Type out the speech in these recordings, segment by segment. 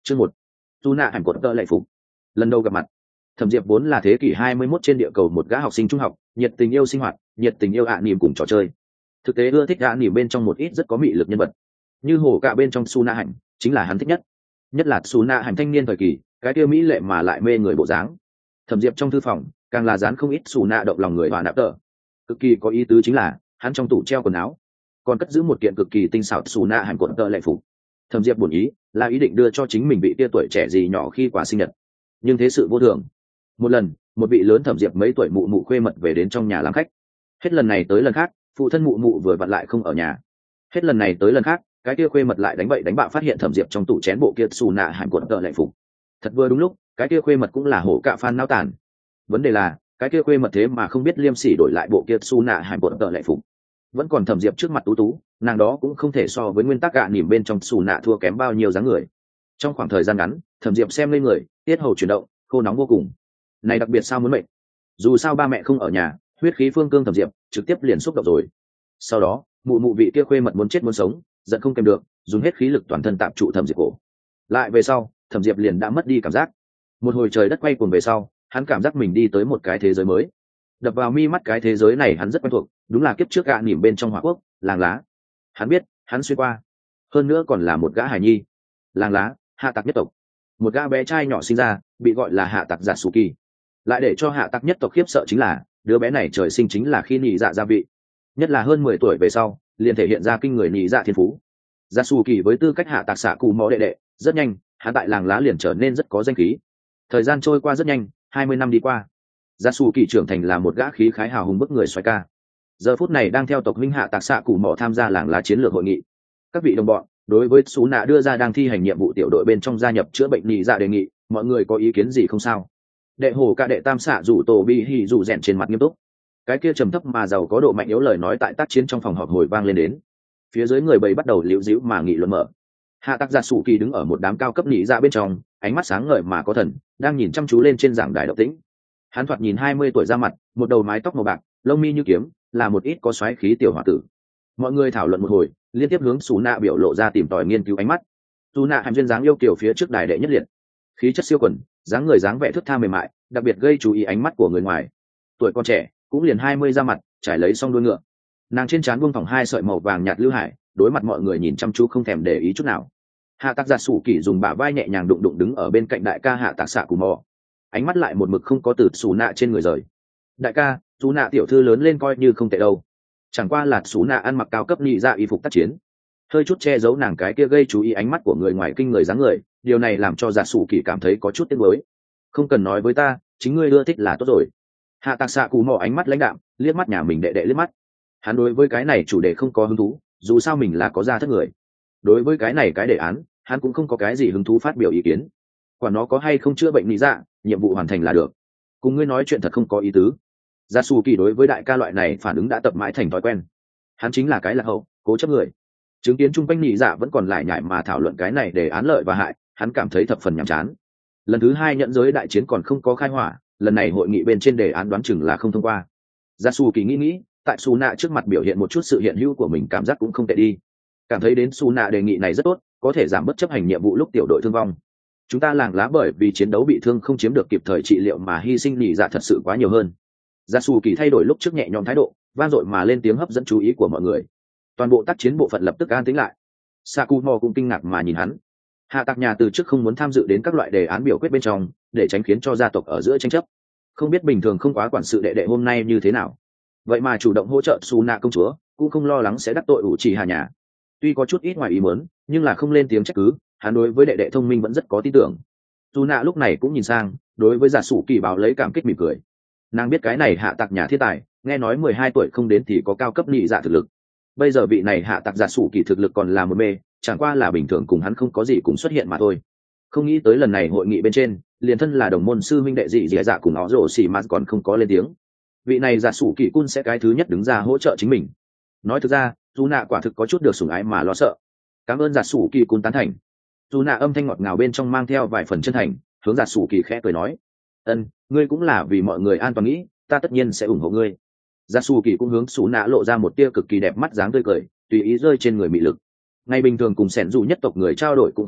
Chương 1. Tu nạ hẳn cột tơ lệ phục. Lần đầu gặp mặt, Thẩm Diệp vốn là thế kỷ 21 trên địa cầu một gã học sinh trung học, nhiệt tình yêu sinh hoạt, nhiệt tình yêu niềm cùng trò chơi. Thực tế ưa thích niềm bên trong một ít rất có mị lực nhân vật. Như hổ cả bên trong Su Na Hạnh, chính là hắn thích nhất. Nhất là Su Na Hạnh thanh niên thời kỳ, cái kia mỹ lệ mà lại mê người bộ dáng. Thẩm Diệp trong thư phòng, càng là dán không ít Su Na động lòng người hòa nạp tờ. Cực kỳ có ý tứ chính là, hắn trong tủ treo quần áo, còn cất giữ một kiện cực kỳ tinh xảo Su Na Hạnh cột tơ lệ phục. Thẩm Diệp bổn ý là ý định đưa cho chính mình vị tia tuổi trẻ gì nhỏ khi quà sinh nhật, nhưng thế sự vô thường. Một lần, một vị lớn Thẩm Diệp mấy tuổi mụ mụ khuê mật về đến trong nhà làm khách. Hết lần này tới lần khác, phụ thân mụ mụ vừa vặn lại không ở nhà. Hết lần này tới lần khác, cái kia khuê mật lại đánh bậy đánh bạ phát hiện Thẩm Diệp trong tủ chén bộ kia xù nạ hạnh cuộn tợ lệ phục. Thật vừa đúng lúc, cái kia khuê mật cũng là hổ cạ fan nao tàn. Vấn đề là, cái kia khuê mật thế mà không biết liêm sỉ đổi lại bộ kia xù nạ hạnh cuộn tợ lệ phục. Vẫn còn Thẩm Diệp trước mặt tú tú, nàng đó cũng không thể so với nguyên tắc gạ nỉm bên trong xù nạ thua kém bao nhiêu dáng người. Trong khoảng thời gian ngắn, Thẩm Diệp xem lên người, tiết hầu chuyển động, khô nóng vô cùng. Này đặc biệt sao muốn mệnh? Dù sao ba mẹ không ở nhà, huyết khí phương cương Thẩm Diệp trực tiếp liền xúc động rồi. Sau đó, mụ mụ vị kia khuê mật muốn chết muốn sống, giận không kèm được, dùng hết khí lực toàn thân tạm trụ Thẩm Diệp cổ. Lại về sau, Thẩm Diệp liền đã mất đi cảm giác. Một hồi trời đất quay cuồng về sau, hắn cảm giác mình đi tới một cái thế giới mới. Đập vào mi mắt cái thế giới này hắn rất quen thuộc, đúng là kiếp trước gạ nỉm bên trong Hỏa Quốc, làng lá. Hắn biết, hắn xuyên qua. Hơn nữa còn là một gã hải nhi. Làng lá, hạ tặc nhất tộc. Một gã bé trai nhỏ sinh ra, bị gọi là hạ tặc giả sù kỳ. Lại để cho hạ tặc nhất tộc khiếp sợ chính là, đứa bé này trời sinh chính là khi nhị dạ gia vị. Nhất là hơn 10 tuổi về sau, liền thể hiện ra kinh người nhị dạ thiên phú. Giả sù kỳ với tư cách hạ tặc xạ cụ mò đệ đệ, rất nhanh, hắn tại làng lá liền trở nên rất có danh khí. Thời gian trôi qua rất nhanh, 20 năm đi qua. Giả sù kỳ trưởng thành là một gã khí khái hào hùng bức người xoay ca. Giờ phút này đang theo tộc huynh hạ tặc xạ cụ mò tham gia làng lá chiến lược hội nghị. Các vị đồng bọn, đối với Sú Nạ đưa ra đang thi hành nhiệm vụ tiểu đội bên trong gia nhập chữa bệnh nhị dạ đề nghị, mọi người có ý kiến gì không sao? Đệ hồ cả đệ tam xạ rủ tổ bi hỉ rủ rèn trên mặt nghiêm túc. Cái kia trầm thấp mà giàu có độ mạnh yếu lời nói tại tác chiến trong phòng họp hồi vang lên đến. Phía dưới người bầy bắt đầu liễu díu mà nghị luận mở. Hạ tặc giả sủ kỳ đứng ở một đám cao cấp nhị dạ bên trong, ánh mắt sáng ngời mà có thần, đang nhìn chăm chú lên trên giảng đài động tĩnh. Hắn thoạt nhìn 20 tuổi ra mặt, một đầu mái tóc màu bạc, lông mi như kiếm, là một ít có xoáy khí tiểu hòa tử. Mọi người thảo luận một hồi, liên tiếp hướng Sú Nạ biểu lộ ra tìm tòi nghiên cứu ánh mắt. Sú Nạ hàm duyên dáng yêu kiều phía trước đài đệ nhất liệt, khí chất siêu quần, dáng người dáng vẻ thướt tha mềm mại, đặc biệt gây chú ý ánh mắt của người ngoài. Tuổi còn trẻ, cũng liền 20 ra mặt, trải lấy xong đuôi ngựa. Nàng trên trán buông thòng hai sợi màu vàng nhạt lưu hải, đối mặt mọi người nhìn chăm chú không thèm để ý chút nào. Hạ tặc giả sủ kỳ dùng bả vai nhẹ nhàng đụng đụng đứng ở bên cạnh đại ca hạ tặc xạ cù mò, ánh mắt lại một mực không có từ Sú Nạ trên người rời. Đại ca, Sú Nạ tiểu thư lớn lên coi như không tệ đâu. Chẳng qua là Sú Nạ ăn mặc cao cấp nhị dạ y phục tác chiến, hơi chút che giấu nàng cái kia gây chú ý ánh mắt của người ngoài kinh người dáng người, điều này làm cho giả sủ kỳ cảm thấy có chút tiếc nuối. Không cần nói với ta, chính ngươi ưa thích là tốt rồi. Hạ tặc xạ cù mò ánh mắt lãnh đạm, liếc mắt nhà mình đệ đệ liếc mắt. Hắn đối với cái này chủ đề không có hứng thú, dù sao mình là có gia thất người. Đối với cái này cái đề án, hắn cũng không có cái gì hứng thú phát biểu ý kiến. Quả nó có hay không chữa bệnh lý dạ, nhiệm vụ hoàn thành là được. Cùng ngươi nói chuyện thật không có ý tứ. Gia Su Kỳ đối với đại ca loại này phản ứng đã tập mãi thành thói quen. Hắn chính là cái lạc hậu, cố chấp người. Chứng kiến chung quanh nhị dạ vẫn còn lại nhại mà thảo luận cái này đề án lợi và hại, hắn cảm thấy thập phần nhàm chán. Lần thứ 2 nhận giới đại chiến còn không có khai hỏa, lần này hội nghị bên trên đề án đoán chừng là không thông qua. Gia Su Kỳ nghĩ, tại Su Nạ trước mặt biểu hiện một chút sự hiện hữu của mình cảm giác cũng không tệ đi. Cảm thấy đến Su Nạ đề nghị này rất tốt, có thể giảm bớt chấp hành nhiệm vụ lúc tiểu đội thương vong. Chúng ta làng lá bởi vì chiến đấu bị thương không chiếm được kịp thời trị liệu mà hy sinh nhị dạ thật sự quá nhiều hơn. Gia Su Kỳ thay đổi lúc trước nhẹ nhõm thái độ, vang dội mà lên tiếng hấp dẫn chú ý của mọi người. Toàn bộ tác chiến bộ phận lập tức an tĩnh lại. Sakumo cũng kinh ngạc mà nhìn hắn. Hạ tặc nhà từ trước không muốn tham dự đến các loại đề án biểu quyết bên trong, để tránh khiến cho gia tộc ở giữa tranh chấp. Không biết bình thường không quá quản sự đệ đệ hôm nay như thế nào. Vậy mà chủ động hỗ trợ Su Nạ công chúa, cũng không lo lắng sẽ đắc tội Uchiha nhà. Tuy có chút ít ngoài ý muốn, nhưng là không lên tiếng trách cứ, hắn đối với đệ đệ thông minh vẫn rất có tin tưởng. Su Nạ lúc này cũng nhìn sang, đối với giả sủ kỳ báo lấy cảm kích mỉm cười. Nàng biết cái này hạ tặc nhà thiên tài, nghe nói 12 tuổi không đến thì có cao cấp nhị dạ thực lực. Bây giờ vị này hạ tặc giả sủ kỳ thực lực còn là một mê, chẳng qua là bình thường cùng hắn không có gì cùng xuất hiện mà thôi. Không nghĩ tới lần này hội nghị bên trên, liền thân là đồng môn sư huynh đệ dị dạ cùng nó rồ xì mà còn không có lên tiếng. Vị này giả sủ kỳ cun sẽ cái thứ nhất đứng ra hỗ trợ chính mình. Nói thực ra, Su Nạ quả thực có chút được sủng ái mà lo sợ. Cảm ơn giả sủ kỳ cun tán thành. Su Nạ âm thanh ngọt ngào bên trong mang theo vài phần chân thành, hướng giả sủ kỳ khẽ cười nói: "Ân, ngươi cũng là vì mọi người an toàn nghĩ, ta tất nhiên sẽ ủng hộ ngươi." Giả sủ kỳ cũng hướng Su Nạ lộ ra một tia cực kỳ đẹp mắt dáng tươi cười, tùy ý rơi trên người mị lực. Ngày bình thường cùng sẻn dù nhất tộc người trao đổi cũng không nhiều,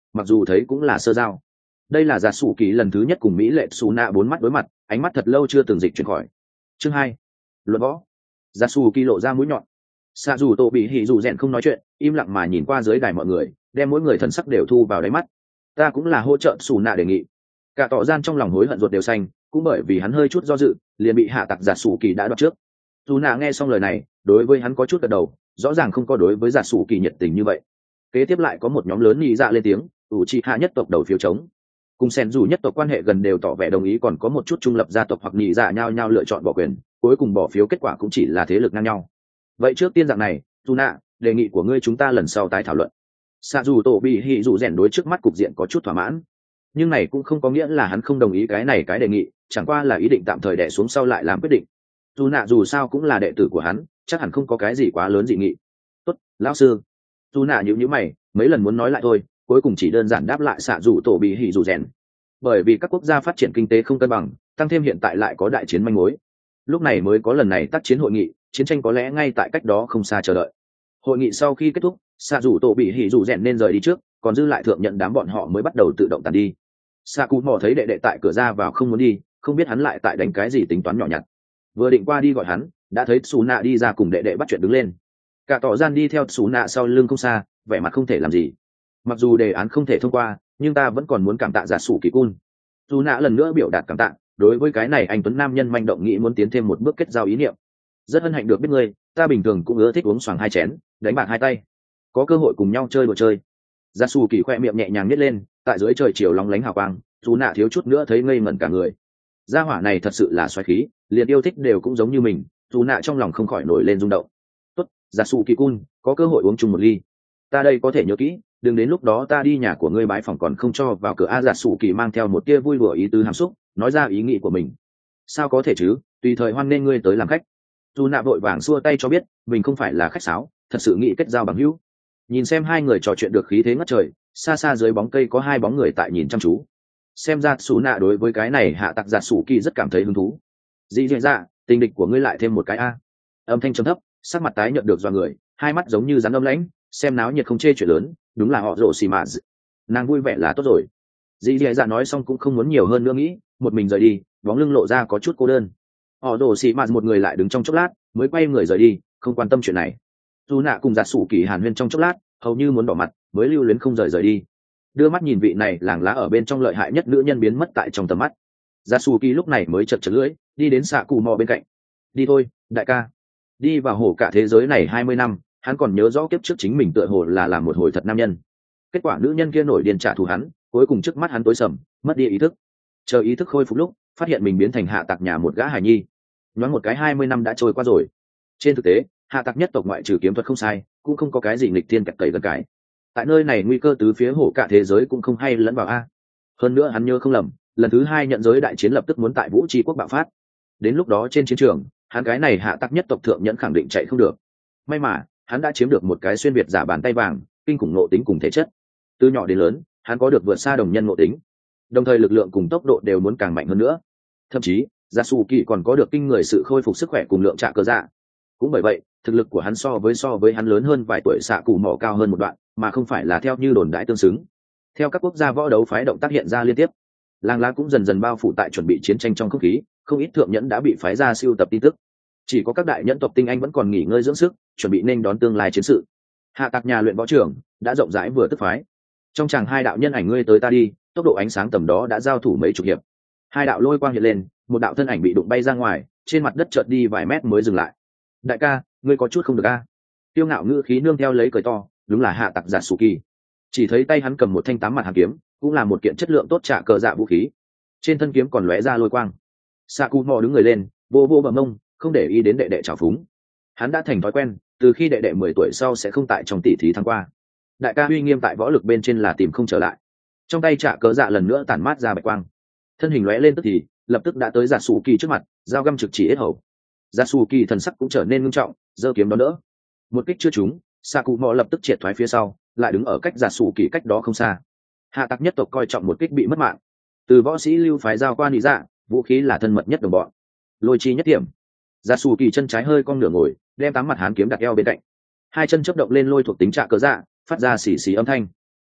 mặc dù thấy cũng là sơ giao. Đây là giả sủ kỳ lần thứ nhất cùng mỹ lệ xù nạ bốn mắt đối mặt, ánh mắt thật lâu chưa từng dịch chuyển khỏi. Chương 2. Luận võ. Giả sủ kỳ lộ ra mũi nhọn. Xạ dù tổ bị hỉ dù rèn không nói chuyện, im lặng mà nhìn qua dưới đài mọi người, đem mỗi người thần sắc đều thu vào đáy mắt. Ta cũng là hỗ trợ xù nạ đề nghị. Cả tỏ gian trong lòng hối hận ruột đều xanh, cũng bởi vì hắn hơi chút do dự, liền bị hạ tặc giả sủ kỳ đã đoạt trước. Dù nạ nghe xong lời này, đối với hắn có chút gật đầu, rõ ràng không có đối với giả sủ kỳ nhiệt tình như vậy. Kế tiếp lại có một nhóm lớn nhị dạ lên tiếng, ủ trị hạ nhất tộc đầu phiếu chống, cùng sen dù nhất tộc quan hệ gần đều tỏ vẻ đồng ý, còn có một chút trung lập gia tộc hoặc nhị dạ nhau nhau lựa chọn bỏ quyền, cuối cùng bỏ phiếu kết quả cũng chỉ là thế lực ngang nhau. Vậy trước tiên dạng này, dù nạ, đề nghị của ngươi chúng ta lần sau tái thảo luận. Xạ dù tổ bị hỉ dù rèn đối trước mắt cục diện có chút thỏa mãn, nhưng này cũng không có nghĩa là hắn không đồng ý cái đề nghị, chẳng qua là ý định tạm thời đè xuống sau lại làm quyết định. Dù nạ dù sao cũng là đệ tử của hắn, chắc hẳn không có cái gì quá lớn dị nghị. Tốt, lão sư. Dù nạ nhíu mày, mấy lần muốn nói lại thôi, cuối cùng chỉ đơn giản đáp lại xạ dù tổ bị hỉ dù rèn. Bởi vì các quốc gia phát triển kinh tế không cân bằng, tăng thêm hiện tại lại có đại chiến manh mối, lúc này mới có lần này tác chiến hội nghị, chiến tranh có lẽ ngay tại cách đó không xa chờ đợi. Hội nghị sau khi kết thúc, xạ dù tổ bị hỉ dù rèn nên rời đi trước, còn dư lại thượng nhận đám bọn họ mới bắt đầu tự động tàn đi. Xạ cụ mò thấy đệ đệ tại cửa ra vào không muốn đi, không biết hắn lại tại đánh cái gì tính toán nhỏ nhặt. Vừa định qua đi gọi hắn, đã thấy xù nạ đi ra cùng đệ đệ bắt chuyện đứng lên. Cả tỏ gian đi theo xù nạ sau lưng không xa, vẻ mặt không thể làm gì. Mặc dù đề án không thể thông qua, nhưng ta vẫn còn muốn cảm tạ giả sủ kỳ cun. Xù nạ lần nữa biểu đạt cảm tạ, đối với cái này anh tuấn nam nhân manh động nghĩ muốn tiến thêm một bước kết giao ý niệm. Rất hân hạnh được biết ngươi, ta bình thường cũng ưa thích uống xoàng 2 chén, đánh bạc 2 tay, có cơ hội cùng nhau chơi đùa chơi. Giả sủ kỳ khoe miệng nhẹ nhàng nhếch lên, tại dưới trời chiều lóng lánh hào quang, xù nạ thiếu chút nữa thấy ngây ngẩn cả người. Gia hỏa này thật sự là xoáy khí, liền yêu thích đều cũng giống như mình, dù nạ trong lòng không khỏi nổi lên rung động. Tốt, giả sủ kỳ cun, có cơ hội uống chung một ly. Ta đây có thể nhớ kỹ, đừng đến lúc đó ta đi nhà của ngươi bái phòng còn không cho vào cửa. A giả sủ kỳ mang theo một tia vui đùa ý tứ hàm xúc, nói ra ý nghĩ của mình. Sao có thể chứ, tùy thời hoan nên ngươi tới làm khách. Dù nạ vội vàng xua tay cho biết mình không phải là khách sáo, thật sự nghĩ kết giao bằng hữu. Nhìn xem hai người trò chuyện được khí thế ngất trời, xa xa dưới bóng cây có 2 bóng người tại nhìn chăm chú. Xem ra xù nạ đối với cái này hạ tặc giả sủ kỳ rất cảm thấy hứng thú. Dĩ dĩ dạ, tình địch của ngươi lại thêm một cái a. Âm thanh trầm thấp, sắc mặt tái nhợt được do người, hai mắt giống như rắn âm lãnh, xem náo nhiệt không chê chuyện lớn, đúng là họ rồ xì mà. Nàng vui vẻ là tốt rồi. Dĩ dĩ dạ nói xong cũng không muốn nhiều hơn nữa nghĩ, một mình rời đi, bóng lưng lộ ra có chút cô đơn. Họ rồ xì mà một người lại đứng trong chốc lát, mới quay người rời đi, không quan tâm chuyện này. Dù nạ cùng giả sủ kỳ hàn huyên trong chốc lát, hầu như muốn đỏ mặt, mới lưu luyến không rời đi. Đưa mắt nhìn vị này làng lá ở bên trong lợi hại nhất nữ nhân biến mất tại trong tầm mắt. Yasuki lúc này mới chật lưỡi, đi đến xạ cụ mò bên cạnh. Đi thôi, đại ca. Đi vào hồ cả thế giới này 20 năm, hắn còn nhớ rõ kiếp trước chính mình tựa hồ là làm một hồi thật nam nhân. Kết quả nữ nhân kia nổi điên trả thù hắn, cuối cùng trước mắt hắn tối sầm, mất đi ý thức. Chờ ý thức khôi phục lúc, phát hiện mình biến thành hạ tặc nhà một gã hài nhi. Nhoáng một cái 20 năm đã trôi qua rồi. Trên thực tế, hạ tặc nhất tộc ngoại trừ kiếm thuật không sai, cũng không có cái gì nghịch thiên cật cầy gần cái. Tại nơi này nguy cơ tứ phía hổ cả thế giới cũng không hay lẫn vào a. Hơn nữa hắn nhớ không lầm, lần thứ 2 nhận giới đại chiến lập tức muốn tại Vũ Tri quốc bạo phát. Đến lúc đó trên chiến trường, hắn cái này hạ tắc nhất tộc thượng nhẫn khẳng định chạy không được. May mà hắn đã chiếm được một cái xuyên việt giả bàn tay vàng, kinh khủng nộ tính cùng thể chất. Từ nhỏ đến lớn, hắn có được vượt xa đồng nhân nộ tính, đồng thời lực lượng cùng tốc độ đều muốn càng mạnh hơn nữa. Thậm chí Yasuki còn có được kinh người sự khôi phục sức khỏe cùng lượng trả cơ dạ. Cũng bởi vậy, thực lực của hắn so với hắn lớn hơn vài tuổi xạ cụ mỏ cao hơn một đoạn, mà không phải là theo như đồn đại tương xứng. Theo các quốc gia võ đấu phái động tác hiện ra liên tiếp, làng lá cũng dần dần bao phủ tại chuẩn bị chiến tranh trong không khí, không ít thượng nhẫn đã bị phái ra siêu tập tin tức. Chỉ có các đại nhẫn tộc tinh anh vẫn còn nghỉ ngơi dưỡng sức, chuẩn bị nên đón tương lai chiến sự. Hạ tặc nhà luyện võ trưởng đã rộng rãi vừa tức phái. Trong chàng 2 đạo nhân ảnh ngươi tới ta đi, tốc độ ánh sáng tầm đó đã giao thủ mấy chục hiệp. 2 đạo lôi quang hiện lên, một đạo thân ảnh bị đụng bay ra ngoài, trên mặt đất chợt đi vài mét mới dừng lại. Đại ca, ngươi có chút không được a. Tiêu ngạo ngữ khí nương theo lấy cười to, đúng là hạ tặc Yasuki. Chỉ thấy tay hắn cầm một thanh 8 mặt hàn kiếm, cũng là một kiện chất lượng tốt trả cờ dạ vũ khí. Trên thân kiếm còn lóe ra lôi quang. Sakumo đứng người lên, vô vô bờ mông, không để ý đến đệ đệ trào phúng. Hắn đã thành thói quen, từ khi đệ đệ 10 tuổi sau sẽ không tại trong tỷ thí thắng qua. Đại ca uy nghiêm tại võ lực bên trên là tìm không trở lại. Trong tay trả cờ dạ lần nữa tản mát ra bạch quang. Thân hình lóe lên tức thì, lập tức đã tới Yasuki trước mặt, dao găm trực chỉ yết hầu. Yasuki thần sắc cũng trở nên nghiêm trọng, giơ kiếm đón đỡ. Một kích chưa trúng, Sakumo lập tức triệt thoái phía sau, lại đứng ở cách Yasuki cách đó không xa. Hạ tặc nhất tộc coi trọng một kích bị mất mạng. Từ võ sĩ lưu phái giao qua nị dạ, vũ khí là thân mật nhất đồng bọn. Lôi chi nhất điểm. Yasuki chân trái hơi cong nửa ngồi, đem 8 mặt hán kiếm đặt eo bên cạnh. 2 chân chớp động lên lôi thuộc tính trạ cớ dạ, phát ra xì xì âm thanh.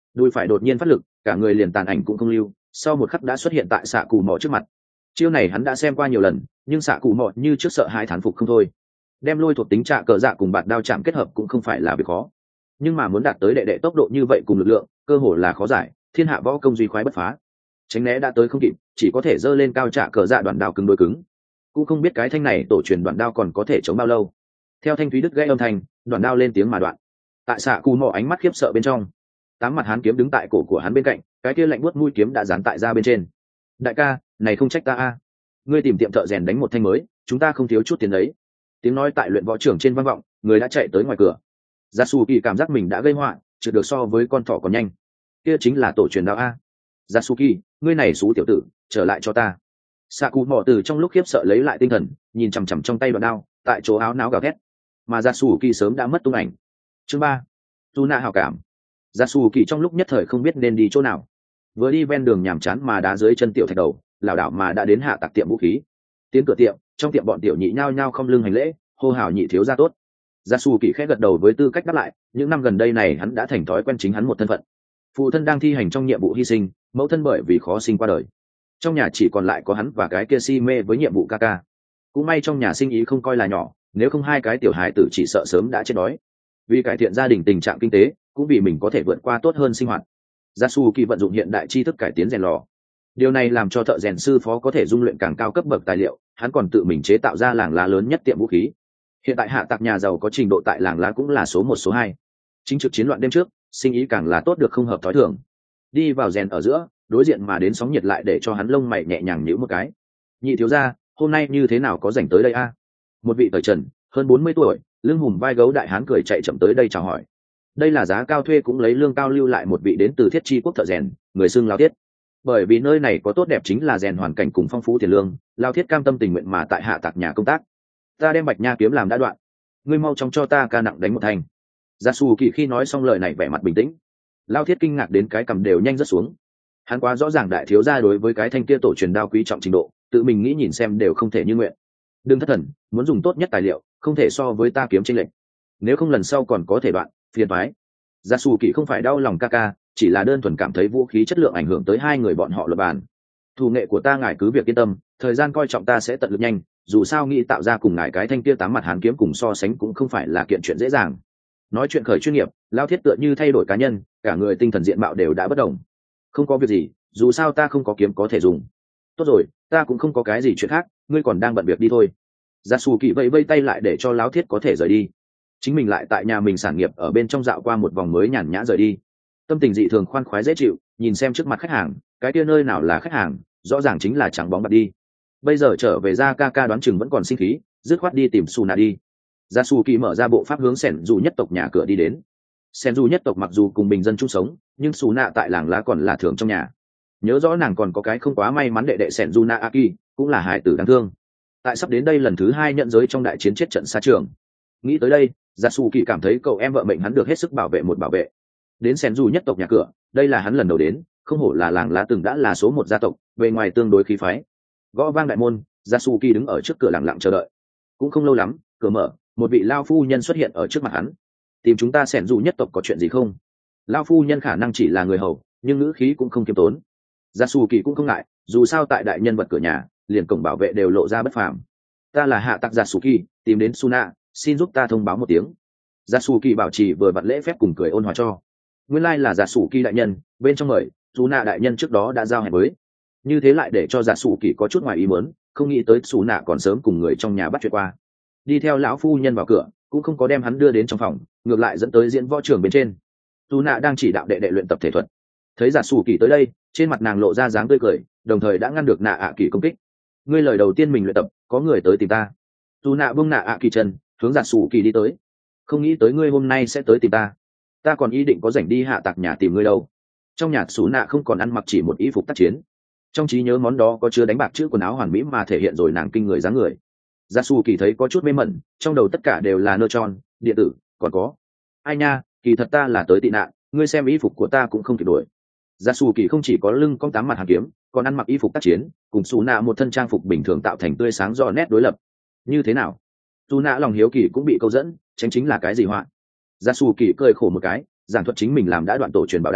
đùi phải đột nhiên phát lực, cả người liền tàn ảnh cũng không lưu, sau một khắc đã xuất hiện tại xạ cụ mỏ trước mặt. Chiêu này hắn đã xem qua nhiều lần, nhưng xạ cụ mỏ như trước sợ hai thán phục không thôi. Đem lôi thuộc tính trạ cờ dạ cùng bạt đao chạm kết hợp cũng không phải là việc khó, nhưng mà muốn đạt tới đệ đệ tốc độ như vậy cùng lực lượng, cơ hồ là khó giải, thiên hạ võ công duy khoái bất phá. Tránh né đã tới không kịp, chỉ có thể giơ lên cao trạ cờ dạ đoạn đao cứng đối cứng. Cũng không biết cái thanh này tổ truyền đoạn đao còn có thể chống bao lâu. Theo thanh thúy đứt gãy âm thanh, đoạn đao lên tiếng mà đoạn. Tại xạ cụ mỏ ánh mắt khiếp sợ bên trong, tám mặt hán kiếm đứng tại cổ của hắn bên cạnh, cái kia lạnh buốt mũi kiếm đã dán tại ra bên trên. Đại ca, này không trách ta a, ngươi tìm tiệm thợ rèn đánh một thanh mới, chúng ta không thiếu chút tiền đấy. Tiếng nói tại luyện võ trưởng trên vang vọng, người đã chạy tới ngoài cửa. Yasuki cảm giác mình đã gây họa, trượt được so với con thỏ còn nhanh. Kia chính là tổ truyền đạo a. Yasuki, ngươi này xú tiểu tử, trở lại cho ta. Xạ cụ mỏ từ trong lúc khiếp sợ lấy lại tinh thần, nhìn chằm chằm trong tay đoạn đao, tại chỗ áo náo gào thét. Mà Yasuki sớm đã mất tung ảnh. Chương 3. Tuna hảo cảm. Yasuki trong lúc nhất thời không biết nên đi chỗ nào. Vừa đi ven đường nhàm chán mà đá dưới chân tiểu thạch đầu, lảo đảo mà đã đến hạ tặc tiệm vũ khí. Tiến cửa tiệm, trong tiệm bọn tiểu nhị nhao nhao không lưng hành lễ, hô hào nhị thiếu gia tốt. Yasuki khẽ gật đầu với tư cách đáp lại, những năm gần đây này hắn đã thành thói quen chính hắn một thân phận. Phụ thân đang thi hành trong nhiệm vụ hy sinh, mẫu thân bởi vì khó sinh qua đời. Trong nhà chỉ còn lại có hắn và cái kia si mê với nhiệm vụ ca ca. Cũng may trong nhà sinh ý không coi là nhỏ, nếu không hai cái tiểu hài tử chỉ sợ sớm đã chết đói. Vì cải thiện gia đình tình trạng kinh tế, cũng vì mình có thể vượt qua tốt hơn sinh hoạt, Yasuki vận dụng hiện đại tri thức cải tiến rèn lò. Điều này làm cho thợ rèn sư phó có thể dung luyện càng cao cấp bậc tài liệu, hắn còn tự mình chế tạo ra làng lá lớn nhất tiệm vũ khí. Hiện tại hạ tặc nhà giàu có trình độ tại làng lá cũng là số 1 số 2. Chính trực chiến loạn đêm trước, sinh ý càng là tốt được không hợp thói thường. Đi vào rèn ở giữa, đối diện mà đến sóng nhiệt lại để cho hắn lông mày nhẹ nhàng nhíu một cái. Nhị thiếu gia, hôm nay như thế nào có rảnh tới đây a? Một vị thời trần, hơn 40 tuổi, lưng hùm vai gấu đại hán cười chạy chậm tới đây chào hỏi. Đây là giá cao thuê cũng lấy lương cao lưu lại một vị đến từ Thiết Chi quốc thợ rèn, người xưng Lao Thiết. Bởi vì nơi này có tốt đẹp chính là rèn hoàn cảnh cùng phong phú tiền lương, Lao Thiết cam tâm tình nguyện mà tại hạ tặc nhà công tác. Ta đem bạch nha kiếm làm đã đoạn, ngươi mau chóng cho ta ca nặng đánh một thành. Yasuki khi nói xong lời này vẻ mặt bình tĩnh. Lao Thiết kinh ngạc đến cái cầm đều nhanh rớt xuống. Hắn quá rõ ràng đại thiếu gia đối với cái thanh kia tổ truyền đao quý trọng trình độ, tự mình nghĩ nhìn xem đều không thể như nguyện. Đừng thất thần, muốn dùng tốt nhất tài liệu, không thể so với ta kiếm chênh lệch. Nếu không lần sau còn có thể đoạn, phiền toái. Yasuki không phải đau lòng ca, chỉ là đơn thuần cảm thấy vũ khí chất lượng ảnh hưởng tới hai người bọn họ luật bàn. Thủ nghệ của ta ngài cứ việc yên tâm, thời gian coi trọng ta sẽ tận lực nhanh, dù sao nghĩ tạo ra cùng ngài cái thanh kia tám mặt hàn kiếm cùng so sánh cũng không phải là kiện chuyện dễ dàng. Nói chuyện khởi chuyên nghiệp, Lao Thiết tựa như thay đổi cá nhân, cả người tinh thần diện mạo đều đã bất đồng. Không có việc gì, dù sao ta không có kiếm có thể dùng. Tốt rồi, ta cũng không có cái gì chuyện khác, ngươi còn đang bận việc đi thôi. Yasuki vẫy tay lại để cho Lão Thiết có thể rời đi. Chính mình lại tại nhà mình sản nghiệp ở bên trong dạo qua một vòng mới nhàn nhã rời đi. Tâm tình dị thường khoan khoái dễ chịu, nhìn xem trước mặt khách hàng, cái kia nơi nào là khách hàng, rõ ràng chính là trắng bóng bạc đi. Bây giờ trở về ra ca đoán chừng vẫn còn sinh khí, dứt khoát đi tìm Suna đi. Yasuki mở ra bộ pháp hướng Sẻn dù nhất tộc nhà cửa đi đến. Sẻn dù nhất tộc mặc dù cùng bình dân chung sống, nhưng Suna tại làng lá còn là thường trong nhà. Nhớ rõ nàng còn có cái không quá may mắn đệ đệ Sẻn dù Naaki, cũng là hài tử đáng thương. Tại sắp đến đây lần thứ 2 nhận giới trong đại chiến chết trận xa trường. Nghĩ tới đây, Yasuki cảm thấy cậu em vợ mệnh hắn được hết sức bảo vệ một bảo vệ. Đến Sẻn dù nhất tộc nhà cửa, đây là hắn lần đầu đến, không hổ là làng lá từng đã là số 1 gia tộc, bề ngoài tương đối khí phái. Gõ vang đại môn, Yasuki đứng ở trước cửa lặng lặng chờ đợi. Cũng không lâu lắm, cửa mở, một vị lao phu nhân xuất hiện ở trước mặt hắn. Tìm chúng ta Sẻn dù nhất tộc có chuyện gì không? Lao phu nhân khả năng chỉ là người hầu, nhưng ngữ khí cũng không kiêm tốn. Yasuki cũng không ngại, dù sao tại đại nhân vật cửa nhà, liền cổng bảo vệ đều lộ ra bất phàm. Ta là hạ tặc Yasuki, tìm đến Suna, xin giúp ta thông báo một tiếng. Yasuki bảo trì vừa vặn lễ phép cùng cười ôn hòa cho. Nguyên lai là Yasuki đại nhân, bên trong mời, Suna đại nhân trước đó đã giao hẹn với. Như thế lại để cho Yasuki có chút ngoài ý muốn, không nghĩ tới Suna còn sớm cùng người trong nhà bắt chuyện qua. Đi theo lão phu nhân vào cửa, cũng không có đem hắn đưa đến trong phòng, ngược lại dẫn tới diễn võ trường bên trên. Suna đang chỉ đạo đệ đệ luyện tập thể thuật. Thấy Yasuki tới đây, trên mặt nàng lộ ra dáng tươi cười, đồng thời đã ngăn được Nạ ạ kỳ công kích. Ngươi lời đầu tiên mình luyện tập, có người tới tìm ta. Suna buông Nạ ạ kỳ chân, hướng Yasuki đi tới. Không nghĩ tới ngươi hôm nay sẽ tới tìm ta. Ta còn ý định có rảnh đi hạ tặc nhà tìm ngươi đâu. Trong nhà Suna không còn ăn mặc chỉ một y phục tác chiến. Trong trí nhớ món đó có chứa đánh bạc chữ quần áo hoàn mỹ mà thể hiện rồi nàng kinh người dáng người. Yasuki thấy có chút mê mẩn, trong đầu tất cả đều là nơ tròn, điện tử, còn có. Ai nha, kỳ thật ta là tới tị nạn, ngươi xem y phục của ta cũng không kịp đuổi. Yasuki không chỉ có lưng cong 8 mặt hàn kiếm, còn ăn mặc y phục tác chiến, cùng Suna một thân trang phục bình thường tạo thành tươi sáng rõ nét đối lập. Như thế nào? Suna lòng hiếu kỳ cũng bị câu dẫn, chính là cái gì họa? Yasuki cười khổ một cái, giảng thuật chính mình làm đã đoạn tổ truyền bảo đao,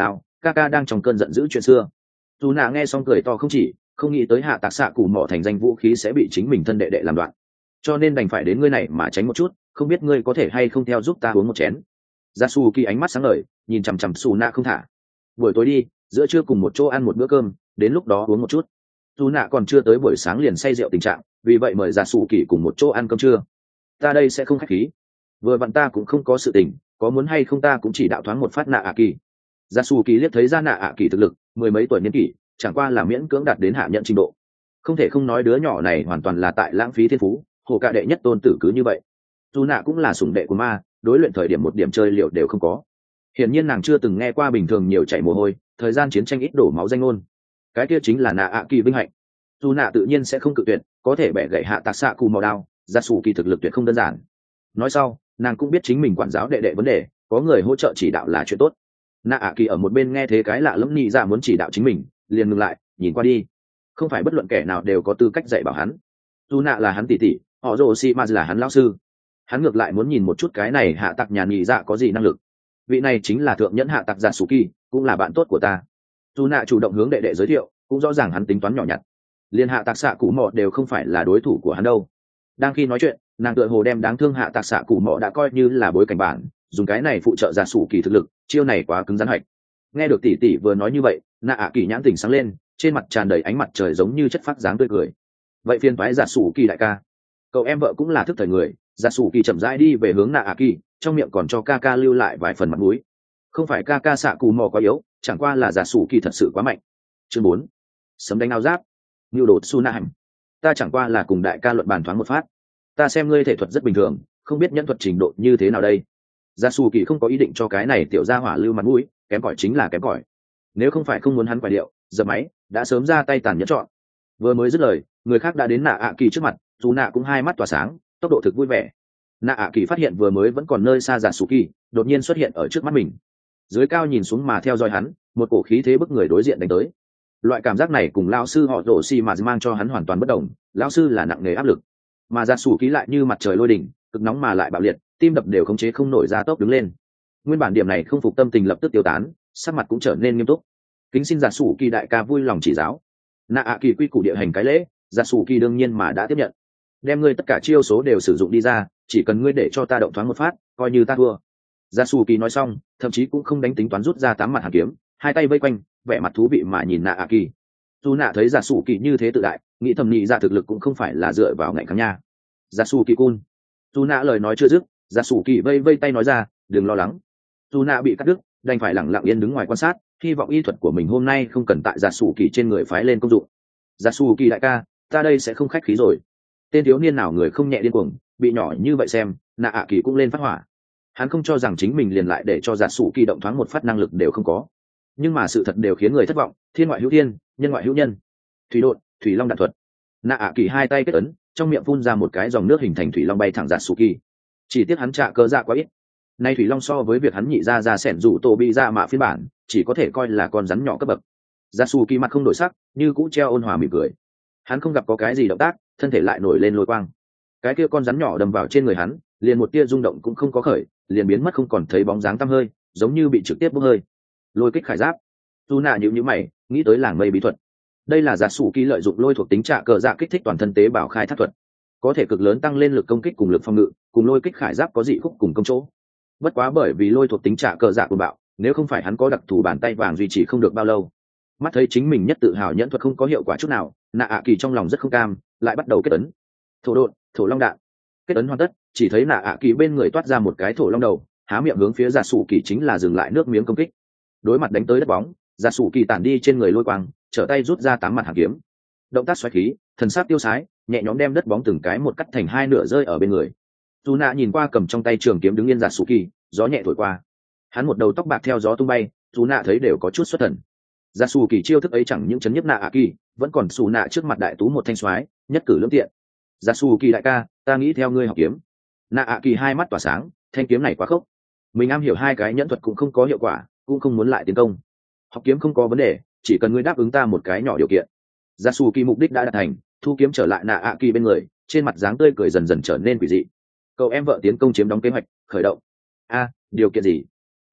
ca ca đang trong cơn giận dữ chuyện xưa. Dù nạ nghe xong cười to không chỉ, không nghĩ tới hạ tạc xạ cụ mỏ thành danh vũ khí sẽ bị chính mình thân đệ đệ làm đoạn, cho nên đành phải đến ngươi này mà tránh một chút. Không biết ngươi có thể hay không theo giúp ta uống một chén. Yasuki ánh mắt sáng ngời nhìn chằm chằm Su nạ không thả. Buổi tối đi, giữa trưa cùng một chỗ ăn một bữa cơm, đến lúc đó uống một chút. Su nạ còn chưa tới buổi sáng liền say rượu tình trạng, vì vậy mời Yasuki cùng một chỗ ăn cơm trưa. Ta đây sẽ không khách khí, vừa vặn ta cũng không có sự tình, có muốn hay không ta cũng chỉ đạo thoáng một phát nạ ạ kỳ. Yasuki liếc thấy ra nạ ạ kỳ thực lực, mười mấy tuổi niên kỷ, chẳng qua là miễn cưỡng đạt đến hạ nhận trình độ. Không thể không nói đứa nhỏ này hoàn toàn là tại lãng phí thiên phú, hồ cạ đệ nhất tôn tử cứ như vậy. Dù nạ cũng là sủng đệ của ma, đối luyện thời điểm một điểm chơi liệu đều không có. Hiển nhiên nàng chưa từng nghe qua bình thường nhiều chảy mồ hôi, thời gian chiến tranh ít đổ máu danh ngôn. Cái kia chính là nạ ạ kỳ vinh hạnh. Dù nạ tự nhiên sẽ không cự tuyệt, có thể bẻ gãy hạ tạc xạ cù màu đao, ra sủ kỳ thực lực tuyệt không đơn giản. Nói sau, nàng cũng biết chính mình quản giáo đệ đệ vấn đề, có người hỗ trợ chỉ đạo là chuyện tốt. Nạ ạ kỳ ở một bên nghe thế cái lạ lẫm nhị dạ muốn chỉ đạo chính mình, liền ngừng lại, nhìn qua đi. Không phải bất luận kẻ nào đều có tư cách dạy bảo hắn. Dù nạ là hắn tỷ tỷ, họ rồ si ma là hắn lão sư. Hắn ngược lại muốn nhìn một chút cái này hạ tạc nhà nhị dạ có gì năng lực. Vị này chính là thượng nhẫn hạ tạc Yasuki, cũng là bạn tốt của ta. Dù nạ chủ động hướng đệ đệ giới thiệu, cũng rõ ràng hắn tính toán nhỏ nhặt. Liên hạ tạc xạ cụ mọ đều không phải là đối thủ của hắn đâu. Đang khi nói chuyện, nàng tựa hồ đem đáng thương hạ tạc xạ cụ mọ đã coi như là bối cảnh bản, dùng cái này phụ trợ Yasuki thực lực, chiêu này quá cứng rắn hạch. Nghe được tỷ tỷ vừa nói như vậy, nạ ạ kỳ nhãn tỉnh sáng lên, trên mặt tràn đầy ánh mặt trời giống như chất phát dáng tươi cười. Vậy phiền toái Yasuki đại ca, cậu em vợ cũng là thức thời người. Yasuki chậm rãi đi về hướng nạ ạ kỳ, trong miệng còn cho Kaka lưu lại vài phần mặt mũi. Không phải Kaka xạ cù mò quá yếu, chẳng qua là Yasuki thật sự quá mạnh. Chương 4. Sấm đánh áo giáp. Nưu đột Sunahem. Ta chẳng qua là cùng đại ca luận bàn thoáng một phát. Ta xem ngươi thể thuật rất bình thường, không biết nhẫn thuật trình độ như thế nào đây. Yasuki không có ý định cho cái này tiểu gia hỏa lưu mặt mũi, kém cỏi chính là kém cỏi. Nếu không phải không muốn hắn quay điệu, giật máy, đã sớm ra tay tàn nhẫn chọn. Vừa mới dứt lời, người khác đã đến nạ ạ kỳ trước mặt, dù nạ cũng hai mắt tỏa sáng, tốc độ thực vui vẻ. Nạ ạ kỳ phát hiện vừa mới vẫn còn nơi xa Yasuki, đột nhiên xuất hiện ở trước mắt mình. Dưới cao nhìn xuống mà theo dõi hắn, một cổ khí thế bức người đối diện đánh tới. Loại cảm giác này cùng lão sư họ rổ xi mà mang cho hắn hoàn toàn bất đồng. Lão sư là nặng nề áp lực, mà Yasuki lại như mặt trời lôi đỉnh, cực nóng mà lại bạo liệt, tim đập đều khống chế không nổi, ra tốc đứng lên. Nguyên bản điểm này không phục tâm tình lập tức tiêu tán, sắc mặt cũng trở nên nghiêm túc. Kính xin Yasuki đại ca vui lòng chỉ giáo. Nạ ạ kỳ quy củ địa hành cái lễ, Yasuki đương nhiên mà đã tiếp nhận. Đem ngươi tất cả chiêu số đều sử dụng đi ra, chỉ cần ngươi để cho ta động thoáng một phát, coi như ta thua. Yasuki nói xong, thậm chí cũng không đánh tính toán rút ra 8 mặt hàn kiếm, hai tay vây quanh, vẻ mặt thú vị mà nhìn nạ ạ kỳ. Dù nạ thấy Yasuki như thế tự đại, nghĩ thầm nhị ra thực lực cũng không phải là dựa vào ngạnh kháng nha. Yasuki-kun. Dù nạ lời nói chưa dứt, Yasuki vây vây tay nói ra, đừng lo lắng. Dù nạ bị cắt đứt, đành phải lặng lặng yên đứng ngoài quan sát, hy vọng y thuật của mình hôm nay không cần tại Yasuki trên người phái lên công dụng. Yasuki đại ca, ta đây sẽ không khách khí rồi. Tên thiếu niên nào người không nhẹ điên cuồng, bị nhỏ như vậy xem, nạ ạ kỳ cũng lên phát hỏa. Hắn không cho rằng chính mình liền lại để cho Yasuki động thoáng một phát năng lực đều không có. Nhưng mà sự thật đều khiến người thất vọng, thiên ngoại hữu thiên, nhân ngoại hữu nhân. Thủy độn, thủy long đạn thuật. Nạ ạ kỳ hai tay kết ấn, trong miệng phun ra một cái dòng nước hình thành thủy long bay thẳng Yasuki. Chỉ tiếc hắn trả cơ dạ quá ít. Nay thủy long so với việc hắn nhị ra sẻn rủ tổ bị ra mạ phiên bản, chỉ có thể coi là con rắn nhỏ cấp bậc. Yasuki mặt không đổi sắc, như cũ treo ôn hòa mỉm cười. Hắn không gặp có cái gì động tác, thân thể lại nổi lên lôi quang. Cái kia con rắn nhỏ đâm vào trên người hắn, liền một tia rung động cũng không có khởi, liền biến mất không còn thấy bóng dáng tăm hơi, giống như bị trực tiếp bốc hơi. Lôi kích khải giáp. Tu nạ nhíu nhíu mày, nghĩ tới làng mây bí thuật. Đây là Yasuki lợi dụng lôi thuộc tính trả cờ dạ kích thích toàn thân tế bào khai thác thuật, có thể cực lớn tăng lên lực công kích cùng lực phòng ngự, cùng lôi kích khải giáp có dị khúc cùng công chỗ. Bất quá bởi vì lôi thuộc tính trả cờ dạ của bạo, nếu không phải hắn có đặc thù bàn tay vàng duy trì không được bao lâu. Mắt thấy chính mình nhất tự hào nhẫn thuật không có hiệu quả chút nào, nạ ạ kỳ trong lòng rất không cam, lại bắt đầu kết ấn. Thổ độn, thổ long đạn. Kết ấn hoàn tất, chỉ thấy nạ ạ kỳ bên người toát ra một cái thổ long đầu, há miệng hướng phía Yasuki chính là dừng lại nước miếng công kích. Đối mặt đánh tới đất bóng, Yasuki tản đi trên người lôi quang, trở tay rút ra 8 mặt hàn kiếm. Động tác xoáy khí, thần sắc tiêu sái, nhẹ nhõm đem đất bóng từng cái một cắt thành hai nửa rơi ở bên người. Nạ nhìn qua cầm trong tay trường kiếm đứng yên Yasuki, gió nhẹ thổi qua. Hắn một đầu tóc bạc theo gió tung bay, Nạ thấy đều có chút xuất thần. Yasuki chiêu thức ấy chẳng những chấn nhiếp nạ ạ kỳ, vẫn còn xù nạ trước mặt đại tú một thanh soái, nhất cử lưỡng tiện. Yasuki đại ca, ta nghĩ theo ngươi học kiếm. Nạ ạ kỳ hai mắt tỏa sáng, thanh kiếm này quá khốc. Mình am hiểu hai cái nhẫn thuật cũng không có hiệu quả, cũng không muốn lại tiến công. Học kiếm không có vấn đề, chỉ cần ngươi đáp ứng ta một cái nhỏ điều kiện. Yasuki mục đích đã đạt thành, thu kiếm trở lại nạ ạ kỳ bên người, trên mặt dáng tươi cười dần dần trở nên quỷ dị. Cậu em vợ tiến công chiếm đóng kế hoạch, khởi động. Điều kiện gì?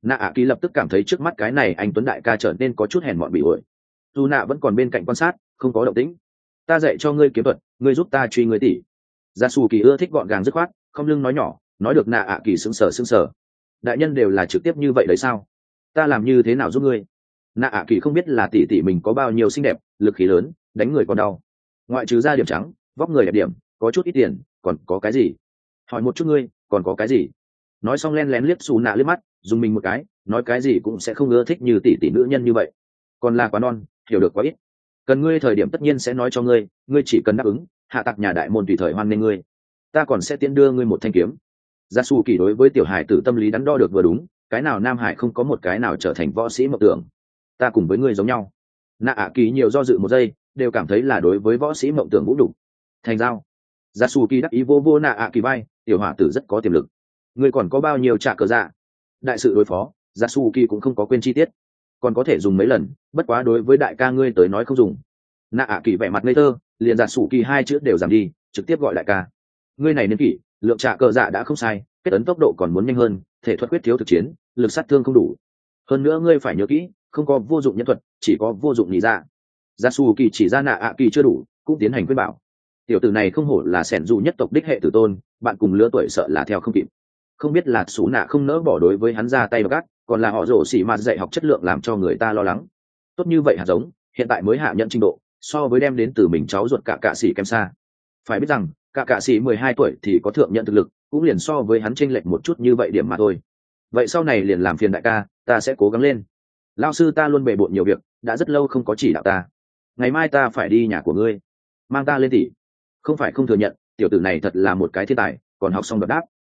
nạ ạ kỳ lập tức cảm thấy trước mắt cái này anh tuấn đại ca trở nên có chút hèn mọn bị ổi. Dù nạ vẫn còn bên cạnh quan sát không có động tĩnh. Ta dạy cho ngươi kiếm thuật, ngươi giúp ta truy ngươi tỷ. Gia Sù Kỳ ưa thích gọn gàng dứt khoát, không lưng nói nhỏ, nói được nạ ạ kỳ sững sờ. Đại nhân đều là trực tiếp như vậy đấy sao? Ta làm như thế nào giúp ngươi? Nạ ạ kỳ không biết là tỷ tỷ mình có bao nhiêu xinh đẹp, lực khí lớn, đánh người còn đau. Ngoại trừ da điểm trắng, vóc người đẹp điểm, có chút ít tiền, còn có cái gì? Hỏi một chút ngươi, còn có cái gì? Nói xong len lén liếc xù nạ liếc mắt, dùng mình một cái, nói cái gì cũng sẽ không ưa thích như tỷ tỷ nữ nhân như vậy. Còn là quá non, hiểu được quá ít. Cần ngươi thời điểm tất nhiên sẽ nói cho ngươi, ngươi chỉ cần đáp ứng, hạ tặc nhà đại môn tùy thời hoan nghênh ngươi. Ta còn sẽ tiễn đưa ngươi một thanh kiếm. Gia Su Kỳ đối với tiểu hải tử tâm lý đắn đo được vừa đúng, cái nào nam hải không có một cái nào trở thành võ sĩ mộng tưởng. Ta cùng với ngươi giống nhau. Nạ ạ kỳ nhiều do dự một giây, đều cảm thấy là đối với võ sĩ mộng tưởng vũ đủ. Thành giao. Gia Su Kỳ đắc ý vô nạ ạ kỳ bay, tiểu hỏa tử rất có tiềm lực. Ngươi còn có bao nhiêu trả cờ dạ? Đại sự đối phó, Gia Su Kỳ cũng không có quên chi tiết, còn có thể dùng mấy lần, bất quá đối với đại ca ngươi tới nói không dùng. Nạ ạ kỳ vẻ mặt ngây thơ, liền Gia Su Kỳ hai chữ đều giảm đi, trực tiếp gọi đại ca. Ngươi này niên kỷ, lượng trả cờ dạ đã không sai, kết ấn tốc độ còn muốn nhanh hơn, thể thuật quyết thiếu thực chiến, lực sát thương không đủ. Hơn nữa ngươi phải nhớ kỹ, không có vô dụng nhân thuật, chỉ có vô dụng nhị dạ. Gia Su Kỳ chỉ ra nạ ạ kỳ chưa đủ, cũng tiến hành khuyên bảo. Tiểu tử này không hổ là sẻn dù nhất tộc đích hệ tử tôn, bạn cùng lứa tuổi sợ là theo không kịp. Không biết là Sú nạ không nỡ bỏ đối với hắn ra tay gắt, còn là họ rổ xỉ mà dạy học chất lượng làm cho người ta lo lắng. Tốt như vậy hạt giống, hiện tại mới hạ nhận trình độ, so với đem đến từ mình cháu ruột cả xỉ kém xa. Phải biết rằng, cả xỉ 12 tuổi thì có thượng nhận thực lực, cũng liền so với hắn chênh lệch một chút như vậy điểm mà thôi. Vậy sau này liền làm phiền đại ca, ta sẽ cố gắng lên. Lao sư ta luôn bề bộn nhiều việc, đã rất lâu không có chỉ đạo ta. Ngày mai ta phải đi nhà của ngươi, mang ta lên tỷ. Không phải không thừa nhận, tiểu tử này thật là một cái thiên tài, còn học xong đợt đáp.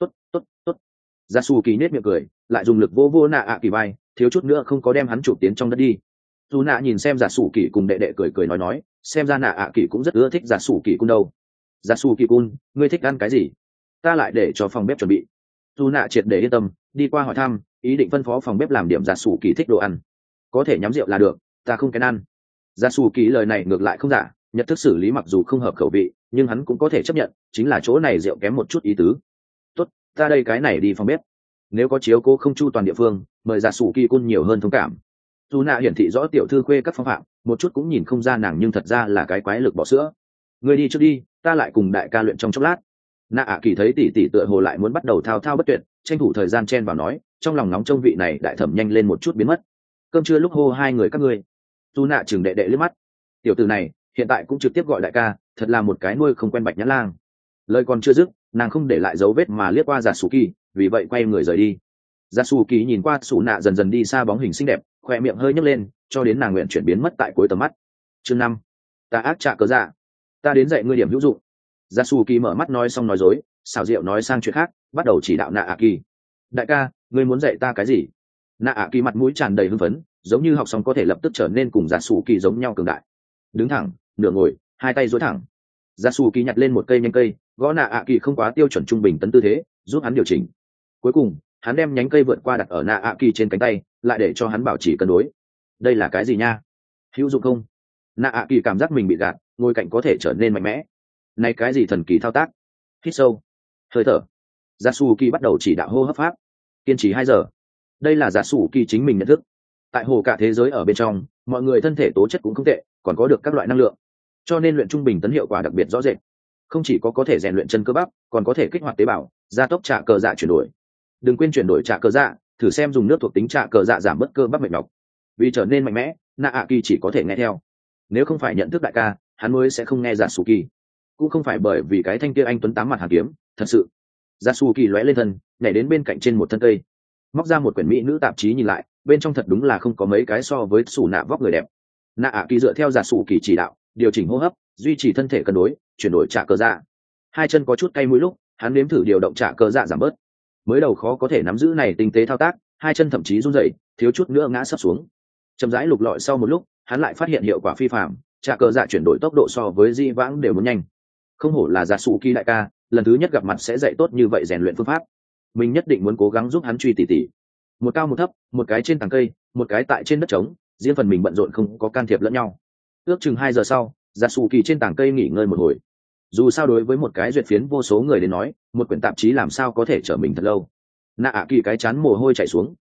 Tốt. Gia Su Kỳ nết miệng cười, lại dùng lực vô nạ ạ kỳ vai, thiếu chút nữa không có đem hắn chụp tiến trong đất đi. Dù nạ nhìn xem Gia Su Kỳ cùng đệ đệ cười nói, xem ra nạ ạ kỳ cũng rất ưa thích Gia Su Kỳ cun đâu. Gia Su Kỳ cun, ngươi thích ăn cái gì? Ta lại để cho phòng bếp chuẩn bị. Dù nạ triệt để yên tâm, đi qua hỏi thăm, ý định phân phó phòng bếp làm điểm Gia Su Kỳ thích đồ ăn. Có thể nhắm rượu là được, ta không kén ăn. Gia Su Kỳ lời này ngược lại không giả, nhận thức xử lý mặc dù không hợp khẩu vị, nhưng hắn cũng có thể chấp nhận, chính là chỗ này rượu kém một chút ý tứ. Tốt, ta đây cái này đi phòng bếp. Nếu có chiếu cố không chu toàn địa phương, mời Gia Su Kỳ cun nhiều hơn thông cảm. Dù nạ hiển thị rõ tiểu thư khuê các phong phạm, một chút cũng nhìn không ra nàng nhưng thật ra là cái quái lực bỏ sữa. Ngươi đi trước đi, ta lại cùng đại ca luyện trong chốc lát. Nạ ạ kỳ thấy tỷ tỷ tựa hồ lại muốn bắt đầu thao thao bất tuyệt, tranh thủ thời gian chen vào nói, trong lòng nóng trong vị này đại thẩm nhanh lên một chút biến mất. Cơm trưa lúc hô hai người các ngươi. Dù nạ chừng đệ đệ liếc mắt. Tiểu tử này hiện tại cũng trực tiếp gọi đại ca, thật là một cái nuôi không quen bạch nhãn lang. Lời còn chưa dứt, nàng không để lại dấu vết mà liếc qua Gia Su Kỳ, vì vậy quay người rời đi. Gia Su Kỳ nhìn qua Sú nạ dần dần đi xa bóng hình xinh đẹp, khoe miệng hơi nhấc lên, cho đến nàng nguyện chuyển biến mất tại cuối tầm mắt. Chương 5. Ta ác trả cớ dạ. Ta đến dạy ngươi điểm hữu dụng. Gia Su Kỳ mở mắt nói xong nói dối, xảo diệu nói sang chuyện khác, bắt đầu chỉ đạo nạ ạ kỳ. Đại ca, ngươi muốn dạy ta cái gì? Nạ ạ kỳ mặt mũi tràn đầy hưng phấn, giống như học xong có thể lập tức trở nên cùng Gia Su Kỳ giống nhau cường đại. Đứng thẳng, nửa ngồi, hai tay duỗi thẳng. Gia Su Kỳ nhặt lên một cây nhánh cây, gõ nạ ạ kỳ không quá tiêu chuẩn trung bình tấn tư thế, giúp hắn điều chỉnh. Cuối cùng, hắn đem nhánh cây vượt qua đặt ở nạ ạ kỳ trên cánh tay, lại để cho hắn bảo trì cân đối. Đây là cái gì nha? Hữu dụng không? Nạ ạ kỳ cảm giác mình bị gạt, ngồi cạnh có thể trở nên mạnh mẽ. Này cái gì thần kỳ thao tác? Hít sâu, hơi thở. Gia Su Kỳ bắt đầu chỉ đạo hô hấp pháp, kiên trì 2 giờ. Đây là Gia Su Kỳ chính mình nhận thức. Tại hồ cả thế giới ở bên trong, mọi người thân thể tố chất cũng không tệ, còn có được các loại năng lượng, cho nên luyện trung bình tấn hiệu quả đặc biệt rõ rệt. Không chỉ có thể rèn luyện chân cơ bắp, còn có thể kích hoạt tế bào, gia tốc trả cờ dạ chuyển đổi. Đừng quên chuyển đổi trả cờ dạ, thử xem dùng nước thuộc tính trả cờ dạ giảm bớt cơ bắp mệt nhọc. Vì trở nên mạnh mẽ, nạ ạ kỳ chỉ có thể nghe theo. Nếu không phải nhận thức đại ca, hắn mới sẽ không nghe Gia Su Kỳ. Cũng không phải bởi vì cái thanh kia anh tuấn tám mặt hàn kiếm, thật sự. Gia Su Kỳ lóe lên thân, nhảy đến bên cạnh trên một thân cây, móc ra một quyển mỹ nữ tạp chí nhìn lại, bên trong thật đúng là không có mấy cái so với Sú nạ vóc người đẹp. Nạ ạ kỳ dựa theo Gia Su Kỳ chỉ đạo, điều chỉnh hô hấp, duy trì thân thể cân đối, chuyển đổi trả cờ dạ. Hai chân có chút cay mũi lúc, hắn nếm thử điều động trả cờ dạ giảm bớt. Mới đầu khó có thể nắm giữ này tinh tế thao tác, hai chân thậm chí run rẩy, thiếu chút nữa ngã sấp xuống. Chậm rãi lục lọi sau một lúc, hắn lại phát hiện hiệu quả phi phàm, trả cờ dạ chuyển đổi tốc độ so với di vãng đều muốn nhanh. Không hổ là Gia Su Kỳ đại ca, lần thứ nhất gặp mặt sẽ dạy tốt như vậy rèn luyện phương pháp. Mình nhất định muốn cố gắng giúp hắn truy tỉ tỉ. Một cao một thấp, một cái trên tảng cây, một cái tại trên đất trống, riêng phần mình bận rộn không có can thiệp lẫn nhau. Ước chừng 2 giờ sau, Gia Su Kỳ trên tảng cây nghỉ ngơi một hồi. Dù sao đối với một cái duyệt phiến vô số người đến nói, một quyển tạp chí làm sao có thể chở mình thật lâu. Nạ ạ kỳ cái chán mồ hôi chảy xuống,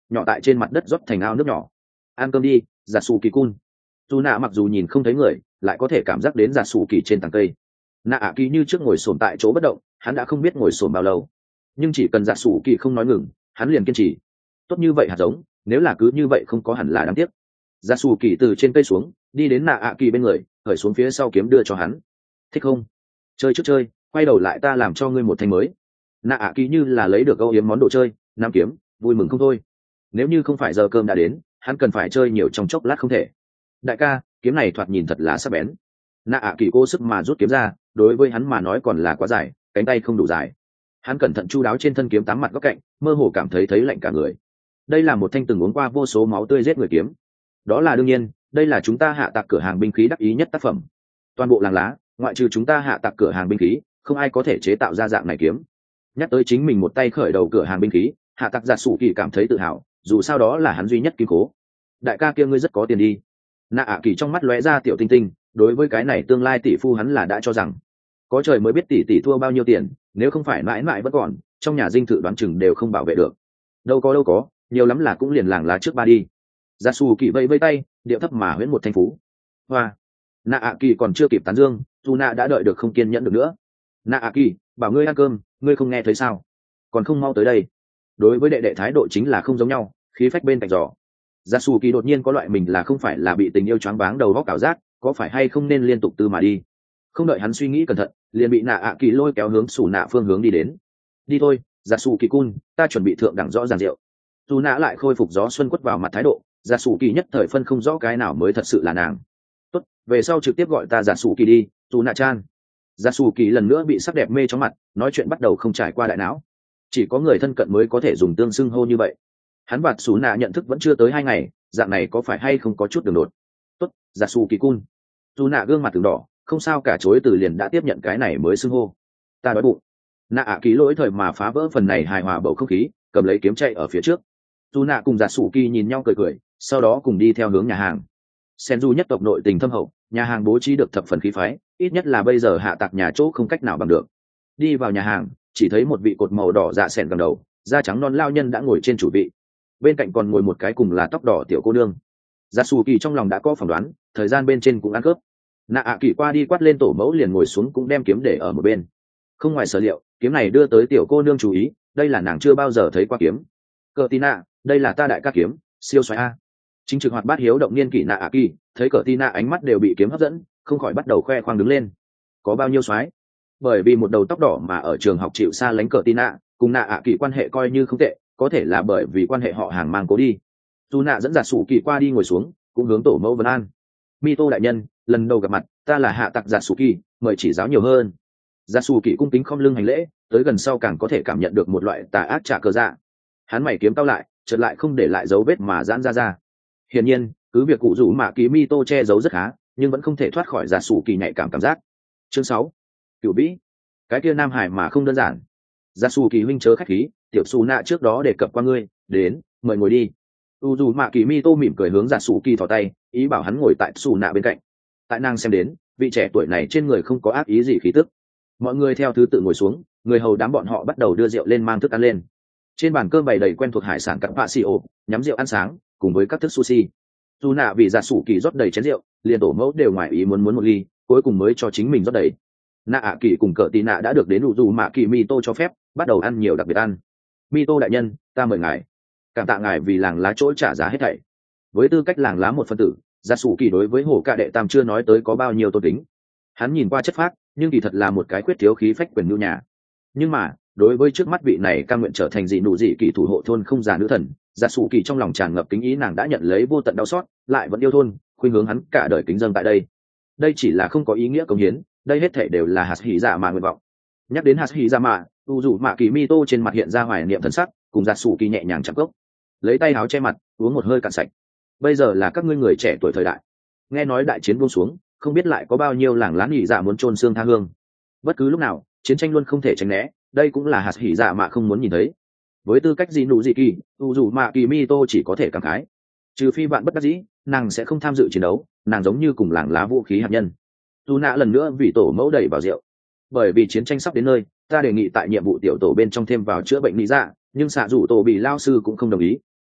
nhỏ tại trên mặt đất rót thành ao nước nhỏ. Ăn cơm đi, giả sủ kỳ cun. Dù nạ mặc dù nhìn không thấy người, lại có thể cảm giác đến giả sủ kỳ trên tầng cây. Nạ ạ kỳ như trước ngồi xổm tại chỗ bất động, hắn đã không biết ngồi xổm bao lâu, nhưng chỉ cần giả sủ kỳ không nói ngừng, hắn liền kiên trì. Tốt như vậy hạt giống, nếu là cứ như vậy không có hẳn là đáng tiếc. Giả sủ kỳ từ trên cây xuống, đi đến nạ ạ kỳ bên người, khởi xuống phía sau kiếm đưa cho hắn. Thích không? Chơi trước chơi, quay đầu lại ta làm cho ngươi một thanh mới. Nạ ạ kỳ như là lấy được âu yếm món đồ chơi, nam kiếm, vui mừng không thôi. Nếu như không phải giờ cơm đã đến, hắn cần phải chơi nhiều trong chốc lát không thể. Đại ca, kiếm này thoạt nhìn thật là sắc bén. Nạ ạ kỳ cố sức mà rút kiếm ra, đối với hắn mà nói còn là quá dài, cánh tay không đủ dài. Hắn cẩn thận chu đáo trên thân kiếm tám mặt góc cạnh, mơ hồ cảm thấy lạnh cả người. Đây là một thanh từng uống qua vô số máu tươi giết người kiếm. Đó là đương nhiên, đây là chúng ta hạ tạc cửa hàng binh khí đắc ý nhất tác phẩm. Toàn bộ làng lá, ngoại trừ chúng ta hạ tạc cửa hàng binh khí, không ai có thể chế tạo ra dạng này kiếm. Nhắc tới chính mình một tay khởi đầu cửa hàng binh khí, hạ tạc giả sủ kỳ cảm thấy tự hào, dù sao đó là hắn duy nhất kim cố. Đại ca kia ngươi rất có tiền đi. Nạ ạ kỳ trong mắt lóe ra tiểu tinh tinh, đối với cái này tương lai tỷ phu hắn là đã cho rằng có trời mới biết tỷ thua bao nhiêu tiền, nếu không phải mãi mãi vẫn còn, trong nhà dinh thự đoán chừng đều không bảo vệ được. Đâu có, nhiều lắm là cũng liền làng lá trước ba đi. Giả sủ kỳ vẫy vẫy tay, điệu thấp mà huyễn một thanh phú. Hoa. Nạ ạ kỳ còn chưa kịp tán dương, dù nạ đã đợi được không kiên nhẫn được nữa. Nạ ạ kỳ, bảo ngươi ăn cơm, ngươi không nghe thấy sao? Còn không mau tới đây. Đối với đệ đệ thái độ chính là không giống nhau, khí phách bên cạnh giò. Giả sủ kỳ đột nhiên có loại mình là không phải là bị tình yêu choáng váng đầu óc ảo giác, có phải hay không nên liên tục tư mà đi. Không đợi hắn suy nghĩ cẩn thận, liền bị nạ ạ kỳ lôi kéo hướng xù nạ phương hướng đi đến. Đi thôi, giả sủ kỳ cun, ta chuẩn bị thượng đẳng rõ ràng rượu. Dù nạ lại khôi phục gió xuân quất vào mặt thái độ, giả sủ kỳ nhất thời phân không rõ cái nào mới thật sự là nàng. Tốt, về sau trực tiếp gọi ta giả sủ kỳ đi, dù nạ chan. Giả sủ kỳ lần nữa bị sắc đẹp mê trong mặt, nói chuyện bắt đầu không trải qua đại não. Chỉ có người thân cận mới có thể dùng tương xưng hô như vậy. Hắn và xù nạ nhận thức vẫn chưa tới 2 ngày, dạng này có phải hay không có chút đường đột. Tốt, giả sủ kỳ cun. Dù nạ gương mặt từng đỏ, không sao cả chối từ liền đã tiếp nhận cái này mới xưng hô. Ta đói bụng. Nạ ạ ký lỗi thời mà phá vỡ phần này hài hòa bầu không khí, cầm lấy kiếm chạy ở phía trước. Dù nạ cùng giả sủ kỳ nhìn nhau cười, sau đó cùng đi theo hướng nhà hàng. Senju nhất tộc nội tình thâm hậu, nhà hàng bố trí được thập phần khí phái, ít nhất là bây giờ hạ tạc nhà chỗ không cách nào bằng được. Đi vào nhà hàng, chỉ thấy một vị cột màu đỏ dạ sẹn cầm đầu, da trắng non lao nhân đã ngồi trên chủ vị, bên cạnh còn ngồi một cái cùng là tóc đỏ tiểu cô nương. Giả sủ kỳ trong lòng đã có phỏng đoán, thời gian bên trên cũng ăn cướp. Nạ ạ kỳ qua đi quát lên tổ mẫu liền ngồi xuống cũng đem kiếm để ở một bên. Không ngoài sở liệu, kiếm này đưa tới tiểu cô nương chú ý, đây là nàng chưa bao giờ thấy qua kiếm. Cờ Tina, đây là ta đại ca kiếm, siêu xoáy a. Chính trực hoạt bát hiếu động niên kỷ nạ ạ kỳ, thấy Cờ Tina ánh mắt đều bị kiếm hấp dẫn, không khỏi bắt đầu khoe khoang đứng lên. Có bao nhiêu xoáy? Bởi vì một đầu tóc đỏ mà ở trường học chịu xa lánh Cờ Tina, cùng nạ ạ kỳ quan hệ coi như không tệ, có thể là bởi vì quan hệ họ hàng mang cố đi. Dù nạ dẫn giả sủ kỳ qua đi ngồi xuống, cũng hướng tổ mẫu vấn an. Mito đại nhân, lần đầu gặp mặt, ta là hạ tặc giả sủ kỳ, mời chỉ giáo nhiều hơn. Giả sủ kỳ cung kính khom lưng hành lễ, tới gần sau càng có thể cảm nhận được một loại tà ác trả cờ dạ. Hắn mày kiếm cao lại, chợt lại không để lại dấu vết mà giãn ra. Hiển nhiên, cứ việc cụ rủ mạ ký Mito che giấu rất khá, nhưng vẫn không thể thoát khỏi giả sủ kỳ nhạy cảm giác. Chương 6. Cửu vĩ. Cái kia nam hải mà không đơn giản. Giả sủ kỳ huynh chớ khách khí, tiểu xù nạ trước đó đề cập qua ngươi, đến, mời ngồi đi. Dù mạ kỳ Mito mỉm cười hướng giả sủ kỳ thò tay, ý bảo hắn ngồi tại xù nạ bên cạnh. Tại nàng xem đến, vị trẻ tuổi này trên người không có ác ý gì khí tức. Mọi người theo thứ tự ngồi xuống, người hầu đám bọn họ bắt đầu đưa rượu lên mang thức ăn lên. Trên bàn cơm bày đầy quen thuộc hải sản cặp bạ xì ổ, nhắm rượu ăn sáng cùng với các thức sushi. Dù nạ vì giả sủ kỳ rót đầy chén rượu, liền tổ mẫu đều ngoài ý muốn một ly, cuối cùng mới cho chính mình rót đầy. Nạ ạ kỳ cùng Cờ Tì nạ đã được đến dù mạ kỳ Mito cho phép, bắt đầu ăn nhiều đặc biệt ăn. Mito đại nhân, ta mời ngài. Cảm tạ ngài vì làng lá chỗ trả giá hết thảy. Với tư cách làng lá một phân tử, giả sủ kỳ đối với hổ cạ đệ tam chưa nói tới có bao nhiêu tôn kính. Hắn nhìn qua chất phác, nhưng kỳ thật là một cái khuyết thiếu khí phách quyền nhu nhà. Nhưng mà đối với trước mắt vị này cam nguyện trở thành dị nụ dị kỳ thủ hộ thôn không già nữ thần, giả sủ kỳ trong lòng tràn ngập kính ý, nàng đã nhận lấy vô tận đau xót, lại vẫn yêu thôn, khuynh hướng hắn cả đời kính dâng tại đây. Đây chỉ là không có ý nghĩa công hiến, đây hết thể đều là hạt hỉ dạ mà nguyện vọng. Nhắc đến hạt hỉ dạ mà, u dù mạ kỳ Mito trên mặt hiện ra hoài niệm thần sắc, cùng giả sủ kỳ nhẹ nhàng chạm cốc, lấy tay áo che mặt, uống một hơi cạn sạch. Bây giờ là các ngươi người trẻ tuổi thời đại, nghe nói đại chiến buông xuống, không biết lại có bao nhiêu làng lá nghỉ dạ muốn chôn xương tha hương. Bất cứ lúc nào, chiến tranh luôn không thể tránh né, đây cũng là hạt hỉ dạ mà không muốn nhìn thấy. Với tư cách gì nụ gì kỳ, dù mà kỳ Mito chỉ có thể cảm khái. Trừ phi bạn bất đắc dĩ, nàng sẽ không tham dự chiến đấu, nàng giống như cùng làng lá vũ khí hạt nhân. Dù nạ lần nữa vì tổ mẫu đẩy vào rượu. Bởi vì chiến tranh sắp đến nơi, ta đề nghị tại nhiệm vụ tiểu tổ bên trong thêm vào chữa bệnh lý dạ, nhưng xạ rủ tổ bị lao sư cũng không đồng ý.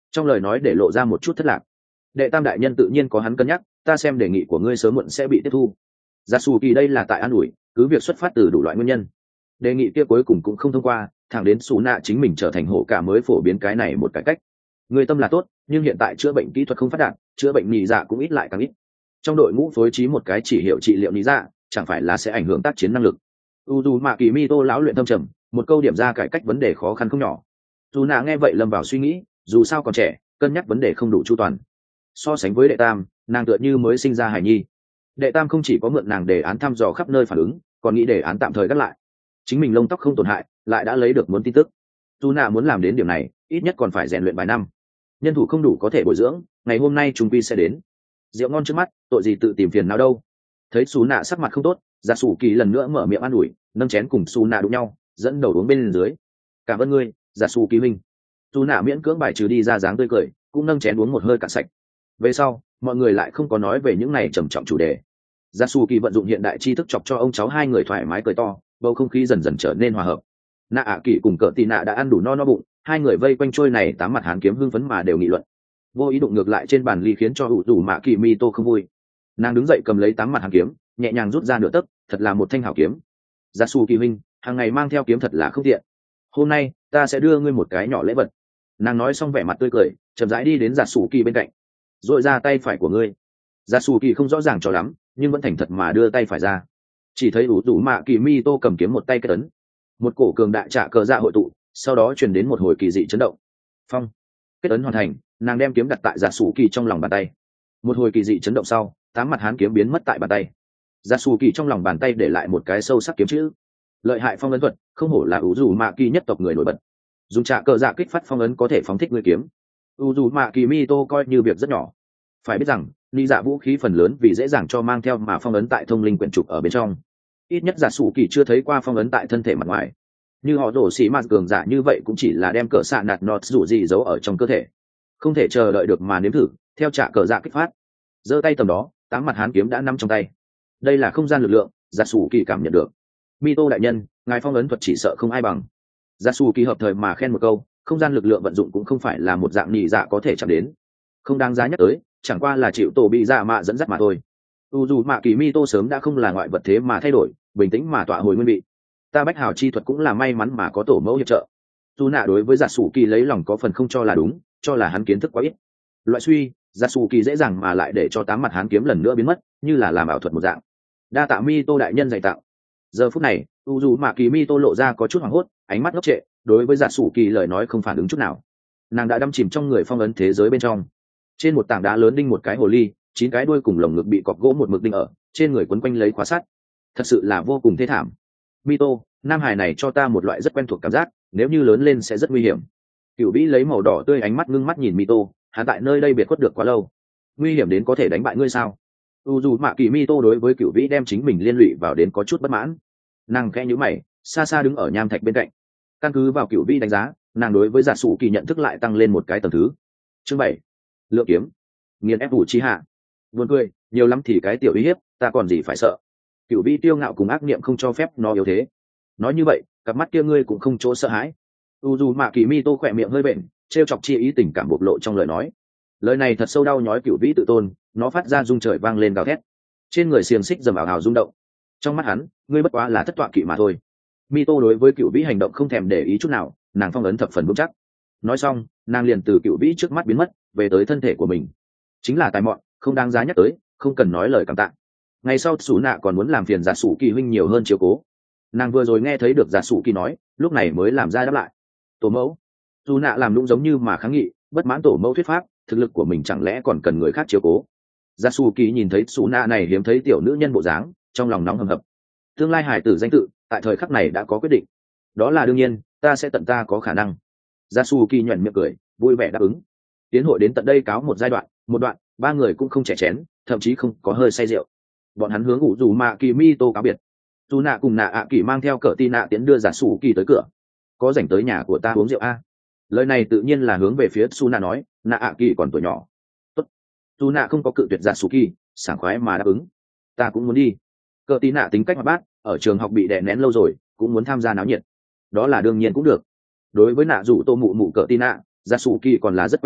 trong lời nói để lộ ra một chút thất lạc. Đệ tam đại nhân tự nhiên có hắn cân nhắc, ta xem đề nghị của ngươi sớm muộn sẽ bị tiếp thu. Giả Sủ Kỳ đây là tại an ủi, cứ việc xuất phát từ đủ loại nguyên nhân. Đề nghị kia cuối cùng cũng không thông qua, thẳng đến Sú Nạ chính mình trở thành hổ cả mới phổ biến cái này một cải cách. Người tâm là tốt, nhưng hiện tại chữa bệnh kỹ thuật không phát đạt, chữa bệnh nhị dạ cũng ít lại càng ít. Trong đội ngũ phối trí một cái chỉ hiệu trị liệu nhị dạ, chẳng phải là sẽ ảnh hưởng tác chiến năng lực. Uzumaki Mito lão luyện thâm trầm, một câu điểm ra cải cách vấn đề khó khăn không nhỏ. Sú Nạ nghe vậy lâm vào suy nghĩ, dù sao còn trẻ, cân nhắc vấn đề không đủ chu toàn. So sánh với đệ tam, nàng tựa như mới sinh ra hài nhi. Đệ tam không chỉ có mượn nàng đề án thăm dò khắp nơi phản ứng, còn nghĩ đề án tạm thời gác lại. Chính mình lông tóc không tổn hại, lại đã lấy được muốn tin tức. Sú Nạ muốn làm đến điểm này, ít nhất còn phải rèn luyện vài năm. Nhân thủ không đủ có thể bồi dưỡng, ngày hôm nay chúng quy sẽ đến. Rượu ngon trước mắt, tội gì tự tìm phiền nào đâu. Thấy Sú Nạ sắc mặt không tốt, Giả Sủ Kỳ lần nữa mở miệng an ủi, nâng chén cùng Sú Nạ đụng nhau, dẫn đầu uống bên dưới. Cảm ơn ngươi, Giả Sủ Kỳ huynh. Sú Nạ miễn cưỡng bài trừ đi ra dáng tươi cười, cũng nâng chén uống một hơi cạn sạch. Về sau, mọi người lại không có nói về những này trầm trọng chủ đề. Giả Sủ Kỳ vận dụng hiện đại tri thức chọc cho ông cháu hai người thoải mái cười to, bầu không khí dần dần trở nên hòa hợp. Nạ ạ Kỳ cùng Cờ Tì Nạ đã ăn đủ no bụng, hai người vây quanh trôi này tám mặt hàn kiếm hưng phấn mà đều nghị luận. Vô ý đụng ngược lại trên bàn ly khiến cho Uzumaki Mito không vui. Nàng đứng dậy cầm lấy tám mặt hàn kiếm, nhẹ nhàng rút ra nửa tấc, thật là một thanh hảo kiếm. Giả Sủ Kỳ huynh, hàng ngày mang theo kiếm thật là không tiện. Hôm nay ta sẽ đưa ngươi một cái nhỏ lễ vật. Nàng nói xong vẻ mặt tươi cười, chậm rãi đi đến Giả Sủ Kỳ bên cạnh, dội ra tay phải của ngươi. Giả Sủ Kỳ không rõ ràng cho lắm, nhưng vẫn thành thật mà đưa tay phải ra. Chỉ thấy Uzumaki Mito cầm kiếm một tay kết ấn, một cổ cường đại trả cờ dạ hội tụ, sau đó truyền đến một hồi kỳ dị chấn động. Phong, kết ấn hoàn thành, nàng đem kiếm đặt tại Giả Sủ Kỳ trong lòng bàn tay. Một hồi kỳ dị chấn động sau, tám mặt hán kiếm biến mất tại bàn tay. Giả Sủ Kỳ trong lòng bàn tay để lại một cái sâu sắc kiếm chữ. Lợi hại phong ấn thuật, không hổ là Uzumaki nhất tộc người nổi bật. Dùng trả cờ dạ kích phát phong ấn có thể phóng thích ngươi kiếm. Uzumaki Mito coi như việc rất nhỏ. Phải biết rằng, ly dạ vũ khí phần lớn vì dễ dàng cho mang theo mà phong ấn tại thông linh quyển trục ở bên trong. Ít nhất Giả Sủ Kỳ chưa thấy qua phong ấn tại thân thể mặt ngoài. Như họ đổ xỉ mạt cường giả như vậy cũng chỉ là đem cỡ xạ nạt nọt rủ gì giấu ở trong cơ thể. Không thể chờ đợi được mà nếm thử, theo trả cờ dạ kích phát. Giơ tay tầm đó, tám mặt hán kiếm đã nắm trong tay. Đây là không gian lực lượng, Giả Sủ Kỳ cảm nhận được. Mito đại nhân, ngài phong ấn thuật chỉ sợ không ai bằng. Giả Sủ Kỳ hợp thời mà khen một câu, không gian lực lượng vận dụng cũng không phải là một dạng nhị dạ có thể chạm đến. Không đáng giá nhắc tới, chẳng qua là chịu tổ bị dạ mạ dẫn dắt mà thôi. Uzumaki Mito sớm đã không là ngoại vật thế mà thay đổi, bình tĩnh mà tọa hồi nguyên vị. Ta bách hào chi thuật cũng là may mắn mà có tổ mẫu hiệp trợ. Sú Nạ đối với Giả Sủ Kỳ lấy lòng có phần không cho là đúng, cho là hắn kiến thức quá ít. Loại suy, Giả Sủ Kỳ dễ dàng mà lại để cho tám mặt hán kiếm lần nữa biến mất, như là làm ảo thuật một dạng. Đa tạ Mito đại nhân dạy tạo. Giờ phút này, Uzumaki Mito lộ ra có chút hoảng hốt, ánh mắt ngốc trệ, đối với Giả Sủ Kỳ lời nói không phản ứng chút nào. Nàng đã đắm chìm trong người phong ấn thế giới bên trong. Trên một tảng đá lớn đinh một cái hồ ly, 9 cái đuôi cùng lồng ngực bị cọc gỗ một mực đinh ở, trên người quấn quanh lấy khóa sắt. Thật sự là vô cùng thê thảm. Mito, nam hải này cho ta một loại rất quen thuộc cảm giác, nếu như lớn lên sẽ rất nguy hiểm. Cửu Vĩ lấy màu đỏ tươi ánh mắt ngưng mắt nhìn Mito, hắn tại nơi đây biệt khuất được quá lâu, nguy hiểm đến có thể đánh bại ngươi sao? Uzumaki Mito đối với Cửu Vĩ đem chính mình liên lụy vào đến có chút bất mãn. Nàng khẽ nhíu mày, xa xa đứng ở nham thạch bên cạnh. Căn cứ vào Cửu Vĩ đánh giá, nàng đối với Giả Sủ Kỳ nhận thức lại tăng lên một cái tầng thứ. Chương 7. Lượng kiếm, nghiền ép chi hạ. Buồn cười, nhiều lắm thì cái tiểu uy hiếp, ta còn gì phải sợ? Cửu Vĩ tiêu ngạo cùng ác niệm không cho phép nó yếu thế. Nói như vậy, cặp mắt kia ngươi cũng không chỗ sợ hãi. Uzumaki Mito khỏe miệng hơi bệnh, trêu chọc chi ý tình cảm bộc lộ trong lời nói. Lời này thật sâu đau nhói Cửu Vĩ tự tôn, nó phát ra rung trời vang lên gào thét. Trên người xiềng xích rầm ảo hào rung động. Trong mắt hắn, ngươi bất quá là thất tọa kỵ mà thôi. Mito đối với Cửu Vĩ hành động không thèm để ý chút nào, nàng phong ấn thập phần vững chắc. Nói xong, nàng liền từ Cửu Vĩ trước mắt biến mất, về tới thân thể của mình. Chính là tài mọn, không đáng giá nhắc tới, không cần nói lời cảm tạ. Ngày sau Sú Nạ còn muốn làm phiền Giả Sủ Kỳ huynh nhiều hơn chiếu cố. Nàng vừa rồi nghe thấy được Giả Sủ Kỳ nói, lúc này mới làm ra đáp lại. Tổ mẫu. Sú Nạ làm lũng giống như mà kháng nghị, bất mãn tổ mẫu thuyết pháp, thực lực của mình chẳng lẽ còn cần người khác chiếu cố. Giả Sủ Kỳ nhìn thấy Sú Nạ này hiếm thấy tiểu nữ nhân bộ dáng, trong lòng nóng hầm hập. Tương lai hải tử danh tự, tại thời khắc này đã có quyết định. Đó là đương nhiên, ta sẽ tận ta có khả năng. Giả Sủ Kỳ nhoẻn miệng cười, vui vẻ đáp ứng. Tiến hội đến tận đây cáo một giai đoạn, một đoạn, ba người cũng không chè chén, thậm chí không có hơi say rượu. Bọn hắn hướng Uzumaki Mito cáo biệt. Sú Nạ cùng Nạ ạ Kỳ mang theo Cờ Tì Nạ tiến đưa Giả Sủ Kỳ tới cửa. Có rảnh tới nhà của ta uống rượu a? Lời này tự nhiên là hướng về phía Sú Nạ nói, Nạ ạ Kỳ còn tuổi nhỏ. Tốt. Sú Nạ không có cự tuyệt Giả Sủ Kỳ, sảng khoái mà đáp ứng. Ta cũng muốn đi. Cờ Tì Nạ tính cách hoạt bát, ở trường học bị đè nén lâu rồi, cũng muốn tham gia náo nhiệt. Đó là đương nhiên cũng được. Đối với Nạ rủ tô mụ mụ Cờ Tì Nạ, Giả Sủ Kỳ còn là rất quen thuộc,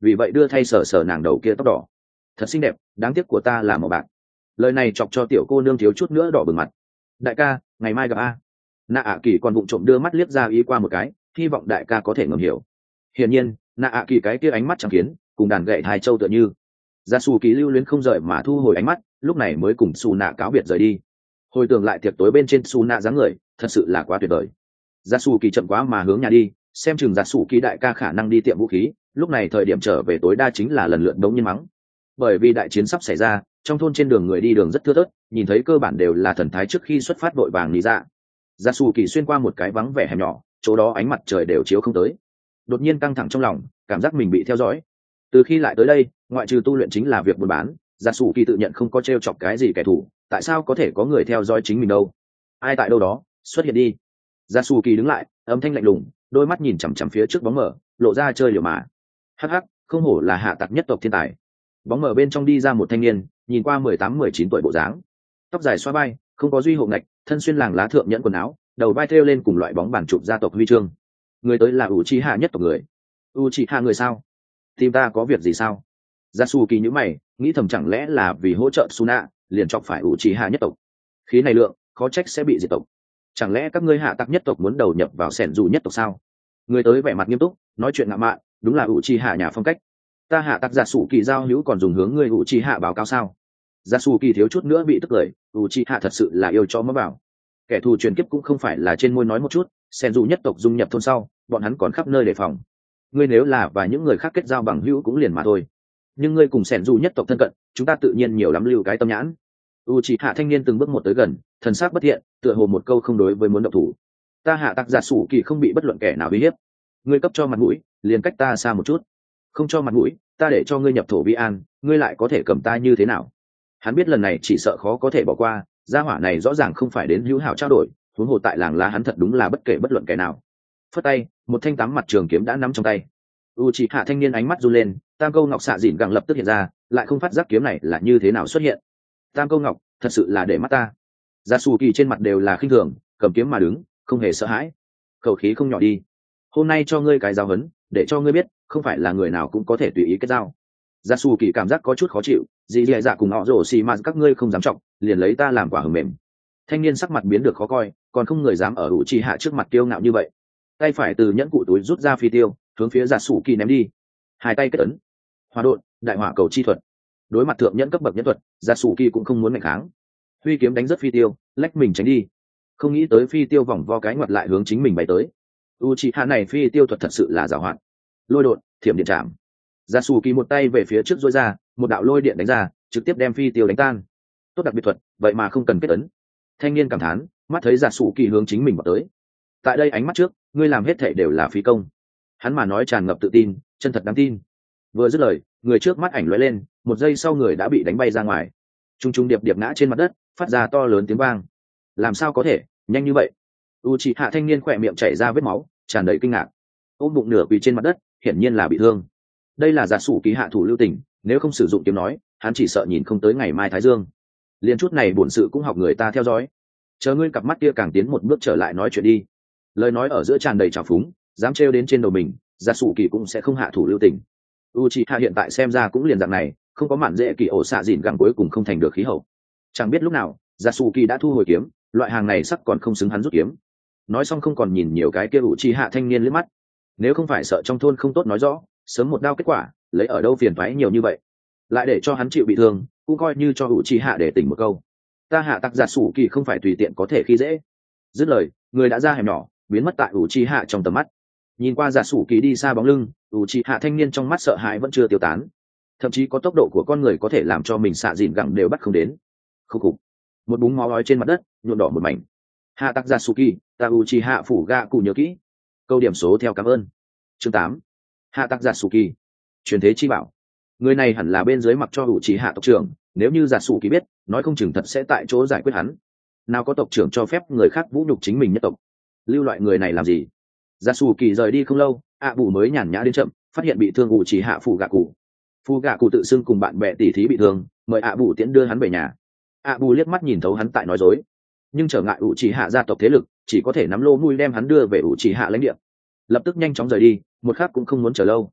vì vậy đưa thay sờ sờ nàng đầu kia tóc đỏ. Thật xinh đẹp, đáng tiếc của ta là màu bạc. Lời này chọc cho tiểu cô nương thiếu chút nữa đỏ bừng mặt. Đại ca, ngày mai gặp a. Nạ ạ kỳ còn vụng trộm đưa mắt liếc ra ý qua một cái, hy vọng đại ca có thể ngầm hiểu. Hiển nhiên nạ ạ kỳ cái kia ánh mắt chẳng kiến cùng đàn gậy hai châu tựa như. Gia Sù Kỳ lưu luyến không rời mà thu hồi ánh mắt, lúc này mới cùng Su Nạ cáo biệt rời đi. Hồi tưởng lại tiệc tối bên trên Su Nạ dáng người, thật sự là quá tuyệt vời. Gia Sù Kỳ chậm quá mà hướng nhà đi, xem chừng Gia Sù Kỳ đại ca khả năng đi tiệm vũ khí, lúc này thời điểm trở về tối đa chính là lần lượt đống nhân mắng. Bởi vì đại chiến sắp xảy ra, trong thôn trên đường người đi đường rất thưa thớt, nhìn thấy cơ bản đều là thần thái trước khi xuất phát vội vàng lý ra. Gia Sù Kỳ xuyên qua một cái vắng vẻ hẻm nhỏ, chỗ đó ánh mặt trời đều chiếu không tới. Đột nhiên căng thẳng trong lòng, cảm giác mình bị theo dõi. Từ khi lại tới đây, ngoại trừ tu luyện chính là việc buôn bán, Gia Sù Kỳ tự nhận không có t chọc cái gì kẻ thù, tại sao có thể có người theo dõi chính mình đâu? Ai tại đâu đó, xuất hiện đi. Gia Sù Kỳ đứng lại, âm thanh lạnh lùng, đôi mắt nhìn chằm chằm phía trước bóng mờ, lộ ra chơi liều mà. Hắc hắc, không hổ là hạ tặc nhất tộc thiên tài. Bóng mờ bên trong đi ra một thanh niên, nhìn qua 18-19 tuổi bộ dáng, tóc dài xoa vai, không có duy hộ ngạch, thân xuyên làng lá thượng nhẫn quần áo, đầu vai thêu lên cùng loại bóng bản chụp gia tộc huy chương. Người tới là Uchiha nhất tộc người. Uchiha người sao? Tìm ta có việc gì sao? Gia Sù Kỳ nhíu mày, nghĩ thầm chẳng lẽ là vì hỗ trợ Suna, liền chọc phải Uchiha nhất tộc. Khí này lượng, khó trách sẽ bị diệt tộc. Chẳng lẽ các ngươi hạ tặc nhất tộc muốn đầu nhập vào sẻn dù nhất tộc sao? Người tới vẻ mặt nghiêm túc, nói chuyện ngạo mạn, đúng là Uchiha nhà phong cách. Ta hạ tặc Gia Sù Kỳ giao hữu còn dùng hướng ngươi Uchiha báo cáo sao? Gia Sù Kỳ thiếu chút nữa bị tức cười, Uchiha thật sự là yêu cho mớ bảo. Kẻ thù truyền kiếp cũng không phải là trên môi nói một chút, sẻn dù nhất tộc dung nhập thôn sau, bọn hắn còn khắp nơi đề phòng. Ngươi nếu là và những người khác kết giao bằng hữu cũng liền mà thôi, nhưng ngươi cùng sẻn dù nhất tộc thân cận, chúng ta tự nhiên nhiều lắm lưu cái tâm nhãn. Uchiha thanh niên từng bước một tới gần, thần sắc bất thiện, tựa hồ một câu không đối với muốn động thủ. Ta hạ tặc Gia Sù Kỳ không bị bất luận kẻ nào uy hiếp, ngươi cấp cho mặt mũi, liền cách ta xa một chút. Không cho mặt mũi, ta để cho ngươi nhập thổ vi an, ngươi lại có thể cầm ta như thế nào? Hắn biết lần này chỉ sợ khó có thể bỏ qua, gia hỏa này rõ ràng không phải đến hữu hảo trao đổi, huống hồ tại làng lá hắn thật đúng là bất kể bất luận kẻ nào. Phất tay, một thanh tám mặt trường kiếm đã nắm trong tay. Uchiha thanh niên ánh mắt run lên, tam câu ngọc xạ dịn gẳng lập tức hiện ra, lại không phát giác kiếm này là như thế nào xuất hiện. Tam câu ngọc, thật sự là để mắt ta. Gia Sù Kỳ trên mặt đều là khinh thường, cầm kiếm mà đứng, không hề sợ hãi. Khẩu khí không nhỏ đi. Hôm nay cho ngươi cái giáo huấn, để cho ngươi biết, không phải là người nào cũng có thể tùy ý kết giao. Gia Sù Kỳ cảm giác có chút khó chịu, gì dè dạ cùng họ rổ xì mà các ngươi không dám trọng, liền lấy ta làm quả hờm mềm. Thanh niên sắc mặt biến được khó coi, còn không người dám ở Uchiha trước mặt kiêu ngạo như vậy. Tay phải từ nhẫn cụ túi rút ra phi tiêu, hướng phía Gia Sù Kỳ ném đi. Hai tay kết ấn, hỏa độn, đại hỏa cầu chi thuật. Đối mặt thượng nhẫn cấp bậc nhân thuật, Gia Sù Kỳ cũng không muốn mạnh kháng. Huy kiếm đánh rất phi tiêu, lách mình tránh đi. Không nghĩ tới phi tiêu vòng vo cái ngoặt lại hướng chính mình bay tới. Uchiha này phi tiêu thuật thật sự là giàu hoạt. Lôi độn, thiểm điện chạm. Gia Sù Kỳ một tay về phía trước duỗi ra, một đạo lôi điện đánh ra, trực tiếp đem phi tiêu đánh tan. Tốt đặc biệt thuật, vậy mà không cần kết ấn. Thanh niên cảm thán, mắt thấy Gia Sù Kỳ hướng chính mình vào tới. Tại đây ánh mắt trước, ngươi làm hết thảy đều là phí công. Hắn mà nói tràn ngập tự tin, chân thật đáng tin. Vừa dứt lời, người trước mắt ảnh lóe lên, một giây sau người đã bị đánh bay ra ngoài. Trung trung điệp điệp ngã trên mặt đất, phát ra to lớn tiếng vang. Làm sao có thể, nhanh như vậy? Uchiha thanh niên khỏe miệng chảy ra vết máu, tràn đầy kinh ngạc. Ôm bụng nửa quỳ trên mặt đất, hiển nhiên là bị thương. Đây là Gia Sù Kỳ hạ thủ lưu tình, nếu không sử dụng kiếm nói, hắn chỉ sợ nhìn không tới ngày mai thái dương. Liên chút này bổn sự cũng học người ta theo dõi. Chờ ngươi cặp mắt kia càng tiến một bước trở lại nói chuyện đi. Lời nói ở giữa tràn đầy trào phúng, dám trêu đến trên đầu mình, Gia Sù Kỳ cũng sẽ không hạ thủ lưu tình. Uchiha hiện tại xem ra cũng liền dạng này, không có mạn dễ kỳ ổ xạ dịn gẳng cuối cùng không thành được khí hậu. Chẳng biết lúc nào, Gia Sù Kỳ đã thu hồi kiếm, loại hàng này sắc còn không xứng hắn rút kiếm. Nói xong không còn nhìn nhiều cái kia Uchiha thanh niên liếc mắt. Nếu không phải sợ trong thôn không tốt nói rõ, sớm một đao kết quả, lấy ở đâu phiền toái nhiều như vậy. Lại để cho hắn chịu bị thương, cũng coi như cho Uchiha để tỉnh một câu. Ta hạ tặc Gia Sù Kỳ không phải tùy tiện có thể khi dễ. Dứt lời, người đã ra hẻm nhỏ, biến mất tại Uchiha trong tầm mắt. Nhìn qua Gia Sù Kỳ đi xa bóng lưng, Uchiha thanh niên trong mắt sợ hãi vẫn chưa tiêu tán. Thậm chí có tốc độ của con người có thể làm cho mình xạ dịn gẳng đều bắt không đến. Khúc khục. Một búng máu ói trên mặt đất, nhuộm đỏ một mảnh. Hạ tặc Gia Sù Kỳ, ta Uchiha phủ ga cụ nhớ kỹ. Câu điểm số theo cảm ơn. Chương 8. Hạ tặc Gia Sù Kỳ, truyền thế chi bảo. Người này hẳn là bên dưới mặc cho Uchiha tộc trưởng, nếu như Gia Sù Kỳ biết, nói không chừng thật sẽ tại chỗ giải quyết hắn. Nào có tộc trưởng cho phép người khác vũ nhục chính mình nhất tộc. Lưu loại người này làm gì? Gia Sù Kỳ rời đi không lâu, bù mới nhàn nhã đến chậm, phát hiện bị thương Uchiha phủ gạ cụ. Phu gạ cụ tự xưng cùng bạn bè tỉ thí bị thương, mời bù tiễn đưa hắn về nhà. Bù liếc mắt nhìn thấu hắn tại nói dối, nhưng trở ngại Uchiha gia tộc thế lực, chỉ có thể nắm lô mui đem hắn đưa về Uchiha lãnh địa. Lập tức nhanh chóng rời đi, một khắc cũng không muốn chờ lâu.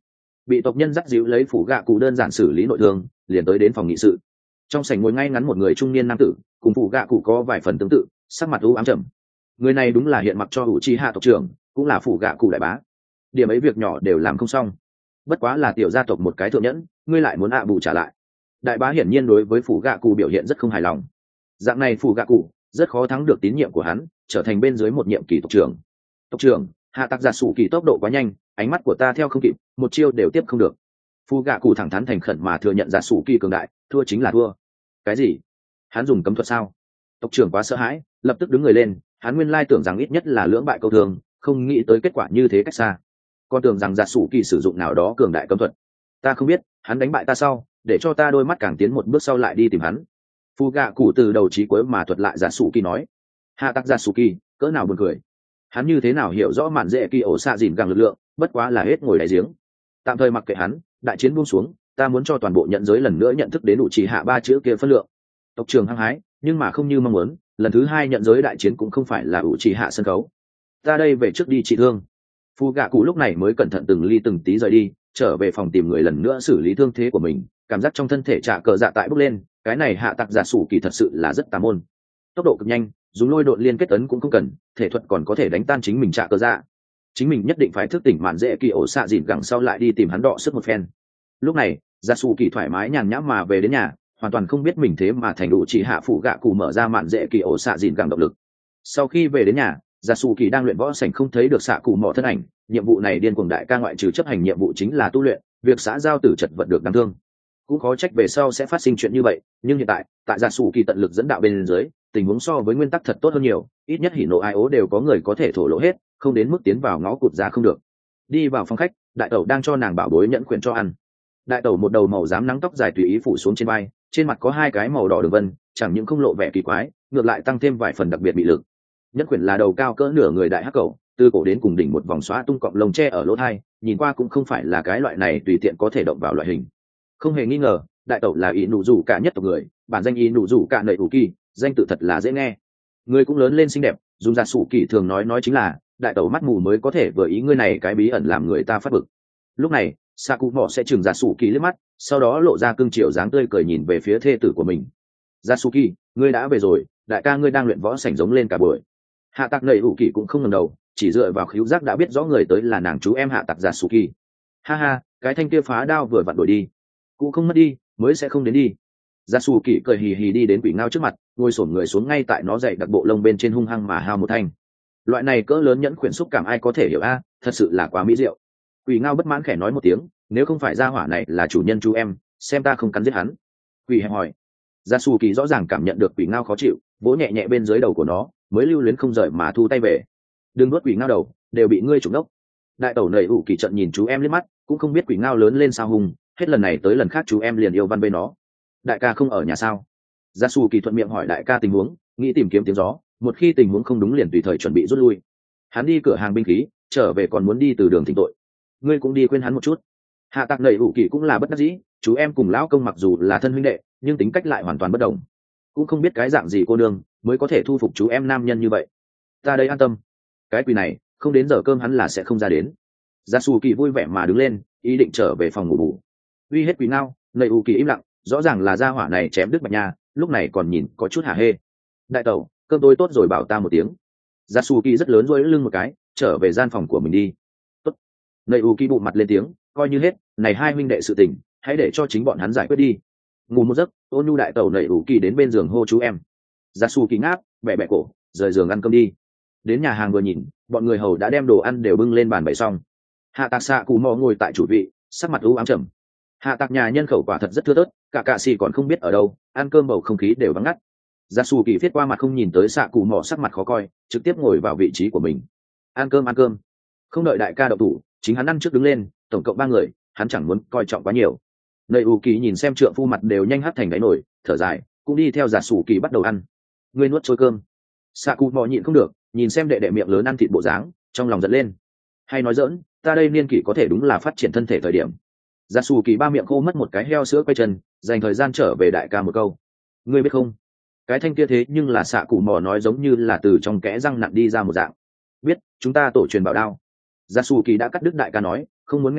bị tộc nhân dắt dịu lấy phủ gạ cụ đơn giản xử lý nội thương, liền tới đến phòng nghị sự. Trong sảnh ngồi ngay ngắn một người trung niên nam tử, cùng phủ gạ cụ có vài phần tương tự, sắc mặt u ám trầm. Người này đúng là hiện mặc cho Uchiha tộc trưởng, cũng là phủ gạ cụ đại bá. Điểm ấy việc nhỏ đều làm không xong, bất quá là tiểu gia tộc một cái thượng nhẫn, ngươi lại muốn bù trả lại. Đại bá hiển nhiên đối với phủ gạ cụ biểu hiện rất không hài lòng. Dạng này phủ gạ cụ rất khó thắng được tín nhiệm của hắn, trở thành bên dưới một nhiệm kỳ tộc trưởng. Tộc trưởng, hạ tặc giả sủ kỳ tốc độ quá nhanh, ánh mắt của ta theo không kịp, một chiêu đều tiếp không được. Phủ gạ cụ thẳng thắn thành khẩn mà thừa nhận giả sủ kỳ cường đại, thua chính là thua. Cái gì? Hắn dùng cấm thuật sao? Tộc trưởng quá sợ hãi, lập tức đứng người lên. Hắn nguyên lai tưởng rằng ít nhất là lưỡng bại câu thương, không nghĩ tới kết quả như thế cách xa. Con tưởng rằng giả sủ kỳ sử dụng nào đó cường đại cấm thuật. Ta không biết, hắn đánh bại ta sau, để cho ta đôi mắt càng tiến một bước sau lại đi tìm hắn. Phu gạ cụ từ đầu chí cuối mà thuật lại giả sủ kỳ nói. Hạ tắc giả sủ kỳ cỡ nào buồn cười. Hắn như thế nào hiểu rõ mạn dễ kỳ ổ xạ dìn gàng lực lượng, bất quá là hết ngồi đáy giếng. Tạm thời mặc kệ hắn, đại chiến buông xuống, ta muốn cho toàn bộ nhận giới lần nữa nhận thức đến đủ chỉ hạ ba chữ kia phân lượng. Tộc trưởng hăng hái, nhưng mà không như mong muốn, lần thứ hai nhận giới đại chiến cũng không phải là ủ chỉ hạ sân khấu. Ta đây về trước đi trị thương. Phu gạ cụ lúc này mới cẩn thận từng ly từng tí rời đi, trở về phòng tìm người lần nữa xử lý thương thế của mình. Cảm giác trong thân thể trả cờ dạ tại bốc lên, cái này hạ tặc giả sủ kỳ thật sự là rất tà môn. Tốc độ cực nhanh, dùng lôi độn liên kết ấn cũng không cần, thể thuật còn có thể đánh tan chính mình trả cờ dạ. Chính mình nhất định phải thức tỉnh mạn dễ kỳ ổ xạ dìn gẳng sau lại đi tìm hắn đọ sức một phen. Lúc này giả sủ kỳ thoải mái nhàn nhã mà về đến nhà, hoàn toàn không biết mình thế mà thành đủ chỉ hạ phụ gạ cụ mở ra mạn dễ kỳ ổ xạ dìn gẳng động lực. Sau khi về đến nhà, giả sủ kỳ đang luyện võ sảnh không thấy được xạ cụ mỏ thân ảnh. Nhiệm vụ này điên cuồng đại ca ngoại trừ chấp hành nhiệm vụ chính là tu luyện, việc xã giao tử chật vật được đáng thương. Cũng khó trách về sau sẽ phát sinh chuyện như vậy, nhưng hiện tại giả sủ kỳ tận lực dẫn đạo bên dưới, tình huống so với nguyên tắc thật tốt hơn nhiều, ít nhất hỉ nộ ai ố đều có người có thể thổ lộ hết, không đến mức tiến vào ngõ cụt ra không được. Đi vào phòng khách, đại tẩu đang cho nàng bảo bối nhẫn quyển cho ăn. Đại tẩu một đầu màu xám nắng tóc dài tùy ý phủ xuống trên vai, trên mặt có hai cái màu đỏ đường vân, chẳng những không lộ vẻ kỳ quái, ngược lại tăng thêm vài phần đặc biệt bị lực. Nhẫn quyển là đầu cao cỡ nửa người đại hắc cầu, từ cổ đến cùng đỉnh một vòng xóa tung cọng lông tre ở lỗ thai, nhìn qua cũng không phải là cái loại này tùy tiện có thể động vào loại hình. Không hề nghi ngờ, đại tẩu là ý nụ rủ cả nhất tộc người, bản danh ý nụ rủ cả nầy ủ kỳ, danh tự thật là dễ nghe. Người cũng lớn lên xinh đẹp, dùng giả sủ kỳ thường nói chính là đại tẩu mắt mù mới có thể vừa ý ngươi này cái bí ẩn làm người ta phát bực. Lúc này xạ cụ mỏ sẽ chừng giả sủ kỳ liếc mắt, sau đó lộ ra cưng chiều dáng tươi cười nhìn về phía thê tử của mình. Giả sủ kỳ, ngươi đã về rồi, đại ca ngươi đang luyện võ sảnh giống lên cả buổi. Hạ tặc nầy ủ kỳ cũng không ngẩng đầu, chỉ dựa vào khứu giác đã biết rõ người tới là nàng chú em hạ tặc giả sủ kỳ. Ha ha, cái thanh kia phá đao vừa vặn đổi đi, cũng không mất đi, mới sẽ không đến đi. Giả sủ kỳ cười hì hì đi đến quỷ ngao trước mặt, ngồi xổm người xuống ngay tại nó dậy đặc bộ lông bên trên hung hăng mà hao một thanh. Loại này cỡ lớn nhẫn khuyển xúc cảm ai có thể hiểu a, thật sự là quá mỹ diệu. Quỷ ngao bất mãn khẽ nói một tiếng, nếu không phải gia hỏa này là chủ nhân chú em, xem ta không cắn giết hắn. Quỷ hẹp hỏi. Giả sủ kỳ rõ ràng cảm nhận được quỷ ngao khó chịu, vỗ nhẹ nhẹ bên dưới đầu của nó, mới lưu luyến không rời mà thu tay về. Đừng nuốt quỷ ngao đầu, đều bị ngươi trúng đốc. Đại tẩu nầy ủ kỳ trận nhìn chú em liếc mắt, cũng không biết quỷ ngao lớn lên sao hùng, hết lần này tới lần khác chú em liền yêu văn bên nó. Đại ca không ở nhà sao? Giả sủ kỳ thuận miệng hỏi đại ca tình huống, nghĩ tìm kiếm tiếng gió, một khi tình huống không đúng liền tùy thời chuẩn bị rút lui. Hắn đi cửa hàng binh khí, trở về còn muốn đi từ đường thỉnh tội. Ngươi cũng đi khuyên hắn một chút. Hạ tặc nầy ủ kỳ cũng là bất đắc dĩ, chú em cùng lão công mặc dù là thân huynh đệ, nhưng tính cách lại hoàn toàn bất đồng. Cũng không biết cái dạng gì cô nương mới có thể thu phục chú em nam nhân như vậy. Ta đây an tâm. Cái quỷ này, không đến giờ cơm hắn là sẽ không ra đến. Giả sủ kỳ vui vẻ mà đứng lên, ý định trở về phòng ngủ bù. Uy hết quỷ ngao, nầy ủ kỳ im lặng, rõ ràng là gia hỏa này chém đứt bạch nha, lúc này còn nhìn có chút hả hê. Đại tẩu, cơm tối tốt rồi bảo ta một tiếng. Giả sủ kỳ rất lớn duỗi lưng một cái, trở về gian phòng của mình đi. Tốt. Nầy ủ kỳ bụng mặt lên tiếng, coi như hết, này hai huynh đệ sự tình, hãy để cho chính bọn hắn giải quyết đi. Ngủ một giấc, ôn nhu đại tẩu nầy ủ kỳ đến bên giường hô chú em. Giả sủ kỳ ngáp, bẻ bẻ cổ, rời giường ăn cơm đi. Đến nhà hàng vừa nhìn, bọn người hầu đã đem đồ ăn đều bưng lên bàn bày xong. Hạ tạc xạ cụ mò ngồi tại chủ vị, sắc mặt u ám trầm. Hạ tạc nhà nhân khẩu quả thật rất thưa thớt, cả cạ xì còn không biết ở đâu, ăn cơm bầu không khí đều vắng ngắt. Giả sủ kỳ viết qua mặt không nhìn tới xạ cụ mò sắc mặt khó coi, trực tiếp ngồi vào vị trí của mình. Ăn cơm. Không đợi đại ca đậu thủ, chính hắn ăn trước đứng lên, tổng cộng 3 người, hắn chẳng muốn coi trọng quá nhiều. Nầy ủ kỳ nhìn xem trượng phu mặt đều nhanh hắt thành đáy nổi, thở dài, cũng đi theo giả sủ kỳ bắt đầu ăn. Ngươi nuốt trôi cơm. Xạ cụ mò nhịn không được, nhìn xem đệ đệ miệng lớn ăn thịt bộ dáng, trong lòng giận lên. Hay nói dỡn, ta đây niên kỷ có thể đúng là phát triển thân thể thời điểm. Giả sủ kỳ ba miệng khô mất một cái heo sữa quay chân, dành thời gian trở về đại ca một câu. Ngươi biết không, cái thanh kia thế nhưng là xạ cụ mò nói giống như là từ trong kẽ răng nặng đi ra một dạng. Biết, chúng ta tổ truyền bảo đao. Giả sủ kỳ đã cắt đứt đại ca nói, không muốn nghe nữa,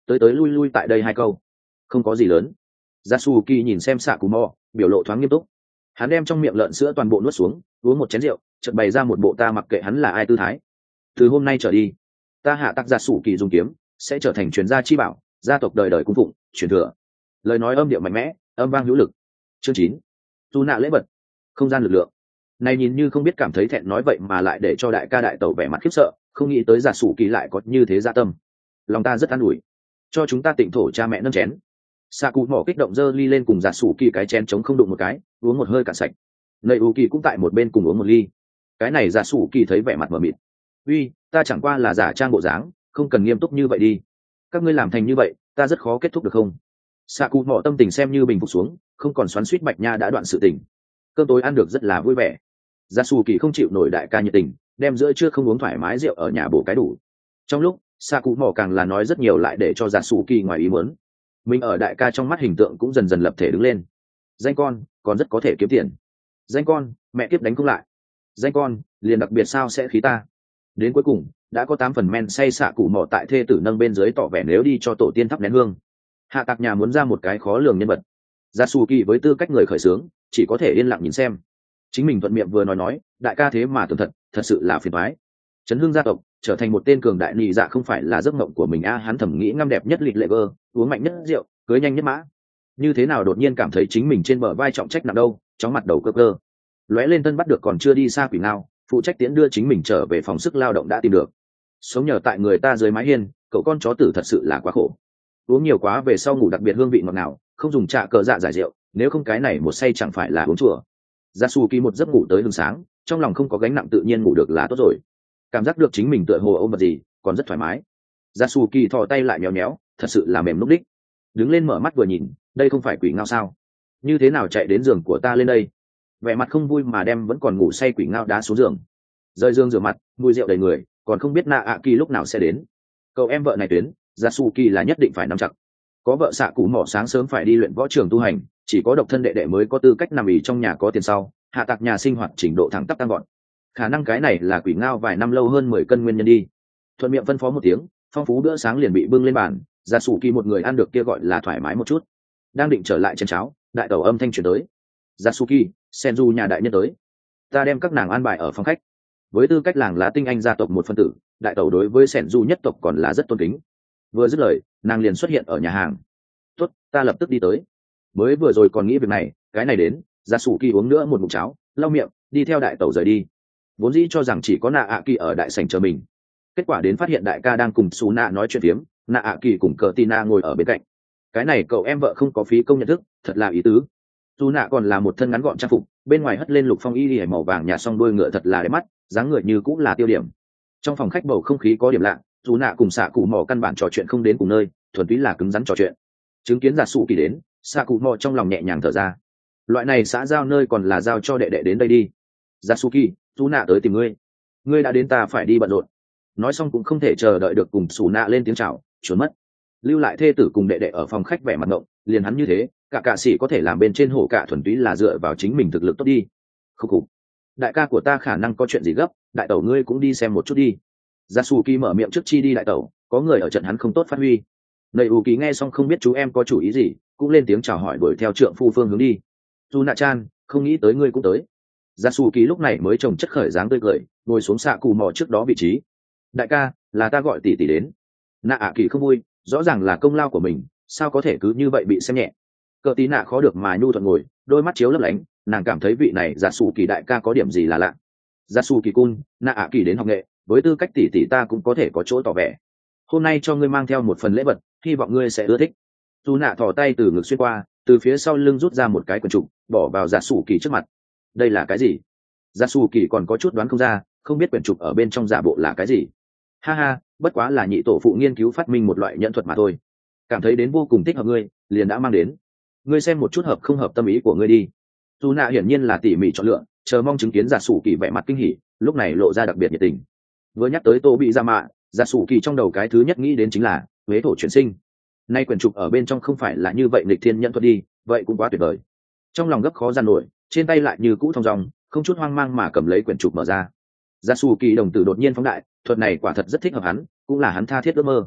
tới tới lui lui tại đây hai câu không có gì lớn. Yasuki nhìn xem xạ cù mò, biểu lộ thoáng nghiêm túc. Hắn đem trong miệng lợn sữa toàn bộ nuốt xuống, uống một chén rượu, chợt bày ra một bộ ta mặc kệ hắn là ai tư thái. Từ hôm nay trở đi, ta hạ tặc Yasuki dùng kiếm sẽ trở thành truyền gia chi bảo, gia tộc đời đời cung phụng, truyền thừa. Lời nói âm điệu mạnh mẽ, âm vang hữu lực. Chương 9. Tu nạ lễ vật, không gian lực lượng. Này nhìn như không biết cảm thấy thẹn nói vậy mà lại để cho đại ca đại tẩu vẻ mặt khiếp sợ, không nghĩ tới Yasuki lại có như thế dạ tâm. Lòng ta rất an ủi. Cho chúng ta tịnh thổ cha mẹ nâng chén. Xạ cụ mỏ kích động dơ ly lên cùng Yasuki cái chén chống không đụng một cái, uống một hơi cạn sạch. Nầy u kỳ cũng tại một bên cùng uống một ly. Cái này Yasuki thấy vẻ mặt mờ mịt. Uy, ta chẳng qua là giả trang bộ dáng, không cần nghiêm túc như vậy đi. Các ngươi làm thành như vậy, ta rất khó kết thúc được không? Xạ cụ mỏ tâm tình xem như bình phục xuống, không còn xoắn xuýt bạch nha đã đoạn sự tình. Cơm tối ăn được rất là vui vẻ. Yasuki không chịu nổi đại ca nhiệt tình, đem giữa trưa không uống thoải mái rượu ở nhà bổ cái đủ. Trong lúc xạ cụ mỏ càng là nói rất nhiều lại để cho Yasuki ngoài ý muốn. Mình ở đại ca trong mắt hình tượng cũng dần dần lập thể đứng lên. Danh con còn rất có thể kiếm tiền. Danh con mẹ kiếp đánh không lại. Danh con liền đặc biệt sao sẽ khí ta. Đến cuối cùng đã có 8 phần men say xạ cụ mỏ tại thê tử nâng bên dưới tỏ vẻ nếu đi cho tổ tiên thắp nén hương. Hạ tạc nhà muốn ra một cái khó lường nhân vật. Yasuki với tư cách người khởi xướng chỉ có thể yên lặng nhìn xem. Chính mình thuận miệng vừa nói đại ca thế mà tưởng thật sự là phiền toái. Chấn hương gia tộc trở thành một tên cường đại nị dạ không phải là giấc mộng của mình hắn thẩm nghĩ ngăm đẹp nhất lịch lệ vơ, uống mạnh nhất rượu, cưới nhanh nhất mã. Như thế nào đột nhiên cảm thấy chính mình trên bờ vai trọng trách nặng đâu, chóng mặt đầu cơ cơ. Lóe lên thân bắt được còn chưa đi xa quỷ nào, phụ trách tiễn đưa chính mình trở về phòng sức lao động đã tìm được. Sống nhờ tại người ta dưới mái hiên, cậu con chó tử thật sự là quá khổ. Uống nhiều quá về sau ngủ đặc biệt hương vị ngọt ngào, không dùng trà cờ dạ giải rượu, nếu không cái này một say chẳng phải là uống chùa. Yasuki một giấc ngủ tới hừng sáng, trong lòng không có gánh nặng tự nhiên ngủ được là tốt rồi. Cảm giác được chính mình tựa hồ ôm vật gì còn rất thoải mái. Yasuki thò tay lại nhéo nhéo, thật sự là mềm lúc đích. Đứng lên mở mắt vừa nhìn, đây không phải quỷ ngao sao? Như thế nào chạy đến giường của ta lên đây? Vẻ mặt không vui mà đem vẫn còn ngủ say quỷ ngao đá xuống giường. Rời giường rửa mặt, mùi rượu đầy người, còn không biết Naaki lúc nào sẽ đến. Cậu em vợ này tuyến, Yasuki là nhất định phải nắm chặt. Có vợ xạ cụ mỏ sáng sớm phải đi luyện võ trường tu hành, chỉ có độc thân đệ đệ mới có tư cách nằm ỉ trong nhà có tiền sau, hạ tạc nhà sinh hoạt trình độ thẳng tắp tăng gọn. Khả năng cái này là quỷ ngao vài năm lâu hơn 10 cân nguyên nhân đi. Thuận miệng phân phó một tiếng, phong phú bữa sáng liền bị bưng lên bàn, Yasuki một người ăn được kia gọi là thoải mái một chút. Đang định trở lại chén cháo, đại tẩu âm thanh truyền tới. Yasuki, Senju nhà đại nhân tới. Ta đem các nàng an bài ở phòng khách. Với tư cách làng lá tinh anh gia tộc một phân tử, đại tẩu đối với Senju nhất tộc còn là rất tôn kính. Vừa dứt lời, nàng liền xuất hiện ở nhà hàng. Tốt, ta lập tức đi tới. Mới vừa rồi còn nghĩ việc này, cái này đến, Yasuki uống nữa một ngụm cháo, lau miệng, đi theo đại tẩu rời đi. Vốn dĩ cho rằng chỉ có Naaki ở đại sảnh chờ mình, kết quả đến phát hiện đại ca đang cùng Suna nói chuyện phiếm, Naaki cùng cờ Tina ngồi ở bên cạnh. Cái này cậu em vợ không có phí công nhận thức, thật là ý tứ. Suna còn là một thân ngắn gọn trang phục, bên ngoài hất lên lục phong y lìa màu vàng nhạt song đuôi ngựa thật là đẹp mắt, dáng người như cũng là tiêu điểm. Trong phòng khách bầu không khí có điểm lạ, Suna cùng xạ cụ mò căn bản trò chuyện không đến cùng nơi, thuần túy là cứng rắn trò chuyện. Chứng kiến Yasuki đến, xạ cụ mò trong lòng nhẹ nhàng thở ra. Loại này xã giao nơi còn là giao cho đệ đệ đến đây đi. Yasuki, Suna tới tìm ngươi. Ngươi đã đến ta phải đi bận rộn. Nói xong cũng không thể chờ đợi được cùng Suna lên tiếng chào, trốn mất. Lưu lại thê tử cùng đệ đệ ở phòng khách vẻ mặt ngộng, liền hắn như thế, cả sĩ có thể làm bên trên hổ cả thuần túy là dựa vào chính mình thực lực tốt đi. Không cục. Đại ca của ta khả năng có chuyện gì gấp, đại tẩu ngươi cũng đi xem một chút đi. Yasuki mở miệng trước chi đi đại tẩu, có người ở trận hắn không tốt phát huy. Nầy U Ký nghe xong không biết chú em có chủ ý gì, cũng lên tiếng chào hỏi đuổi theo trượng phu phương hướng đi. Suna-chan, không nghĩ tới ngươi cũng tới. Yasuki lúc này mới trồng chất khởi dáng tươi cười, ngồi xuống xạ cù mò trước đó vị trí. Đại ca, là ta gọi tỷ tỷ đến. Naaki không vui, rõ ràng là công lao của mình, sao có thể cứ như vậy bị xem nhẹ. Cờ tí nạ khó được mà nhu thuận ngồi, đôi mắt chiếu lấp lánh, nàng cảm thấy vị này Yasuki đại ca có điểm gì là lạ. Yasuki-kun, Naaki đến học nghệ, với tư cách tỷ tỷ ta cũng có thể có chỗ tỏ vẻ. Hôm nay cho ngươi mang theo một phần lễ vật, hy vọng ngươi sẽ ưa thích. Dù nạ thò tay từ ngực xuyên qua, từ phía sau lưng rút ra một cái quần trục, bỏ vào Yasuki trước mặt. Đây là cái gì? Yasuki còn có chút đoán không ra, không biết quyển trục ở bên trong giả bộ là cái gì. Ha ha, bất quá là nhị tổ phụ nghiên cứu phát minh một loại nhẫn thuật mà thôi. Cảm thấy đến vô cùng thích hợp ngươi, liền đã mang đến. Ngươi xem một chút hợp không hợp tâm ý của ngươi đi. Dù nạ hiển nhiên là tỉ mỉ chọn lựa, chờ mong chứng kiến Yasuki vẻ mặt kinh hỉ, lúc này lộ ra đặc biệt nhiệt tình. Vừa nhắc tới Tô bị ra mạ, Yasuki trong đầu cái thứ nhất nghĩ đến chính là huế thổ chuyển sinh. Nay quyển trục ở bên trong không phải là như vậy nghịch thiên nhẫn thuật đi, vậy cũng quá tuyệt vời. Trong lòng gấp khó gian nổi, trên tay lại như cũ thong dong, không chút hoang mang mà cầm lấy quyển trục mở ra. Yasuki đồng tử đột nhiên phóng đại, thuật này quả thật rất thích hợp hắn, cũng là hắn tha thiết ước mơ.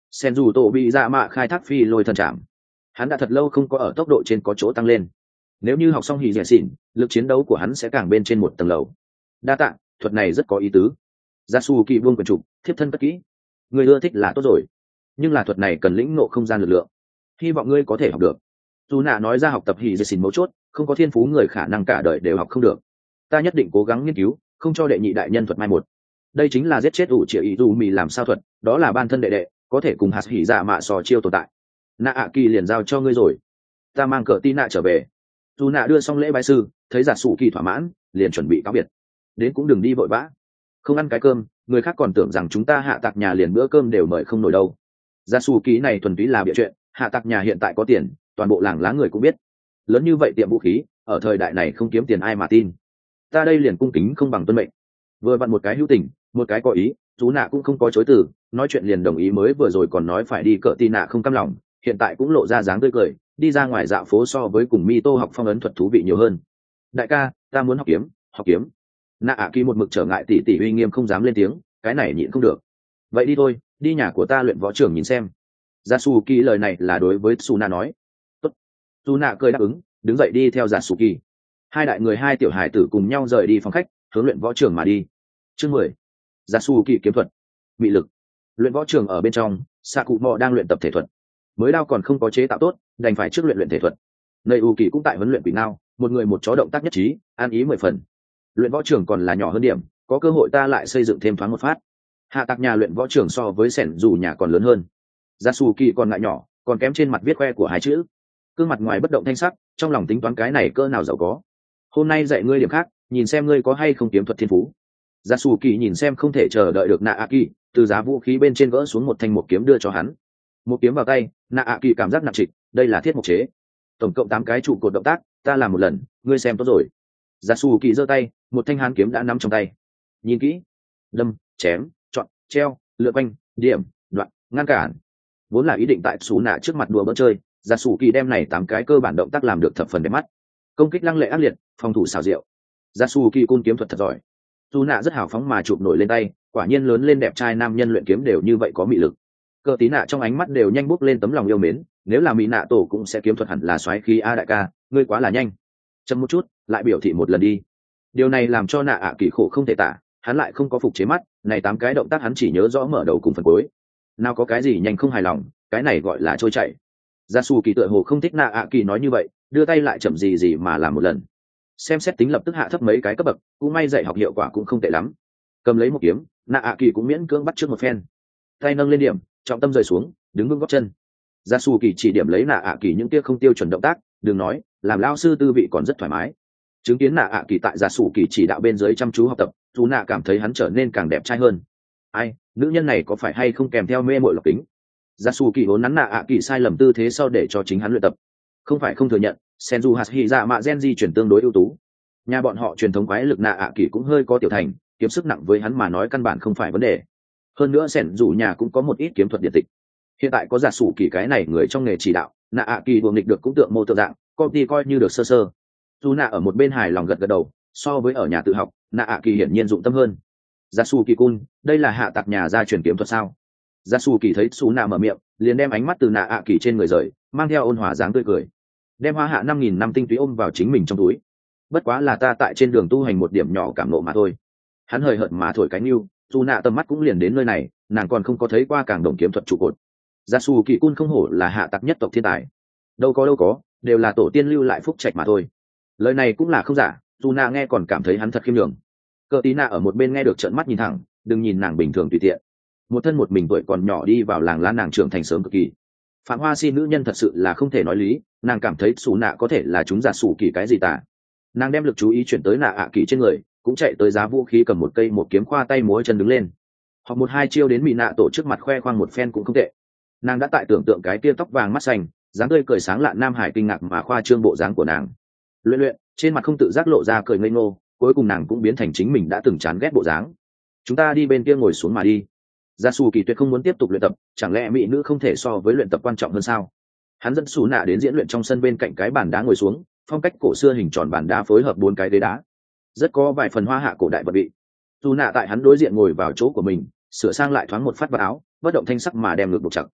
sen dù tổ bị dạ mạ khai thác phi lôi thần chạm. Hắn đã thật lâu không có ở tốc độ trên có chỗ tăng lên. Nếu như học xong hỉ dẻ xỉn, lực chiến đấu của hắn sẽ càng bên trên một tầng lầu. Đa tạ, thuật này rất có ý tứ. Yasuki buông quyển trục, thiếp thân cất kỹ. Người ưa thích là tốt rồi, nhưng là thuật này cần lĩnh ngộ không gian lực lượng, hy vọng ngươi có thể học được. Dù nạ nói ra học tập hỉ dẻ xỉn mấu chốt, không có thiên phú người khả năng cả đời đều học không được. Ta nhất định cố gắng nghiên cứu, không cho đệ nhị đại nhân thuật mai một. Đây chính là giết chết ủ triệu ý dù mì làm sao thuật, đó là ban thân đệ đệ, có thể cùng hạt hỉ dạ mạ sò chiêu tồn tại. Nạ ạ kỳ liền giao cho ngươi rồi, ta mang cờ tin nạ trở về. Dù nạ đưa xong lễ bái sư, thấy giả sủ kỳ thỏa mãn, liền chuẩn bị cáo biệt. Đến cũng đừng đi vội vã, không ăn cái cơm, người khác còn tưởng rằng chúng ta hạ tạc nhà liền bữa cơm đều mời không nổi đâu. Giả sủ kỳ này thuần túy là bịa chuyện, hạ tạc nhà hiện tại có tiền, toàn bộ làng lá người cũng biết. Lớn như vậy tiệm vũ khí, ở thời đại này không kiếm tiền ai mà tin. Ta đây liền cung kính không bằng tuân mệnh. Vừa vặn một cái hữu tình, một cái có ý, chú nạ cũng không có chối từ, nói chuyện liền đồng ý, mới vừa rồi còn nói phải đi cỡ tin nạ không cam lòng, hiện tại cũng lộ ra dáng tươi cười, đi ra ngoài dạo phố so với cùng mi tô học phong ấn thuật thú vị nhiều hơn. Đại ca, ta muốn học kiếm, học kiếm. Nạ ạ kỳ một mực trở ngại tỷ tỷ uy nghiêm không dám lên tiếng, cái này nhịn không được. Vậy đi thôi, đi nhà của ta luyện võ trưởng nhìn xem. Yasuki lời này là đối với Suna nói. Tốt. Suna cười đáp ứng, đứng dậy đi theo Yasuki. Hai đại người hai tiểu hải tử cùng nhau rời đi phòng khách, hướng luyện võ trường mà đi. Chương 10. Yasuki kiếm thuật. Mị lực. Luyện võ trường ở bên trong, Sakumo đang luyện tập thể thuật. Mới đao còn không có chế tạo tốt, đành phải trước luyện thể thuật. Nơi U Kỳ cũng tại huấn luyện quỷ ngao, một người một chó động tác nhất trí, an ý 10 phần. Luyện võ trường còn là nhỏ hơn điểm, có cơ hội ta lại xây dựng thêm thoáng một phát. Hạ tạc nhà luyện võ trường so với sẻn dù nhà còn lớn hơn. Yasuki còn ngại nhỏ, còn kém trên mặt viết khoe của hai chữ. Cương mặt ngoài bất động thanh sắc, trong lòng tính toán cái này cỡ nào giàu có. Hôm nay dạy ngươi điểm khác, nhìn xem ngươi có hay không kiếm thuật thiên phú. Yasuki nhìn xem không thể chờ đợi được Naaki, từ giá vũ khí bên trên gỡ xuống một thanh một kiếm đưa cho hắn. Một kiếm vào tay, Naaki cảm giác nặng trịch, đây là thiết mộc chế. Tổng cộng 8 cái trụ cột động tác, ta làm một lần, ngươi xem tốt rồi. Yasuki giơ tay, một thanh hán kiếm đã nắm trong tay. Nhìn kỹ, đâm, chém, chọn, treo, lượn quanh, điểm, đoạn, ngăn cản. Vốn là ý định tại Suna trước mặt đùa bỡn chơi, Yasuki đem này 8 cái cơ bản động tác làm được thập phần đẹp mắt. Công kích lăng lệ ác liệt, phòng thủ xảo diệu. Yasuki côn kiếm thuật thật giỏi. Suna rất hào phóng mà chụp nổi lên tay, quả nhiên lớn lên đẹp trai nam nhân luyện kiếm đều như vậy có mị lực. Cơ tí nạ trong ánh mắt đều nhanh bốc lên tấm lòng yêu mến, nếu là mỹ nạ tổ cũng sẽ kiếm thuật hẳn là xoáy khí a đại ca, ngươi quá là nhanh. Chậm một chút, lại biểu thị một lần đi. Điều này làm cho nạ ạ kỳ khổ không thể tả, hắn lại không có phục chế mắt, này 8 cái động tác hắn chỉ nhớ rõ mở đầu cùng phần cuối. Nào có cái gì nhanh không hài lòng, cái này gọi là trôi chảy. Yasuki tựa hồ không thích nạ ạ kỳ nói như vậy, đưa tay lại chậm gì mà làm một lần. Xem xét tính lập tức hạ thấp mấy cái cấp bậc, cũng may dạy học hiệu quả cũng không tệ lắm. Cầm lấy một kiếm, nạ ạ kỳ cũng miễn cưỡng bắt trước một phen. Tay nâng lên điểm, trọng tâm rời xuống, đứng vững gót chân. Yasuki chỉ điểm lấy nạ ạ kỳ những kia không tiêu chuẩn động tác, đừng nói, làm lao sư tư vị còn rất thoải mái. Chứng kiến nạ ạ kỳ tại Yasuki chỉ đạo bên dưới chăm chú học tập, dù nạ cảm thấy hắn trở nên càng đẹp trai hơn. Ai, nữ nhân này có phải hay không kèm theo mê mội lộc tính? Yasuki vốn nắn nạ ạ kỳ sai lầm tư thế sau để cho chính hắn luyện tập. Không phải không thừa nhận, Senju Hashira mạ Genji chuyển tương đối ưu tú. Nhà bọn họ truyền thống quái lực nạ ạ kỳ cũng hơi có tiểu thành, kiếm sức nặng với hắn mà nói căn bản không phải vấn đề. Hơn nữa Senju nhà cũng có một ít kiếm thuật điện tịch. Hiện tại có giả sủ kỳ cái này người trong nghề chỉ đạo, nạ ạ kỳ buồng nghịch được cũng tượng mô tượng dạng, công ty coi như được sơ sơ. Dù nạ ở một bên hài lòng gật gật đầu, so với ở nhà tự học, nạ ạ kỳ hiển nhiên dụng tâm hơn. Yasuki-kun, đây là hạ tạc nhà gia truyền kiếm thuật sao? Yasuki thấy Suna mở miệng, liền đem ánh mắt từ nạ ạ kỳ trên người rời, mang theo ôn hòa dáng tươi cười, đem hoa hạ 5.000 năm tinh túy ôm vào chính mình trong túi. Bất quá là ta tại trên đường tu hành một điểm nhỏ cảm ngộ mà thôi. Hắn hời hợt mà thổi cái nưu, Suna tầm mắt cũng liền đến nơi này, nàng còn không có thấy qua càng đồng kiếm thuật trụ cột. Yasuki-kun không hổ là hạ tạc nhất tộc thiên tài. Đâu có, đều là tổ tiên lưu lại phúc trạch mà thôi. Lời này cũng là không giả, Suna nghe còn cảm thấy hắn thật khiêm nhường. Cờ tí nạ ở một bên nghe được trợn mắt nhìn thẳng, đừng nhìn nàng bình thường tùy tiện, một thân một mình tuổi còn nhỏ đi vào làng lá, nàng trưởng thành sớm cực kỳ. Phạm Hoa Si nữ nhân thật sự là không thể nói lý, nàng cảm thấy Sủ Nạ có thể là chúng giả sủ kỳ cái gì tả. Nàng đem lực chú ý chuyển tới Nạ ạ kỳ trên người, cũng chạy tới giá vũ khí cầm một cây một kiếm khoa tay múa chân đứng lên. Học 1-2 chiêu đến mỹ nạ tổ trước mặt khoe khoang một phen cũng không tệ. Nàng đã tại tưởng tượng cái tia tóc vàng mắt xanh, dáng tươi cười sáng lạ Nam Hải kinh ngạc mà khoa trương bộ dáng của nàng. Luyện trên mặt không tự giác lộ ra cười ngây ngô, cuối cùng nàng cũng biến thành chính mình đã từng chán ghét bộ dáng. Chúng ta đi bên kia ngồi xuống mà đi. Yasuki tuyệt không muốn tiếp tục luyện tập, chẳng lẽ mỹ nữ không thể so với luyện tập quan trọng hơn sao? Hắn dẫn Sủ Nạ đến diễn luyện trong sân bên cạnh cái bàn đá ngồi xuống, phong cách cổ xưa hình tròn bàn đá phối hợp 4 cái ghế đá, rất có vài phần hoa hạ cổ đại vật vị. Sủ Nạ tại hắn đối diện ngồi vào chỗ của mình, sửa sang lại thoáng một phát vào áo, bất động thanh sắc mà đem ngực buộc chặt.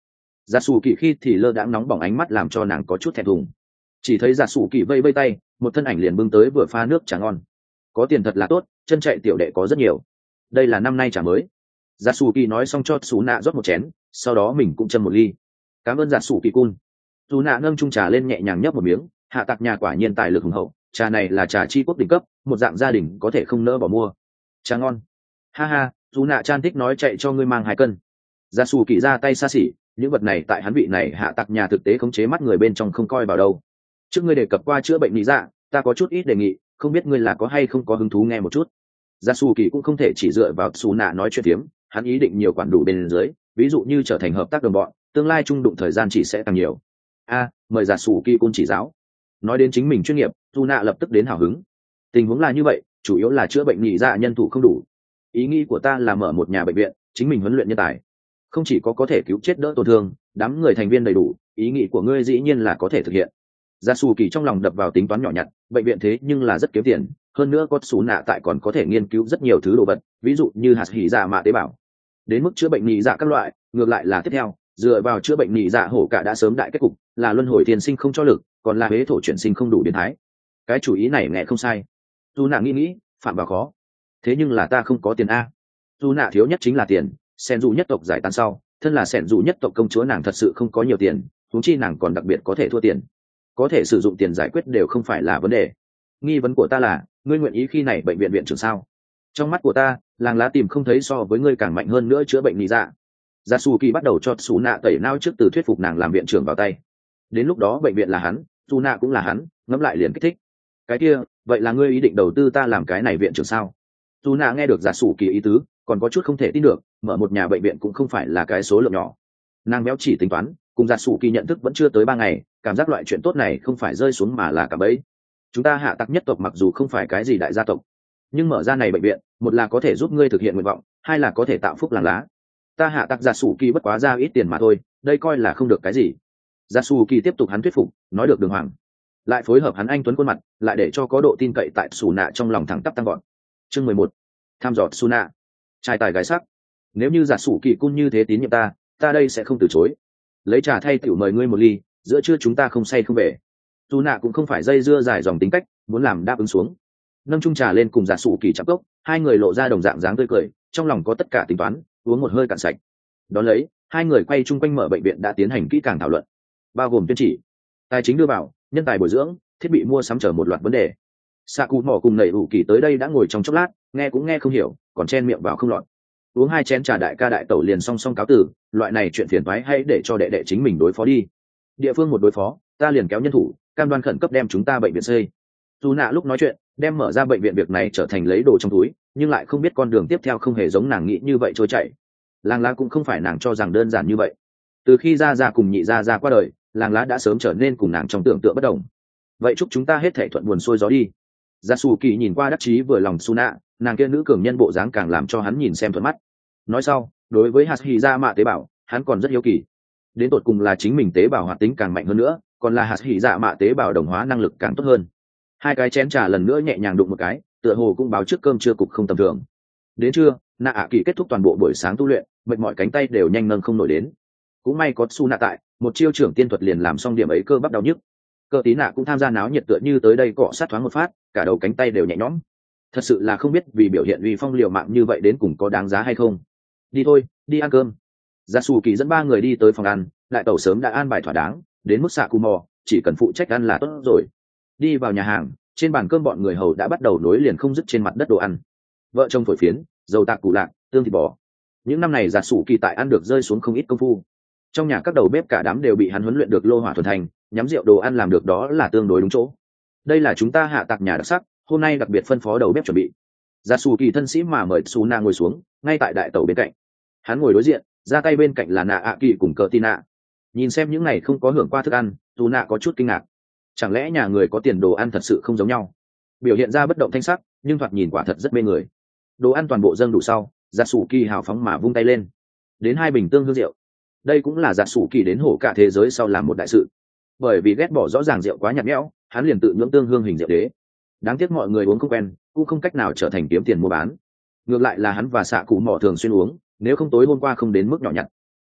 Giả sủ kỳ khi thì lơ đãng nóng bỏng ánh mắt làm cho nàng có chút thẹn thùng. Chỉ thấy giả sủ kỳ vây vây tay, một thân ảnh liền bưng tới vừa pha nước trà ngon. Có tiền thật là tốt, chân chạy tiểu đệ có rất nhiều. Đây là năm nay trà mới. Giả sủ kỳ nói xong cho xú nạ rót một chén, sau đó mình cũng châm một ly. Cảm ơn giả sủ kỳ cun. Xú nạ nâng chung trà lên nhẹ nhàng nhấp một miếng, hạ tặc nhà quả nhiên tài lực hùng hậu, trà này là trà chi quốc đỉnh cấp, một dạng gia đình có thể không nỡ bỏ mua. Trà ngon. Ha ha, xú nạ chan thích nói chạy cho ngươi mang 2 cân. Giả sủ kỳ ra tay xa xỉ, những vật này tại hắn vị này hạ tặc nhà thực tế khống chế mắt người bên trong không coi vào đâu. Trước ngươi đề cập qua chữa bệnh lý dạ, ta có chút ít đề nghị, không biết ngươi là có hay không có hứng thú nghe một chút. Giả sủ kỳ cũng không thể chỉ dựa vào xù nạ nói chuyện tiếm, hắn ý định nhiều quản đủ bên dưới, ví dụ như trở thành hợp tác đồng bọn, tương lai chung đụng thời gian chỉ sẽ càng nhiều. Mời giả sủ kỳ cũng chỉ giáo. Nói đến chính mình chuyên nghiệp, xù nạ lập tức đến hào hứng. Tình huống là như vậy, chủ yếu là chữa bệnh lý dạ nhân thủ không đủ. Ý nghĩ của ta là mở một nhà bệnh viện, chính mình huấn luyện nhân tài, không chỉ có thể cứu chết đỡ tổn thương, đám người thành viên đầy đủ, ý nghĩ của ngươi dĩ nhiên là có thể thực hiện. Gia Sù Kỳ trong lòng đập vào tính toán nhỏ nhặt, bệnh viện thế nhưng là rất kiếm tiền, hơn nữa có xú nạ tại còn có thể nghiên cứu rất nhiều thứ đồ vật, ví dụ như hạt hỉ dạ mạ tế bào. Đến mức chữa bệnh nhị dạ các loại, ngược lại là tiếp theo, dựa vào chữa bệnh nhị dạ hổ cả đã sớm đại kết cục, là luân hồi tiền sinh không cho lực, còn là huế thổ chuyển sinh không đủ biến thái. Cái chủ ý này nghe không sai. Dù nạ nghĩ, phạm vào khó. Thế nhưng là ta không có tiền a. Dù nạ thiếu nhất chính là tiền, sen dù nhất tộc giải tán sau, thân là sen dù nhất tộc công chúa nàng thật sự không có nhiều tiền, huống chi nàng còn đặc biệt có thể thua tiền, có thể sử dụng tiền giải quyết đều không phải là vấn đề. Nghi vấn của ta là, ngươi nguyện ý khi này bệnh viện viện trưởng sao? Trong mắt của ta, làng lá tìm không thấy so với ngươi càng mạnh hơn nữa chữa bệnh lý dạ. Gia Su Kỳ bắt đầu cho Su nạ tẩy não trước từ thuyết phục nàng làm viện trưởng vào tay. Đến lúc đó bệnh viện là hắn, Su nạ cũng là hắn, ngẫm lại liền kích thích. Cái kia, vậy là ngươi ý định đầu tư ta làm cái này viện trưởng sao? Su nạ nghe được Gia Su Kỳ ý tứ, còn có chút không thể tin được, mở một nhà bệnh viện cũng không phải là cái số lượng nhỏ. Nàng béo chỉ tính toán, cùng Gia Su Kỳ nhận thức vẫn chưa tới 3 ngày, cảm giác loại chuyện tốt này không phải rơi xuống mà là cả bẫy. Chúng ta hạ tặc nhất tộc mặc dù không phải cái gì đại gia tộc, nhưng mở ra này bệnh viện, một là có thể giúp ngươi thực hiện nguyện vọng, hai là có thể tạo phúc làng lá. Ta hạ tặc Gia Su Kỳ bất quá ra ít tiền mà thôi, đây coi là không được cái gì. Gia Su Kỳ tiếp tục hắn thuyết phục, nói được đường hoàng, lại phối hợp hắn anh tuấn khuôn mặt, lại để cho có độ tin cậy tại Su nạ trong lòng thẳng tắp tăng gọn. Chương 11. Tham dò Su nạ. Trai tài gái sắc. Nếu như Gia Su Kỳ cung như thế tín nhiệm ta đây sẽ không từ chối. Lấy trà thay tiểu mời ngươi một ly, giữa trưa chúng ta không say không về. Su nạ cũng không phải dây dưa dài dòng tính cách, muốn làm đáp ứng xuống. Nâng chung trà lên cùng Gia Su Kỳ chắp cốc, hai người lộ ra đồng dạng dáng tươi cười, trong lòng có tất cả tính toán, uống một hơi cạn sạch. Đón lấy, hai người quay chung quanh mở bệnh viện đã tiến hành kỹ càng thảo luận, bao gồm tuyên chỉ, tài chính đưa vào, nhân tài bồi dưỡng, thiết bị mua sắm chờ một loạt vấn đề. Sạ Cụ Mỏ cùng Nảy Ủ Kỳ tới đây đã ngồi trong chốc lát, nghe cũng nghe không hiểu, còn chen miệng vào không lọt. Uống 2 chén trà đại ca đại tẩu liền song song cáo từ, loại này chuyện phiền toái hay để cho đệ đệ chính mình đối phó đi. Địa phương một đối phó, ta liền kéo nhân thủ, cam đoan khẩn cấp đem chúng ta bệnh viện xây. Dù nạ lúc nói chuyện, đem mở ra bệnh viện việc này trở thành lấy đồ trong túi, nhưng lại không biết con đường tiếp theo không hề giống nàng nghĩ như vậy trôi chảy. Làng lá cũng không phải nàng cho rằng đơn giản như vậy. Từ khi ra cùng nhị ra qua đời, làng lá đã sớm trở nên cùng nàng trong tưởng tượng bất đồng. Vậy chúc chúng ta hết thảy thuận buồn xuôi gió đi. Gia Su Kỳ nhìn qua đắc chí vừa lòng Su nạ, nàng kia nữ cường nhân bộ dáng càng làm cho hắn nhìn xem thuận mắt. Nói sau, đối với hạt hỉ dạ mạ tế bào, hắn còn rất hiếu kỳ. Đến tột cùng là chính mình tế bào hoạt tính càng mạnh hơn nữa, còn là hạt hỉ dạ mạ tế bào đồng hóa năng lực càng tốt hơn. 2 cái chén trà lần nữa nhẹ nhàng đụng một cái, tựa hồ cũng báo trước cơm trưa cục không tầm thường. Đến trưa, nạ ạ kỳ kết thúc toàn bộ buổi sáng tu luyện, mệt mỏi cánh tay đều nhanh nâng không nổi đến. Cũng may có Su nạ tại, một chiêu trưởng tiên thuật liền làm xong điểm ấy cơ bắp đau nhức. Cơ tí nạ cũng tham gia náo nhiệt tựa như tới đây cọ sát thoáng một phát, cả đầu cánh tay đều nhẹ nhõm. Thật sự là không biết vì biểu hiện uy phong liều mạng như vậy đến cùng có đáng giá hay không. Đi thôi, đi ăn cơm. Gia Su Kỳ dẫn 3 người đi tới phòng ăn, đại tẩu sớm đã an bài thỏa đáng, đến mức Sạ Cụ Mò chỉ cần phụ trách ăn là tốt rồi. Đi vào nhà hàng, trên bàn cơm bọn người hầu đã bắt đầu nối liền không dứt trên mặt đất đồ ăn. Vợ chồng phổi phiến, dầu tạc củ lạc, tương thịt bò. Những năm này Gia Su Kỳ tại ăn được rơi xuống không ít công phu. Trong nhà các đầu bếp cả đám đều bị hắn huấn luyện được lô hỏa thuần thành, nhắm rượu đồ ăn làm được đó là tương đối đúng chỗ. Đây là chúng ta hạ tặc nhà đặc sắc, hôm nay đặc biệt phân phó đầu bếp chuẩn bị. Gia Su Kỳ thân sĩ mà mời Su Na ngồi xuống, ngay tại đại tẩu bên cạnh. Hắn ngồi đối diện, ra tay bên cạnh là nạ ạ kỳ cùng cờ tin nạ. Nhìn xem những ngày không có hưởng qua thức ăn, Su Na có chút kinh ngạc. Chẳng lẽ nhà người có tiền đồ ăn thật sự không giống nhau? Biểu hiện ra bất động thanh sắc, nhưng thoạt nhìn quả thật rất mê người. Đồ ăn toàn bộ dâng đủ sau, Gia Su Kỳ hào phóng mà vung tay lên. Đến 2 bình tương hương rượu. Đây cũng là Gia Su Kỳ đến hổ cả thế giới sau làm một đại sự. Bởi vì ghét bỏ rõ ràng rượu quá nhạt nhẽo, hắn liền tự nhưỡng tương hương hình rượu đế. Đáng tiếc mọi người uống không quen, cũng không cách nào trở thành kiếm tiền mua bán. Ngược lại là hắn và Sạ Cụ Mỏ thường xuyên uống, nếu không tối hôm qua không đến mức nhỏ nhặt.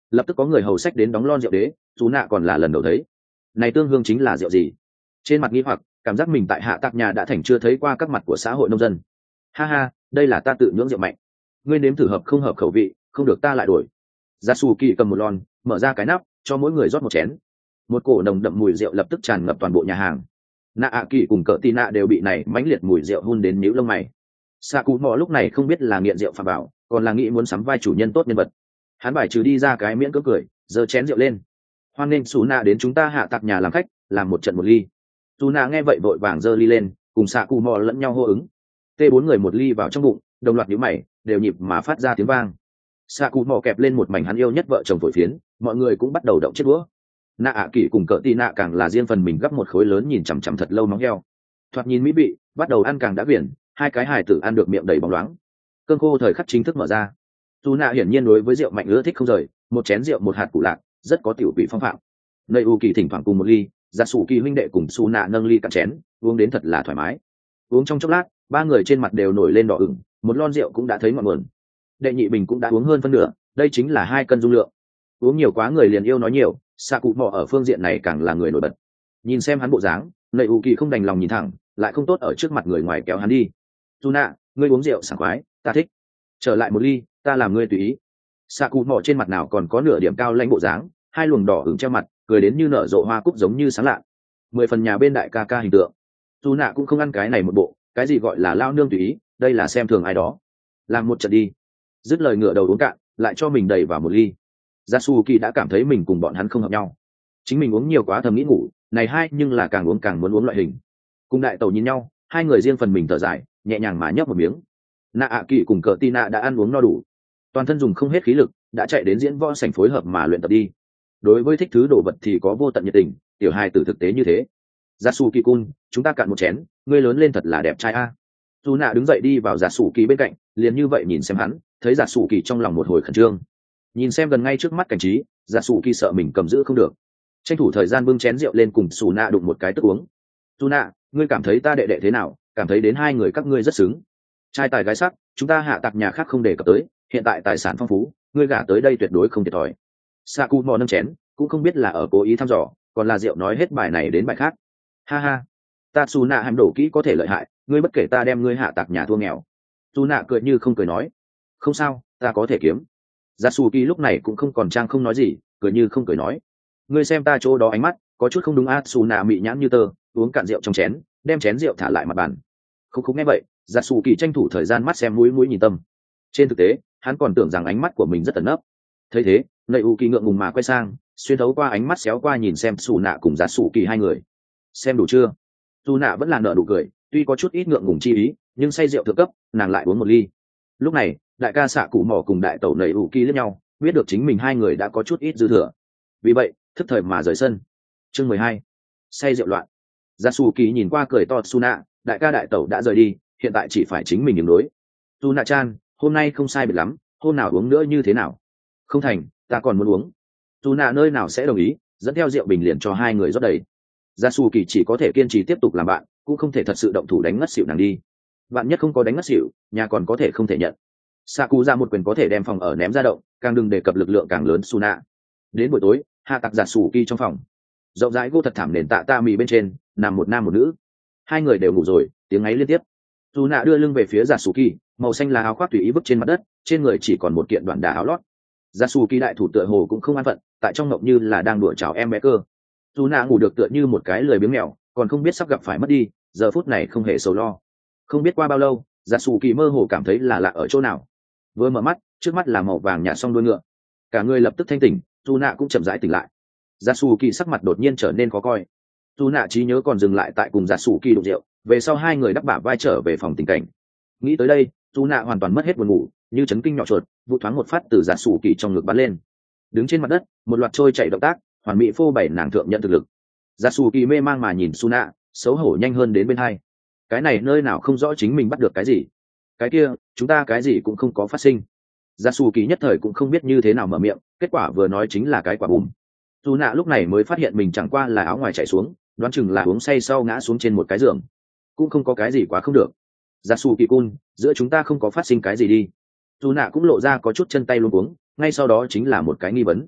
lập tức có người hầu sách đến đóng lon rượu đế. Dù nạ còn là lần đầu thấy này tương hương chính là rượu gì. Trên mặt nghi hoặc, cảm giác mình tại hạ tạc nhà đã thành chưa thấy qua các mặt của xã hội nông dân. Ha ha, đây là ta tự nhưỡng rượu mạnh, ngươi nếm thử hợp không hợp khẩu vị, không được ta lại đổi. Gia Su Kỳ cầm một lon, mở ra cái nắp, cho mỗi người rót một chén. Một cổ nồng đậm mùi rượu lập tức tràn ngập toàn bộ nhà hàng. Nạ ạ kỳ cùng cỡ tì nạ đều bị này mãnh liệt mùi rượu hun đến nhíu lông mày. Sa Cú Mò lúc này không biết là nghiện rượu phạm bảo, còn là nghĩ muốn sắm vai chủ nhân tốt nhân vật. Hắn bài trừ đi ra cái miễn cưỡng cười, giơ chén rượu lên. Hoan nghênh Sú Nạ đến chúng ta hạ tạc nhà làm khách, làm một trận một ly. Sú Nạ nghe vậy vội vàng giơ ly lên, cùng Sa Cú Mò lẫn nhau hô ứng. Tê bốn người một ly vào trong bụng, đồng loạt nhíu mày, đều nhịp mà phát ra tiếng vang. Sa Cú Mò kẹp lên một mảnh hắn yêu nhất vợ chồng phổi phiến, mọi người cũng bắt đầu động chiếc đũa. Nạ ạ kỳ cùng cỡ tì nạ càng là riêng phần mình gấp một khối lớn nhìn chằm chằm thật lâu móng heo. Thoạt nhìn mỹ vị, bắt đầu ăn càng đã biển, hai cái hài tử ăn được miệng đầy bóng loáng. Cơn khô thời khắc chính thức mở ra. Sú Nạ hiển nhiên đối với rượu mạnh ưa thích không rời, một chén rượu một hạt củ lạc, rất có tiểu vị phong phạm. Nơi u kỳ thỉnh thoảng cùng một ly, Gia Sủ Kỳ huynh đệ cùng Sú Nạ nâng ly cạn chén, uống đến thật là thoải mái. Uống trong chốc lát, ba người trên mặt đều nổi lên đỏ ửng, một lon rượu cũng đã thấy ngọn nguồn. Đệ nhị bình cũng đã uống hơn phân nửa, đây chính là 2 cân dung lượng. Uống nhiều quá người liền yêu nói nhiều, Sa Cụ Mò ở phương diện này càng là người nổi bật. Nhìn xem hắn bộ dáng, Nậy U Kỳ không đành lòng nhìn thẳng, lại không tốt ở trước mặt người ngoài kéo hắn đi. "Tu Nạ, ngươi uống rượu sảng khoái, ta thích. Trở lại một ly, ta làm ngươi tùy ý." Sa Cụ Mò trên mặt nào còn có nửa điểm cao lãnh bộ dáng, hai luồng đỏ ửng che mặt, cười đến như nở rộ hoa cúc giống như sáng lạ. 10 phần nhà bên đại ca ca hình tượng. Tu Nạ cũng không ăn cái này một bộ, cái gì gọi là lao nương tùy ý, đây là xem thường ai đó. Làm một trận đi. Dứt lời ngửa đầu uống cạn, lại cho mình đầy vào một ly. Gia Su Kỳ đã cảm thấy mình cùng bọn hắn không hợp nhau, chính mình uống nhiều quá thầm nghĩ ngủ, này hai nhưng là càng uống càng muốn uống loại hình. Cùng đại tẩu nhìn nhau, hai người riêng phần mình thở dài, nhẹ nhàng mà nhấp một miếng. Nạ ạ kỳ cùng cờ tì nạ đã ăn uống no đủ, toàn thân dùng không hết khí lực, đã chạy đến diễn võ sảnh phối hợp mà luyện tập đi. Đối với thích thứ đồ vật thì có vô tận nhiệt tình, tiểu hai tử thực tế như thế. Gia Su Kỳ cun, chúng ta cạn một chén, ngươi lớn lên thật là đẹp trai a. Dù nạ đứng dậy đi vào Gia Su Kỳ bên cạnh, liền như vậy nhìn xem hắn, thấy Gia Su Kỳ trong lòng một hồi khẩn trương. Nhìn xem gần ngay trước mắt cảnh trí, Gia Su Kỳ sợ mình cầm giữ không được, tranh thủ thời gian bưng chén rượu lên cùng Su nạ đụng một cái tức uống. Su nạ, ngươi cảm thấy ta đệ đệ thế nào? Cảm thấy đến hai người các ngươi rất xứng, trai tài gái sắc, chúng ta hạ tạc nhà khác không đề cập tới, hiện tại tài sản phong phú, ngươi gả tới đây tuyệt đối không thiệt thòi. Sa Cụ Mò nâng chén, cũng không biết là ở cố ý thăm dò, còn là rượu nói hết bài này đến bài khác. Ha ha, ta Su nạ hàm đổ kỹ có thể lợi hại, ngươi bất kể ta đem ngươi hạ tạc nhà thua nghèo. Su nạ cười như không cười nói, không sao, ta có thể kiếm. Yasuki lúc này cũng không còn trang không nói gì, cười như không cười nói, ngươi xem ta chỗ đó ánh mắt có chút không đúng a. Su nạ mị nhãn như tơ, uống cạn rượu trong chén, đem chén rượu thả lại mặt bàn. Không nghe vậy, Yasuki tranh thủ thời gian mắt xem mũi mũi nhìn tâm. Trên thực tế, hắn còn tưởng rằng ánh mắt của mình rất tẩn nấp. Thấy thế, Nậy U Kỳ ngượng ngùng mà quay sang, xuyên thấu qua ánh mắt xéo qua nhìn xem Su nạ cùng Yasuki hai người. Xem đủ chưa? Su nạ vẫn là nở nụ cười, tuy có chút ít ngượng ngùng chi ý, nhưng say rượu thượng cấp, nàng lại uống một ly. Lúc này, đại ca Xạ Cụ Mò cùng đại tẩu Nậy U Kỳ liếc nhau, biết được chính mình hai người đã có chút ít dư thừa. Vì vậy, thức thời mà rời sân. Chương 12. Say rượu loạn. Yasuki nhìn qua cười to Su nạ, đại ca đại tẩu đã rời đi, hiện tại chỉ phải chính mình ứng đối. Su nạ chan, hôm nay không sai biệt lắm, hôm nào uống nữa như thế nào? Không thành, ta còn muốn uống. Su nạ nơi nào sẽ đồng ý, dẫn theo rượu bình liền cho hai người rót đầy. Yasuki chỉ có thể kiên trì tiếp tục làm bạn, cũng không thể thật sự động thủ đánh ngất xỉu nàng đi. Bạn nhất không có đánh ngất xỉu, nhà còn có thể không thể nhận. Saku ra một quyền có thể đem phòng ở ném ra động, càng đừng đề cập lực lượng càng lớn Su nạ. Đến buổi tối, hạ tặc Yasuki trong phòng, rộng rãi gỗ thật thảm nền tạ ta mì bên trên nằm một nam một nữ, hai người đều ngủ rồi, tiếng ấy liên tiếp. Su nạ đưa lưng về phía Yasuki, màu xanh là áo khoác tùy ý vứt trên mặt đất, trên người chỉ còn một kiện đoạn đà áo lót. Yasuki đại thủ tựa hồ cũng không an phận, tại trong ngộng như là đang đùa chào em bé cơ. Su nạ ngủ được tựa như một cái lười biếng mèo, còn không biết sắp gặp phải mất đi, giờ phút này không hề sầu lo. Không biết qua bao lâu, Yasuki mơ hồ cảm thấy là lạ ở chỗ nào. Vừa mở mắt, trước mắt là màu vàng nhạt song đuôi ngựa, cả người lập tức thanh tỉnh, Su nạ cũng chậm rãi tỉnh lại. Yasuki sắc mặt đột nhiên trở nên khó coi. Su nạ trí nhớ còn dừng lại tại cùng Yasuki đụng rượu, về sau hai người đắp bả vai trở về phòng tình cảnh. Nghĩ tới đây, Su nạ hoàn toàn mất hết buồn ngủ, như chấn kinh nhỏ chuột, vụ thoáng một phát từ Yasuki trong ngực bắn lên. Đứng trên mặt đất, một loạt trôi chạy động tác, hoàn mỹ phô bày nàng thượng nhận thực lực. Yasuki mê mang mà nhìn Su nạ, xấu hổ nhanh hơn đến bên hai. Cái này nơi nào không rõ chính mình bắt được cái gì? Cái kia, chúng ta cái gì cũng không có phát sinh. Yasuki nhất thời cũng không biết như thế nào mở miệng, kết quả vừa nói chính là cái quả bùm. Su nạ lúc này mới phát hiện mình chẳng qua là áo ngoài chạy xuống, đoán chừng là uống say sau ngã xuống trên một cái giường, cũng không có cái gì quá không được. Yasuki-kun, giữa chúng ta không có phát sinh cái gì đi. Su nạ cũng lộ ra có chút chân tay luống cuống, ngay sau đó chính là một cái nghi vấn.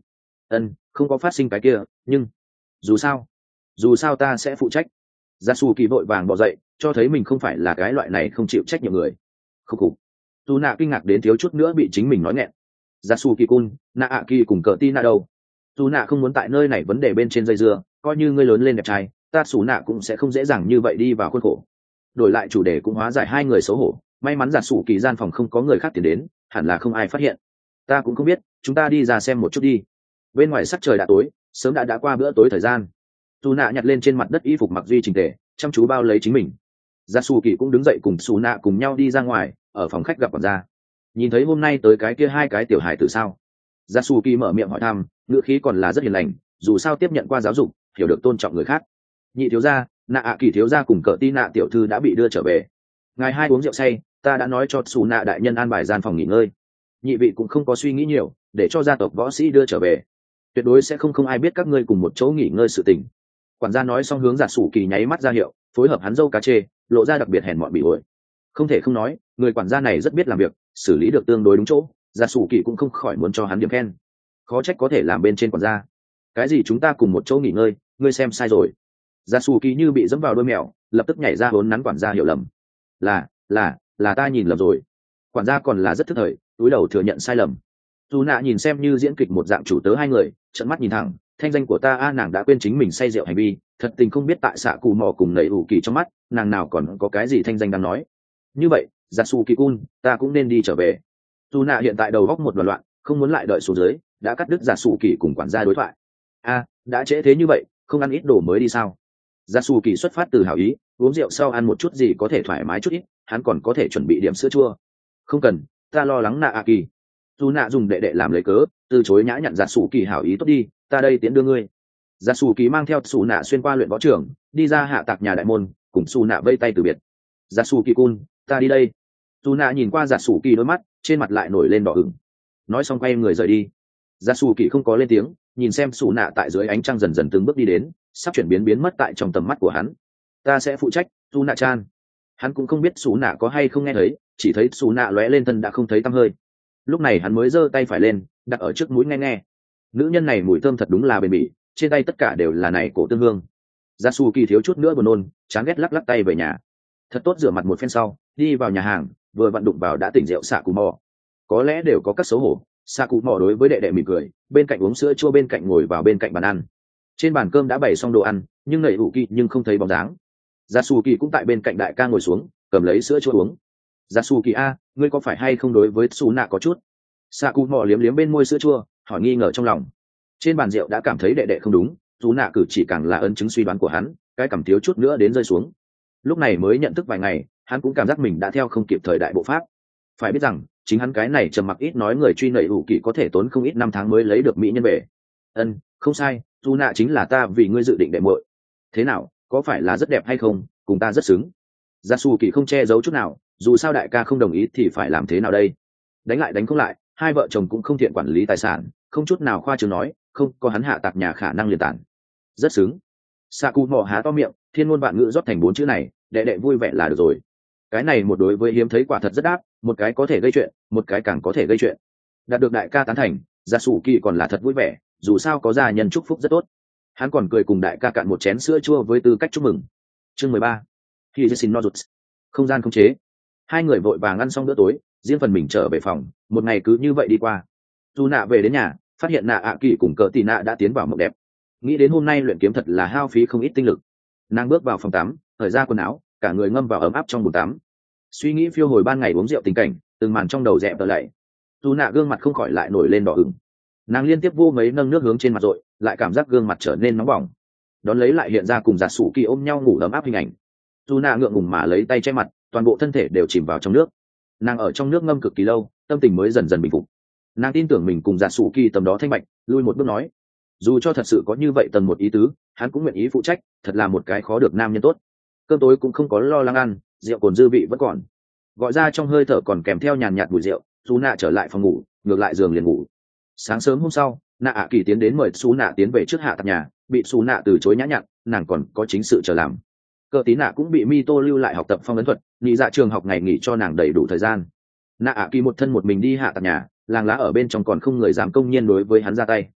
Không có phát sinh cái kia, nhưng dù sao ta sẽ phụ trách. Gia Su Kỳ vội vàng bỏ dậy, cho thấy mình không phải là cái loại này không chịu trách nhiệm người. Khúc khục. Tu nạ kinh ngạc đến thiếu chút nữa bị chính mình nói nghẹn. Gia Su Kỳ cun, nạ ạ kỳ cùng cờ ti nạ đâu? Tu nạ không muốn tại nơi này vấn đề bên trên dây dưa, coi như ngươi lớn lên đẹp trai, ta xù nạ cũng sẽ không dễ dàng như vậy đi vào khuôn khổ. Đổi lại chủ đề cũng hóa giải hai người xấu hổ. May mắn Gia Su Kỳ gian phòng không có người khác tiến đến, hẳn là không ai phát hiện. Ta cũng không biết, chúng ta đi ra xem một chút đi. Bên ngoài sắc trời đã tối, sớm đã qua bữa tối thời gian. Tu nạ nhặt lên trên mặt đất y phục mặc duy chỉnh tề, chăm chú bao lấy chính mình. Gia Su Kỳ cũng đứng dậy cùng Su nạ cùng nhau đi ra ngoài, ở phòng khách gặp quản gia. Nhìn thấy hôm nay tới cái kia hai cái tiểu hài tử sao? Gia Su Kỳ mở miệng hỏi thăm, ngữ khí còn là rất hiền lành, dù sao tiếp nhận qua giáo dục, hiểu được tôn trọng người khác. Nhị thiếu gia, nạ ạ kỳ thiếu gia cùng cỡ ti nạ tiểu thư đã bị đưa trở về. Ngài hai uống rượu say, ta đã nói cho Su nạ đại nhân an bài gian phòng nghỉ ngơi. Nhị vị cũng không có suy nghĩ nhiều, để cho gia tộc võ sĩ đưa trở về. Tuyệt đối sẽ không ai biết các ngươi cùng một chỗ nghỉ ngơi sự tình. Quản gia nói xong hướng Giả Sủ Kỳ nháy mắt ra hiệu, phối hợp hắn dâu cá chê, lộ ra đặc biệt hèn mọn bị ổi. Không thể không nói, người quản gia này rất biết làm việc, xử lý được tương đối đúng chỗ. Giả Sủ Kỳ cũng không khỏi muốn cho hắn điểm khen. Khó trách có thể làm bên trên quản gia. Cái gì chúng ta cùng một chỗ nghỉ ngơi, ngươi xem sai rồi. Giả Sủ Kỳ như bị dẫm vào đôi mèo, lập tức nhảy ra vốn nắn quản gia hiểu lầm. Là ta nhìn lầm rồi. Quản gia còn là rất thức thời, túi đầu thừa nhận sai lầm. Dù nạ nhìn xem như diễn kịch một dạng chủ tớ hai người, trợn mắt nhìn thẳng, thanh danh của ta nàng đã quên chính mình say rượu hành vi, thật tình không biết tại xạ cù mò cùng nảy ủ kỳ trong mắt, nàng nào còn có cái gì thanh danh đang nói. Như vậy, Giặt Su Kỳ Cun, ta cũng nên đi trở về. Dù nạ hiện tại đầu góc một loạn, không muốn lại đợi xuống dưới, đã cắt đứt Giặt Su Kỳ cùng quản gia đối thoại. Đã trễ thế như vậy, không ăn ít đồ mới đi sao? Giặt Su Kỳ xuất phát từ hảo ý, uống rượu sau ăn một chút gì có thể thoải mái chút ít, hắn còn có thể chuẩn bị điểm sữa chua. Không cần, ta lo lắng nạ ạ kỳ. Dù nạ dùng đệ đệ làm lấy cớ, từ chối nhã nhặn Giặt Su Kỳ hảo ý tốt đi, ta đây tiễn đưa ngươi. Giặt Su Kỳ mang theo Su nạ xuyên qua luyện võ trường, đi ra hạ tạc nhà đại môn, cùng Su nạ vây tay từ biệt. Giặt Su Kỳ Cun, ta đi đây. Su nạ nhìn qua Giặt Su Kỳ đôi mắt, trên mặt lại nổi lên đỏ ửng. Nói xong quay người rời đi. Giặt Su Kỳ không có lên tiếng, nhìn xem Su nạ tại dưới ánh trăng dần dần từng bước đi đến, sắp chuyển biến mất tại trong tầm mắt của hắn. Ta sẽ phụ trách, Su nạ chan. Hắn cũng không biết Su nạ có hay không nghe thấy, chỉ thấy Su nạ lóe lên thân đã không thấy tăm hơi. Lúc này hắn mới giơ tay phải lên, đặt ở trước mũi nghe. Nữ nhân này mùi thơm thật đúng là bền bỉ, trên tay tất cả đều là này cổ tương hương. Gia Su Kỳ thiếu chút nữa buồn nôn, chán ghét lắc tay về nhà. Thật tốt rửa mặt một phen sau, đi vào nhà hàng, vừa vặn đụng vào đã tỉnh rượu xạ cụ mò. Có lẽ đều có các xấu hổ, xạ cụ mò đối với đệ đệ mỉm cười, bên cạnh uống sữa chua bên cạnh ngồi vào bên cạnh bàn ăn. Trên bàn cơm đã bày xong đồ ăn, nhưng nảy ủ kỳ nhưng không thấy bóng dáng. Gia Su Kỳ cũng tại bên cạnh đại ca ngồi xuống, cầm lấy sữa chua uống. Gia Su Kỳ ngươi có phải hay không đối với Su nạ có chút? Xạ cụ mò liếm bên môi sữa chua, hỏi nghi ngờ trong lòng. Trên bàn rượu đã cảm thấy đệ đệ không đúng, Su nạ cử chỉ càng là ấn chứng suy đoán của hắn, cái cảm thiếu chút nữa đến rơi xuống. Lúc này mới nhận thức vài ngày, hắn cũng cảm giác mình đã theo không kịp thời đại bộ pháp. Phải biết rằng chính hắn cái này trầm mặc ít nói người truy nảy ủ kỳ có thể tốn không ít năm tháng mới lấy được mỹ nhân về. Không sai, Su nạ chính là ta vì ngươi dự định đệ muội. Thế nào, có phải là rất đẹp hay không, cùng ta rất xứng. Gia Su Kỳ không che giấu chút nào, dù sao đại ca không đồng ý thì phải làm thế nào đây? Đánh lại đánh không lại, hai vợ chồng cũng không thiện quản lý tài sản, không chút nào khoa trương nói, không có hắn hạ tạc nhà khả năng liền tản. Rất xứng. Xạ cụ mò há to miệng, thiên ngôn vạn ngữ rót thành 4 chữ này, đệ đệ vui vẻ là được rồi. Cái này một đối với hiếm thấy quả thật rất đáp, một cái có thể gây chuyện, một cái càng có thể gây chuyện. Đạt được đại ca tán thành, Gia Su Kỳ còn là thật vui vẻ, dù sao có gia nhân chúc phúc rất tốt. Hắn còn cười cùng đại ca cạn một chén sữa chua với tư cách chúc mừng. Chương 13. Khi xin no không gian không chế. Hai người vội vàng ăn xong bữa tối, riêng phần mình trở về phòng, một ngày cứ như vậy đi qua. Dù nạ về đến nhà, phát hiện nạ ạ kỳ cùng cỡ tì nạ đã tiến vào mộng đẹp. Nghĩ đến hôm nay luyện kiếm thật là hao phí không ít tinh lực. Nàng bước vào phòng tắm, thời ra quần áo, cả người ngâm vào ấm áp trong bồn tắm. Suy nghĩ phiêu hồi ban ngày uống rượu tình cảnh, từng màn trong đầu dẹp tờ lạy. Dù nạ gương mặt không khỏi lại nổi lên đỏ ửng. Nàng liên tiếp vô mấy nâng nước hướng trên mặt rồi, lại cảm giác gương mặt trở nên nóng bỏng. Đón lấy lại hiện ra cùng Giặt Sủ Kỳ ôm nhau ngủ ấm áp hình ảnh. Dù nạ ngượng ngùng mà lấy tay che mặt, toàn bộ thân thể đều chìm vào trong nước. Nàng ở trong nước ngâm cực kỳ lâu, tâm tình mới dần dần bình phục. Nàng tin tưởng mình cùng Giặt Sủ Kỳ tầm đó thanh bạch, lui một bước nói, dù cho thật sự có như vậy tầng một ý tứ, hắn cũng nguyện ý phụ trách, thật là một cái khó được nam nhân tốt. Cơm tối cũng không có lo lắng ăn, rượu cồn dư vị vẫn còn. Gọi ra trong hơi thở còn kèm theo nhàn nhạt mùi rượu, Su nạ trở lại phòng ngủ, ngược lại giường liền ngủ. Sáng sớm hôm sau, nạ ạ kỳ tiến đến mời Su nạ tiến về trước hạ tạc nhà, bị Su nạ từ chối nhã nhặn, nàng còn có chính sự chờ làm. Cờ tí nạ cũng bị Mito lưu lại học tập phong ấn thuật, nghỉ dạ trường học ngày nghỉ cho nàng đầy đủ thời gian. Nạ ạ kỳ một thân một mình đi hạ tạc nhà, làng lá ở bên trong còn không người dám công nhiên đối với hắn ra tay.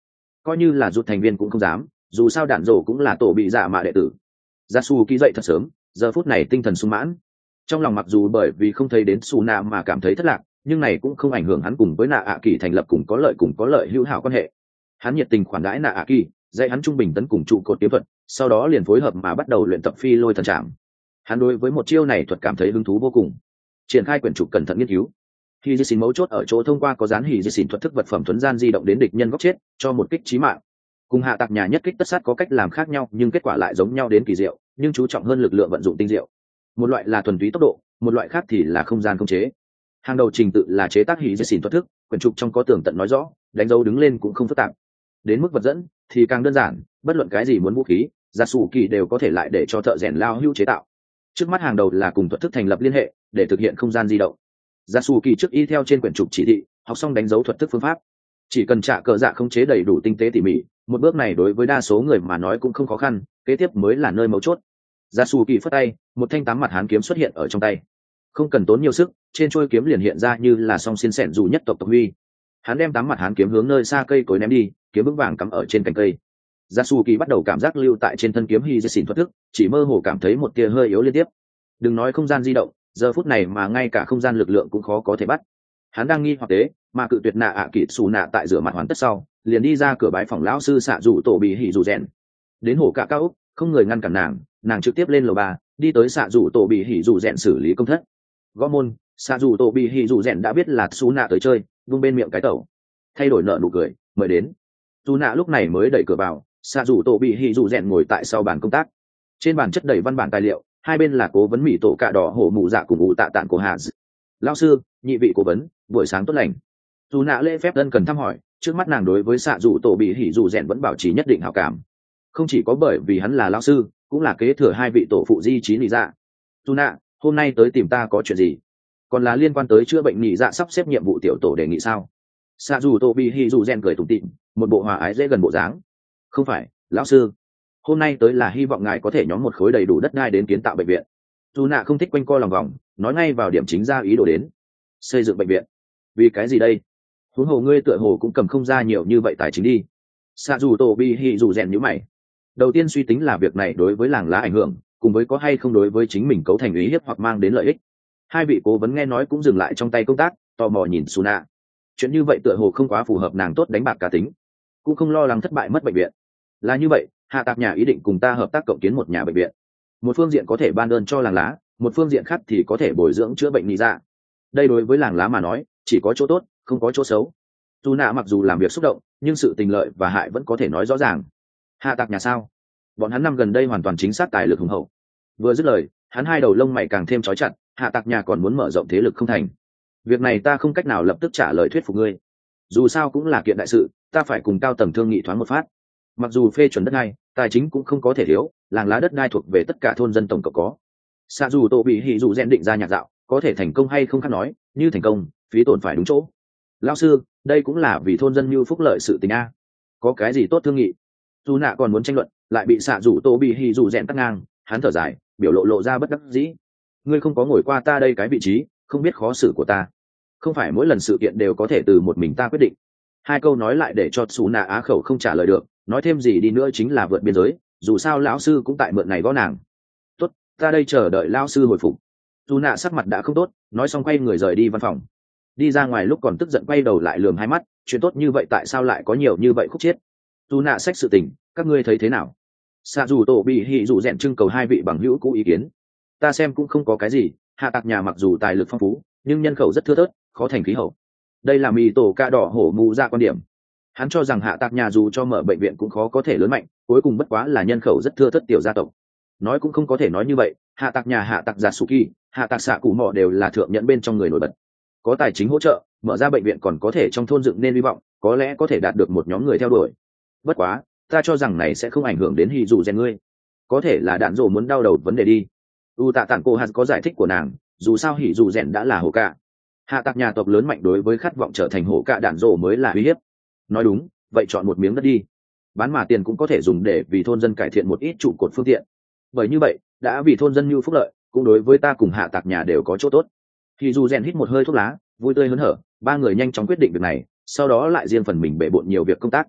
coi như là rút thành viên cũng không dám, dù sao đạn rổ cũng là tổ bị dạ mạ đệ tử. Gia Su Kỳ dậy thật sớm, giờ phút này tinh thần sung mãn. Trong lòng mặc dù bởi vì không thấy đến Su Na mà cảm thấy thất lạc, nhưng này cũng không ảnh hưởng hắn cùng với Nạ ạ kỳ thành lập cùng có lợi hữu hảo quan hệ. Hắn nhiệt tình khoản đãi Nạ ạ kỳ, dạy hắn trung bình tấn cùng trụ cột kiếm thuật, sau đó liền phối hợp mà bắt đầu luyện tập phi lôi thần trảm. Hắn đối với một chiêu này thuật cảm thấy hứng thú vô cùng, triển khai quyển trục cẩn thận nghiên cứu. Khi di xin mấu chốt ở chỗ thông qua có dán hỉ di xin thuật thức vật phẩm thuấn gian di động đến địch nhân góc chết, cho một kích chí mạng. Cùng hạ tạc nhà nhất kích tất sát có cách làm khác nhau, nhưng kết quả lại giống nhau đến kỳ diệu, nhưng chú trọng hơn lực lượng vận dụng tinh diệu. Một loại là thuần túy tốc độ, một loại khác thì là không gian khống chế. Hàng đầu trình tự là chế tác hỉ di xin thuật thức, quyển trục trong có tường tận nói rõ, đánh dấu đứng lên cũng không phức tạp. Đến mức vật dẫn thì càng đơn giản, bất luận cái gì muốn vũ khí, Gia Sủ Kỳ đều có thể lại để cho thợ rèn lao hưu chế tạo. Trước mắt hàng đầu là cùng thuật thức thành lập liên hệ để thực hiện không gian di động. Gia Sủ Kỳ trước y theo trên quyển trục chỉ thị, học xong đánh dấu thuật thức phương pháp. Chỉ cần trả cờ dạ khống chế đầy đủ tinh tế tỉ mỉ, một bước này đối với đa số người mà nói cũng không khó khăn, kế tiếp mới là nơi mấu chốt. Gia Sủ Kỳ phất tay, một thanh tám mặt hán kiếm xuất hiện ở trong tay. Không cần tốn nhiều sức, trên chuôi kiếm liền hiện ra như là song xiên xẻn dù nhất tộc huy. Hắn đem tám mặt hán kiếm hướng nơi xa cây cối ném đi, kiếm vững vàng cắm ở trên cành cây. Gia Su Kỳ bắt đầu cảm giác lưu tại trên thân kiếm hy dây xỉn thuật thức, chỉ mơ hồ cảm thấy một tia hơi yếu liên tiếp. Đừng nói không gian di động, giờ phút này mà ngay cả không gian lực lượng cũng khó có thể bắt. Hắn đang nghi hoặc tế, mà cự tuyệt nạ ạ kỵ xù nạ tại rửa mặt hoàn tất sau, liền đi ra cửa bái phòng lão sư xạ rủ tổ bị hỉ rủ rèn. Đến hồ cả cao úc, không người ngăn cản nàng trực tiếp lên lầu 3, đi tới xạ rủ tổ bị hỉ rủ rèn xử lý công thất. Gõ môn, xạ rủ tổ bị hỉ rủ rèn đã biết là xù nạ tới chơi, vung bên miệng cái tẩu, thay đổi nợ nụ cười, mời đến. Dù nạ lúc này mới đẩy cửa vào, xạ rủ tổ bị hỉ rủ rèn ngồi tại sau bàn công tác. Trên bàn chất đầy văn bản tài liệu, hai bên là cố vấn mỹ tổ cạ đỏ hổ mụ dạ cùng ngụ tạ tạng của hà. Lao sư, nhị vị cố vấn, buổi sáng tốt lành. Dù nạ lễ phép ân cần thăm hỏi, trước mắt nàng đối với xạ rủ tổ bị hỉ rủ rèn vẫn bảo trì nhất định hảo cảm. Không chỉ có bởi vì hắn là lao sư, cũng là kế thừa hai vị tổ phụ di trí lý dạ. Dù nạ, hôm nay tới tìm ta có chuyện gì? Còn là liên quan tới chữa bệnh nhị dạ sắp xếp nhiệm vụ tiểu tổ đề nghị sao? Xạ dù tô bị hỉ dù rèn cười tủm tỉm, một bộ hòa ái dễ gần bộ dáng. Không phải, lão sư, hôm nay tới là hy vọng ngài có thể nhóm một khối đầy đủ đất đai đến kiến tạo bệnh viện. Dù nạ không thích quanh co lòng vòng, nói ngay vào điểm chính ra ý đồ đến. Xây dựng bệnh viện? Vì cái gì đây? Huống hồ ngươi tựa hồ cũng cầm không ra nhiều như vậy tài chính đi. Xạ dù tô bị hỉ dù rèn nhíu mày. Đầu tiên suy tính là việc này đối với làng lá ảnh hưởng, cùng với có hay không đối với chính mình cấu thành ý hiếp hoặc mang đến lợi ích. Hai vị cố vấn nghe nói cũng dừng lại trong tay công tác, tò mò nhìn Suna. Chuyện như vậy tựa hồ không quá phù hợp nàng tốt đánh bạc cá tính, cũng không lo lắng thất bại mất bệnh viện. Là như vậy, hạ tạc nhà ý định cùng ta hợp tác cộng kiến một nhà bệnh viện. Một phương diện có thể ban đơn cho làng lá, một phương diện khác thì có thể bồi dưỡng chữa bệnh lý dạ. Đây đối với làng lá mà nói, chỉ có chỗ tốt, không có chỗ xấu. Suna mặc dù làm việc xúc động, nhưng sự tình lợi và hại vẫn có thể nói rõ ràng. Hạ tạc nhà sao? Bọn hắn năm gần đây hoàn toàn chính xác tài lực hùng hậu. Vừa dứt lời, hắn hai đầu lông mày càng thêm trói chặt. Hạ tạc nhà còn muốn mở rộng thế lực không thành? Việc này ta không cách nào lập tức trả lời thuyết phục ngươi. Dù sao cũng là kiện đại sự, ta phải cùng cao tầng thương nghị thoáng một phát. Mặc dù phê chuẩn đất đai, tài chính cũng không có thể thiếu, làng lá đất đai thuộc về tất cả thôn dân tổng cộng có. Xạ dù tổ bị hỉ dù rèn định ra nhạc dạo, có thể thành công hay không khác nói, như thành công, phí tổn phải đúng chỗ. Lao sư, đây cũng là vì thôn dân mưu phúc lợi sự tình a. Có cái gì tốt thương nghị? Dù nạ còn muốn tranh luận, lại bị xạ dù tổ bị hỉ dù rèn tắt ngang, hắn thở dài, biểu lộ ra bất đắc dĩ. Ngươi không có ngồi qua ta đây cái vị trí, không biết khó xử của ta. Không phải mỗi lần sự kiện đều có thể từ một mình ta quyết định. Hai câu nói lại để cho Sú nạ á khẩu không trả lời được, nói thêm gì đi nữa chính là vượt biên giới, dù sao lão sư cũng tại mượn này gõ nàng. Tốt, ta đây chờ đợi lão sư hồi phục. Sú nạ sắc mặt đã không tốt, nói xong quay người rời đi văn phòng. Đi ra ngoài lúc còn tức giận quay đầu lại lườm hai mắt, chuyện tốt như vậy tại sao lại có nhiều như vậy khúc chiết. Sú nạ xách sự tình, các ngươi thấy thế nào? Xạ dù tổ bị hỉ dù rèn trưng cầu hai vị bằng hữu cũ ý kiến. Ta xem cũng không có cái gì, hạ tạc nhà mặc dù tài lực phong phú, nhưng nhân khẩu rất thưa thớt, khó thành khí hậu. Đây là mì tổ ca đỏ hổ mù ra quan điểm. Hắn cho rằng hạ tạc nhà dù cho mở bệnh viện cũng khó có thể lớn mạnh, cuối cùng bất quá là nhân khẩu rất thưa thớt tiểu gia tộc. Nói cũng không có thể nói như vậy, hạ tạc nhà hạ tạc giả sù kỳ, hạ tạc xạ cụ mọ đều là thượng nhẫn bên trong người nổi bật. Có tài chính hỗ trợ, mở ra bệnh viện còn có thể trong thôn dựng nên hy vọng, có lẽ có thể đạt được một nhóm người theo đuổi. Bất quá, ta cho rằng này sẽ không ảnh hưởng đến hỉ dù rèn ngươi. Có thể là đạn rồ muốn đau đầu vấn đề đi. U tạ tản cô hạt có giải thích của nàng, dù sao hỉ dù rèn đã là hổ cạ. Hạ tạc nhà tộc lớn mạnh đối với khát vọng trở thành hổ cạ đạn rồ mới là uy hiếp. Nói đúng, vậy chọn một miếng đất đi. Bán mà tiền cũng có thể dùng để vì thôn dân cải thiện một ít trụ cột phương tiện. Bởi như vậy, đã vì thôn dân như phúc lợi, cũng đối với ta cùng hạ tạc nhà đều có chỗ tốt. Hỉ dù rèn hít một hơi thuốc lá, vui tươi hớn hở, ba người nhanh chóng quyết định việc này, sau đó lại riêng phần mình bệ bộn nhiều việc công tác.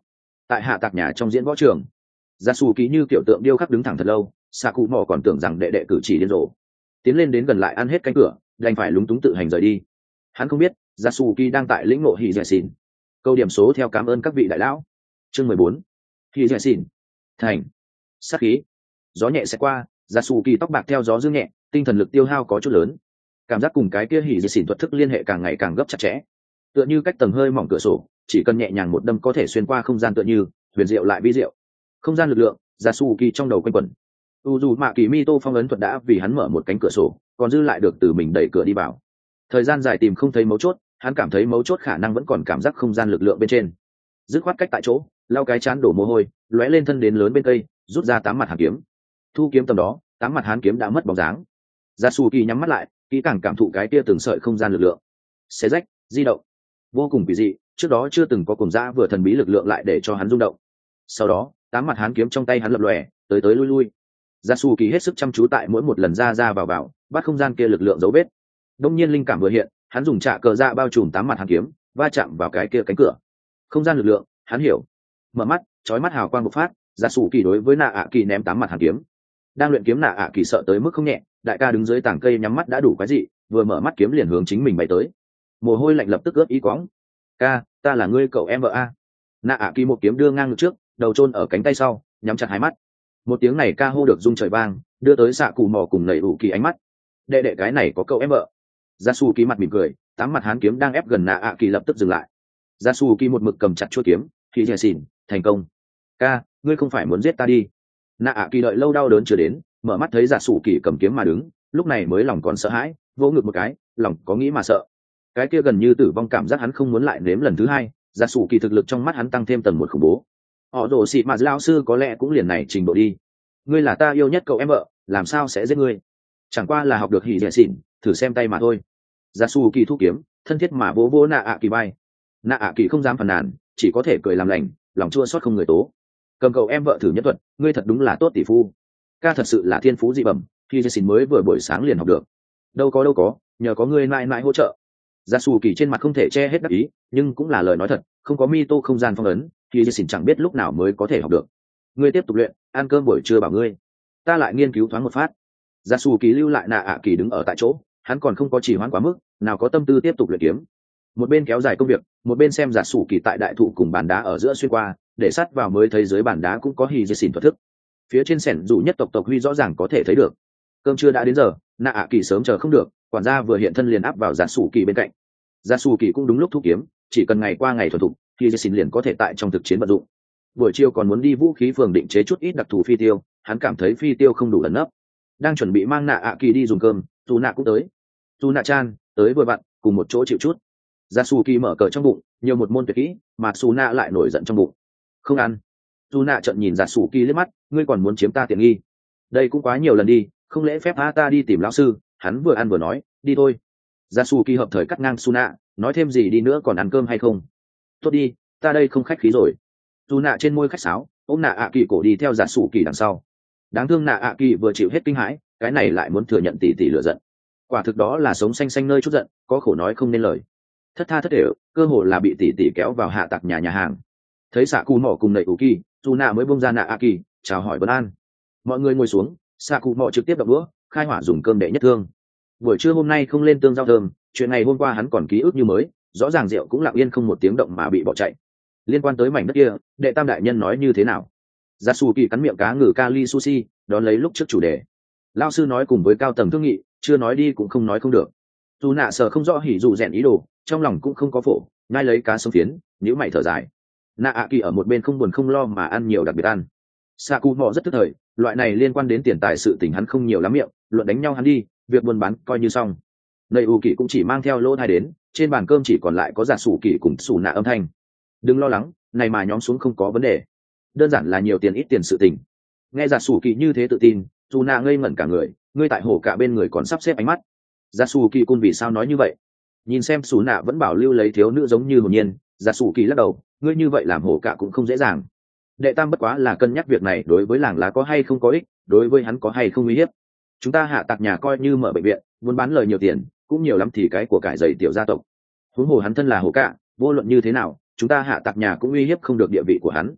Tại hạ tạc nhà trong diễn võ trường, gia su ký như kiểu tượng điêu khắc đứng thẳng thật lâu. Xạ cụ mò còn tưởng rằng đệ đệ cử chỉ điên rồ, tiến lên đến gần lại ăn hết cánh cửa, đành phải lúng túng tự hành rời đi. Hắn không biết gia su ký đang tại lĩnh ngộ hỉ dẻ xỉn. Câu điểm số theo cảm ơn các vị đại lão. Chương 14. Hỉ dẻ xỉn thành sát khí. Gió nhẹ sẽ qua, gia su ký tóc bạc theo gió dương nhẹ, tinh thần lực tiêu hao có chút lớn, cảm giác cùng cái kia hỉ dẻ xỉn thuật thức liên hệ càng ngày càng gấp chặt chẽ, tựa như cách tầng hơi mỏng cửa sổ, chỉ cần nhẹ nhàng một đâm có thể xuyên qua không gian, tựa như huyền diệu lại vi diệu. Không gian lực lượng, Yasuki trong đầu quanh quẩn. Dù mạ kỳ Mito phong ấn thuật đã vì hắn mở một cánh cửa sổ, còn dư lại được từ mình đẩy cửa đi vào. Thời gian dài tìm không thấy mấu chốt, hắn cảm thấy mấu chốt khả năng vẫn còn cảm giác không gian lực lượng bên trên. Dứt khoát cách tại chỗ, lau cái chán đổ mồ hôi, lóe lên thân đến lớn bên cây, rút ra 8 mặt hàn kiếm. Thu kiếm tầm đó, 8 mặt hàn kiếm đã mất bóng dáng. Yasuki nhắm mắt lại, kỹ càng cảm thụ cái kia từng sợi không gian lực lượng. Xé rách, di động, vô cùng kỳ dị, trước đó chưa từng có cùng dã vừa thần bí lực lượng lại để cho hắn rung động. Sau đó, 8 mặt hán kiếm trong tay hắn lập lòe, tới tới lui lui. Yasuki hết sức chăm chú tại mỗi một lần ra ra vào vào, bắt không gian kia lực lượng dấu vết. Đông nhiên linh cảm vừa hiện, hắn dùng trạ cờ dạ bao trùm 8 mặt hán kiếm, va chạm vào cái kia cánh cửa. Không gian lực lượng, hắn hiểu. Mở mắt, chói mắt hào quang bộc phát, Yasuki đối với nạ ạ kỳ ném 8 mặt hán kiếm. Đang luyện kiếm nạ ạ kỳ sợ tới mức không nhẹ, đại ca đứng dưới tảng cây nhắm mắt đã đủ quái dị, vừa mở mắt kiếm liền hướng chính mình bay tới. Mồ hôi lạnh lập tức ướt ý quõng. Ca, ta là ngươi cậu em vợ a. Nạ ạ kỳ một kiếm đưa ngang ngực trước, đầu chôn ở cánh tay sau, nhắm chặt hai mắt. Một tiếng này ca hô được rung trời vang, đưa tới xạ cụ mò cùng nảy ủ kỳ ánh mắt. Đệ đệ cái này có cậu em vợ. Yasuki mặt mỉm cười, 8 mặt hán kiếm đang ép gần nạ ạ kỳ lập tức dừng lại. Yasuki một mực cầm chặt chuôi kiếm, khi dè xỉn, thành công. Ca, ngươi không phải muốn giết ta đi. Nạ ạ kỳ đợi lâu đau đớn chưa đến, mở mắt thấy Yasuki cầm kiếm mà đứng, lúc này mới lòng còn sợ hãi, vỗ ngực một cái, lòng có nghĩ mà sợ. Cái kia gần như tử vong cảm giác hắn không muốn lại nếm lần thứ hai. Yasuki thực lực trong mắt hắn tăng thêm tầng một khủng bố. Họ rồ xị mà lao sư có lẽ cũng liền này trình độ đi. Ngươi là ta yêu nhất cậu em vợ, làm sao sẽ giết ngươi? Chẳng qua là học được hỉ dẻ xỉn, thử xem tay mà thôi. Yasuki thu kiếm, thân thiết mà vỗ vỗ nạ ạ kỳ bay. Nạ ạ kỳ không dám phàn nàn, chỉ có thể cười làm lành, lòng chua xót không người tố. Cầm cậu em vợ thử nhất thuật, ngươi thật đúng là tốt tỷ phu. Ca thật sự là thiên phú dị bẩm, hỉ dẻ xỉn mới vừa buổi sáng liền học được. Đâu có, nhờ có ngươi mãi mãi hỗ trợ. Yasuki trên mặt không thể che hết đắc ý, nhưng cũng là lời nói thật, không có Mito không gian phong ấn, thì Jason chẳng biết lúc nào mới có thể học được. Ngươi tiếp tục luyện, ăn cơm buổi trưa bảo ngươi. Ta lại nghiên cứu thoáng một phát. Yasuki lưu lại nạ ạ kỳ đứng ở tại chỗ, hắn còn không có trì hoãn quá mức, nào có tâm tư tiếp tục luyện kiếm. Một bên kéo dài công việc, một bên xem Yasuki tại đại thụ cùng bàn đá ở giữa xuyên qua, để sát vào mới thấy dưới bàn đá cũng có Jason thuật thức. Phía trên sẻn dù nhất tộc huy rõ ràng có thể thấy được. Cơm trưa đã đến giờ, nạ ạ kỳ sớm chờ không được, quản gia vừa hiện thân liền áp vào Yasuki bên cạnh. Yasuki cũng đúng lúc thu kiếm, chỉ cần ngày qua ngày thuần thục, thì Jason liền có thể tại trong thực chiến vận dụng. Buổi chiều còn muốn đi vũ khí phường định chế chút ít đặc thù phi tiêu, hắn cảm thấy phi tiêu không đủ ẩn nấp. Đang chuẩn bị mang nạ ạ kỳ đi dùng cơm, dù nạ cũng tới. Dù nạ chan tới vừa vặn, cùng một chỗ chịu chút. Yasuki mở cờ trong bụng, nhiều một môn tuyệt kỹ, mà Su nạ lại nổi giận trong bụng. Không ăn. Dù nạ trợn nhìn Yasuki liếc mắt, ngươi còn muốn chiếm ta tiện nghi? Đây cũng quá nhiều lần đi, không lễ phép ta đi tìm lão sư. Hắn vừa ăn vừa nói, đi thôi. Yasuki hợp thời cắt ngang Su nạ, nói thêm gì đi nữa còn ăn cơm hay không? Tốt đi, ta đây không khách khí rồi. Dù nạ trên môi khách sáo, ôm nạ ạ kỳ cổ đi theo Yasuki đằng sau. Đáng thương nạ ạ kỳ vừa chịu hết kinh hãi, cái này lại muốn thừa nhận tỷ tỷ lựa giận. Quả thực đó là sống xanh xanh nơi chút giận, có khổ nói không nên lời. Thất tha thất đều, cơ hồ là bị tỷ tỷ kéo vào hạ tặc nhà hàng. Thấy xạ cụ mỏ cùng nậy ủ kỳ, dù nạ mới bông ra nạ ạ kỳ, chào hỏi vân an. Mọi người ngồi xuống, xạ cụ mỏ trực tiếp đập đũa, khai hỏa dùng cơm đệ nhất thương. Buổi trưa hôm nay không lên tương giao thơm, chuyện này hôm qua hắn còn ký ức như mới, rõ ràng rượu cũng lặng yên không một tiếng động mà bị bỏ chạy. Liên quan tới mảnh đất kia, đệ tam đại nhân nói như thế nào? Yasuki cắn miệng cá ngừ kali sushi, đón lấy lúc trước chủ đề. Lao sư nói cùng với cao tầng thương nghị, chưa nói đi cũng không nói không được. Dù nạ sợ không rõ hỉ dụ rèn ý đồ, trong lòng cũng không có phổ, ngay lấy cá sống phiến, nhíu mày thở dài. Nạ ạ kỳ ở một bên không buồn không lo mà ăn nhiều đặc biệt ăn. Saku mò rất tức thời, loại này liên quan đến tiền tài sự tình hắn không nhiều lắm miệng, luận đánh nhau hắn đi, việc buôn bán coi như xong. Nầy ủ kỳ cũng chỉ mang theo lỗ thai đến, trên bàn cơm chỉ còn lại có giả sủ kỳ cùng sủ nạ âm thanh. Đừng lo lắng, này mà nhóm xuống không có vấn đề, đơn giản là nhiều tiền ít tiền sự tình. Nghe giả sủ kỳ như thế tự tin, dù nạ ngây ngẩn cả người, ngươi tại hổ cả bên người còn sắp xếp ánh mắt. Giả sủ kỳ cung vì sao nói như vậy? Nhìn xem sủ nạ vẫn bảo lưu lấy thiếu nữ giống như hồn nhiên, giả sủ kỳ lắc đầu, ngươi như vậy làm hổ cả cũng không dễ dàng. Đệ tam bất quá là cân nhắc việc này đối với làng lá có hay không có ích, đối với hắn có hay không uy hiếp. Chúng ta hạ tạc nhà coi như mở bệnh viện, muốn bán lời nhiều tiền, cũng nhiều lắm thì cái của cải dày tiểu gia tộc. Huống hồ hắn thân là hổ cả, vô luận như thế nào, chúng ta hạ tạc nhà cũng uy hiếp không được địa vị của hắn.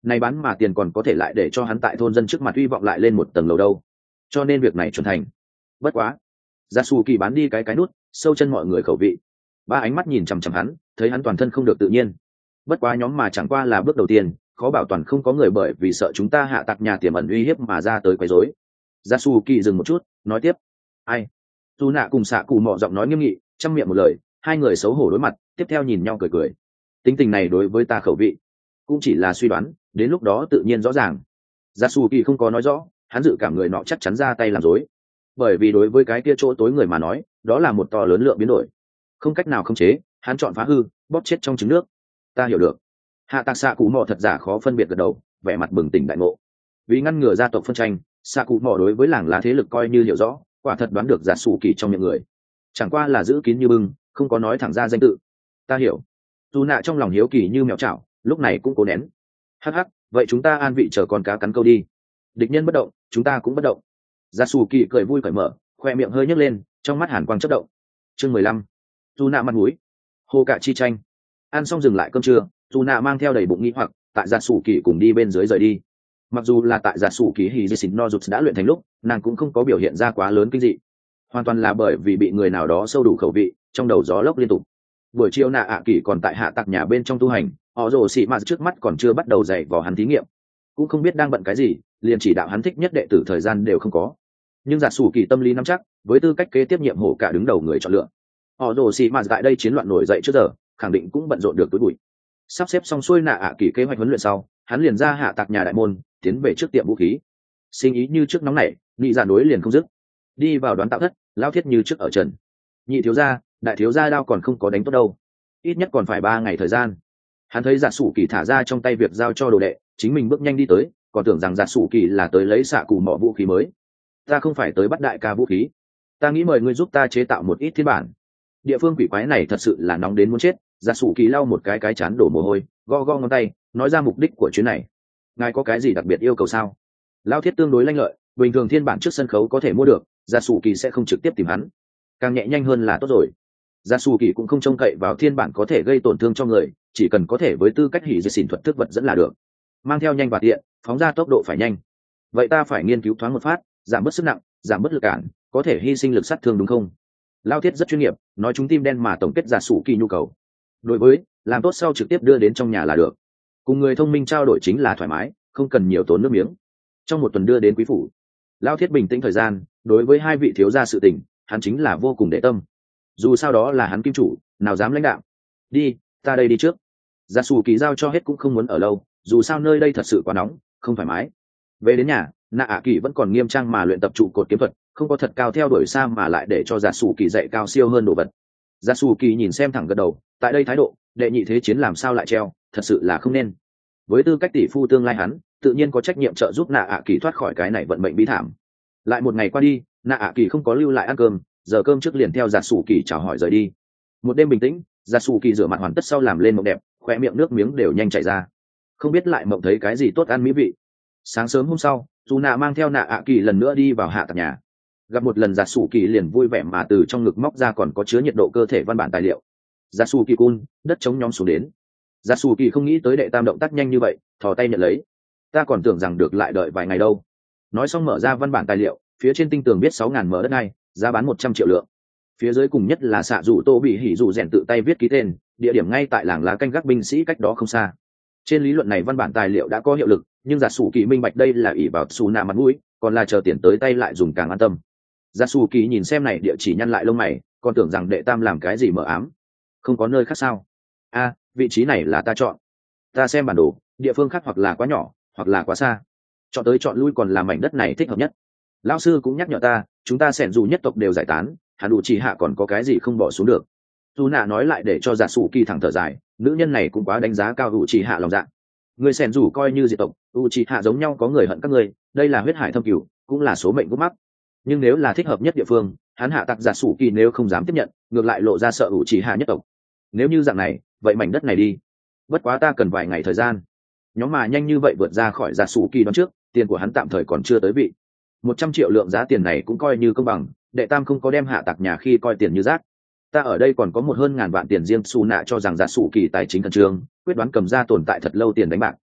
này bán mà tiền còn có thể lại để cho hắn tại thôn dân trước mặt hy vọng lại lên một tầng lầu đâu, cho nên việc này chuẩn thành. Bất quá gia su kỳ bán đi cái nút sâu chân mọi người khẩu vị. Ba ánh mắt nhìn chằm chằm hắn, thấy hắn toàn thân không được tự nhiên. Bất quá nhóm mà chẳng qua là bước đầu tiên, khó bảo toàn không có người bởi vì sợ chúng ta hạ tặc nhà tiềm ẩn uy hiếp mà ra tới quấy rối. Gia su kỳ dừng một chút nói tiếp. Ai? Tu nạ cùng xạ cụ mọ giọng nói nghiêm nghị, trăm miệng một lời, hai người xấu hổ đối mặt, tiếp theo nhìn nhau cười cười. Tính tình này đối với ta khẩu vị cũng chỉ là suy đoán, đến lúc đó tự nhiên rõ ràng. Gia su kỳ không có nói rõ, hắn dự cảm người nọ chắc chắn ra tay làm rối, bởi vì đối với cái kia chỗ tối người mà nói, đó là một to lớn lượng biến đổi, không cách nào khống chế. Hắn chọn phá hư, bóp chết trong trứng nước. Ta hiểu được. Hạ tạc xạ cụ mọ thật giả khó phân biệt gật đầu, vẻ mặt bừng tỉnh đại ngộ. Vì ngăn ngừa gia tộc phân tranh, xạ cụ mọ đối với làng lá thế lực coi như hiểu rõ, quả thật đoán được giả sủ kỳ trong miệng người, chẳng qua là giữ kín như bưng, không có nói thẳng ra danh tự. Ta hiểu. Dù nạ trong lòng hiếu kỳ như mèo chảo, lúc này cũng cố nén. Hắc hắc, vậy chúng ta an vị chờ con cá cắn câu đi. Địch nhân bất động, chúng ta cũng bất động. Giả sủ kỳ cười vui cởi mở, khoe miệng hơi nhếch lên, trong mắt hàn quang chớp động. Chương 15. Dù nạ mặt mũi. Hồ cạ chi tranh. Ăn xong dừng lại cơm trưa, dù nạ mang theo đầy bụng nghi hoặc, tại giả sủ kỳ cùng đi bên dưới rời đi. Mặc dù là tại giả sủ kỳ hỉ xin no rụt đã luyện thành lúc, nàng cũng không có biểu hiện ra quá lớn kinh dị, hoàn toàn là bởi vì bị người nào đó sâu đủ khẩu vị, trong đầu gió lốc liên tục. Buổi chiều nạ ạ kỳ còn tại hạ tặc nhà bên trong tu hành, họ rồ xị mạt trước mắt còn chưa bắt đầu dạy vào hắn thí nghiệm, cũng không biết đang bận cái gì, liền chỉ đạo hắn thích nhất đệ tử thời gian đều không có. Nhưng giả sủ kỳ tâm lý nắm chắc, với tư cách kế tiếp nhiệm hổ cả đứng đầu người chọn lựa, họ rồ xị mạt tại đây chiến loạn nổi dậy trước giờ, khẳng định cũng bận rộn được tối bụi. Sắp xếp xong xuôi nạ ạ kỳ kế hoạch huấn luyện sau, hắn liền ra hạ tặc nhà đại môn, tiến về trước tiệm vũ khí. Sinh ý như trước nóng nảy, nhị giả nối liền không dứt. Đi vào đoán tạo thất, lao thiết như trước ở trần. Nhị thiếu gia, đại thiếu gia đao còn không có đánh tốt đâu, ít nhất còn phải 3 ngày thời gian. Hắn thấy giả sủ kỳ thả ra trong tay việc giao cho đồ đệ, chính mình bước nhanh đi tới, còn tưởng rằng giả sủ kỳ là tới lấy xạ cụ mỏ vũ khí mới. Ta không phải tới bắt đại ca vũ khí, ta nghĩ mời ngươi giúp ta chế tạo một ít thiên bản. Địa phương quỷ quái này thật sự là nóng đến muốn chết. Giả sủ kỳ lau một cái chán đổ mồ hôi, go go ngón tay, nói ra mục đích của chuyến này. Ngài có cái gì đặc biệt yêu cầu sao? Lao thiết tương đối lanh lợi, bình thường thiên bản trước sân khấu có thể mua được, giả sủ kỳ sẽ không trực tiếp tìm hắn, càng nhẹ nhanh hơn là tốt rồi. Giả sủ kỳ cũng không trông cậy vào thiên bản có thể gây tổn thương cho người, chỉ cần có thể với tư cách hỉ dệt xỉn thuật thức vật dẫn là được, mang theo nhanh và tiện, phóng ra tốc độ phải nhanh. Vậy ta phải nghiên cứu thoáng một phát, giảm bớt sức nặng, giảm bớt lực cản, có thể hy sinh lực sát thương đúng không? Lao thiết rất chuyên nghiệp, nói chúng tim đen mà tổng kết giả sủ kỳ nhu cầu. Đối với làm tốt sau trực tiếp đưa đến trong nhà là được, cùng người thông minh trao đổi chính là thoải mái, không cần nhiều tốn nước miếng. Trong một tuần đưa đến quý phủ. Lao thiết bình tĩnh thời gian, đối với hai vị thiếu gia sự tình, hắn chính là vô cùng để tâm. Dù sao đó là hắn kim chủ, nào dám lãnh đạo. Đi, ta đây đi trước. Giả sủ kỳ giao cho hết cũng không muốn ở lâu, dù sao nơi đây thật sự quá nóng, không thoải mái. Về đến nhà, nạ ạ kỳ vẫn còn nghiêm trang mà luyện tập trụ cột kiếm thuật, không có thật cao theo đuổi xa mà lại để cho giả sủ kỳ dạy cao siêu hơn đồ vật. Giả sủ kỳ nhìn xem thẳng gật đầu, tại đây thái độ, đệ nhị thế chiến làm sao lại treo, thật sự là không nên. Với tư cách tỷ phu tương lai hắn, tự nhiên có trách nhiệm trợ giúp nạ ạ kỳ thoát khỏi cái này vận mệnh bí thảm. Lại một ngày qua đi, nạ ạ kỳ không có lưu lại ăn cơm, giờ cơm trước liền theo giả sủ kỳ chào hỏi rời đi. Một đêm bình tĩnh, giả sủ kỳ rửa mặt hoàn tất sau làm lên mộng đẹp, khoe miệng nước miếng đều nhanh chảy ra, không biết lại mộng thấy cái gì tốt ăn mỹ vị. Sáng sớm hôm sau, dù nạ mang theo nạ ạ kỳ lần nữa đi vào hạ tạc nhà. Gặp một lần giả sủ kỳ liền vui vẻ mà từ trong ngực móc ra còn có chứa nhiệt độ cơ thể văn bản tài liệu. Giả sủ kỳ cun, đất chống nhóm xuống đến. Giả sủ kỳ không nghĩ tới đệ tam động tác nhanh như vậy, thò tay nhận lấy. Ta còn tưởng rằng được lại đợi vài ngày đâu. Nói xong mở ra văn bản tài liệu, phía trên tinh tường viết 6.000 mở đất này, giá bán 100 triệu lượng. Phía dưới cùng nhất là xạ dụ tô bị hỉ dụ rèn tự tay viết ký tên, địa điểm ngay tại làng lá canh gác binh sĩ cách đó không xa. Trên lý luận này văn bản tài liệu đã có hiệu lực, nhưng giả sủ kỳ minh bạch đây là ỷ vào xù nạ mặt mũi, còn là chờ tiền tới tay lại dùng càng an tâm. Giả sủ kỳ nhìn xem này địa chỉ nhăn lại lông mày, còn tưởng rằng đệ tam làm cái gì mờ ám. Không có nơi khác sao? A, vị trí này là ta chọn. Ta xem bản đồ, địa phương khác hoặc là quá nhỏ, hoặc là quá xa. Chọn tới chọn lui còn là mảnh đất này thích hợp nhất. Lão sư cũng nhắc nhở ta, chúng ta sẻn dù nhất tộc đều giải tán, hẳn đủ chỉ hạ còn có cái gì không bỏ xuống được. Dù nạ nói lại để cho giả sủ kỳ thẳng thở dài, nữ nhân này cũng quá đánh giá cao đủ chỉ hạ lòng dạ. Người sẻn dù coi như diệt tộc, u chỉ hạ giống nhau có người hận các ngươi, đây là huyết hải thâm cửu, cũng là số mệnh gút mắc. Nhưng nếu là thích hợp nhất địa phương, hắn hạ tặc giả sủ kỳ nếu không dám tiếp nhận, ngược lại lộ ra sợ u chỉ hạ nhất tộc. Nếu như dạng này, vậy mảnh đất này đi. Bất quá ta cần vài ngày thời gian. Nhóm mà nhanh như vậy vượt ra khỏi giả sủ kỳ đoán trước, tiền của hắn tạm thời còn chưa tới vị. 100 triệu lượng giá tiền này cũng coi như công bằng, đệ tam không có đem hạ tặc nhà khi coi tiền như rác. Ta ở đây còn có một hơn ngàn vạn tiền riêng xù nạ cho rằng giả sủ kỳ tài chính khẩn trương, quyết đoán cầm ra tồn tại thật lâu tiền đánh bạc.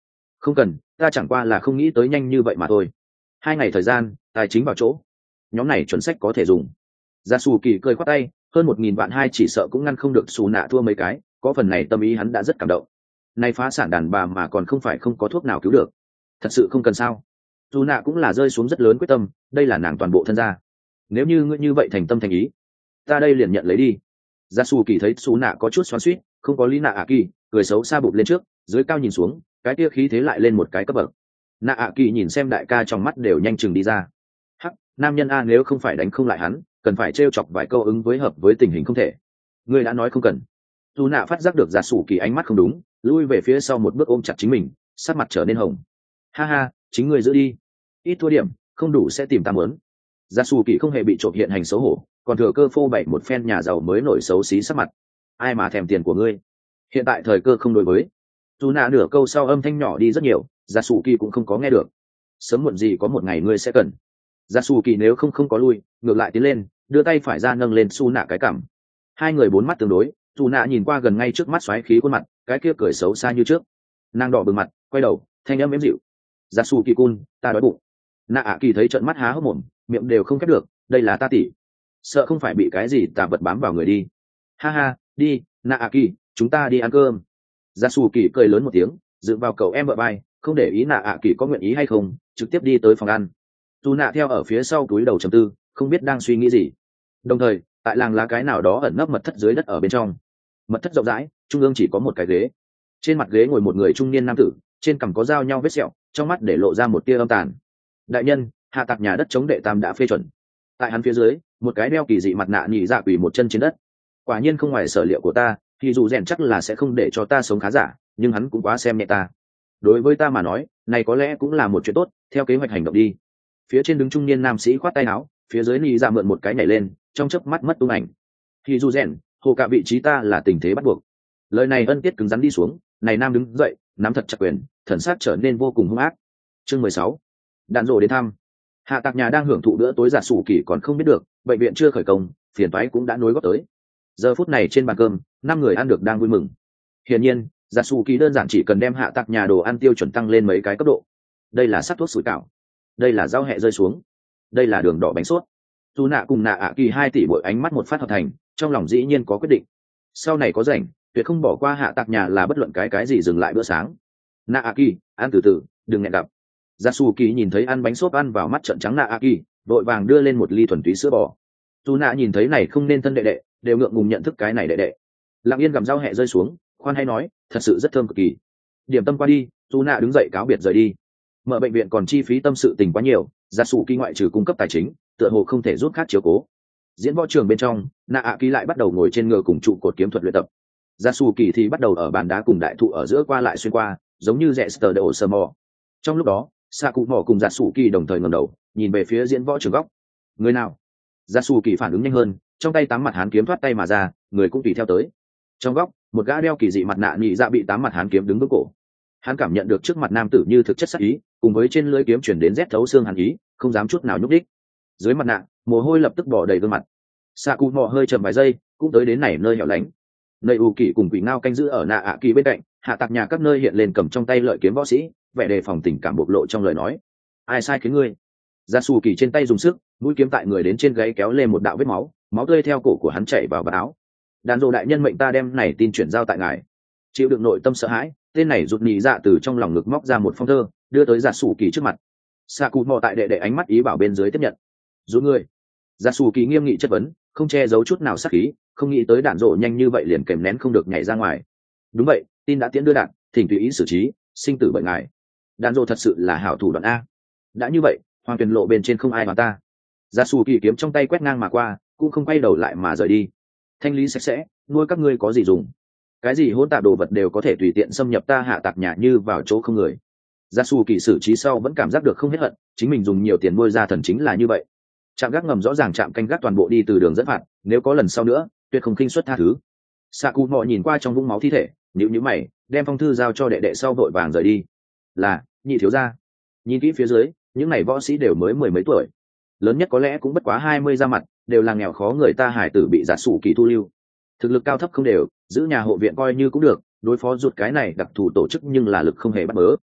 Không cần, ta chẳng qua là không nghĩ tới nhanh như vậy mà thôi. 2 ngày thời gian, tài chính vào chỗ, nhóm này chuẩn sách có thể dùng. Gia Sù Kỳ cười khoát tay, hơn 1.000 vạn hai chỉ sợ cũng ngăn không được xù nạ thua mấy cái, có phần này tâm ý hắn đã rất cảm động. Nay phá sản đàn bà mà còn không phải không có thuốc nào cứu được. Thật sự không cần sao. Dù nạ cũng là rơi xuống rất lớn quyết tâm, đây là nàng toàn bộ thân gia. Nếu như ngươi như vậy thành tâm thành ý, ta đây liền nhận lấy đi. Gia Sù Kỳ thấy xù nạ có chút xoắn xuýt, không có lý nạ ạ kỳ, cười xấu xa bụp lên trước, dưới cao nhìn xuống, cái tia khí thế lại lên một cái cấp bậc. Nạ ạ kỳ nhìn xem đại ca trong mắt đều nhanh chừng đi ra. Hắc, nam nhân a nếu không phải đánh không lại hắn, cần phải trêu chọc vài câu ứng với hợp với tình hình không thể. Ngươi đã nói không cần. Dù nạ phát giác được Gia Sù Kỳ ánh mắt không đúng, lui về phía sau một bước ôm chặt chính mình, sắc mặt trở nên hồng. Ha ha, chính ngươi giữ đi, ít thua điểm, không đủ sẽ tìm ta muốn. Gia Sù Kỳ không hề bị trộm hiện hành xấu hổ, còn thừa cơ phô bày một phen nhà giàu mới nổi xấu xí sắc mặt. Ai mà thèm tiền của ngươi? Hiện tại thời cơ không đối với. Dù nạ nửa câu sau âm thanh nhỏ đi rất nhiều, Gia Sù Kỳ cũng không có nghe được. Sớm muộn gì có một ngày ngươi sẽ cần. Gia Sù Kỳ nếu không có lui, ngược lại tiến lên, đưa tay phải ra nâng lên Su nạ cái cằm. Hai người bốn mắt tương đối, Su nạ nhìn qua gần ngay trước mắt xoáy khí khuôn mặt, cái kia cười xấu xa như trước. Nàng đỏ bừng mặt, quay đầu, thanh âm êm dịu. Gia Sù Kỳ cun, ta đói bụng. Nạ ạ kỳ thấy trợn mắt há hốc mồm, miệng đều không khép được, đây là ta tỷ, sợ không phải bị cái gì tà vật bám vào người đi. Ha ha, đi, nạ ạ kỳ, chúng ta đi ăn cơm. Gia Sù Kỳ cười lớn một tiếng, dựa vào cậu em vợ bay, không để ý nạ ạ kỳ có nguyện ý hay không, trực tiếp đi tới phòng ăn. Dù nạ theo ở phía sau túi đầu trầm tư, không biết đang suy nghĩ gì. Đồng thời, tại làng lá cái nào đó ẩn nấp mật thất dưới đất ở bên trong. Mật thất rộng rãi, trung ương chỉ có một cái ghế. Trên mặt ghế ngồi một người trung niên nam tử, trên cằm có dao nhau vết sẹo, trong mắt để lộ ra một tia âm tàn. Đại nhân, hạ tạc nhà đất chống đệ tam đã phê chuẩn. Tại hắn phía dưới, một cái đeo kỳ dị mặt nạ nhị dạ quỳ một chân trên đất. Quả nhiên không ngoài sở liệu của ta, thì dù rèn chắc là sẽ không để cho ta sống khá giả, nhưng hắn cũng quá xem nhẹ ta. Đối với ta mà nói, này có lẽ cũng là một chuyện tốt, theo kế hoạch hành động đi. Phía trên đứng trung niên nam sĩ khoát tay áo, phía dưới nhị dạ mượn một cái nhảy lên, trong chớp mắt mất tung ảnh. Thì dù rèn, hồ cả vị trí ta là tình thế bắt buộc. Lời này ân tiết cứng rắn đi xuống, này nam đứng dậy, nắm thật chặt quyền, thần sắc trở nên vô cùng hung ác. Chương 16. Đạn rồ đến thăm. Hạ tạc nhà đang hưởng thụ bữa tối Giả Sủ Kỳ còn không biết được, bệnh viện chưa khởi công, phiền toái cũng đã nối góp tới. Giờ phút này trên bàn cơm, 5 người ăn được đang vui mừng. Hiển nhiên, Giả Sủ Kỳ đơn giản chỉ cần đem hạ tạc nhà đồ ăn tiêu chuẩn tăng lên mấy cái cấp độ. Đây là sắc thuốc sủi cảo, đây là rau hẹ rơi xuống, đây là đường đỏ bánh sốt. Dù nạ cùng nạ ạ kỳ 2 tỷ bội ánh mắt một phát hợp thành, trong lòng dĩ nhiên có quyết định. Sau này có rảnh, tuyệt không bỏ qua hạ tạc nhà là bất luận cái gì dừng lại bữa sáng. Nạ ạ kỳ, ăn từ từ, đừng nghẹn gặp. Gia Su Kỳ nhìn thấy ăn bánh xốp ăn vào mắt trợn trắng nạ a kỳ, vội vàng đưa lên một ly thuần túy sữa bò. Dù nạ nhìn thấy này không nên thân đệ đệ, đều ngượng ngùng nhận thức cái này đệ đệ. Lặng yên gặm rau hẹ rơi xuống, khoan hay nói, thật sự rất thơm cực kỳ. Điểm tâm qua đi, dù nạ đứng dậy cáo biệt rời đi. Mở bệnh viện còn chi phí tâm sự tình quá nhiều, Gia Su Kỳ ngoại trừ cung cấp tài chính, tựa hồ không thể giúp khác chiếu cố. Diễn võ trường bên trong, nạ a kỳ lại bắt đầu ngồi trên ngựa cùng trụ cột kiếm thuật luyện tập. Gia Su Kỳ thì bắt đầu ở bàn đá cùng đại thụ ở giữa qua lại xuyên qua, giống như rẽ sờ đổ sờ mò. Trong lúc đó, xạ cụ mỏ cùng Giả Sủ Kỳ đồng thời ngẩng đầu nhìn về phía diễn võ trường góc. Người nào? Giả Sủ Kỳ phản ứng nhanh hơn, trong tay tám mặt hán kiếm thoát tay mà ra, người cũng tùy theo tới. Trong góc, một gã đeo kỳ dị mặt nạ nhị dạ bị tám mặt hán kiếm đứng vững cổ. Hắn cảm nhận được trước mặt nam tử như thực chất sát ý, cùng với trên lưỡi kiếm chuyển đến rét thấu xương hàn ý, không dám chút nào nhúc đích. Dưới mặt nạ, mồ hôi lập tức bỏ đầy gương mặt. Xạ cụ mỏ hơi chậm vài giây, cũng tới đến này nơi hẻo lánh. Nơi u kỳ cùng quỷ ngao canh giữ ở nạ ạ kỳ bên cạnh, hạ tạc nhà các nơi hiện lên cầm trong tay lợi kiếm võ sĩ, vẻ đề phòng tình cảm bộc lộ trong lời nói. Ai sai khiến ngươi? Gia Sù Kỳ trên tay dùng sức, mũi kiếm tại người đến trên gáy kéo lên một đạo vết máu, máu tươi theo cổ của hắn chảy vào vạt áo. Đàn rồ đại nhân mệnh ta đem này tin chuyển giao tại ngài. Chịu đựng nội tâm sợ hãi, tên này rụt nhị dạ từ trong lòng ngực móc ra một phong thơ, đưa tới Gia Sù Kỳ trước mặt. Sa Cụ mò tại đệ đệ ánh mắt ý bảo bên dưới tiếp nhận. Rút ngươi. Gia Sù Kỳ nghiêm nghị chất vấn, không che giấu chút nào sát khí, không nghĩ tới đạn rồ nhanh như vậy liền kèm nén không được nhảy ra ngoài. Đúng vậy, tin đã tiễn đưa đạn, thỉnh tùy ý xử trí, sinh tử bởi ngài. Đàn rồ thật sự là hảo thủ đoạn a. Đã như vậy, hoàng tuyền lộ bên trên không ai mà ta. Gia Sù Kỳ kiếm trong tay quét ngang mà qua, cũng không quay đầu lại mà rời đi. Thanh lý sạch sẽ, nuôi các ngươi có gì dùng? Cái gì hỗn tạp đồ vật đều có thể tùy tiện xâm nhập ta hạ tạc nhà như vào chỗ không người. Gia Sù Kỳ xử trí sau vẫn cảm giác được không hết hận, chính mình dùng nhiều tiền nuôi ra thần chính là như vậy. Trạm gác ngầm rõ ràng trạm canh gác toàn bộ đi từ đường dẫn phạt, nếu có lần sau nữa, tuyệt không khinh suất tha thứ. Sa Cụ mò nhìn qua trong vũng máu thi thể, nhíu mày, đem phong thư giao cho đệ đệ sau vội vàng rời đi. Là nhị thiếu gia. Nhìn kỹ phía dưới, những này võ sĩ đều mới 10 mấy tuổi, lớn nhất có lẽ cũng bất quá 20 ra mặt, đều là nghèo khó người ta hải tử bị Giả Sủ Kỳ thu lưu, thực lực cao thấp không đều, giữ nhà hộ viện coi như cũng được, đối phó ruột cái này đặc thù tổ chức nhưng là lực không hề bắt bớ.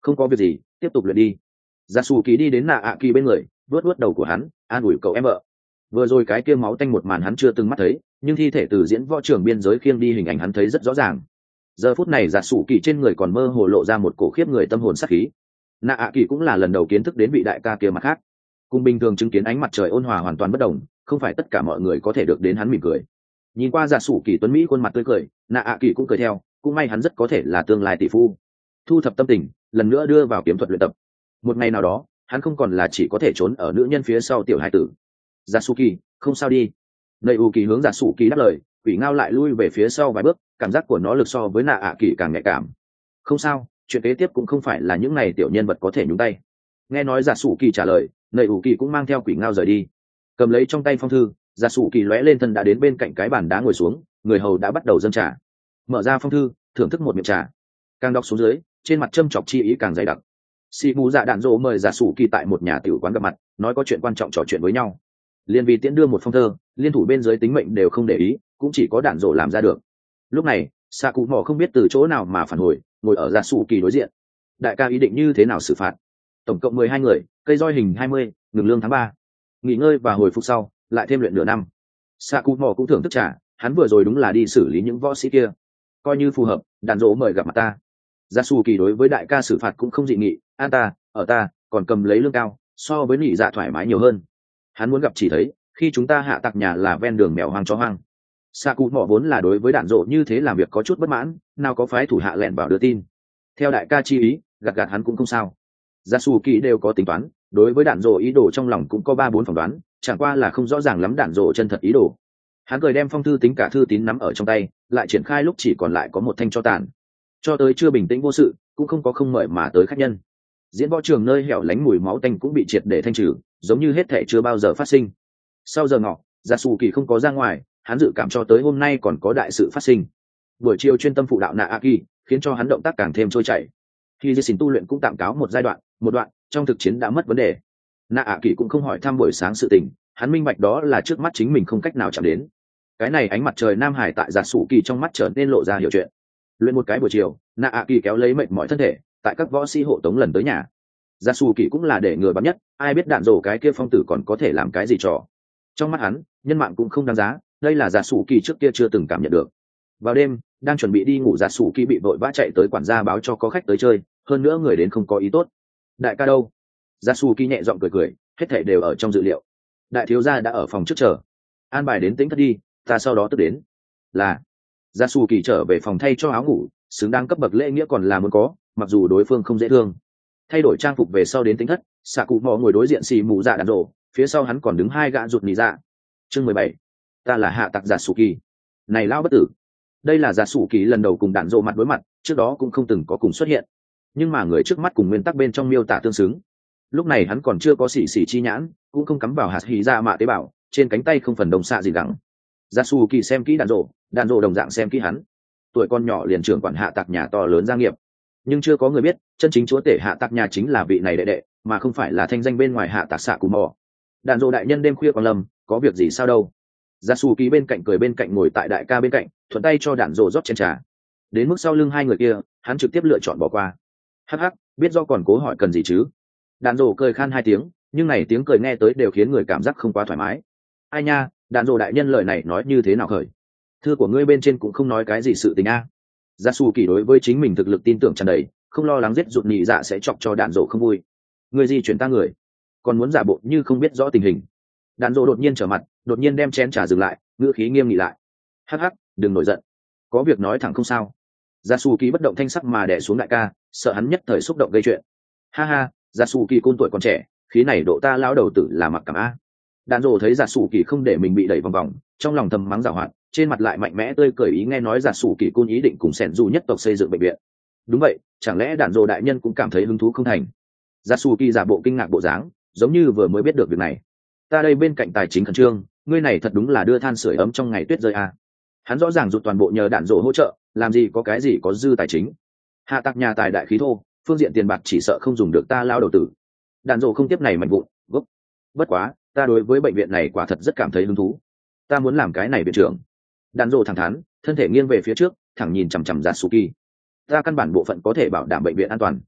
không có việc gì, tiếp tục luyện đi. Giả Sủ Kỳ đi đến Nạ ạ kỳ bên người, vuốt vuốt đầu của hắn, an ủi cậu em vợ. Vừa rồi cái kia máu tanh một màn hắn chưa từng mắt thấy, nhưng thi thể từ diễn võ trường biên giới khiêng đi hình ảnh hắn thấy rất rõ ràng. Giờ phút này Giả Sủ Kỳ trên người còn mơ hồ lộ ra một cổ khiếp người tâm hồn sát khí. Nạ ạ kỳ cũng là lần đầu kiến thức đến vị đại ca kia mặt khác, cùng bình thường chứng kiến ánh mặt trời ôn hòa hoàn toàn bất đồng, không phải tất cả mọi người có thể được đến hắn mỉm cười. Nhìn qua Giả Sủ Kỳ tuấn mỹ khuôn mặt tươi cười, Nạ ạ kỳ cũng cười theo, cũng may hắn rất có thể là tương lai tỷ phu. Thu thập tâm tình, lần nữa đưa vào kiếm thuật luyện tập. Một ngày nào đó, hắn không còn là chỉ có thể trốn ở nữ nhân phía sau tiểu hải tử. Giả Sủ Kỳ, không sao đi. Nầy U Kỳ hướng Giả Sủ Kỳ đáp lời, quỷ ngao lại lui về phía sau vài bước, cảm giác của nó lực so với Nạ ạ kỳ càng nhạy cảm. Không sao, chuyện kế tiếp cũng không phải là những này tiểu nhân vật có thể nhúng tay. Nghe nói Giả Sủ Kỳ trả lời, Nầy U Kỳ cũng mang theo quỷ ngao rời đi. Cầm lấy trong tay phong thư, Giả Sủ Kỳ lóe lên thân đã đến bên cạnh cái bàn đá ngồi xuống, người hầu đã bắt đầu dâng trà. Mở ra phong thư, thưởng thức một miệng trà. Càng đọc xuống dưới, trên mặt châm chọc chi ý càng dày đặc. Sĩ Mù Dạ Đạn Dỗ mời Giả Sủ Kỳ tại một nhà tiểu quán gặp mặt, nói có chuyện quan trọng trò chuyện với nhau. Liên vì tiễn đưa một phong thơ, liên thủ bên dưới tính mệnh đều không để ý, cũng chỉ có Đạn Dỗ làm ra được. Lúc này, Sạ Cụ Mỏ không biết từ chỗ nào mà phản hồi, ngồi ở Giả Sủ Kỳ đối diện. Đại ca ý định như thế nào xử phạt? Tổng cộng 12 người, cây roi hình 20, ngừng lương tháng 3. Nghỉ ngơi và hồi phục sau, lại thêm luyện nửa năm. Sạ Cụ Mỏ cũng thưởng thức trả, hắn vừa rồi đúng là đi xử lý những võ sĩ kia, coi như phù hợp. Đạn Dỗ mời gặp mặt ta. Giả Sủ Kỳ đối với đại ca xử phạt cũng không dị nghị, an ta, ở ta, còn cầm lấy lương cao, so với nỉ dạ thoải mái nhiều hơn. Hắn muốn gặp chỉ thấy, khi chúng ta hạ tặc nhà là ven đường mèo hoang chó hoang. Sạ Cụ Mỏ vốn là đối với Đạn Dỗ như thế làm việc có chút bất mãn, nào có phái thủ hạ lẻn vào đưa tin. Theo đại ca chi ý, gạt hắn cũng không sao. Giả Sủ Kỳ đều có tính toán, đối với Đạn Dỗ ý đồ trong lòng cũng có 3-4 phỏng đoán, chẳng qua là không rõ ràng lắm Đạn Dỗ chân thật ý đồ. Hắn cười đem phong thư tính cả thư tín nắm ở trong tay, lại triển khai lúc chỉ còn lại có một thanh cho tàn. Cho tới chưa bình tĩnh vô sự, cũng không có không mời mà tới khách nhân. Diễn võ trường nơi hẻo lánh mùi máu tanh cũng bị triệt để thanh trừ, giống như hết thể chưa bao giờ phát sinh. Sau giờ ngọ, Giả Sủ Kỳ không có ra ngoài, hắn dự cảm cho tới hôm nay còn có đại sự phát sinh. Buổi chiều chuyên tâm phụ đạo Nạ A Kỳ, khiến cho hắn động tác càng thêm trôi chảy. Khi Dê Xin tu luyện cũng tạm cáo một giai đoạn, một đoạn trong thực chiến đã mất vấn đề. Nạ A Kỳ cũng không hỏi thăm buổi sáng sự tình, hắn minh bạch đó là trước mắt chính mình không cách nào chạm đến. Cái này ánh mặt trời Nam Hải tại Giả Sủ Kỳ trong mắt trở nên lộ ra hiểu chuyện. Luyện một cái buổi chiều, Nạ A Kỳ kéo lấy mệt mỏi thân thể, tại các võ sĩ hộ tống lần tới nhà. Giả Sủ Kỳ cũng là để ngừa bắn nhất, ai biết Đạn Dỗ cái kia phong tử còn có thể làm cái gì trò. Trong mắt hắn, nhân mạng cũng không đáng giá, đây là Giả Sủ Kỳ trước kia chưa từng cảm nhận được. Vào đêm, đang chuẩn bị đi ngủ Giả Sủ Kỳ bị vội vã chạy tới quản gia báo cho có khách tới chơi, hơn nữa người đến không có ý tốt. Đại ca đâu? Giả Sủ Kỳ nhẹ giọng cười, hết thảy đều ở trong dự liệu. Đại thiếu gia đã ở phòng trước chờ, an bài đến tĩnh thất đi, ta sau đó tức đến. Là. Giả Sủ Kỳ trở về phòng thay cho áo ngủ, xứng đáng cấp bậc lễ nghĩa còn là muốn có, mặc dù đối phương không dễ thương. Thay đổi trang phục về sau đến tĩnh thất, Sạ Cụ Mỏ ngồi đối diện Sĩ Mù Dạ Đạn Dỗ, phía sau hắn còn đứng 2 gã rụt nỉ dạ. Chương 17. Ta là hạ tặc Giả Sủ Kỳ. Này lao bất tử. Đây là Giả Sủ Kỳ lần đầu cùng Đạn Dỗ mặt đối mặt, trước đó cũng không từng có cùng xuất hiện. Nhưng mà người trước mắt cùng nguyên tắc bên trong miêu tả tương xứng. Lúc này hắn còn chưa có xỉ chi nhãn, cũng không cắm vào hạt hỉ dạ mạ tế bào, trên cánh tay không phần đồng xạ gì gắng. Giả Sủ Kỳ xem kỹ Đạn Dỗ đồng dạng xem kỹ hắn. Tuổi con nhỏ liền trưởng quản hạ tặc nhà to lớn gia nghiệp, nhưng chưa có người biết chân chính chúa tể hạ tặc nhà chính là vị này đệ đệ, mà không phải là thanh danh bên ngoài hạ tặc Sạ Cụ Mỏ. Đạn Dỗ đại nhân đêm khuya còn lâm, có việc gì sao đâu? Giả Sủ Kỳ bên cạnh cười bên cạnh ngồi tại đại ca bên cạnh, thuận tay cho Đạn Dỗ rót chén trà. Đến mức sau lưng hai người kia, hắn trực tiếp lựa chọn bỏ qua. Hắc hắc, biết do còn cố hỏi cần gì chứ? Đạn Dỗ cười khan 2 tiếng, nhưng này tiếng cười nghe tới đều khiến người cảm giác không quá thoải mái. Ai nha, Đạn Dỗ đại nhân lời này nói như thế nào khởi? Thư của ngươi bên trên cũng không nói cái gì sự tình a. Giả Sủ Kỳ đối với chính mình thực lực tin tưởng tràn đầy, không lo lắng giết rụt nhị dạ sẽ chọc cho Đạn Dỗ không vui. Người gì chuyển ta người, còn muốn giả bộ như không biết rõ tình hình. Đạn Dỗ đột nhiên trở mặt, đột nhiên đem chén trà dừng lại, ngữ khí nghiêm nghị lại. Hắc hắc, đừng nổi giận, có việc nói thẳng không sao. Giả Sủ Kỳ bất động thanh sắc mà đè xuống đại ca, sợ hắn nhất thời xúc động gây chuyện. Ha ha, Giả Sủ Kỳ côn tuổi còn trẻ, khí này độ ta lão đầu tử là mặc cảm a. Đạn Dỗ thấy Giả Sủ Kỳ không để mình bị đẩy vòng vòng, trong lòng thầm mắng giảo hoạt, trên mặt lại mạnh mẽ tươi cười ý nghe nói Giả Sủ Kỳ côn ý định cùng Sẻn Dù nhất tộc xây dựng bệnh viện. Đúng vậy, chẳng lẽ Đạn Dỗ đại nhân cũng cảm thấy hứng thú không thành? Giả Sủ Kỳ giả bộ kinh ngạc bộ dáng, giống như vừa mới biết được việc này. Ta đây bên cạnh tài chính khẩn trương, ngươi này thật đúng là đưa than sưởi ấm trong ngày tuyết rơi a. Hắn rõ ràng rụt toàn bộ nhờ Đạn Dỗ hỗ trợ, làm gì có cái gì có dư tài chính. Hạ tặc nhà tài đại khí thô, phương diện tiền bạc chỉ sợ không dùng được ta lao đầu tử. Đạn Dỗ không tiếp này mạnh vụn, gốc. Bất quá, ta đối với bệnh viện này quả thật rất cảm thấy hứng thú. Ta muốn làm cái này viện trưởng. Đạn Dỗ thẳng thắn, thân thể nghiêng về phía trước, thẳng nhìn chằm chằm Giả Sủ Kỳ. Ta căn bản bộ phận có thể bảo đảm bệnh viện an toàn.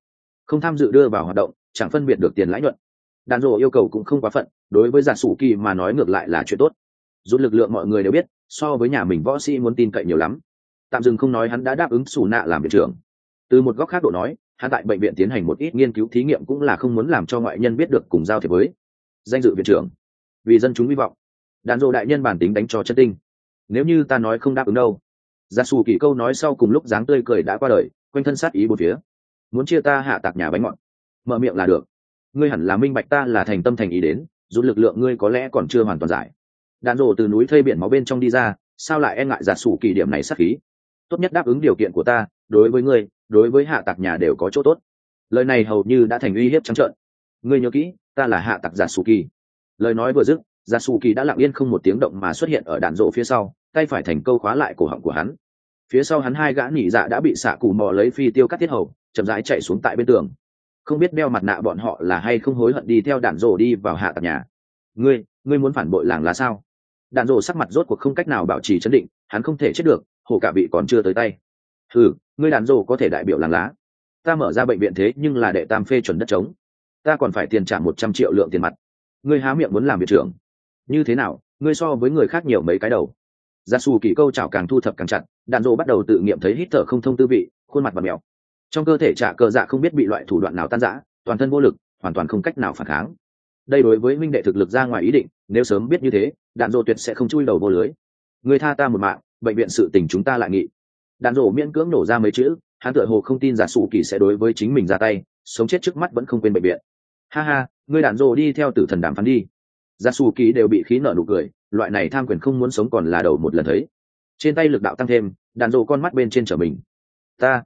không tham dự đưa vào hoạt động chẳng phân biệt được tiền lãi nhuận. Đàn rộ yêu cầu cũng không quá phận, đối với giả sủ kỳ mà nói ngược lại là chuyện tốt. Rút lực lượng mọi người đều biết, so với nhà mình võ sĩ muốn tin cậy nhiều lắm. Tạm dừng không nói, hắn đã đáp ứng Sủ Nạ làm viện trưởng. Từ một góc khác độ nói, hắn tại bệnh viện tiến hành một ít nghiên cứu thí nghiệm cũng là không muốn làm cho ngoại nhân biết được cùng giao thiệp với danh dự viện trưởng. Vì dân chúng hy vọng, đàn rộ đại nhân bản tính đánh cho chân tinh. Nếu như ta nói không đáp ứng đâu? Giả sủ kỳ câu nói sau cùng lúc dáng tươi cười đã qua đời, quanh thân sát ý bốn phía. Muốn chia ta hạ tạc nhà bánh ngọt, mở miệng là được. Ngươi hẳn là minh bạch ta là thành tâm thành ý đến, dù lực lượng ngươi có lẽ còn chưa hoàn toàn giải. Đàn rộ từ núi thây biển máu bên trong đi ra, sao lại e ngại giả sủ kỳ điểm này sát khí? Tốt nhất đáp ứng điều kiện của ta, đối với ngươi, đối với hạ tạc nhà đều có chỗ tốt. Lời này hầu như đã thành uy hiếp trắng trợn. Ngươi nhớ kỹ, ta là hạ tạc giả sủ kỳ. Lời nói vừa dứt, giả sủ kỳ đã lặng yên không một tiếng động mà xuất hiện ở đàn rộ phía sau, tay phải thành câu khóa lại cổ họng của hắn. Phía sau hắn hai gã nhị dạ đã bị xạ cụ mò lấy phi tiêu cắt tiết hầu, chậm rãi chạy xuống tại bên tường. Không biết đeo mặt nạ bọn họ là hay không hối hận đi theo đàn rộ đi vào hạ tạc nhà. Ngươi muốn phản bội làng lá sao? Đàn rộ sắc mặt rốt cuộc không cách nào bảo trì chấn định, hắn không thể chết được, hổ cả vị còn chưa tới tay. Ngươi đàn rộ có thể đại biểu làng lá, ta mở ra bệnh viện thế nhưng là đệ tam phê chuẩn đất trống, ta còn phải tiền trả 100 triệu lượng tiền mặt. Ngươi há miệng muốn làm viện trưởng? Như thế nào, ngươi so với người khác nhiều mấy cái đầu? Giả sủ kỳ câu chảo càng thu thập càng chặt, đàn rộ bắt đầu tự nghiệm thấy hít thở không thông tư vị, khuôn mặt và mèo. Trong cơ thể trả cờ dạ không biết bị loại thủ đoạn nào tan rã, toàn thân vô lực, hoàn toàn không cách nào phản kháng. Đây đối với huynh đệ thực lực ra ngoài ý định, nếu sớm biết như thế, đàn rộ tuyệt sẽ không chui đầu vô lưới. Ngươi tha ta một mạng, bệnh viện sự tình chúng ta lại nghị. Đàn rộ miễn cưỡng nổ ra mấy chữ, hắn tựa hồ không tin giả sủ kỳ sẽ đối với chính mình ra tay, sống chết trước mắt vẫn không quên bệnh viện. Ha ha, ngươi đàn rộ đi theo tử thần đàm phán đi. Giả sủ kỳ đều bị khí nở nụ cười, loại này tham quyền không muốn sống còn là đầu một lần thấy. Trên tay lực đạo tăng thêm, đàn rộ con mắt bên trên trở mình. Ta,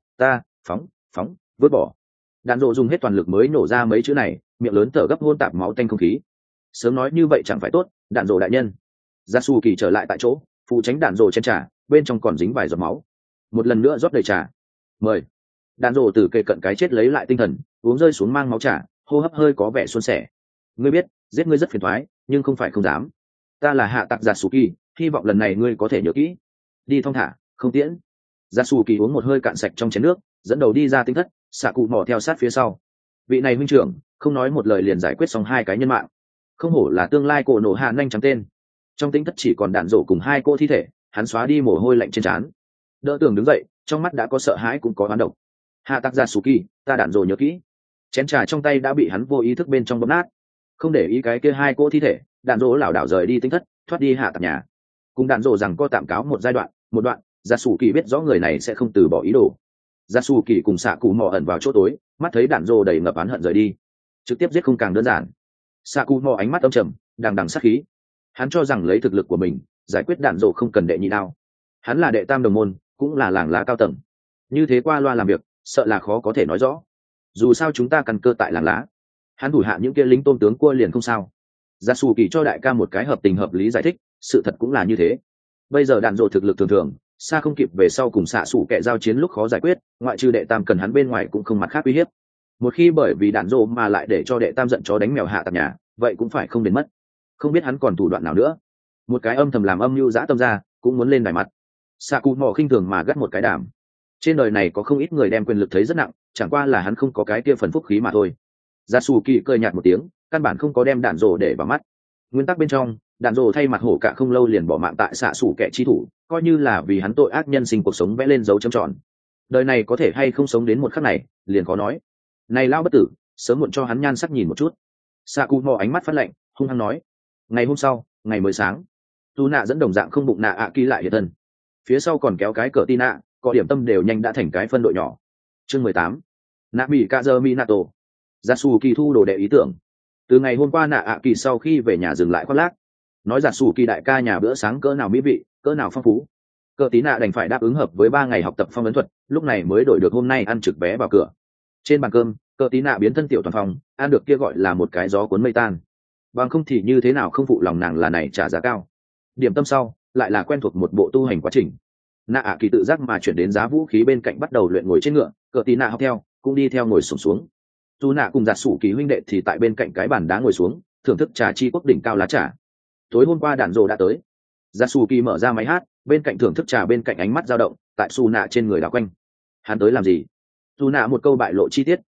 phóng, vứt bỏ. Đàn rộ dùng hết toàn lực mới nổ ra mấy chữ này, miệng lớn thở gấp hôn tạp máu tanh không khí. Sớm nói như vậy chẳng phải tốt, đàn rộ đại nhân. Giả sủ kỳ trở lại tại chỗ, phụ tránh đàn rộ chén trà, bên trong còn dính vài giọt máu. Một lần nữa rót đầy trà. Mời. Đàn rộ từ kề cận cái chết lấy lại tinh thần, uống rơi xuống mang máu trà, hô hấp hơi có vẻ suôn sẻ. Ngươi biết, giết ngươi rất phiền toái, nhưng không phải không dám. Ta là hạ tạc giả sủ kỳ, hy vọng lần này ngươi có thể nhớ kỹ. Đi thong thả, không tiễn. Giả sủ kỳ uống một hơi cạn sạch trong chén nước, dẫn đầu đi ra tinh thất, xạ cụ mò theo sát phía sau. Vị này huynh trưởng không nói một lời liền giải quyết xong hai cái nhân mạng, không hổ là tương lai cổ nổ hạ nhanh trắng tên. Trong tinh thất chỉ còn đạn rổ cùng hai cô thi thể, hắn xóa đi mồ hôi lạnh trên trán, đỡ tường đứng dậy, trong mắt đã có sợ hãi cũng có oán độc. Hạ tạc giả sủ kỳ, ta đạn rổ nhớ kỹ. Chén trà trong tay đã bị hắn vô ý thức bên trong bóp nát. Không để ý cái kia hai cô thi thể, đạn rổ lảo đảo rời đi tinh thất, thoát đi hạ tạc nhà. Cùng đạn rổ rằng có tạm cáo một giai đoạn, một đoạn, giả sủ kỳ biết rõ người này sẽ không từ bỏ ý đồ. Giả sủ kỳ cùng xạ cụ mò ẩn vào chỗ tối, mắt thấy đạn rổ đầy ngập oán hận rời đi, trực tiếp giết không càng đơn giản. Xạ cụ mò ánh mắt âm trầm, đằng đằng sát khí. Hắn cho rằng lấy thực lực của mình giải quyết đạn rổ không cần đệ nhị đao. Hắn là đệ tam đồng môn, cũng là làng lá cao tầng, như thế qua loa làm việc sợ là khó có thể nói rõ. Dù sao chúng ta căn cơ tại làng lá, hắn thủ hạ những kia lính tôn tướng cua liền không sao. Giả sủ kỳ cho đại ca một cái hợp tình hợp lý giải thích, sự thật cũng là như thế. Bây giờ đạn rổ thực lực thường thường, xa không kịp về sau cùng xạ xủ kẻ giao chiến lúc khó giải quyết, ngoại trừ đệ tam cần hắn bên ngoài cũng không mặt khác uy hiếp. Một khi bởi vì đạn rổ mà lại để cho đệ tam giận chó đánh mèo hạ tạc nhà, vậy cũng phải không đến mất. Không biết hắn còn thủ đoạn nào nữa. Một cái âm thầm làm âm mưu dã tâm ra, cũng muốn lên đài mặt. Xạ cụ mò khinh thường mà gắt một cái đảm. Trên đời này có không ít người đem quyền lực thấy rất nặng, chẳng qua là hắn không có cái kia phần phúc khí mà thôi. Giả sủ kỳ cười nhạt một tiếng, căn bản không có đem đạn rổ để vào mắt. Nguyên tắc bên trong, đạn rổ thay mặt hổ cả không lâu liền bỏ mạng tại xạ xủ kẻ chi thủ, coi như là vì hắn tội ác nhân sinh cuộc sống vẽ lên dấu chấm tròn. Đời này có thể hay không sống đến một khắc này, liền khó nói. Này lao bất tử, sớm muộn cho hắn nhan sắc nhìn một chút. Xạ cụ mò ánh mắt phát lạnh, hung hăng nói. Ngày hôm sau, ngày mới sáng, tu nạ dẫn đồng dạng không bụng nạ ạ kỳ lại hiện thân. Phía sau còn kéo cái cờ tin nạ, có điểm tâm đều nhanh đã thành cái phân đội nhỏ. Chương 18. Nạ bị Kazer Minato. Giả sủ kỳ thu đồ đệ ý tưởng. Từ ngày hôm qua nạ ạ kỳ sau khi về nhà dừng lại khoác lác, nói giả sủ kỳ đại ca nhà bữa sáng cỡ nào mỹ vị, cỡ nào phong phú. Cờ tí nạ đành phải đáp ứng hợp với 3 ngày học tập phong ấn thuật, lúc này mới đổi được hôm nay ăn trực vé vào cửa. Trên bàn cơm, cờ tí nạ biến thân tiểu toàn phòng, ăn được kia gọi là một cái gió cuốn mây tan. Bằng không thì như thế nào không phụ lòng nàng là này trả giá cao. Điểm tâm sau, lại là quen thuộc một bộ tu hành quá trình. Nạ ạ kỳ tự giác mà chuyển đến giá vũ khí bên cạnh bắt đầu luyện ngồi trên ngựa, cờ tí nạ học theo, cũng đi theo ngồi xuống. Tu nạ cùng giả sủ kỳ huynh đệ thì tại bên cạnh cái bàn đá ngồi xuống, thưởng thức trà chi quốc đỉnh cao lá trà. Tối hôm qua đàn rồ đã tới, giả sủ kỳ mở ra máy hát, bên cạnh thưởng thức trà bên cạnh ánh mắt dao động tại su nạ trên người đảo quanh. Hắn tới làm gì? Tu nạ một câu bại lộ chi tiết,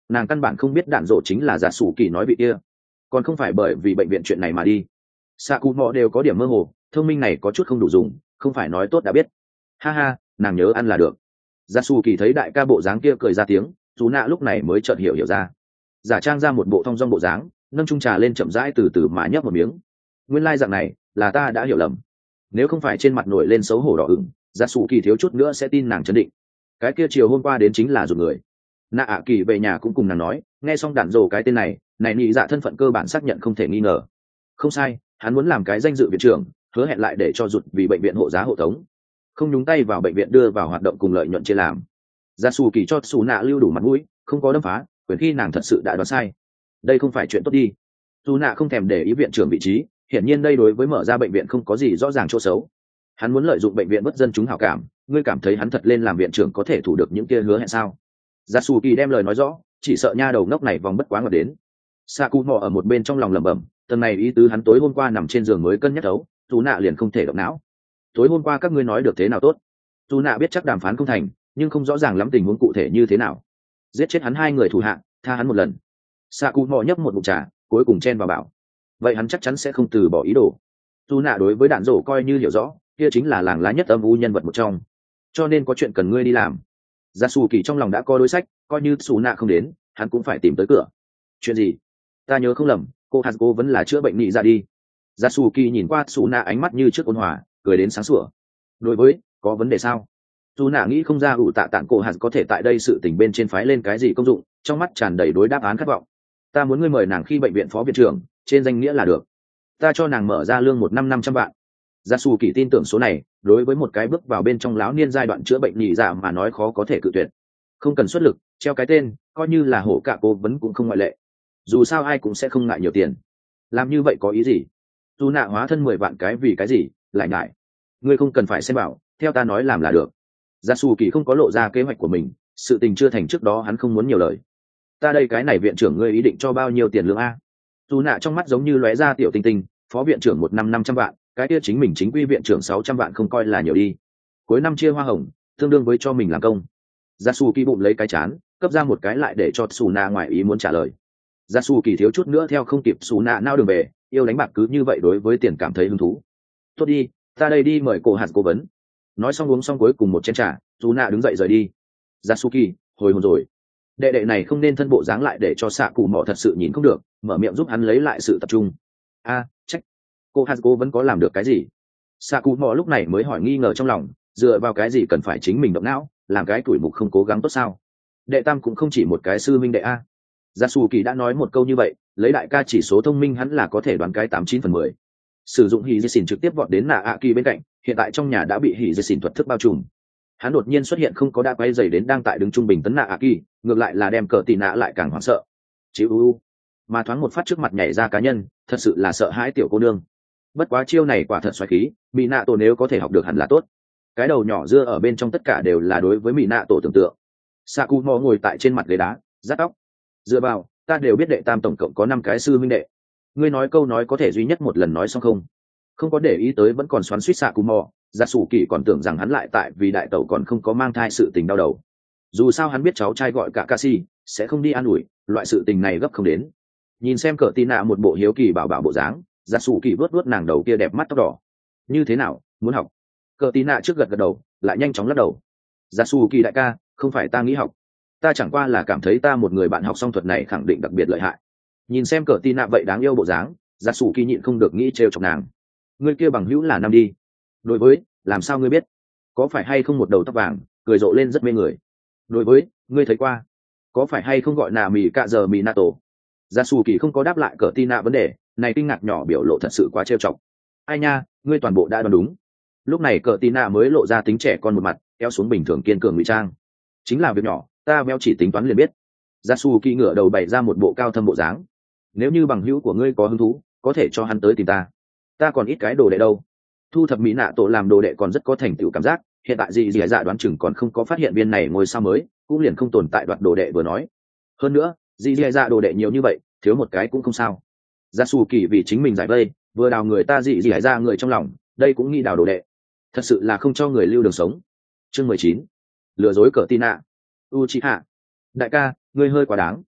nàng căn bản không biết đạn dộ chính là giả sủ kỳ nói vị kia, còn không phải bởi vì bệnh viện chuyện này mà đi. Xạ cụ mò đều có điểm mơ hồ, thông minh này có chút không đủ dùng, không phải nói tốt đã biết. Ha ha, nàng nhớ ăn là được. Giả sủ kỳ thấy đại ca bộ dáng kia cười ra tiếng, dù nạ lúc này mới chợt hiểu ra, giả trang ra một bộ thong dong bộ dáng, nâng chung trà lên chậm rãi từ từ mà nhấp một miếng. Nguyên lai dạng này là ta đã hiểu lầm, nếu không phải trên mặt nổi lên xấu hổ đỏ ửng, giả sủ kỳ thiếu chút nữa sẽ tin nàng chấn định. Cái kia chiều hôm qua đến chính là rụt người. Nạ ạ kỳ về nhà cũng cùng nàng nói, nghe xong đạn dồ cái tên này nhị dạ thân phận cơ bản xác nhận không thể nghi ngờ. Không sai, hắn muốn làm cái danh dự viện trưởng, hứa hẹn lại để cho rụt vì bệnh viện hộ giá hộ tống, không nhúng tay vào bệnh viện đưa vào hoạt động cùng lợi nhuận chia làm. Gia Sù Kỳ cho Sù Nạ lưu đủ mặt mũi, không có đâm phá, quyền khi nàng thật sự đã đoán sai. Đây không phải chuyện tốt đi. Sù Nạ không thèm để ý viện trưởng vị trí, hiển nhiên đây đối với mở ra bệnh viện không có gì rõ ràng chỗ xấu. Hắn muốn lợi dụng bệnh viện bất dân chúng hảo cảm, ngươi cảm thấy hắn thật lên làm viện trưởng có thể thủ được những kia hứa hẹn sao? Gia Sù Kỳ đem lời nói rõ, chỉ sợ nha đầu ngốc này vòng bất quá ngờ đến. Saku mò ở một bên trong lòng lẩm bẩm, tầng này ý tứ hắn tối hôm qua nằm trên giường mới cân nhắc đấu, Sù Nạ liền không thể động não. Tối hôm qua các ngươi nói được thế nào tốt? Sù Nạ biết chắc đàm phán không thành, nhưng không rõ ràng lắm tình huống cụ thể như thế nào. Giết chết hắn 2 người thủ hạ, tha hắn một lần. Saku mò nhấp một ngụm trà, cuối cùng chen vào bảo, vậy hắn chắc chắn sẽ không từ bỏ ý đồ. Sù Nạ đối với đạn rổ coi như hiểu rõ, kia chính là làng lá nhất âm u nhân vật một trong, cho nên có chuyện cần ngươi đi làm. Gia Sù Kỳ trong lòng đã có đối sách, coi như Sù Nạ không đến, hắn cũng phải tìm tới cửa. Chuyện gì? Ta nhớ không lầm, cô Hasco vẫn là chữa bệnh nhị ra đi. Gia Sù Kỳ nhìn qua Sù Nạ ánh mắt như trước ôn hòa, cười đến sáng sủa. Đối với, có vấn đề sao? Sù Nạ nghĩ không ra ủ tạ tạng cô Has có thể tại đây sự tình bên trên phái lên cái gì công dụng, trong mắt tràn đầy đối đáp án khát vọng. Ta muốn ngươi mời nàng khi bệnh viện phó viện trưởng, trên danh nghĩa là được. Ta cho nàng mở ra lương 1 năm 500 vạn. Gia Sù Kỳ tin tưởng số này, đối với một cái bước vào bên trong lão niên giai đoạn chữa bệnh nhị dạ mà nói khó có thể cự tuyệt. Không cần xuất lực, treo cái tên, coi như là hổ cả cố vấn cũng không ngoại lệ. Dù sao ai cũng sẽ không ngại nhiều tiền. Làm như vậy có ý gì? Dù nạ hóa thân 10 vạn cái vì cái gì, lại ngại. Ngươi không cần phải xem bảo, theo ta nói làm là được. Gia Sù Kỳ không có lộ ra kế hoạch của mình, sự tình chưa thành trước đó hắn không muốn nhiều lời. Ta đây cái này viện trưởng ngươi ý định cho bao nhiêu tiền lương a? Dù nạ trong mắt giống như lóe ra tiểu tinh tinh, phó viện trưởng 1 năm 500 vạn, cái kia chính mình chính quy viện trưởng 600 vạn không coi là nhiều đi. Cuối năm chia hoa hồng, tương đương với cho mình làm công. Gia Sù Kỳ bụng lấy cái chán, cấp ra một cái lại để cho Sù Na ngoài ý muốn trả lời. Gia Sù Kỳ thiếu chút nữa theo không kịp Sù Na nao đường về, yêu đánh bạc cứ như vậy đối với tiền cảm thấy hứng thú. Tốt đi, ta đây đi mời cô hạt cố vấn. Nói xong uống xong cuối cùng một chén trà, Sù Na đứng dậy rời đi. Gia Sù Kỳ, hồi hồn rồi. Đệ đệ này không nên thân bộ dáng lại để cho xạ cụ mỏ thật sự nhìn không được, mở miệng giúp hắn lấy lại sự tập trung. A, trách. Cô hạt cố vấn có làm được cái gì? Xạ cụ mỏ lúc này mới hỏi nghi ngờ trong lòng, dựa vào cái gì cần phải chính mình động não, làm cái tuổi mục không cố gắng tốt sao? Đệ tam cũng không chỉ một cái sư minh đệ a. Gia Sù Kỳ đã nói một câu như vậy, lấy đại ca chỉ số thông minh hắn là có thể đoán cái 89/10. Sử dụng hỉ dây xỉn trực tiếp vọt đến nạ ạ kỳ bên cạnh, hiện tại trong nhà đã bị hỉ dây xỉn thuật thức bao trùm. Hắn đột nhiên xuất hiện không có đã quay dày đến đang tại đứng trung bình tấn nạ ạ kỳ, ngược lại là đem cờ tì nạ lại càng hoảng sợ. Chịu u, mà thoáng một phát trước mặt nhảy ra cá nhân, thật sự là sợ hãi tiểu cô nương. Bất quá chiêu này quả thật xoáy khí, mỹ nạ tổ nếu có thể học được hẳn là tốt. Cái đầu nhỏ dưa ở bên trong tất cả đều là đối với mỹ nạ tổ tưởng tượng. Sakumo ngồi tại trên mặt ghế đá, rát tóc. Dựa vào, ta đều biết đệ tam tổng cộng có 5 cái sư minh đệ. Ngươi nói câu nói có thể duy nhất một lần nói xong không? Không có để ý tới vẫn còn xoắn xuýt Sakumo, Gia Sù Kỳ còn tưởng rằng hắn lại tại vì đại tẩu còn không có mang thai sự tình đau đầu. Dù sao hắn biết cháu trai gọi cả Kakashi sẽ không đi an ủi, loại sự tình này gấp không đến. Nhìn xem cờ tí nạ một bộ hiếu kỳ bảo bảo bộ dáng, Gia Sù Kỳ vuốt vuốt nàng đầu kia đẹp mắt tóc đỏ. Như thế nào, muốn học? Cờ tí nạ trước gật gật đầu, lại nhanh chóng lắc đầu. Gia Sù Kỳ đại ca, không phải ta nghĩ học, ta chẳng qua là cảm thấy ta một người bạn học song thuật này khẳng định đặc biệt lợi hại. Nhìn xem cờ tí nạ vậy đáng yêu bộ dáng, Gia Sù Kỳ nhịn không được nghĩ trêu chọc nàng. Người kia bằng hữu là Nam đi. Đối với, làm sao ngươi biết? Có phải hay không một đầu tóc vàng, cười rộ lên rất mê người. Đối với, ngươi thấy qua. Có phải hay không gọi nà mì cạ giờ mì nato? Gia Sù Kỳ không có đáp lại cờ tí nạ vấn đề, này kinh ngạc nhỏ biểu lộ thật sự quá trêu chọc. Ai nha, ngươi toàn bộ đã đoán đúng. Lúc này cờ tí nạ mới lộ ra tính trẻ con một mặt, kéo xuống bình thường kiên cường ngụy trang. Chính là việc nhỏ, ta veo chỉ tính toán liền biết. Gia Sù Kỳ ngửa đầu bày ra một bộ cao thâm bộ dáng. Nếu như bằng hữu của ngươi có hứng thú, có thể cho hắn tới tìm ta. Ta còn ít cái đồ đệ đâu. Thu thập mỹ nạ tổ làm đồ đệ còn rất có thành tựu cảm giác, hiện tại gì dì dạ đoán chừng còn không có phát hiện viên này ngôi sao mới, cũng liền không tồn tại đoạt đồ đệ vừa nói. Hơn nữa, dì dì dạ đồ đệ nhiều như vậy, thiếu một cái cũng không sao. Gia Sù Kỳ vì chính mình giải vây, vừa đào người ta dì dì dạ người trong lòng, đây cũng nghĩ đào đồ đệ. Thật sự là không cho người lưu đường sống. Chương 19. Lừa dối cờ tin ạ. Uchiha. Đại ca, ngươi hơi quá đáng.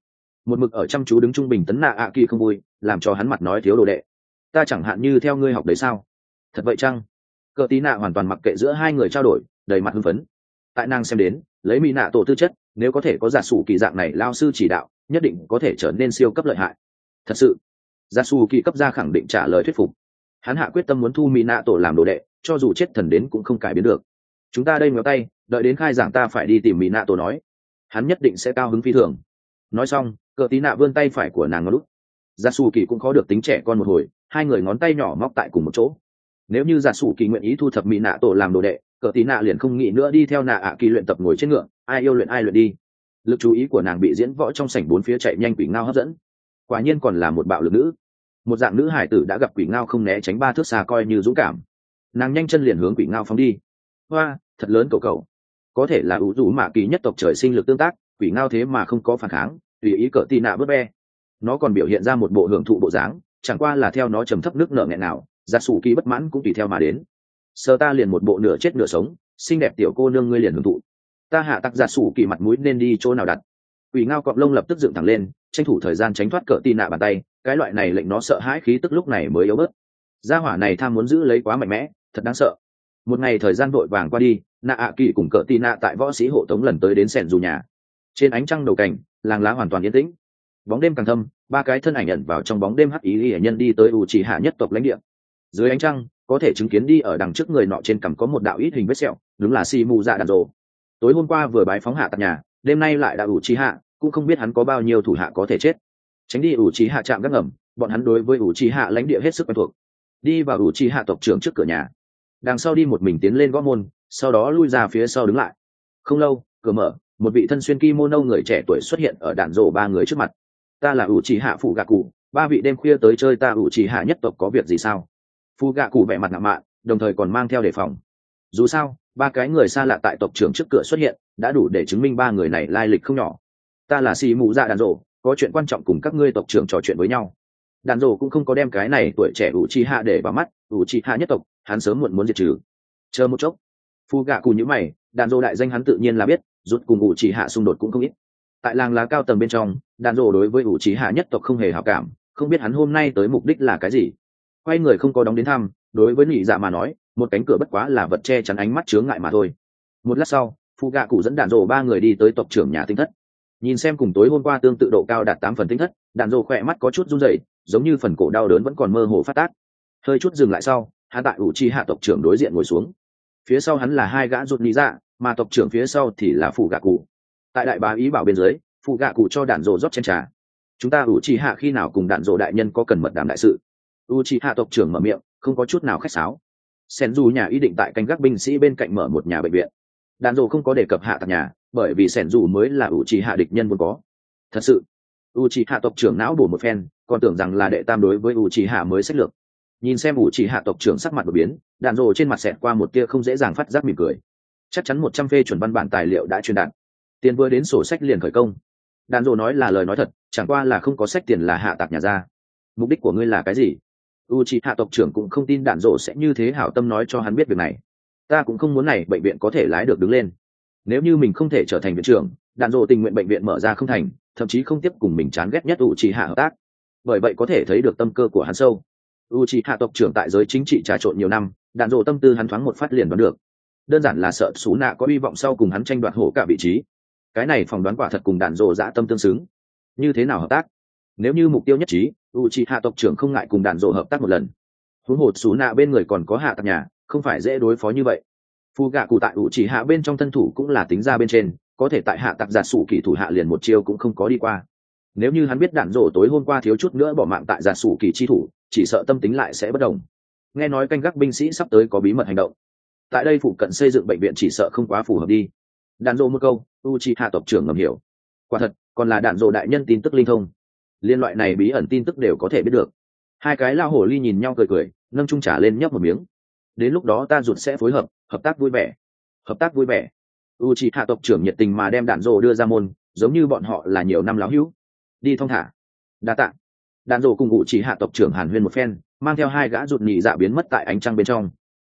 một mực ở chăm chú đứng trung bình tấn nạ ạ kỳ không vui, làm cho hắn mặt nói thiếu đồ đệ. Ta chẳng hạn như theo ngươi học đấy sao? Thật vậy chăng? Cờ tí nạ hoàn toàn mặc kệ giữa hai người trao đổi, đầy mặt hưng phấn. Tại nàng xem đến, lấy mỹ nạ tổ tư chất, nếu có thể có giả sử kỳ dạng này lao sư chỉ đạo, nhất định có thể trở nên siêu cấp lợi hại. Thật sự, giả sử kỳ cấp gia khẳng định trả lời thuyết phục. Hắn hạ quyết tâm muốn thu mỹ nạ tổ làm đồ đệ, cho dù chết thần đến cũng không cải biến được. Chúng ta đây méo tay, đợi đến khai giảng ta phải đi tìm mỹ nạ tổ nói. Hắn nhất định sẽ cao hứng phi thường. Nói xong, cờ tí nạ vươn tay phải của nàng ngón út. Giả sử kỳ cũng khó được tính trẻ con một hồi, hai người ngón tay nhỏ móc tại cùng một chỗ. Nếu như giả sử kỳ nguyện ý thu thập mỹ nạ tổ làm đồ đệ, cờ tí nạ liền không nghĩ nữa đi theo nạ ạ kỳ luyện tập ngồi trên ngựa, ai yêu luyện ai luyện đi. Lực chú ý của nàng bị diễn võ trong sảnh bốn phía chạy nhanh quỷ ngao hấp dẫn. Quả nhiên còn là một bạo lực nữ, một dạng nữ hải tử đã gặp quỷ ngao không né tránh 3 thước xa coi như dũng cảm. Nàng nhanh chân liền hướng quỷ ngao phóng đi. Hoa, thật lớn cậu, có thể là ủ rũ mạ kỳ nhất tộc trời sinh lực tương tác, quỷ ngao thế mà không có phản kháng, tùy ý cờ tí nạ bớt be. Nó còn biểu hiện ra một bộ hưởng thụ bộ dáng, chẳng qua là theo nó trầm thấp nước nở nghẹn nào, giả sử kỳ bất mãn cũng tùy theo mà đến. Sơ ta liền một bộ nửa chết nửa sống, xinh đẹp tiểu cô nương ngươi liền hưởng thụ. Ta hạ tặc giả sử kỳ mặt mũi nên đi chỗ nào đặt. Quỷ ngao cọp lông lập tức dựng thẳng lên, tranh thủ thời gian tránh thoát cờ tí nạ bàn tay, cái loại này lệnh nó sợ hãi khí tức lúc này mới yếu bớt. Gia hỏa này tham muốn giữ lấy quá mạnh mẽ, thật đáng sợ. Một ngày thời gian vội vàng qua đi, nạ ạ kỳ cùng cờ tí nạ tại võ sĩ hộ tống lần tới đến sẻn dù nhà. Trên ánh trăng đầu cảnh, làng lá hoàn toàn yên tĩnh. Bóng đêm càng thâm, 3 cái thân ảnh ẩn vào trong bóng đêm hắc ý hệ nhân đi tới u chỉ hạ nhất tộc lãnh địa. Dưới ánh trăng, có thể chứng kiến đi ở đằng trước người nọ trên cằm có một đạo ít hình vết sẹo, đúng là si mù dạ đàn rồ. Tối hôm qua vừa bái phóng hạ tại nhà, đêm nay lại đã u chỉ hạ, cũng không biết hắn có bao nhiêu thủ hạ có thể chết. Tránh đi u chỉ hạ chạm gác ngầm, bọn hắn đối với u chỉ hạ lãnh địa hết sức quen thuộc. Đi vào u chỉ hạ tộc trưởng trước cửa nhà, đằng sau đi một mình tiến lên gõ môn, sau đó lui ra phía sau đứng lại. Không lâu, cửa mở, một vị thân xuyên kimono người trẻ tuổi xuất hiện ở đàn rồ 3 người trước mặt. Ta là ủ trì hạ phụ gạ cụ, 3 vị đêm khuya tới chơi ta ủ trì hạ nhất tộc có việc gì sao? Phụ gạ cụ vẻ mặt ngạo mạn, đồng thời còn mang theo đề phòng. Dù sao, 3 cái người xa lạ tại tộc trưởng trước cửa xuất hiện, đã đủ để chứng minh 3 người này lai lịch không nhỏ. Ta là xì mù dạ đàn rồ, có chuyện quan trọng cùng các ngươi tộc trưởng trò chuyện với nhau. Đàn rồ cũng không có đem cái này tuổi trẻ ủ trì hạ để vào mắt, ủ trì hạ nhất tộc, hắn sớm muộn muốn diệt trừ. Chờ một chốc, phụ gạ cụ nhíu mày, đàn rồ đại danh hắn tự nhiên là biết, rút cùng ủ trì hạ xung đột cũng không ít. Tại làng lá cao tầng bên trong, đàn rồ đối với ủ trí hạ nhất tộc không hề hảo cảm, không biết hắn hôm nay tới mục đích là cái gì. Quay người không có đóng đến thăm, đối với nị dạ mà nói, một cánh cửa bất quá là vật che chắn ánh mắt chướng ngại mà thôi. Một lát sau, phụ gạ cụ dẫn đàn rồ 3 người đi tới tộc trưởng nhà tinh thất. Nhìn xem cùng tối hôm qua tương tự độ cao đạt 8 phần tinh thất, đàn rồ khỏe mắt có chút run rẩy, giống như phần cổ đau đớn vẫn còn mơ hồ phát tác. Hơi chút dừng lại sau, hắn tại ủ trí hạ tộc trưởng đối diện ngồi xuống. Phía sau hắn là 2 gã rụt nị dạ, mà tộc trưởng phía sau thì là phụ gạ cụ. Tại đại bá ý bảo bên dưới, phụ gạ cụ cho đạn rồ rót chén trà. Chúng ta ủ trì hạ khi nào cùng đạn rồ đại nhân có cần mật đàm đại sự? U trì hạ tộc trưởng mở miệng, không có chút nào khách sáo. Sen dù nhà ý định tại canh gác binh sĩ bên cạnh mở một nhà bệnh viện. Đạn rồ không có đề cập hạ tạc nhà, bởi vì Sen dù mới là ủ trì hạ địch nhân vốn có. Thật sự, u trì hạ tộc trưởng não bổ một phen, còn tưởng rằng là đệ tam đối với u trì hạ mới sách lược. Nhìn xem u trì hạ tộc trưởng sắc mặt đột biến, đạn rồ trên mặt xẹt qua một tia không dễ dàng phát giác mỉm cười. Chắc chắn 100 phê chuẩn văn bản tài liệu đã truyền đạt. Tiền vừa đến sổ sách liền khởi công. Đàn rồ nói là lời nói thật, chẳng qua là không có sách tiền là hạ tạc nhà ra. Mục đích của ngươi là cái gì? Uchiha tộc trưởng cũng không tin đàn rồ sẽ như thế hảo tâm nói cho hắn biết việc này. Ta cũng không muốn này bệnh viện có thể lái được đứng lên. Nếu như mình không thể trở thành viện trưởng, đàn rồ tình nguyện bệnh viện mở ra không thành, thậm chí không tiếp cùng mình chán ghét nhất Uchiha hợp tác. Bởi vậy có thể thấy được tâm cơ của hắn sâu. Uchiha tộc trưởng tại giới chính trị trà trộn nhiều năm, đàn rồ tâm tư hắn thoáng một phát liền đoán được. Đơn giản là sợ Sú Nạ có hy vọng sau cùng hắn tranh đoạt hổ cả vị trí. Cái này phỏng đoán quả thật cùng đạn rồ dã tâm tương xứng. Như thế nào hợp tác? Nếu như mục tiêu nhất trí, Uchiha tộc trưởng không ngại cùng đạn rồ hợp tác một lần. Huống hồ Sú Nạ bên người còn có hạ tạc nhà, không phải dễ đối phó như vậy. Phu gạ cụ tại Uchiha bên trong thân thủ cũng là tính ra bên trên, có thể tại hạ tạc giả sủ kỳ thủ hạ liền một chiêu cũng không có đi qua. Nếu như hắn biết đạn rồ tối hôm qua thiếu chút nữa bỏ mạng tại giả sủ kỳ chi thủ, chỉ sợ tâm tính lại sẽ bất đồng. Nghe nói canh gác binh sĩ sắp tới có bí mật hành động. Tại đây phụ cận xây dựng bệnh viện chỉ sợ không quá phù hợp đi. Đạn rồ một câu, Uchiha tộc trưởng ngầm hiểu. Quả thật, còn là đạn rồ đại nhân tin tức linh thông. Liên loại này bí ẩn tin tức đều có thể biết được. 2 cái lao hổ ly nhìn nhau cười cười, nâng chung trà lên nhấp một miếng. Đến lúc đó ta rụt sẽ phối hợp, hợp tác vui vẻ. Hợp tác vui vẻ. Uchiha tộc trưởng nhiệt tình mà đem đạn rồ đưa ra môn, giống như bọn họ là nhiều năm láo hữu. Đi thong thả. Đa tạ. Đạn rồ cùng Uchiha tộc trưởng hàn huyên một phen, mang theo 2 gã rụt nhị dạ biến mất tại ánh trăng bên trong.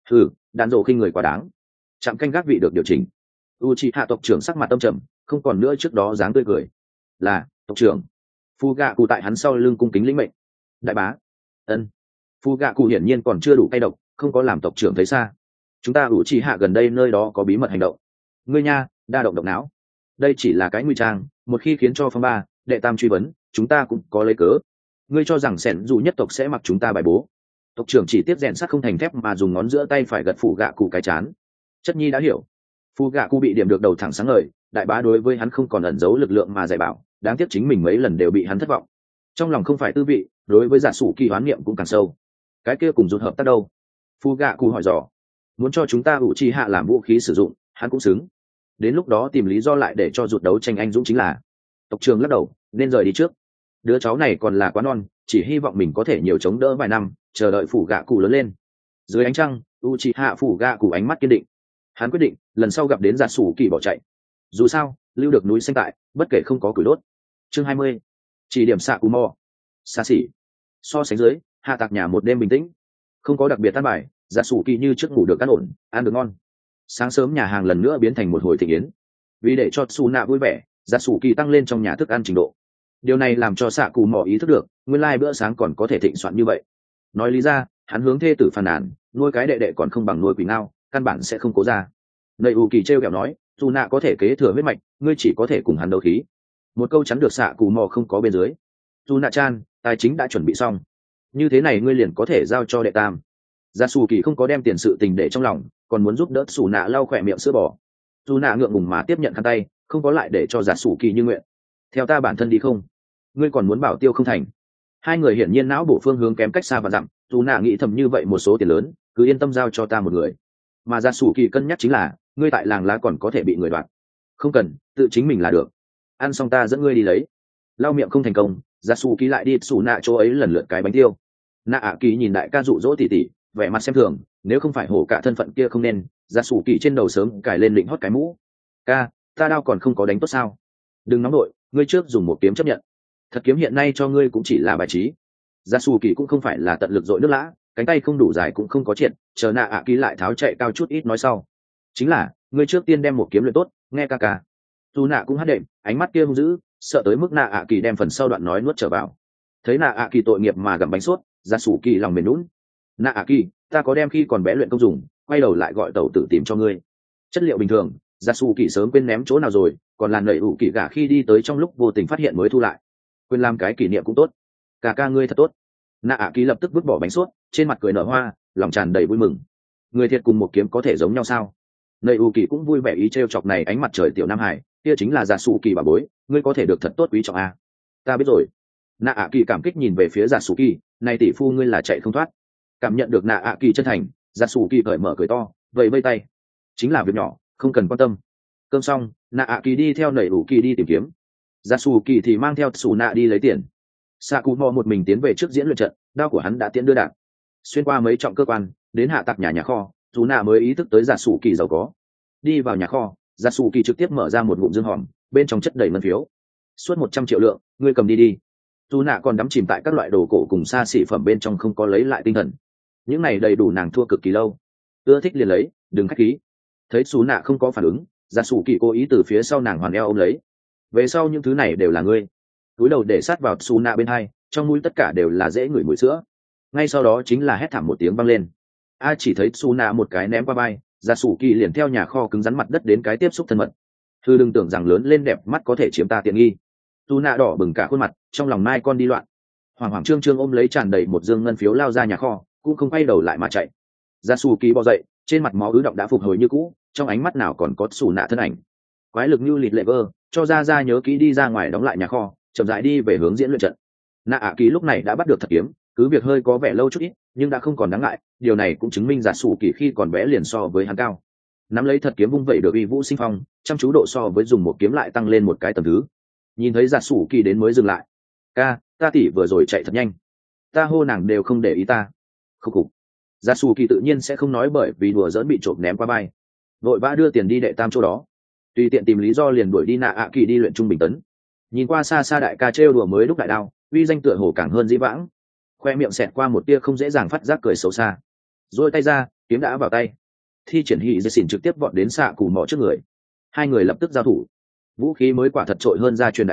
Đạn rồ khinh người quá đáng. Trạm canh gác vị được điều chỉnh. Uchiha tộc trưởng sắc mặt tâm trầm, không còn nữa trước đó dáng tươi cười. Là tộc trưởng. Phu gạ cụ tại hắn sau lưng cung kính lĩnh mệnh. Đại bá. Ân. Phu gạ cụ hiển nhiên còn chưa đủ cay độc, không có làm tộc trưởng thấy xa. Chúng ta ủ trì hạ gần đây nơi đó có bí mật hành động. Ngươi nha, đa động não. Đây chỉ là cái nguy trang, một khi khiến cho phong ba đệ tam truy vấn, chúng ta cũng có lấy cớ. Ngươi cho rằng sẻn dù nhất tộc sẽ mặc chúng ta bài bố? Tộc trưởng chỉ tiếp rèn sắt không thành thép mà dùng ngón giữa tay phải gật phủ gạ cụ cái chán. Chất nhi đã hiểu. Phu gạ cụ bị điểm được đầu thẳng sáng ngời, đại bá đối với hắn không còn ẩn giấu lực lượng mà dạy bảo, đáng tiếc chính mình mấy lần đều bị hắn thất vọng. Trong lòng không phải tư vị, đối với giả sủ kỳ hoán niệm cũng càng sâu. Cái kia cùng rút hợp tác đâu? Phu gạ cụ hỏi dò. Muốn cho chúng ta ủ chi hạ làm vũ khí sử dụng, hắn cũng xứng. Đến lúc đó tìm lý do lại để cho rụt đấu tranh anh dũng chính là. Tộc trưởng lắc đầu, nên rời đi trước. Đứa cháu này còn là quá non, chỉ hy vọng mình có thể nhiều chống đỡ vài năm, chờ đợi phủ gạ cụ lớn lên. Dưới ánh trăng, Uchiha phủ gạ cụ ánh mắt kiên định. Hắn quyết định lần sau gặp đến giả sủ kỳ bỏ chạy. Dù sao lưu được núi xanh tại, bất kể không có củi đốt. Chương 20. Chỉ điểm xạ cù mò. Xa xỉ. So sánh dưới, hạ tạc nhà một đêm bình tĩnh, không có đặc biệt tan bài, giả sủ kỳ như trước ngủ được ăn ổn, ăn được ngon. Sáng sớm nhà hàng lần nữa biến thành một hồi thịnh yến. Vì để cho Su nạ vui vẻ, giả sủ kỳ tăng lên trong nhà thức ăn trình độ. Điều này làm cho xạ cù mò ý thức được nguyên lai bữa sáng còn có thể thịnh soạn như vậy. Nói lý ra, hắn hướng thê tử phàn nàn, nuôi cái đệ đệ còn không bằng nuôi quỷ ngao, căn bản sẽ không cố ra. Nầy ủ kỳ trêu ghẹo nói, dù nạ có thể kế thừa huyết mạch, ngươi chỉ có thể cùng hắn đấu khí. Một câu chắn được xạ cù mò không có bên dưới. Dù nạ chan, tài chính đã chuẩn bị xong, như thế này ngươi liền có thể giao cho đệ tam. Gia Sù Kỳ không có đem tiền sự tình để trong lòng, còn muốn giúp đỡ Sù nạ lau khỏe miệng sữa bò. Dù nạ ngượng ngùng mà tiếp nhận khăn tay, không có lại để cho Gia Sù Kỳ như nguyện. Theo ta bản thân đi không? Ngươi còn muốn bảo tiêu không thành? Hai người hiển nhiên não bộ phương hướng kém cách xa và dặm. Dù nạ nghĩ thầm như vậy một số tiền lớn, cứ yên tâm giao cho ta một người. Mà Gia Sù Kỳ cân nhắc chính là, ngươi tại làng lá còn có thể bị người đoạt. Không cần, tự chính mình là được. Ăn xong ta dẫn ngươi đi lấy. Lau miệng không thành công, Gia Sù Kỳ lại đi Sù nạ chỗ ấy lần lượt cái bánh tiêu. Nạ ạ kỳ nhìn đại ca dụ dỗ tỉ tỉ, vẻ mặt xem thường, nếu không phải hổ cả thân phận kia không nên. Gia Sù Kỳ trên đầu sớm cài lên định hót cái mũ. Ca, ta đao còn không có đánh tốt sao? Đừng nóng đội, ngươi trước dùng một kiếm chấp nhận. Thật kiếm hiện nay cho ngươi cũng chỉ là bài trí. Gia Sù Kỳ cũng không phải là tận lực dội nước lã, cánh tay không đủ dài cũng không có chuyện, chờ nạ ạ kỳ lại tháo chạy cao chút ít nói sau. Chính là, ngươi trước tiên đem một kiếm luyện tốt, nghe ca ca. Dù nạ cũng hát đệm, ánh mắt kia hung dữ, sợ tới mức nạ ạ kỳ đem phần sau đoạn nói nuốt trở vào. Thấy nạ ạ kỳ tội nghiệp mà gặm bánh sốt, Gia Sù Kỳ lòng mềm lún. Nạ ạ kỳ, ta có đem khi còn bé luyện công dùng, quay đầu lại gọi tàu tự tìm cho ngươi. Chất liệu bình thường, Gia Sù Kỳ sớm quên ném chỗ nào rồi, còn làn nảy ủ kỳ gả khi đi tới trong lúc vô tình phát hiện mới thu lại. Quên làm cái kỷ niệm cũng tốt. Cả ca ngươi thật tốt. Nạ ạ kỳ lập tức vứt bỏ bánh sốt, trên mặt cười nở hoa, lòng tràn đầy vui mừng. Người thiệt cùng một kiếm có thể giống nhau sao? Nầy ủ kỳ cũng vui vẻ ý trêu chọc này ánh mặt trời tiểu nam hải, kia chính là Gia Sù Kỳ bà bối, ngươi có thể được thật tốt quý trọng a. Ta biết rồi. Nạ ạ kỳ cảm kích nhìn về phía Gia Sù Kỳ, này tỷ phu ngươi là chạy không thoát. Cảm nhận được nạ ạ kỳ chân thành, Gia Sù Kỳ cởi mở cười to, vẫy vây tay. Chính là việc nhỏ, không cần quan tâm. Cơm xong, nạ ạ kỳ đi theo nầy ủ kỳ đi tìm kiếm. Gia Sù Kỳ thì mang theo Sù nạ đi lấy tiền. Sa Cú Mò một mình tiến về trước diễn luyện trận, đao của hắn đã tiễn đưa đạn. Xuyên qua mấy trọng cơ quan, đến hạ tạc nhà kho, Sù nạ mới ý thức tới Gia Sù Kỳ giàu có. Đi vào nhà kho, Gia Sù Kỳ trực tiếp mở ra một ngụm dương hòm, bên trong chất đầy ngân phiếu. Suốt 100 triệu lượng, ngươi cầm đi đi. Sù nạ còn đắm chìm tại các loại đồ cổ cùng xa xỉ phẩm bên trong không có lấy lại tinh thần. Những này đầy đủ nàng thua cực kỳ lâu. Ưa thích liền lấy, đừng khách khí. Thấy Sù nạ không có phản ứng, Gia Sù Kỳ cố ý từ phía sau nàng hoàn eo ôm lấy. Về sau những thứ này đều là ngươi. Túi đầu để sát vào Sù nạ bên hai, trong mũi tất cả đều là dễ ngửi mùi sữa. Ngay sau đó chính là hét thảm một tiếng vang lên. A chỉ thấy Sù nạ một cái ném qua vai, Gia Sù Kỳ liền theo nhà kho cứng rắn mặt đất đến cái tiếp xúc thân mật. Thư đừng tưởng rằng lớn lên đẹp mắt có thể chiếm ta tiện nghi. Sù nạ đỏ bừng cả khuôn mặt, trong lòng mai con đi loạn. Hoàng Hoàng Trương Trương ôm lấy tràn đầy một dương ngân phiếu lao ra nhà kho, cũng không quay đầu lại mà chạy. Gia Sù Kỳ bò dậy, trên mặt máu ứ động đã phục hồi như cũ, trong ánh mắt nào còn có Sù nạ thân ảnh. Quái lực như lịt lệ vơ, cho ra nhớ kỹ đi ra ngoài đóng lại nhà kho, chậm rãi đi về hướng diễn luyện trận. Nạ ạ kỳ lúc này đã bắt được thật kiếm, cứ việc hơi có vẻ lâu chút ít, nhưng đã không còn đáng ngại. Điều này cũng chứng minh Gia Sù Kỳ khi còn bé liền so với hắn cao. Nắm lấy thật kiếm vung vậy được uy vũ sinh phong, chăm chú độ so với dùng một kiếm lại tăng lên một cái tầng thứ. Nhìn thấy Gia Sù Kỳ đến mới dừng lại. Ca, ta tỷ vừa rồi chạy thật nhanh, ta hô nàng đều không để ý ta. Khúc khục. Gia Sù Kỳ tự nhiên sẽ không nói bởi vì đùa giỡn bị trộm ném qua bay, vội vã đưa tiền đi đệ tam chỗ đó, tùy tiện tìm lý do liền đuổi đi nạ ạ kỳ đi luyện trung bình tấn. Nhìn qua xa xa đại ca trêu đùa mới đúc đại đao, uy danh tựa hồ càng hơn dĩ vãng. Khoe miệng xẹt qua một tia không dễ dàng phát giác cười xấu xa. Rồi tay ra, kiếm đã vào tay. Thi triển hỉ dây xỉn trực tiếp vọt đến xạ cù mỏ trước người. Hai người lập tức giao thủ. Vũ khí mới quả thật trội hơn ra truyền đại đao,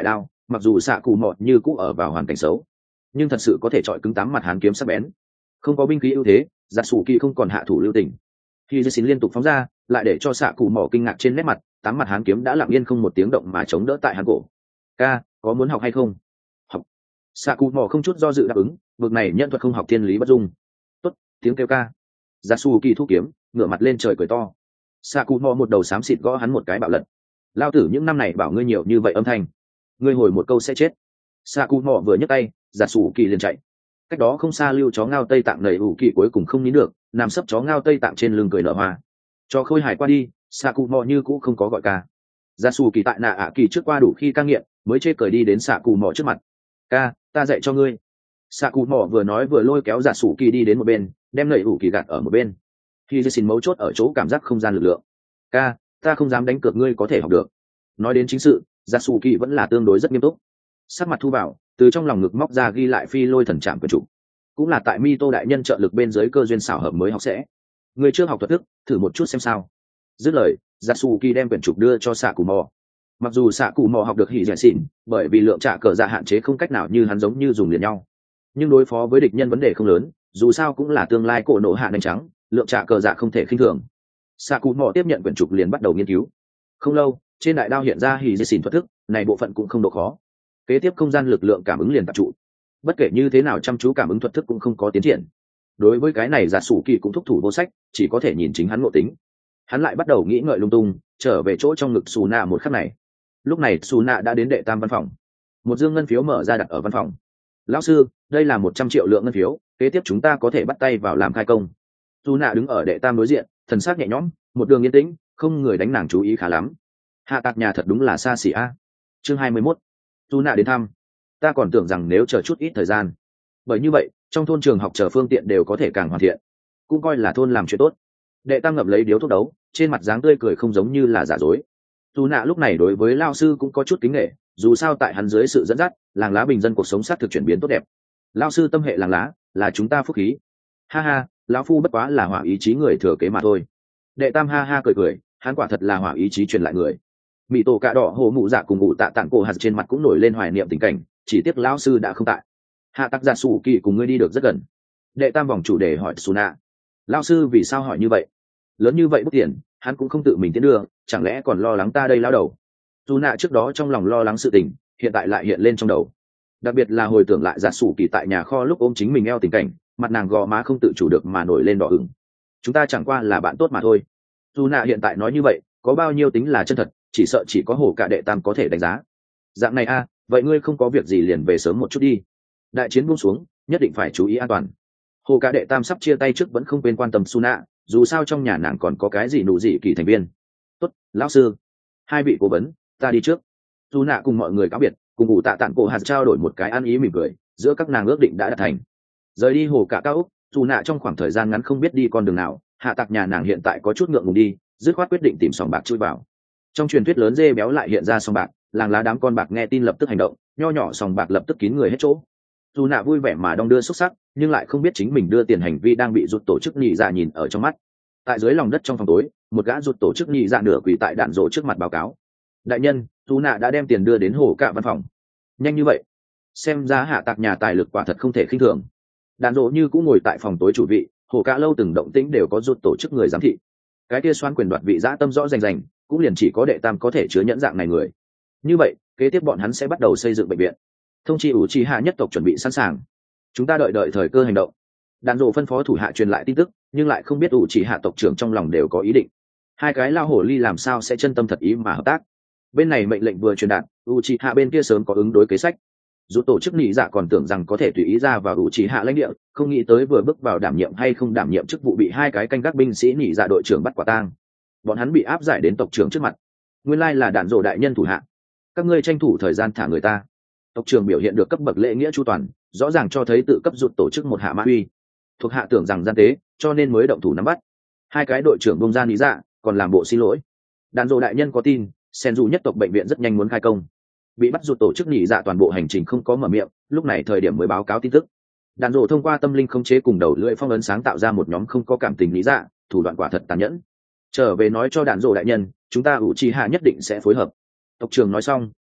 mặc dù xạ cụ mọt như cũ ở vào hoàn cảnh xấu, nhưng thật sự có thể chọi cứng tám mặt hán kiếm sắc bén. Không có binh khí ưu thế, giặt sủ kỳ không còn hạ thủ lưu tình. Khi dây xin liên tục phóng ra, lại để cho xạ cụ mỏ kinh ngạc trên nét mặt, tám mặt hán kiếm đã lặng yên không một tiếng động mà chống đỡ tại hán cổ. Ca, có muốn học hay không? Học. Xạ cụ mỏ không chút do dự đáp ứng, vực này nhân thuật không học thiên lý bất dung. Tốt, tiếng kêu ca. Giặt sủ kỳ thu kiếm, ngửa mặt lên trời cười to. Xạ cụ mỏ một đầu xám xịt gõ hắn một cái bạo lật. Lao tử những năm này bảo ngươi nhiều như vậy âm thanh, ngươi hồi một câu sẽ chết. Xạ cụ mỏ vừa nhấc tay, giặt sủ kỳ liền chạy. Cách đó không xa lưu chó ngao tây tạng nầy ủ kỳ cuối cùng không nín được, nằm sấp chó ngao tây tạng trên lưng cười nở hoa. Cho khôi hài qua đi, xạ cụ mò như cũ không có gọi ca. Gia sù kỳ tại nạ ạ kỳ trước qua đủ khi ca nghiện, mới chê cười đi đến xạ cụ mò trước mặt. Ca, ta dạy cho ngươi. Xạ cụ mò vừa nói vừa lôi kéo Gia sù kỳ đi đến một bên, đem nầy ủ kỳ gạt ở một bên. Khi dây xin mấu chốt ở chỗ cảm giác không gian lực lượng. Ca, ta không dám đánh cược ngươi có thể học được. Nói đến chính sự, Gia sù kỳ vẫn là tương đối rất nghiêm túc. Sắc mặt thu bảo, từ trong lòng ngực móc ra ghi lại phi lôi thần trạm của chủ, cũng là tại mi tô đại nhân trợ lực bên dưới cơ duyên xảo hợp mới học sẽ. Người trước học thuật thức, thử một chút xem sao. Dứt lời, Yasuki đem quyển trục đưa cho xạ cụ mò. Mặc dù xạ cụ mò học được hỉ giải xỉn, bởi vì lượng trả cờ dạ hạn chế không cách nào như hắn giống như dùng liền nhau, nhưng đối phó với địch nhân vấn đề không lớn, dù sao cũng là tương lai cổ nổ hạ đánh trắng, lượng trả cờ dạ không thể khinh thường. Xạ cụ mò tiếp nhận quyển trục liền bắt đầu nghiên cứu. Không lâu, trên đại đao hiện ra hỉ giải xỉn thuật thức, này bộ phận cũng không độ khó. Kế tiếp không gian lực lượng cảm ứng liền tập trụ. Bất kể như thế nào chăm chú cảm ứng thuật thức cũng không có tiến triển. Đối với cái này giả sủ kỳ cũng thúc thủ vô sách, chỉ có thể nhìn chính hắn ngộ tính. Hắn lại bắt đầu nghĩ ngợi lung tung, trở về chỗ trong ngực xù nạ một khắc này. Lúc này xù nạ đã đến đệ tam văn phòng. Một dương ngân phiếu mở ra đặt ở văn phòng. Lão sư, đây là 100 triệu lượng ngân phiếu, kế tiếp chúng ta có thể bắt tay vào làm khai công. Xù nạ đứng ở đệ tam đối diện, thần sắc nhẹ nhõm, một đường yên tĩnh, không người đánh nàng chú ý khá lắm. Hạ tạc nhà thật đúng là xa xỉ a. Chương 21. Xù nạ đến thăm. Ta còn tưởng rằng nếu chờ chút ít thời gian, bởi như vậy trong thôn trường học chờ phương tiện đều có thể càng hoàn thiện, cũng coi là thôn làm chuyện tốt. Đệ tam ngậm lấy điếu thuốc đấu, trên mặt dáng tươi cười không giống như là giả dối. Dù nạ lúc này đối với lao sư cũng có chút kính nghệ, dù sao tại hắn dưới sự dẫn dắt, làng lá bình dân cuộc sống sát thực chuyển biến tốt đẹp. Lao sư tâm hệ làng lá, là chúng ta phúc khí. Ha ha, lão phu bất quá là hỏa ý chí người thừa kế mà thôi. Đệ tam ha ha cười cười, hắn quả thật là hỏa ý chí truyền lại người. Mị tổ cạ đỏ hồ mụ dạ cùng ngụ tạ tạng cổ hạt trên mặt cũng nổi lên hoài niệm tình cảnh, chỉ tiếc lão sư đã không tại. Hạ tắc giả sủ kỳ cùng ngươi đi được rất gần. Đệ tam vòng chủ đề hỏi Su nạ. Lão sư vì sao hỏi như vậy? Lớn như vậy bút tiền, hắn cũng không tự mình tiến đưa, chẳng lẽ còn lo lắng ta đây lão đầu? Su nạ trước đó trong lòng lo lắng sự tình, hiện tại lại hiện lên trong đầu. Đặc biệt là hồi tưởng lại giả sủ kỳ tại nhà kho lúc ôm chính mình eo tình cảnh, mặt nàng gò má không tự chủ được mà nổi lên đỏ ửng. Chúng ta chẳng qua là bạn tốt mà thôi. Su nạ hiện tại nói như vậy, có bao nhiêu tính là chân thật, chỉ sợ chỉ có hổ cả đệ tam có thể đánh giá. Dạng này a, vậy ngươi không có việc gì liền về sớm một chút đi. Đại chiến buông xuống, nhất định phải chú ý an toàn. Hồ cả đệ tam sắp chia tay trước vẫn không quên quan tâm Su nạ, dù sao trong nhà nàng còn có cái gì nụ gì kỳ thành viên. Tốt, lão sư. Hai vị cố vấn, ta đi trước. Su nạ cùng mọi người cáo biệt, cùng ngủ tạ tạng cổ hạt trao đổi một cái ăn ý mỉm cười, giữa các nàng ước định đã đạt thành. Rời đi hồ cả cao úc, Su nạ trong khoảng thời gian ngắn không biết đi con đường nào, hạ tạc nhà nàng hiện tại có chút ngượng ngùng đi, dứt khoát quyết định tìm sòng bạc chui vào. Trong truyền thuyết lớn dê béo lại hiện ra sòng bạc, làng lá đám con bạc nghe tin lập tức hành động, nho nhỏ sòng bạc lập tức kín người hết chỗ. Dù nạ vui vẻ mà đong đưa xuất sắc, nhưng lại không biết chính mình đưa tiền hành vi đang bị rụt tổ chức nhị dạ nhìn ở trong mắt. Tại dưới lòng đất trong phòng tối, một gã rụt tổ chức nhị dạ nửa quỳ tại đạn rổ trước mặt báo cáo. Đại nhân, dù nạ đã đem tiền đưa đến hồ cạ văn phòng. Nhanh như vậy, xem ra hạ tạc nhà tài lực quả thật không thể khinh thường. Đạn rổ như cũng ngồi tại phòng tối chủ vị, hồ cạ lâu từng động tĩnh đều có rụt tổ chức người giám thị. Cái kia xoan quyền đoạt vị dã tâm rõ rành rành, cũng liền chỉ có đệ tam có thể chứa nhẫn dạng này người. Như vậy, kế tiếp bọn hắn sẽ bắt đầu xây dựng bệnh viện. Thông chi ủ trì hạ nhất tộc chuẩn bị sẵn sàng, chúng ta đợi thời cơ hành động. Đàn rộ phân phó thủ hạ truyền lại tin tức, nhưng lại không biết ủ trì hạ tộc trưởng trong lòng đều có ý định. Hai cái lao hổ ly làm sao sẽ chân tâm thật ý mà hợp tác. Bên này mệnh lệnh vừa truyền đạt, ủ trì hạ bên kia sớm có ứng đối kế sách. Dù tổ chức nhị dạ còn tưởng rằng có thể tùy ý ra vào ủ trì hạ lãnh địa, không nghĩ tới vừa bước vào đảm nhiệm hay không đảm nhiệm chức vụ bị hai cái canh gác binh sĩ nhị dạ đội trưởng bắt quả tang. Bọn hắn bị áp giải đến tộc trưởng trước mặt. Nguyên lai là đàn rộ đại nhân thủ hạ, các ngươi tranh thủ thời gian thả người ta. Tộc trưởng biểu hiện được cấp bậc lễ nghĩa chu toàn, rõ ràng cho thấy tự cấp rụt tổ chức một hạ mã uy. Thuộc hạ tưởng rằng gian tế, cho nên mới động thủ nắm bắt. Hai cái đội trưởng bông ra lý dạ, còn làm bộ xin lỗi. Đàn rộ đại nhân có tin, sen dù nhất tộc bệnh viện rất nhanh muốn khai công. Bị bắt rụt tổ chức nhị dạ toàn bộ hành trình không có mở miệng, lúc này thời điểm mới báo cáo tin tức. Đàn rộ thông qua tâm linh khống chế cùng đầu lưỡi phong ấn sáng tạo ra một nhóm không có cảm tình lý dạ, thủ đoạn quả thật tàn nhẫn. Trở về nói cho đàn rộ đại nhân, chúng ta ủ trì hạ nhất định sẽ phối hợp. Tộc trưởng nói xong,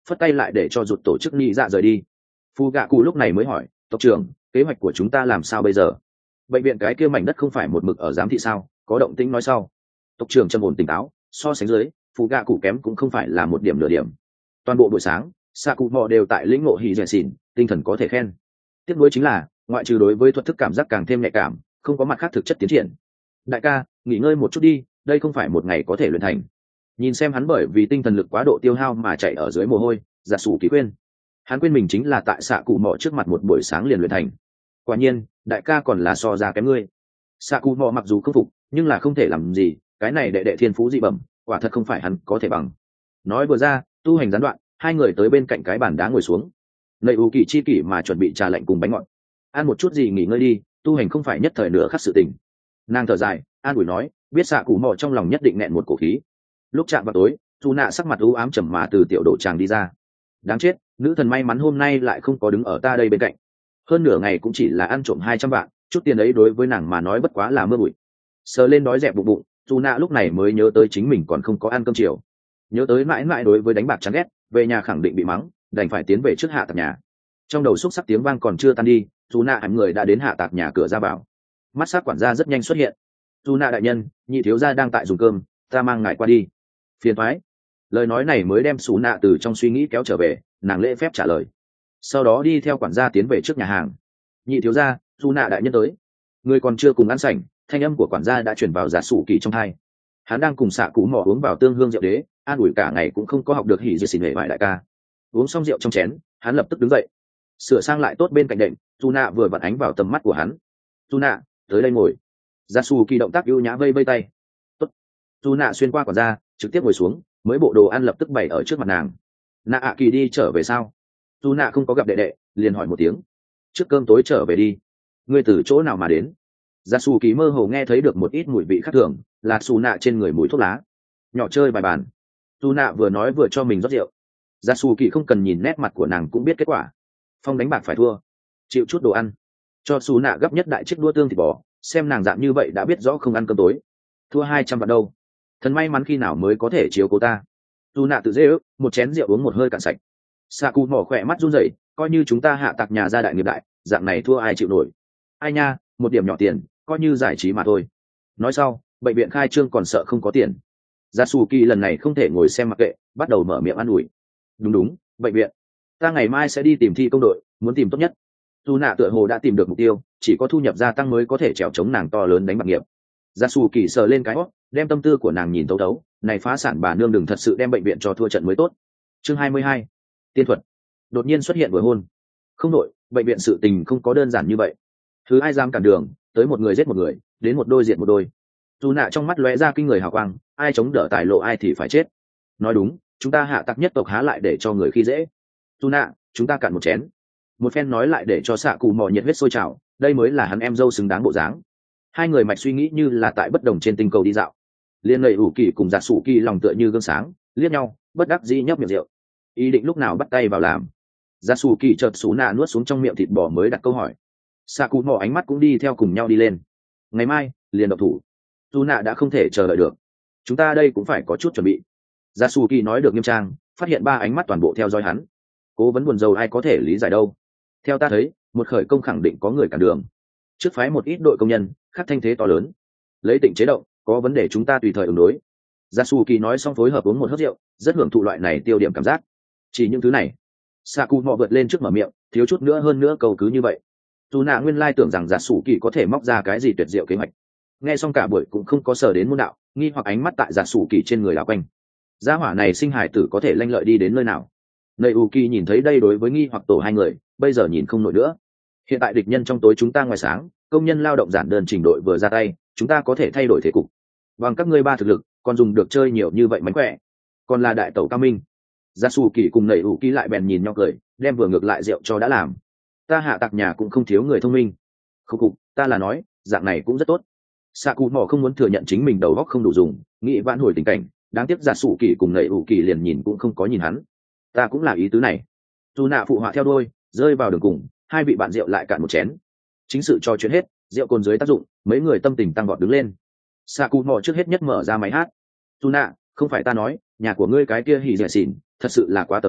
phất tay lại để cho rụt tổ chức nhị dạ rời đi. Phu gạ cụ lúc này mới hỏi, tộc trưởng, kế hoạch của chúng ta làm sao bây giờ? Bệnh viện cái kia mảnh đất không phải một mực ở giám thị sao? Có động tĩnh nói sau. Tộc trưởng trầm ổn tỉnh táo, so sánh dưới, Phu gạ cụ kém cũng không phải là một điểm nửa điểm. Toàn bộ buổi sáng, xạ cụ mò đều tại lĩnh ngộ hỉ dẻ xỉn, tinh thần có thể khen. Tiếc nuối chính là, ngoại trừ đối với thuật thức cảm giác càng thêm nhạy cảm, không có mặt khác thực chất tiến triển. Đại ca, nghỉ ngơi một chút đi, đây không phải một ngày có thể luyện thành. Nhìn xem hắn bởi vì tinh thần lực quá độ tiêu hao mà chạy ở dưới mồ hôi, giả sủ kỳ khuyên. Hắn quên mình chính là tại xạ cụ mò trước mặt một buổi sáng liền luyện thành. Quả nhiên, đại ca còn là so ra kém ngươi. Xạ cụ mò mặc dù không phục, nhưng là không thể làm gì, cái này đệ đệ thiên phú dị bẩm, quả thật không phải hắn có thể bằng. Nói vừa ra, tu hành gián đoạn, hai người tới bên cạnh cái bàn đá ngồi xuống. Nầy ủ kỳ chi kỷ mà chuẩn bị trà lạnh cùng bánh ngọt. Ăn một chút gì nghỉ ngơi đi, tu hành không phải nhất thời nửa khắc sự tình. Nàng thở dài, an ủi nói, biết xạ cụ mò trong lòng nhất định nẹn một cổ khí. Lúc chạm vào tối, dù nạ sắc mặt u ám trầm mà từ tiểu độ tràng đi ra. Đáng chết, nữ thần may mắn hôm nay lại không có đứng ở ta đây bên cạnh. Hơn nửa ngày cũng chỉ là ăn trộm 200 vạn, chút tiền ấy đối với nàng mà nói bất quá là mưa bụi. Sờ lên đói dẹp bụng bụng, dù nạ lúc này mới nhớ tới chính mình còn không có ăn cơm chiều. Nhớ tới mãi mãi đối với đánh bạc chán ghét, về nhà khẳng định bị mắng, đành phải tiến về trước hạ tạc nhà. Trong đầu xúc sắc tiếng vang còn chưa tan đi, dù nạ hẳn người đã đến hạ tạc nhà cửa ra vào. Mắt sát quản gia rất nhanh xuất hiện. Dù nạ đại nhân, nhị thiếu gia đang tại dùng cơm, ta mang ngài qua đi. Phiền thoái. Lời nói này mới đem xù nạ từ trong suy nghĩ kéo trở về, nàng lễ phép trả lời. Sau đó đi theo quản gia tiến về trước nhà hàng. Nhị thiếu gia, dù nạ đại nhân tới. Người còn chưa cùng ăn sảnh, thanh âm của quản gia đã chuyển vào giả sủ kỳ trong hai. Hắn đang cùng xạ cú mò uống vào tương hương rượu đế, an ủi cả ngày cũng không có học được hỉ dì xỉn hệ vải đại ca. Uống xong rượu trong chén, hắn lập tức đứng dậy, sửa sang lại tốt bên cạnh đệm. Dù nạ vừa vặn ánh vào tầm mắt của hắn. Dù nạ, tới đây ngồi. Giả sủ kỳ động tác ưu nhã vây vây tay. Tốt. Dù nạ xuyên qua quản gia, trực tiếp ngồi xuống, mới bộ đồ ăn lập tức bày ở trước mặt nàng. Nạ ạ kỳ đi trở về sao? Dù nạ không có gặp đệ đệ, liền hỏi một tiếng. Trước cơm tối trở về đi. Ngươi từ chỗ nào mà đến? Giả sủ kỳ mơ hồ nghe thấy được một ít mùi vị khác thường, là xù nạ trên người mùi thuốc lá. Nhỏ chơi bài bàn. Dù nạ vừa nói vừa cho mình rót rượu. Giả sủ kỳ không cần nhìn nét mặt của nàng cũng biết kết quả. Phong đánh bạc phải thua, chịu chút đồ ăn. Cho xù nạ gấp nhất đại chiếc đua tương thịt bò, xem nàng dạng như vậy đã biết rõ không ăn cơm tối. Thua 200 vạn đâu. Thần may mắn khi nào mới có thể chiếu cố ta. Dù nạ tự dễ ước, một chén rượu uống một hơi cạn sạch. Xạ cụ mỏ khỏe mắt run rẩy, coi như chúng ta hạ tạc nhà gia đại nghiệp đại, dạng này thua ai chịu nổi. Ai nha, một điểm nhỏ tiền, coi như giải trí mà thôi. Nói sau, bệnh viện khai trương còn sợ không có tiền. Gia Su Kỳ lần này không thể ngồi xem mặc kệ, bắt đầu mở miệng an ủi. Đúng, bệnh viện. Ta ngày mai sẽ đi tìm thi công đội, muốn tìm tốt nhất. Dù nạ tựa hồ đã tìm được mục tiêu, chỉ có thu nhập gia tăng mới có thể trèo chống nàng to lớn đánh bạc nghiệp. Gia Su Kỳ sờ lên cái hót, đem tâm tư của nàng nhìn thấu thấu, này phá sản bà nương đừng thật sự đem bệnh viện cho thua trận mới tốt. Chương 22. Tiên thuật. Đột nhiên xuất hiện vừa hôn. Không đội, bệnh viện sự tình không có đơn giản như vậy. Thứ ai dám cản đường, tới một người giết một người, đến một đôi diệt một đôi. Dù nạ trong mắt lóe ra kinh người hào quang, ai chống đỡ tài lộ ai thì phải chết. Nói đúng, chúng ta hạ tặc nhất tộc há lại để cho người khi dễ. Dù nạ, chúng ta cạn một chén. Một phen nói lại để cho xạ cụ mò nhiệt huyết sôi trào, đây mới là hắn em dâu xứng đáng bộ dáng. Hai người mạch suy nghĩ như là tại bất đồng trên tinh cầu đi dạo. Liên lệ ủ kỳ cùng giả sủ kỳ lòng tựa như gương sáng, liếc nhau, bất đắc dĩ nhấp miệng rượu. Ý định lúc nào bắt tay vào làm. Giả sủ kỳ chợt xú nạ nuốt xuống trong miệng thịt bò mới đặt câu hỏi. Xạ cụ mò ánh mắt cũng đi theo cùng nhau đi lên. Ngày mai liền độc thủ. Dù nạ đã không thể chờ đợi được, chúng ta đây cũng phải có chút chuẩn bị. Giả sủ kỳ nói được nghiêm trang, phát hiện ba ánh mắt toàn bộ theo dõi hắn. Cố vấn buồn rầu ai có thể lý giải đâu. Theo ta thấy, một khởi công khẳng định có người cản đường. Trước phái một ít đội công nhân, khắc thanh thế to lớn. Lấy tỉnh chế động, có vấn đề chúng ta tùy thời ứng đối. Giả sủ kỳ nói xong phối hợp uống một hớp rượu, rất hưởng thụ loại này tiêu điểm cảm giác. Chỉ những thứ này. Xạ cụ mò vượt lên trước mở miệng, thiếu chút nữa hơn nữa cầu cứ như vậy. Dù nạ nguyên lai tưởng rằng giả sủ kỳ có thể móc ra cái gì tuyệt diệu kế hoạch. Nghe xong cả buổi cũng không có sở đến môn đạo, nghi hoặc ánh mắt tại giả sủ kỳ trên người đảo quanh. Gia hỏa này sinh hải tử có thể lanh lợi đi đến nơi nào? Nầy u kỳ nhìn thấy đây đối với nghi hoặc tổ hai người, bây giờ nhìn không nổi nữa. Hiện tại địch nhân trong tối chúng ta ngoài sáng, công nhân lao động giản đơn trình đội vừa ra tay, chúng ta có thể thay đổi thế cục. Bằng các ngươi ba thực lực, còn dùng được chơi nhiều như vậy mánh khỏe. Còn là đại tẩu cao minh. Gia Su Kỳ cùng Nầy ủ Kỳ lại bèn nhìn nhau cười, đem vừa ngược lại rượu cho đã làm. Ta hạ tạc nhà cũng không thiếu người thông minh. Khúc cục, ta là nói, dạng này cũng rất tốt. Sạ cụ mò không muốn thừa nhận chính mình đầu óc không đủ dùng, nghĩ vãn hồi tình cảnh, đáng tiếc Gia Su Kỳ cùng Nầy ủ Kỳ liền nhìn cũng không có nhìn hắn. Ta cũng là ý tứ này. Dù nạ phụ họa theo đôi, rơi vào đường cùng, hai vị bạn rượu lại cạn một chén. Chính sự trò chuyện hết, rượu cồn dưới tác dụng, mấy người tâm tình tăng vọt đứng lên. Sạ cụ mò trước hết nhất mở ra máy hát. Dù nạ, không phải ta nói, nhà của ngươi cái kia hỉ dẻ xỉn thật sự là quá tờ mờ,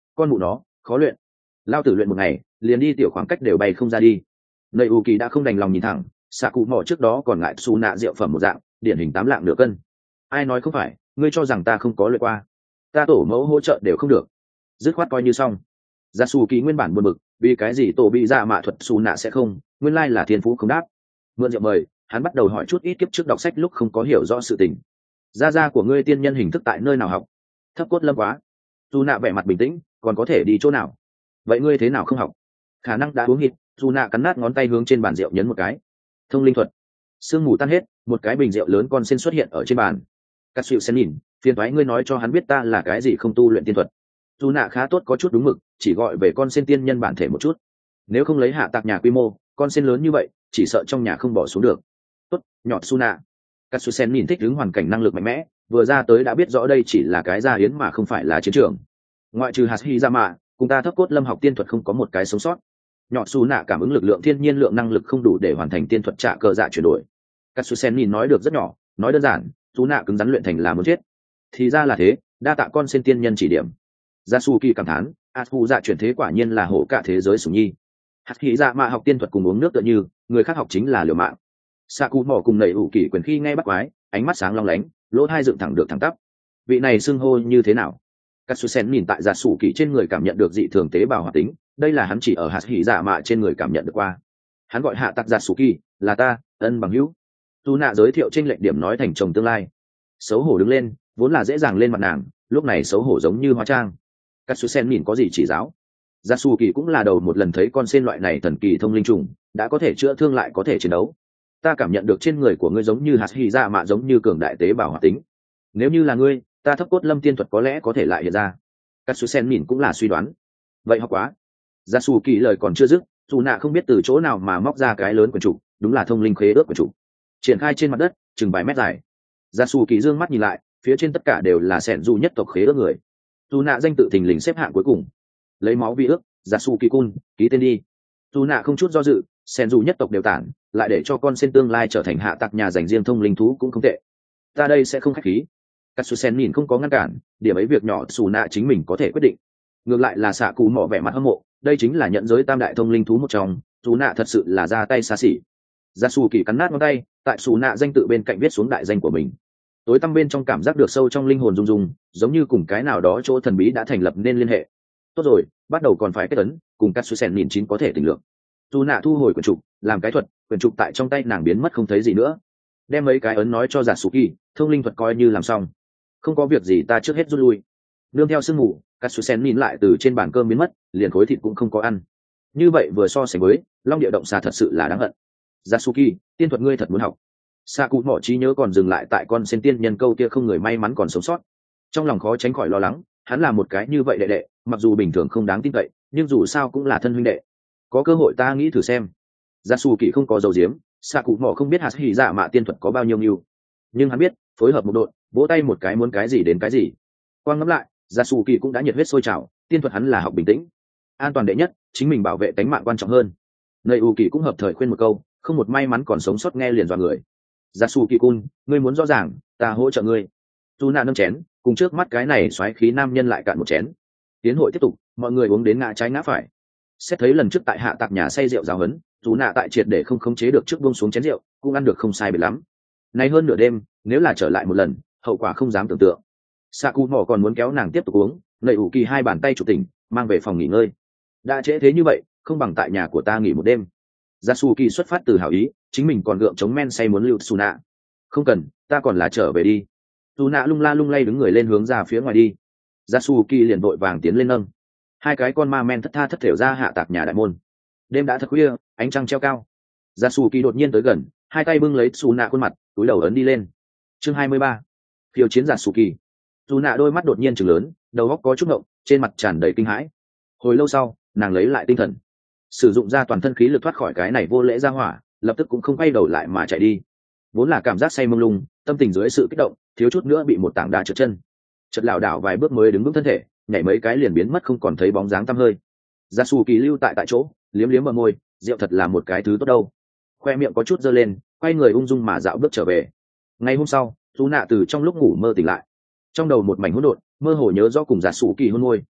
con mụ nó khó luyện, lao tử luyện một ngày liền đi tiểu khoảng cách đều bay không ra đi. Nầy ủ kỳ đã không đành lòng nhìn thẳng, xạ cụ mỏ trước đó còn ngại xù nạ rượu phẩm một dạng điển hình 8 lạng nửa cân. Ai nói không phải, ngươi cho rằng ta không có luyện qua, ta tổ mẫu hỗ trợ đều không được, dứt khoát coi như xong. Gia Su Kỳ nguyên bản buồn bực, vì cái gì tổ bị dạ mạ thuật xù nạ sẽ không, nguyên lai là thiên phú không đáp. Mượn rượu mời, hắn bắt đầu hỏi chút ít kiếp trước đọc sách lúc không có hiểu rõ sự tình. Gia của ngươi tiên nhân hình thức tại nơi nào học? Thấp cốt lâm quá. Dù nạ vẻ mặt bình tĩnh, còn có thể đi chỗ nào? Vậy ngươi thế nào không học? Khả năng đã uống hít, dù nạ cắn nát ngón tay hướng trên bàn rượu nhấn một cái. Thông linh thuật. Sương mù tan hết, một cái bình rượu lớn con sen xuất hiện ở trên bàn. Cắt xịu sen nhìn, phiền thoái ngươi nói cho hắn biết ta là cái gì không tu luyện tiên thuật. Dù nạ khá tốt có chút đúng mực, chỉ gọi về con sen tiên nhân bản thể một chút. Nếu không lấy hạ tạc nhà quy mô, con sen lớn như vậy, chỉ sợ trong nhà không bỏ xuống được. Tốt, nhọt su nạ. Cắt xịu sen nhìn thích ứng hoàn cảnh năng lực mạnh mẽ, vừa ra tới đã biết rõ đây chỉ là cái gia hiến mà không phải là chiến trường. Ngoại trừ hạt hy ra mạ, cùng ta thấp cốt lâm học tiên thuật không có một cái sống sót. Nhọt su nạ cảm ứng lực lượng thiên nhiên lượng năng lực không đủ để hoàn thành tiên thuật trả cờ dạ chuyển đổi. Cắt xịu sen nhìn nói được rất nhỏ, nói đơn giản, su nạ cứng rắn luyện thành là muốn chết. Thì ra là thế, đa tạ con sen tiên nhân chỉ điểm. Gia Su Kỳ cảm thán, Atu dạ chuyển thế quả nhiên là hổ cả thế giới sủng nhi. Hạt khí dạ mạ học tiên thuật cùng uống nước tựa như, người khác học chính là liều mạng. Sa Cụ mỏ cùng nảy ủ kỳ quyền khi ngay bắt quái, ánh mắt sáng long lánh, lỗ hai dựng thẳng được thẳng tắp. Vị này xưng hô như thế nào? Katsusen nhìn tại Gia Su Kỳ trên người cảm nhận được dị thường tế bào hoạt tính, đây là hắn chỉ ở hạt khí dạ mạ trên người cảm nhận được qua. Hắn gọi hạ tạc Gia Su Kỳ, là ta, ân bằng hữu. Tu nạ giới thiệu trên lệnh điểm nói thành chồng tương lai. Xấu hổ đứng lên, vốn là dễ dàng lên mặt nàng, lúc này xấu hổ giống như hóa trang. Katsusen nhìn có gì chỉ giáo. Gia Su Kỳ cũng là đầu một lần thấy con sen loại này thần kỳ thông linh trùng, đã có thể chữa thương lại có thể chiến đấu. Ta cảm nhận được trên người của ngươi giống như hạt hy dạ mạ giống như cường đại tế bào hoạt tính. Nếu như là ngươi, ta thấp cốt lâm tiên thuật có lẽ có thể lại hiện ra. Katsusen nhìn cũng là suy đoán. Vậy học quá. Gia Su Kỳ lời còn chưa dứt, dù nạ không biết từ chỗ nào mà móc ra cái lớn quyển trục, đúng là thông linh khế ước quyển trục. Triển khai trên mặt đất, chừng vài mét dài. Gia Su Kỳ dương mắt nhìn lại, phía trên tất cả đều là sẻn du nhất tộc khế ước người. Dù nạ danh tự thình lình xếp hạng cuối cùng, lấy máu vi ước, Gia Su Kỳ cun, ký tên đi. Dù nạ không chút do dự, sẻn du nhất tộc đều tản, lại để cho con sen tương lai trở thành hạ tạc nhà dành riêng thông linh thú cũng không tệ. Ta đây sẽ không khách khí. Katsusen nhìn không có ngăn cản, điểm ấy việc nhỏ Dù nạ chính mình có thể quyết định. Ngược lại là xạ cụ mỏ vẻ mặt hâm mộ, đây chính là nhận giới tam đại thông linh thú một trong, Dù nạ thật sự là ra tay xa xỉ. Gia Su Kỳ cắn nát ngón tay, tại Dù nạ danh tự bên cạnh viết xuống đại danh của mình. Tối tăm bên trong cảm giác được sâu trong linh hồn rung rung, giống như cùng cái nào đó chỗ thần bí đã thành lập nên liên hệ. Tốt rồi, bắt đầu còn phải kết ấn, cùng Katsusen nhìn chín có thể tình lượng. Dù nạ thu hồi quyển trục, làm cái thuật, quyển trục tại trong tay nàng biến mất không thấy gì nữa. Đem mấy cái ấn nói cho Giả Su Kỳ, thông linh thuật coi như làm xong. Không có việc gì ta trước hết rút lui. Nương theo sương mù, Katsusen nhìn lại từ trên bàn cơm biến mất, liền khối thịt cũng không có ăn. Như vậy vừa so sánh với, Long Địa động xà thật sự là đáng hận. Giả Su Kỳ, tiên thuật ngươi thật muốn học. Sa cụ mỏ trí nhớ còn dừng lại tại con sen tiên nhân câu kia không người may mắn còn sống sót, trong lòng khó tránh khỏi lo lắng. Hắn là một cái như vậy đệ đệ, mặc dù bình thường không đáng tin cậy, nhưng dù sao cũng là thân huynh đệ. Có cơ hội ta nghĩ thử xem. Gia Su Kỳ không có dầu diếm, Sa cụ mỏ không biết hạt hỉ dạ mạ tiên thuật có bao nhiêu nhiêu, nhưng hắn biết phối hợp một đội, vỗ tay một cái muốn cái gì đến cái gì. Quang ngẫm lại, Gia Su Kỳ cũng đã nhiệt huyết sôi trào, tiên thuật hắn là học bình tĩnh, an toàn đệ nhất, chính mình bảo vệ tính mạng quan trọng hơn. Nơi U Kỳ cũng hợp thời khuyên một câu, không một may mắn còn sống sót nghe liền dọa người. Gia Su Kỳ cun, ngươi muốn rõ ràng, ta hỗ trợ ngươi. Dù nạ nâng chén, cùng trước mắt cái này xoáy khí nam nhân lại cạn một chén. Tiến hội tiếp tục, mọi người uống đến ngã trái ngã phải. Xét thấy lần trước tại hạ tạc nhà say rượu giáo hấn, dù nạ tại triệt để không khống chế được trước buông xuống chén rượu, cũng ăn được không sai biệt lắm. Nay hơn nửa đêm, nếu là trở lại một lần, hậu quả không dám tưởng tượng. Saku mỏ còn muốn kéo nàng tiếp tục uống, Nầy ủ kỳ hai bàn tay chủ tỉnh, mang về phòng nghỉ ngơi. Đã trễ thế như vậy, không bằng tại nhà của ta nghỉ một đêm. Yasuki xuất phát từ hảo ý, chính mình còn gượng chống men say muốn lưu Suna. Không cần, ta còn là trở về đi. Suna lung la lung lay đứng người lên hướng ra phía ngoài đi. Yasuki liền vội vàng tiến lên nâng. Hai cái con ma men thất tha thất thểu ra hạ tạc nhà đại môn. Đêm đã thật khuya, ánh trăng treo cao. Yasuki đột nhiên tới gần, hai tay bưng lấy Suna khuôn mặt, túi đầu ấn đi lên. Chương 23. Khiêu chiến Yasuki. Suna đôi mắt đột nhiên trừng lớn, đầu óc có chút ngộng, trên mặt tràn đầy kinh hãi. Hồi lâu sau, nàng lấy lại tinh thần, sử dụng ra toàn thân khí lực thoát khỏi cái này vô lễ ra hỏa, lập tức cũng không quay đầu lại mà chạy đi. Vốn là cảm giác say mông lung, tâm tình dưới sự kích động, thiếu chút nữa bị một tảng đá trượt chân, chật lảo đảo vài bước mới đứng vững thân thể, nhảy mấy cái liền biến mất không còn thấy bóng dáng tăm hơi. Yasuki lưu tại chỗ, liếm liếm bờ môi, rượu thật là một cái thứ tốt đâu. Khoe miệng có chút dơ lên, quay người ung dung mà dạo bước trở về. Ngày hôm sau, Tú Nạ từ trong lúc ngủ mơ tỉnh lại, trong đầu một mảnh hỗn độn, mơ hồ nhớ rõ cùng Yasuki hôn môi.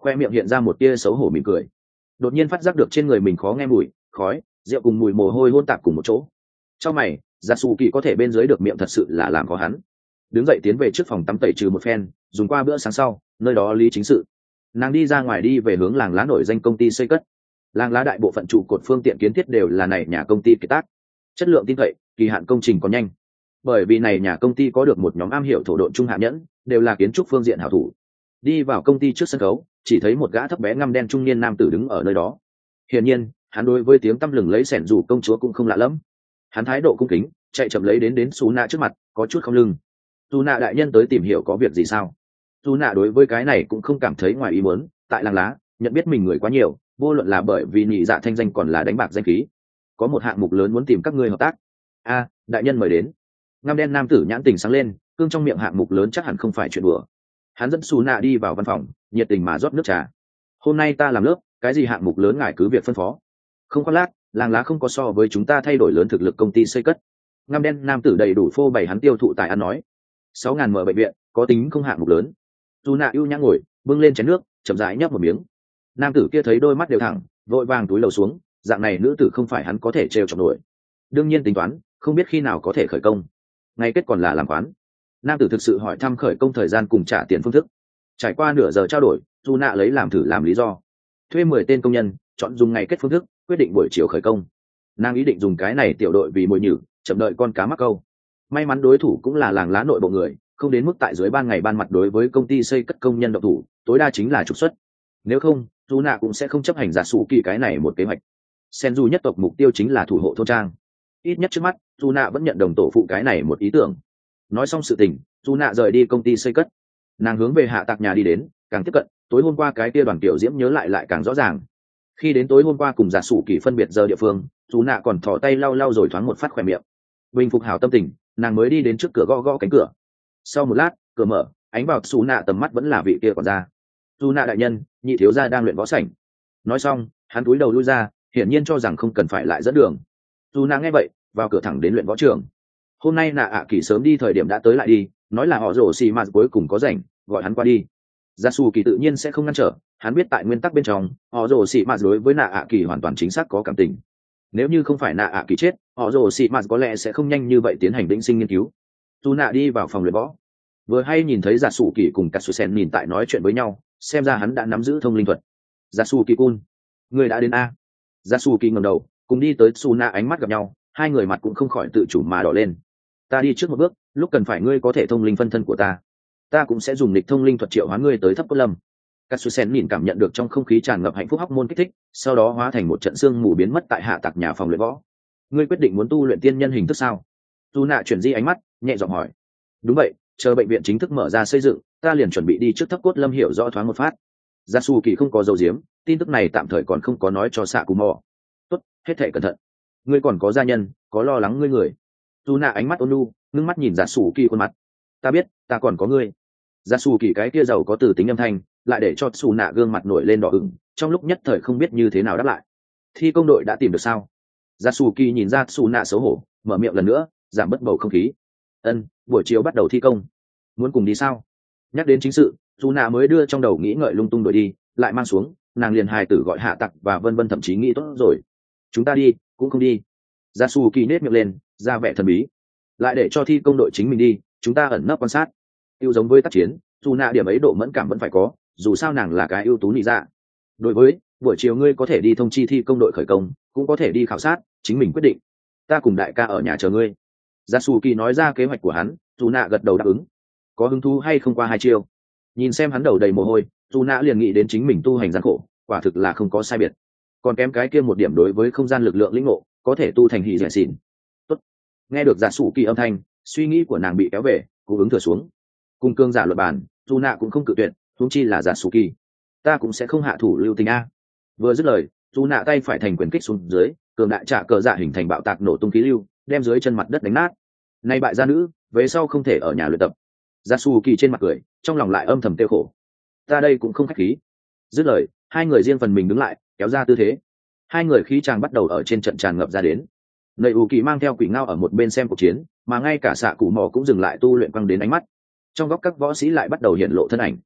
khoe miệng hiện ra một tia xấu hổ mỉm cười. Đột nhiên phát giác được trên người mình khó nghe mùi khói rượu cùng mùi mồ hôi hôn tạp cùng một chỗ. Trong mày giả sủ kỳ có thể bên dưới được miệng thật sự là làm khó hắn. Đứng dậy tiến về trước phòng tắm tẩy trừ một phen, dùng qua bữa sáng sau nơi đó lý chính sự. Nàng đi ra ngoài đi về hướng làng lá nổi danh công ty xây cất. Làng lá đại bộ phận trụ cột phương tiện kiến thiết đều là này nhà công ty kiệt tác, chất lượng tin cậy, kỳ hạn công trình còn nhanh. Bởi vì này nhà công ty có được một nhóm am hiểu thổ độn trung hạ nhẫn, đều là kiến trúc phương diện hảo thủ. Đi vào công ty trước sân khấu, chỉ thấy một gã thấp bé ngăm đen trung niên nam tử đứng ở nơi đó. Hiển nhiên hắn đối với tiếng tăm lừng lấy sẻn dù công chúa cũng không lạ lẫm. Hắn thái độ cung kính, chạy chậm lấy đến Sú Nạ trước mặt, có chút không lưng. Sú Nạ đại nhân tới tìm hiểu có việc gì sao? Sú Nạ đối với cái này cũng không cảm thấy ngoài ý muốn, tại làng lá nhận biết mình người quá nhiều, vô luận là bởi vì nhị dạ thanh danh còn là đánh bạc danh khí. Có một hạng mục lớn muốn tìm các ngươi hợp tác. A, đại nhân mời đến. Ngăm đen nam tử nhãn tình sáng lên, cương trong miệng hạng mục lớn chắc hẳn không phải chuyện đùa. Hắn dẫn Sú Nạ đi vào văn phòng, nhiệt tình mà rót nước trà. Hôm nay ta làm lớp, cái gì hạng mục lớn ngài cứ việc phân phó. Không khoác lác, làng lá không có so với chúng ta thay đổi lớn thực lực công ty xây cất. Ngăm đen nam tử đầy đủ phô bày hắn tiêu thụ tài ăn nói. 6.000 mở bệnh viện, có tính không hạng mục lớn. Sú Nạ ưu nhã ngồi, bưng lên chén nước, chậm rãi nhấp một miếng. Nam tử kia thấy đôi mắt đều thẳng, vội vàng túi lầu xuống, dạng này nữ tử không phải hắn có thể trêu chọc nổi. Đương nhiên tính toán, không biết khi nào có thể khởi công. Ngày kết còn là làm quán. Nam tử thực sự hỏi thăm khởi công thời gian cùng trả tiền phương thức. Trải qua nửa giờ trao đổi, Sú Nạ lấy làm thử làm lý do, thuê 10 tên công nhân, chọn dùng ngày kết phương thức, quyết định buổi chiều khởi công. Nàng ý định dùng cái này tiểu đội vì mồi nhử, chậm đợi con cá mắc câu. May mắn đối thủ cũng là làng lá nội bộ người, không đến mức tại dưới ban ngày ban mặt đối với công ty xây cất công nhân động thủ, tối đa chính là trục xuất. Nếu không, Sú Nạ cũng sẽ không chấp hành giả sủ kỳ cái này một kế hoạch. Sen Du nhất tộc mục tiêu chính là thủ hộ thôn trang. Ít nhất trước mắt, Sú Nạ vẫn nhận đồng tổ phụ cái này một ý tưởng. Nói xong sự tình, Sú Nạ rời đi công ty xây cất. Nàng hướng về hạ tạc nhà đi đến, càng tiếp cận, tối hôm qua cái kia đoàn tiểu diễm nhớ lại càng rõ ràng. Khi đến tối hôm qua cùng giả sủ kỳ phân biệt giờ địa phương, Sú Nạ còn thò tay lau lau rồi thoáng một phát khỏe miệng. Bình phục hảo tâm tình, nàng mới đi đến trước cửa gõ cánh cửa. Sau một lát, cửa mở, ánh vào Sú Nạ tầm mắt vẫn là vị kia còn ra. Sú Nạ đại nhân, nhị thiếu gia đang luyện võ sảnh. Nói xong, hắn cúi đầu lui ra, hiển nhiên cho rằng không cần phải lại dẫn đường. Sú Nạ nghe vậy, vào cửa thẳng đến luyện võ trường. Hôm nay Nạ ạ kỳ sớm đi thời điểm đã tới lại đi, nói là họ rổ xì mà cuối cùng có rảnh, gọi hắn qua đi. Gia Su Kỳ tự nhiên sẽ không ngăn trở, hắn biết tại nguyên tắc bên trong, họ rồ xì mạt đối với nạ ạ kỳ hoàn toàn chính xác có cảm tình. Nếu như không phải nạ ạ kỳ chết, họ rồ xì mạt có lẽ sẽ không nhanh như vậy tiến hành định sinh nghiên cứu. Tu nạ đi vào phòng luyện võ, vừa hay nhìn thấy Gia Su Kỳ cùng Cát Su Sen nhìn tại nói chuyện với nhau, xem ra hắn đã nắm giữ thông linh thuật. Gia Su Kỳ cun, người đã đến a? Gia Su Kỳ ngẩng đầu, cùng đi tới Su nạ ánh mắt gặp nhau, hai người mặt cũng không khỏi tự chủ mà đỏ lên. Ta đi trước một bước, lúc cần phải ngươi có thể thông linh phân thân của ta cũng sẽ dùng lịch thông linh thuật triệu hóa ngươi tới thấp cốt lâm. Katsusen nhìn cảm nhận được trong không khí tràn ngập hạnh phúc hóc môn kích thích, sau đó hóa thành một trận xương mù biến mất tại hạ tạc nhà phòng luyện võ. Ngươi quyết định muốn tu luyện tiên nhân hình thức sao? Tu nạ chuyển di ánh mắt, nhẹ giọng hỏi. Đúng vậy, chờ bệnh viện chính thức mở ra xây dựng, ta liền chuẩn bị đi trước thấp cốt lâm hiểu rõ thoáng một phát. Yasu Kỳ không có dấu diếm, tin tức này tạm thời còn không có nói cho xạ cù mò. Tốt, hết thảy cẩn thận. Ngươi còn có gia nhân, có lo lắng ngươi người. Tu nạ ánh mắt ôn nhu, ngưng mắt nhìn Yasu Kỳ khuôn mặt. Ta biết, ta còn có ngươi. Gia Su Kỳ cái kia giàu có từ tính âm thanh, lại để cho Su Nạ gương mặt nổi lên đỏ ửng, trong lúc nhất thời không biết như thế nào đáp lại. Thi công đội đã tìm được sao? Gia Su Kỳ nhìn ra Su Nạ xấu hổ, mở miệng lần nữa, giảm bớt bầu không khí. Ân, buổi chiều bắt đầu thi công. Muốn cùng đi sao? Nhắc đến chính sự, Su Nạ mới đưa trong đầu nghĩ ngợi lung tung đổi đi, lại mang xuống, nàng liền hài tử gọi hạ tặc và vân vân thậm chí nghĩ tốt rồi. Chúng ta đi, cũng không đi. Gia Su Kỳ nết miệng lên, ra vẻ thần bí. Lại để cho thi công đội chính mình đi, chúng ta ẩn nấp quan sát. Yêu giống với tác chiến, dù nạ điểm ấy độ mẫn cảm vẫn phải có, dù sao nàng là cái ưu tú nị dạ. Đối với buổi chiều ngươi có thể đi thông chi thi công đội khởi công, cũng có thể đi khảo sát, chính mình quyết định. Ta cùng đại ca ở nhà chờ ngươi. Yasuki nói ra kế hoạch của hắn, dù nạ gật đầu đáp ứng. Có hứng thú hay không qua 2 chiêu? Nhìn xem hắn đầu đầy mồ hôi, dù nạ liền nghĩ đến chính mình tu hành gian khổ, quả thực là không có sai biệt. Còn kém cái kia một điểm đối với không gian lực lượng lĩnh ngộ, có thể tu thành hỉ giải xỉn. Tốt. Nghe được Yasuki âm thanh, suy nghĩ của nàng bị kéo về, cú ứng thừa xuống. Cùng cương giả luật bản, dù nạ cũng không cự tuyệt, huống chi là Yasuki. Ta cũng sẽ không hạ thủ lưu tình a. Vừa dứt lời, dù nạ tay phải thành quyền kích xuống dưới, cường đại trả cờ dạ hình thành bạo tạc nổ tung khí lưu, đem dưới chân mặt đất đánh nát. Nay bại gia nữ, về sau không thể ở nhà luyện tập. Yasuki trên mặt cười, trong lòng lại âm thầm tiêu khổ. Ta đây cũng không khách khí. Dứt lời, hai người riêng phần mình đứng lại, kéo ra tư thế. Hai người khí tràng bắt đầu ở trên trận tràn ngập ra đến. Nầy ủ kỳ mang theo quỷ ngao ở một bên xem cuộc chiến, mà ngay cả xạ cụ mò cũng dừng lại tu luyện quăng đến ánh mắt. Trong góc các võ sĩ lại bắt đầu hiện lộ thân ảnh.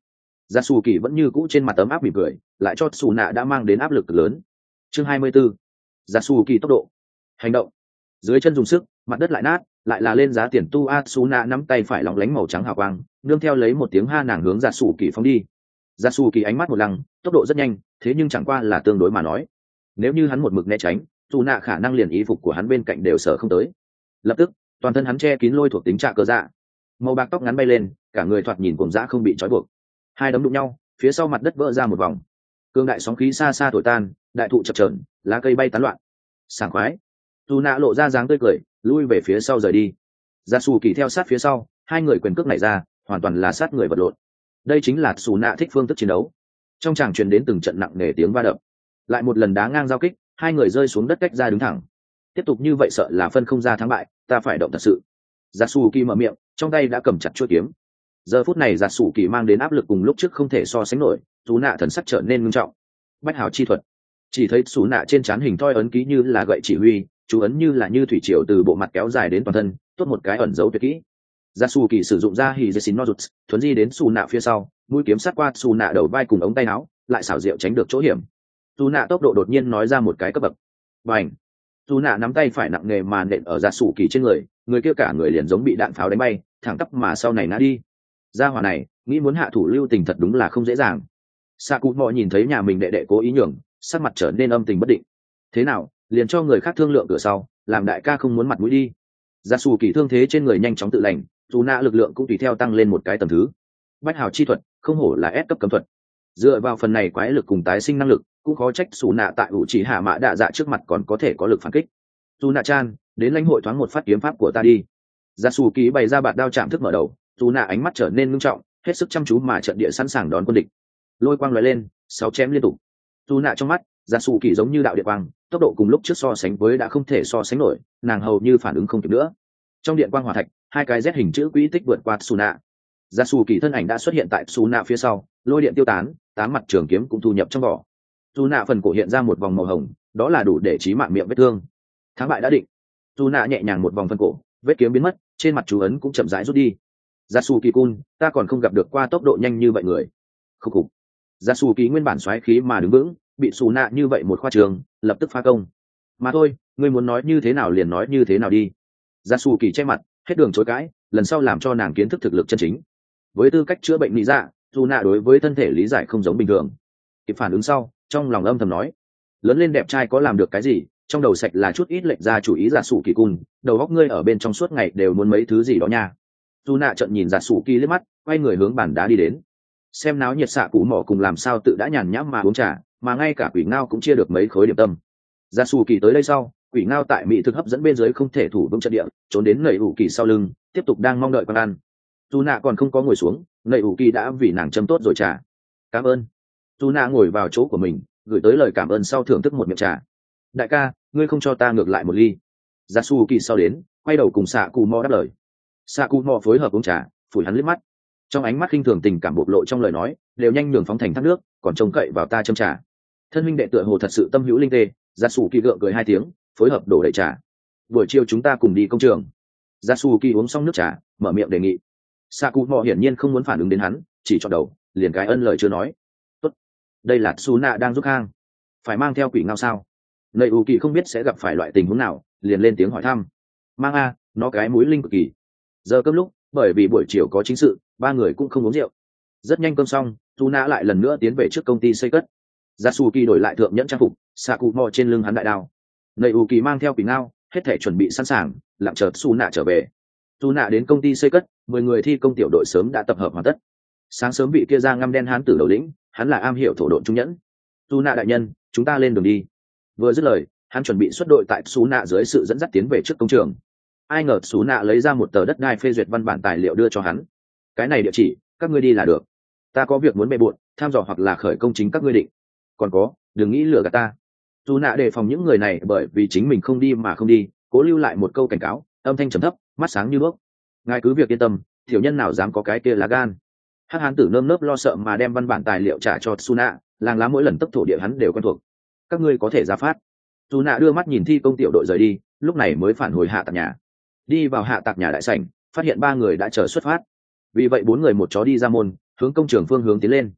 Giả Sủ Kỳ vẫn như cũ trên mặt tấm áp mỉm cười, lại cho Sủ Nạ đã mang đến áp lực lớn. Chương 24. Giả Sủ Kỳ tốc độ. Hành động. Dưới chân dùng sức, mặt đất lại nát, lại là lên giá tiền tu Asuna nắm tay phải lóng lánh màu trắng hào quang, nương theo lấy một tiếng ha nàng hướng Giả Sủ Kỳ phóng đi. Giả Sủ Kỳ ánh mắt một lăng, tốc độ rất nhanh, thế nhưng chẳng qua là tương đối mà nói. Nếu như hắn một mực né tránh, dù nạ khả năng liền y phục của hắn bên cạnh đều sở không tới. Lập tức, toàn thân hắn che kín lôi thuộc tính trạ cơ dạ, màu bạc tóc ngắn bay lên, cả người thoạt nhìn cuồng dã không bị trói buộc. Hai đấm đụng nhau, phía sau mặt đất vỡ ra một vòng, cương đại sóng khí xa xa thổi tan, đại thụ chập chờn, lá cây bay tán loạn. Sảng khoái. Dù nạ lộ ra dáng tươi cười, lui về phía sau rời đi. Giả Sủ Kỳ theo sát phía sau, hai người quyền cước này ra, hoàn toàn là sát người vật lộn. Đây chính là Sủ nạ thích phương thức chiến đấu. Trong tràng truyền đến từng trận nặng nề tiếng va đập, lại một lần đá ngang giao kích, hai người rơi xuống đất cách ra đứng thẳng. Tiếp tục như vậy sợ là phân không ra thắng bại, ta phải động thật sự. Giả Sủ Kỳ mở miệng, trong tay đã cầm chặt chuôi kiếm. Giờ phút này Giả Sủ Kỳ mang đến áp lực cùng lúc trước không thể so sánh nổi, Sú nạ thần sắc trở nên nghiêm trọng. Bách hào chi thuật. Chỉ thấy Sú nạ trên trán hình thoi ấn ký như là gậy chỉ huy, chú ấn như là như thủy triều từ bộ mặt kéo dài đến toàn thân, tốt một cái ẩn dấu tuyệt kỹ. Giả Sủ Kỳ sử dụng ra Hizesin Nozuts, thuấn di đến Sú nạ phía sau, mũi kiếm sát qua Sú nạ đầu vai cùng ống tay áo, lại xảo diệu tránh được chỗ hiểm. Sú nạ tốc độ đột nhiên nói ra một cái cấp bậc. Bành! Sú nạ nắm tay phải nặng nề mà nện ở Giả Sủ Kỳ trên người, người kia cả người liền giống bị đạn pháo đánh bay, thẳng tắp mà sau này ngã đi. Gia hỏa này, nghĩ muốn hạ thủ lưu tình thật đúng là không dễ dàng. Sa Cụ Mọ nhìn thấy nhà mình đệ đệ cố ý nhường, sắc mặt trở nên âm tình bất định. Thế nào, liền cho người khác thương lượng cửa sau, làm đại ca không muốn mặt mũi đi. Giả Sủ Kỳ thương thế trên người nhanh chóng tự lành, dù nạ lực lượng cũng tùy theo tăng lên một cái tầm thứ. Bách hào chi thuật, không hổ là S cấp cấm thuật. Dựa vào phần này quái lực cùng tái sinh năng lực, cũng khó trách Sú nạ tại Vũ Chỉ Hạ Mã Đạ Dạ trước mặt còn có thể có lực phản kích. Sú nạ chan, đến lãnh hội thoáng một phát kiếm pháp của ta đi. Giả Sủ Kỳ bày ra bạt đao chạm thức mở đầu, Sú nạ ánh mắt trở nên nghiêm trọng, hết sức chăm chú mà trận địa sẵn sàng đón quân địch. Lôi quang lóe lên, 6 chém liên tục. Sú nạ trong mắt, Giả Sủ Kỳ giống như đạo điện quang, tốc độ cùng lúc trước so sánh với đã không thể so sánh nổi, nàng hầu như phản ứng không kịp nữa. Trong điện quang hỏa thạch, hai cái Z hình chữ quỹ tích vượt qua Sú nạ. Giả Sủ Kỳ thân ảnh đã xuất hiện tại Sú nạ phía sau, lôi điện tiêu tán, tám mặt trường kiếm cũng thu nhập trong vỏ. Sú nạ phần cổ hiện ra một vòng màu hồng, đó là đủ để chí mạng miệng vết thương. Thắng bại đã định. Sú nạ nhẹ nhàng một vòng phần cổ, vết kiếm biến mất, trên mặt chú ấn cũng chậm rãi rút đi. Giả Sủ Kỳ cun, ta còn không gặp được qua tốc độ nhanh như vậy người. Khúc khục. Giả Sủ Kỳ nguyên bản xoáy khí mà đứng vững, bị Sú nạ như vậy một khoa trường, lập tức phá công. Mà thôi, ngươi muốn nói như thế nào liền nói như thế nào đi. Giả Sủ Kỳ che mặt, hết đường chối cãi, lần sau làm cho nàng kiến thức thực lực chân chính. Với tư cách chữa bệnh lý dạ, Sú nạ đối với thân thể lý giải không giống bình thường. Kịp phản ứng sau, trong lòng âm thầm nói, lớn lên đẹp trai có làm được cái gì, trong đầu sạch là chút ít lệnh ra chủ ý Giả Sủ Kỳ cun, đầu óc ngươi ở bên trong suốt ngày đều muốn mấy thứ gì đó nha. Sú nạ trợn nhìn Giả Sủ Kỳ liếc mắt, quay người hướng bàn đá đi đến. Xem náo nhiệt Xạ Cụ Mỏ cùng làm sao tự đã nhàn nhãm mà uống trà, mà ngay cả quỷ ngao cũng chia được mấy khối điểm tâm. Giả Sủ Kỳ tới đây sau, quỷ ngao tại mỹ thực hấp dẫn bên dưới không thể thủ vững trận địa, trốn đến nầy ủ kỳ sau lưng, tiếp tục đang mong đợi con ăn. Sú nạ còn không có ngồi xuống, nầy ủ kỳ đã vì nàng châm tốt rồi trà. Cảm ơn. Sú nạ ngồi vào chỗ của mình, gửi tới lời cảm ơn sau thưởng thức một miệng trà. Đại ca, ngươi không cho ta ngược lại một ly. Giả Sủ Kỳ sau đến, quay đầu cùng Xạ Cụ Mỏ đáp lời. Xạ Cụ Mỏ phối hợp uống trà, phủi hắn liếc mắt, trong ánh mắt khinh thường tình cảm bộc lộ trong lời nói, đều nhanh nhường phóng thành thác nước, còn trông cậy vào ta châm trà. Thân huynh đệ tựa hồ thật sự tâm hữu linh tê. Giả Sủ Kỳ gượng cười hai tiếng, phối hợp đổ đầy trà. Buổi chiều chúng ta cùng đi công trường. Giả Sủ Kỳ uống xong nước trà, mở miệng đề nghị. Xạ Cụ Mỏ hiển nhiên không muốn phản ứng đến hắn, chỉ chọn đầu, liền cái ân lời chưa nói. Tốt, đây là Sú nạ đang giúp hang, phải mang theo quỷ ngao sao? Nầy ủ kỳ không biết sẽ gặp phải loại tình huống nào, liền lên tiếng hỏi thăm. Mang a, nó cái mũi linh cực kỳ. Giờ cơm lúc, bởi vì buổi chiều có chính sự, ba người cũng không uống rượu. Rất nhanh cơm xong, Sú nạ lại lần nữa tiến về trước công ty xây cất. Giả Sủ Kỳ đổi lại thượng nhẫn trang phục, Xạ Cụ Mỏ trên lưng hắn đại đao. Nầy ủ kỳ mang theo quỷ ngao, hết thể chuẩn bị sẵn sàng, lặng chờ Sú nạ trở về. Sú nạ đến công ty xây cất, 10 người thi công tiểu đội sớm đã tập hợp hoàn tất. Sáng sớm vị kia ra ngăm đen hán tử đầu lĩnh, hắn là am hiểu thổ độn trung nhẫn. Sú nạ đại nhân, chúng ta lên đường đi. Vừa dứt lời, hắn chuẩn bị xuất đội tại Sú nạ dưới sự dẫn dắt tiến về trước công trường. Ai ngờ Sú nạ lấy ra một tờ đất đai phê duyệt văn bản tài liệu đưa cho hắn. Cái này địa chỉ, các ngươi đi là được. Ta có việc muốn bề bộn, tham dò hoặc là khởi công chính các ngươi định. Còn có, đừng nghĩ lừa gạt ta. Sú nạ đề phòng những người này bởi vì chính mình không đi mà không đi, cố lưu lại một câu cảnh cáo, âm thanh trầm thấp, mắt sáng như đuốc. Ngài cứ việc yên tâm, tiểu nhân nào dám có cái kia lá gan. Hắc hán tử nơm nớp lo sợ mà đem văn bản tài liệu trả cho Sú nạ, làng lá mỗi lần tấp thổ địa hắn đều quen thuộc. Các ngươi có thể ra phát. Sú nạ đưa mắt nhìn thi công tiểu đội rời đi, lúc này mới phản hồi hạ tạc nhà. Đi vào hạ tạc nhà đại sảnh, phát hiện 3 người đã chờ xuất phát. Vì vậy 4 người một chó đi ra môn, hướng công trường phương hướng tiến lên.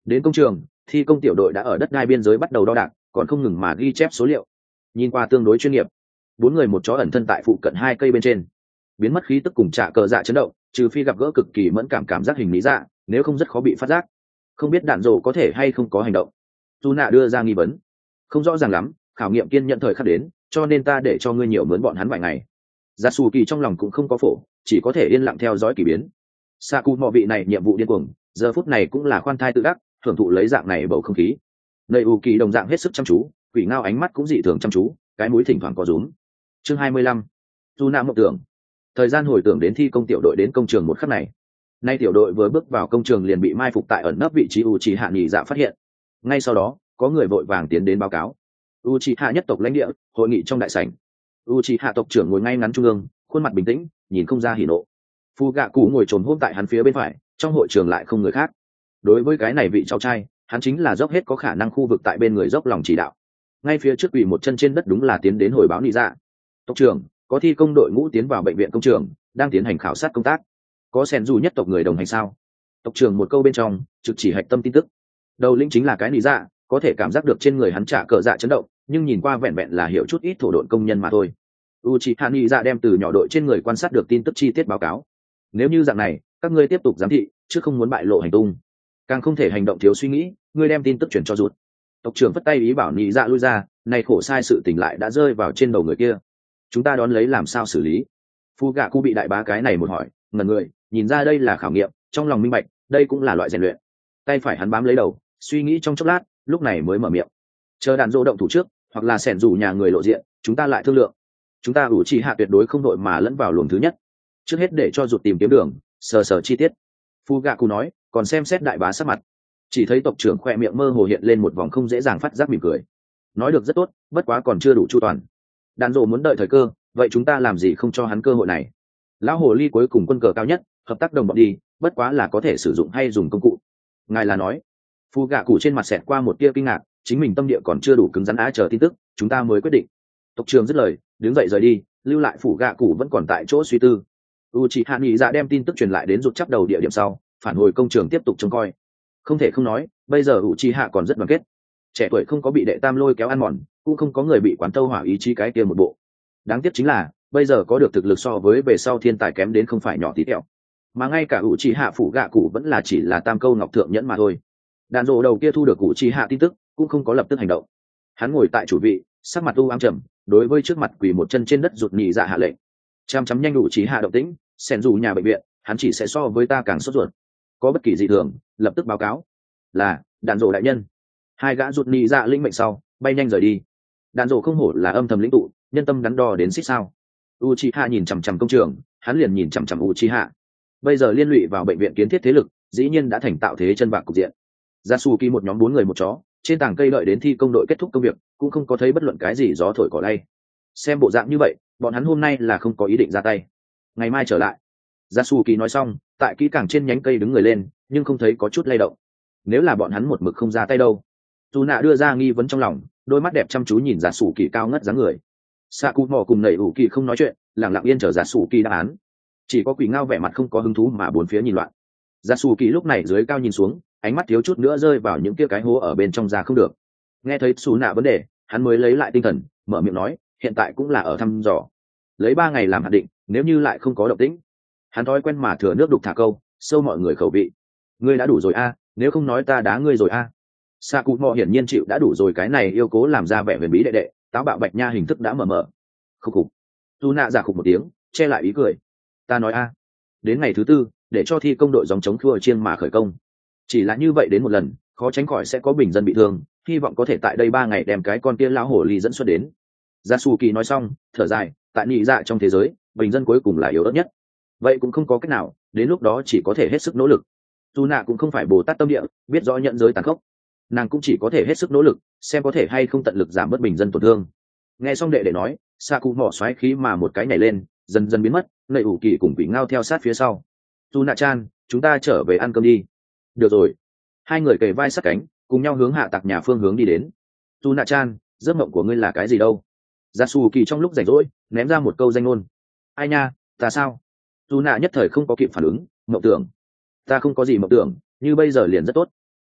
Đến công trường, thi công tiểu đội đã ở đất đai biên giới bắt đầu đo đạc, còn không ngừng mà ghi chép số liệu. Nhìn qua tương đối chuyên nghiệp. 4 người một chó ẩn thân tại phụ cận 2 cây bên trên, biến mất khí tức cùng trả cờ dạ chấn động, trừ phi gặp gỡ cực kỳ mẫn cảm giác hình lý dạ, nếu không rất khó bị phát giác. Không biết đạn rồ có thể hay không có hành động. Dù nạ đưa ra nghi vấn. Không rõ ràng lắm, khảo nghiệm kiên nhận thời khắc đến, cho nên ta để cho ngươi nhiều mướn bọn hắn vài ngày. Giả Sù Kỳ trong lòng cũng không có phổ, chỉ có thể yên lặng theo dõi kỳ biến. Saku mọ vị này nhiệm vụ điên cuồng, giờ phút này cũng là khoan thai tự đắc, hưởng thụ lấy dạng này bầu không khí. Nơi U Kỳ đồng dạng hết sức chăm chú, quỷ ngao ánh mắt cũng dị thường chăm chú, cái mũi thỉnh thoảng có rúm. Chương 25. Dù nạ mộng tưởng. Thời gian hồi tưởng đến thi công tiểu đội đến công trường một khắc này. Nay tiểu đội vừa bước vào công trường liền bị mai phục tại ẩn nấp vị trí Uchiha nhị dạ phát hiện. Ngay sau đó, có người vội vàng tiến đến báo cáo. Uchiha nhất tộc lãnh địa, hội nghị trong đại sảnh. Uchiha tộc trưởng ngồi ngay ngắn trung ương, khuôn mặt bình tĩnh, nhìn không ra hỉ nộ. Fugaku ngồi trồm hôm tại hắn phía bên phải, trong hội trường lại không người khác. Đối với cái này vị cháu trai, hắn chính là dốc hết có khả năng khu vực tại bên người dốc lòng chỉ đạo. Ngay phía trước quỳ một chân trên đất đúng là tiến đến hồi báo nhị dạ. Tộc trưởng, có thi công đội ngũ tiến vào bệnh viện công trường, đang tiến hành khảo sát công tác. Có sen dù nhất tộc người đồng hành sao? Tộc trưởng một câu bên trong trực chỉ hạch tâm tin tức. Đầu lĩnh chính là cái nị dạ, có thể cảm giác được trên người hắn trả cờ dạ chấn động, nhưng nhìn qua vẹn vẹn là hiểu chút ít thổ độn công nhân mà thôi. Uchiha nị dạ đem từ nhỏ đội trên người quan sát được tin tức chi tiết báo cáo. Nếu như dạng này, các ngươi tiếp tục giám thị, chứ không muốn bại lộ hành tung. Càng không thể hành động thiếu suy nghĩ, ngươi đem tin tức chuyển cho rụt. Tộc trưởng vất tay ý bảo nị dạ lui ra, này khổ sai sự tình lại đã rơi vào trên đầu người kia. Chúng ta đón lấy làm sao xử lý? Fugaku bị đại bá cái này một hỏi, ngẩn người, nhìn ra đây là khảo nghiệm, trong lòng minh bạch, đây cũng là loại rèn luyện. Tay phải hắn bám lấy đầu, suy nghĩ trong chốc lát, lúc này mới mở miệng. Chờ đàn dỗ động thủ trước, hoặc là xẻn rủ nhà người lộ diện, chúng ta lại thương lượng. Chúng ta ủ trì hạ tuyệt đối không đội mà lẫn vào luồng thứ nhất. Trước hết để cho rụt tìm kiếm đường, sờ chi tiết. Fugaku nói, còn xem xét đại bá sắc mặt. Chỉ thấy tộc trưởng khoe miệng mơ hồ hiện lên một vòng không dễ dàng phát giác mỉm cười. Nói được rất tốt, bất quá còn chưa đủ chu toàn. Đàn dỗ muốn đợi thời cơ, vậy chúng ta làm gì không cho hắn cơ hội này? Lão hồ ly cuối cùng quân cờ cao nhất, hợp tác đồng bọn đi, bất quá là có thể sử dụng hay dùng công cụ. Ngài là nói? Phu gạ cụ trên mặt xẹt qua một tia kinh ngạc, chính mình tâm địa còn chưa đủ cứng rắn á, chờ tin tức chúng ta mới quyết định. Tộc trưởng dứt lời, đứng dậy rời đi, lưu lại phủ gạ cụ vẫn còn tại chỗ suy tư. Uchiha nghĩ ra đem tin tức truyền lại đến rụt chắp đầu địa điểm sau, phản hồi công trường tiếp tục trông coi. Không thể không nói, bây giờ Uchiha còn rất đoàn kết. Trẻ tuổi không có bị đệ tam lôi kéo ăn mòn, cũng không có người bị quán tâu hỏa ý chí cái kia một bộ. Đáng tiếc chính là bây giờ có được thực lực so với về sau thiên tài kém đến không phải nhỏ tí tẹo, mà ngay cả Uchiha phủ gạ cụ vẫn là chỉ là tam câu ngọc thượng nhẫn mà thôi. Đàn rồ đầu kia thu được Uchiha tin tức, cũng không có lập tức hành động. Hắn ngồi tại chủ vị, sắc mặt u ám trầm, đối với trước mặt quỳ một chân trên đất rụt nhị dạ hạ lệnh. Chăm nhanh Uchiha động tĩnh, xen dù nhà bệnh viện, hắn chỉ sẽ so với ta càng sốt ruột. Có bất kỳ dị thường, lập tức báo cáo. Là, đàn rồ đại nhân. Hai gã rụt nhị dạ linh mệnh sau, bay nhanh rời đi. Đàn rồ không hổ là âm thầm lĩnh tụ, nhân tâm đắn đo đến xích sao. Uchiha nhìn chằm chằm công trường, hắn liền nhìn chằm chằm Uchiha. Bây giờ liên lụy vào bệnh viện kiến thiết thế lực, dĩ nhiên đã thành tạo thế chân bạc cục diện. Yasuki một nhóm 4 người một chó, trên tảng cây đợi đến thi công đội kết thúc công việc, cũng không có thấy bất luận cái gì gió thổi cỏ lay. Xem bộ dạng như vậy, bọn hắn hôm nay là không có ý định ra tay. Ngày mai trở lại. Yasuki nói xong, tại kỹ càng trên nhánh cây đứng người lên, nhưng không thấy có chút lay động. Nếu là bọn hắn một mực không ra tay đâu? Tuna đưa ra nghi vấn trong lòng, đôi mắt đẹp chăm chú nhìn Yasuki cao ngất dáng người. Sakumo cùng nảy ủ kỳ không nói chuyện, lặng lặng yên chờ Yasuki đáp án. Chỉ có quỷ ngao vẻ mặt không có hứng thú mà bốn phía nhìn loạn. Yasuki lúc này dưới cao nhìn xuống, ánh mắt thiếu chút nữa rơi vào những kia cái hố ở bên trong ra không được. Nghe thấy Tsuna vấn đề, hắn mới lấy lại tinh thần, mở miệng nói, hiện tại cũng là ở thăm dò. Lấy 3 ngày làm hạn định, nếu như lại không có động tĩnh. Hắn thói quen mà thừa nước đục thả câu, sâu mọi người khẩu vị. Ngươi đã đủ rồi a, nếu không nói ta đá ngươi rồi a. Sakumo hiển nhiên chịu đã đủ rồi, cái này yêu cố làm ra vẻ huyền bí đệ đệ, táo bạo bạch nha hình thức đã mờ. Khúc khục. Tsuna giả khục một tiếng, che lại ý cười. Ta nói a, đến ngày thứ 4, để cho thi công đội dòng chống khua chiêng mà khởi công. Chỉ là như vậy đến một lần, khó tránh khỏi sẽ có bình dân bị thương, hy vọng có thể tại đây 3 ngày đem cái con kia lão hổ ly dẫn xuất đến. Yasuki nói xong, thở dài, tại nhị dạ trong thế giới, bình dân cuối cùng là yếu ớt nhất. Vậy cũng không có cách nào, đến lúc đó chỉ có thể hết sức nỗ lực. Tsuna cũng không phải Bồ Tát tâm địa, biết rõ nhận giới tàn khốc. Nàng cũng chỉ có thể hết sức nỗ lực, xem có thể hay không tận lực giảm bớt bình dân tổn thương. Nghe xong đệ nói, Sakumo xoáy khí mà một cái nhảy lên, dần dần biến mất, nảy ủ kỳ cùng quỷ ngao theo sát phía sau. Tsuna-chan, chúng ta trở về ăn cơm đi. Được rồi. Hai người kề vai sát cánh, cùng nhau hướng hạ tạc nhà phương hướng đi đến. Tsuna-chan, giấc mộng của ngươi là cái gì đâu? Yasuki trong lúc rảnh rỗi ném ra một câu danh ngôn. Ai nha, ta sao? Tsuna nhất thời không có kịp phản ứng, mộng tưởng. Ta không có gì mộng tưởng, như bây giờ liền rất tốt.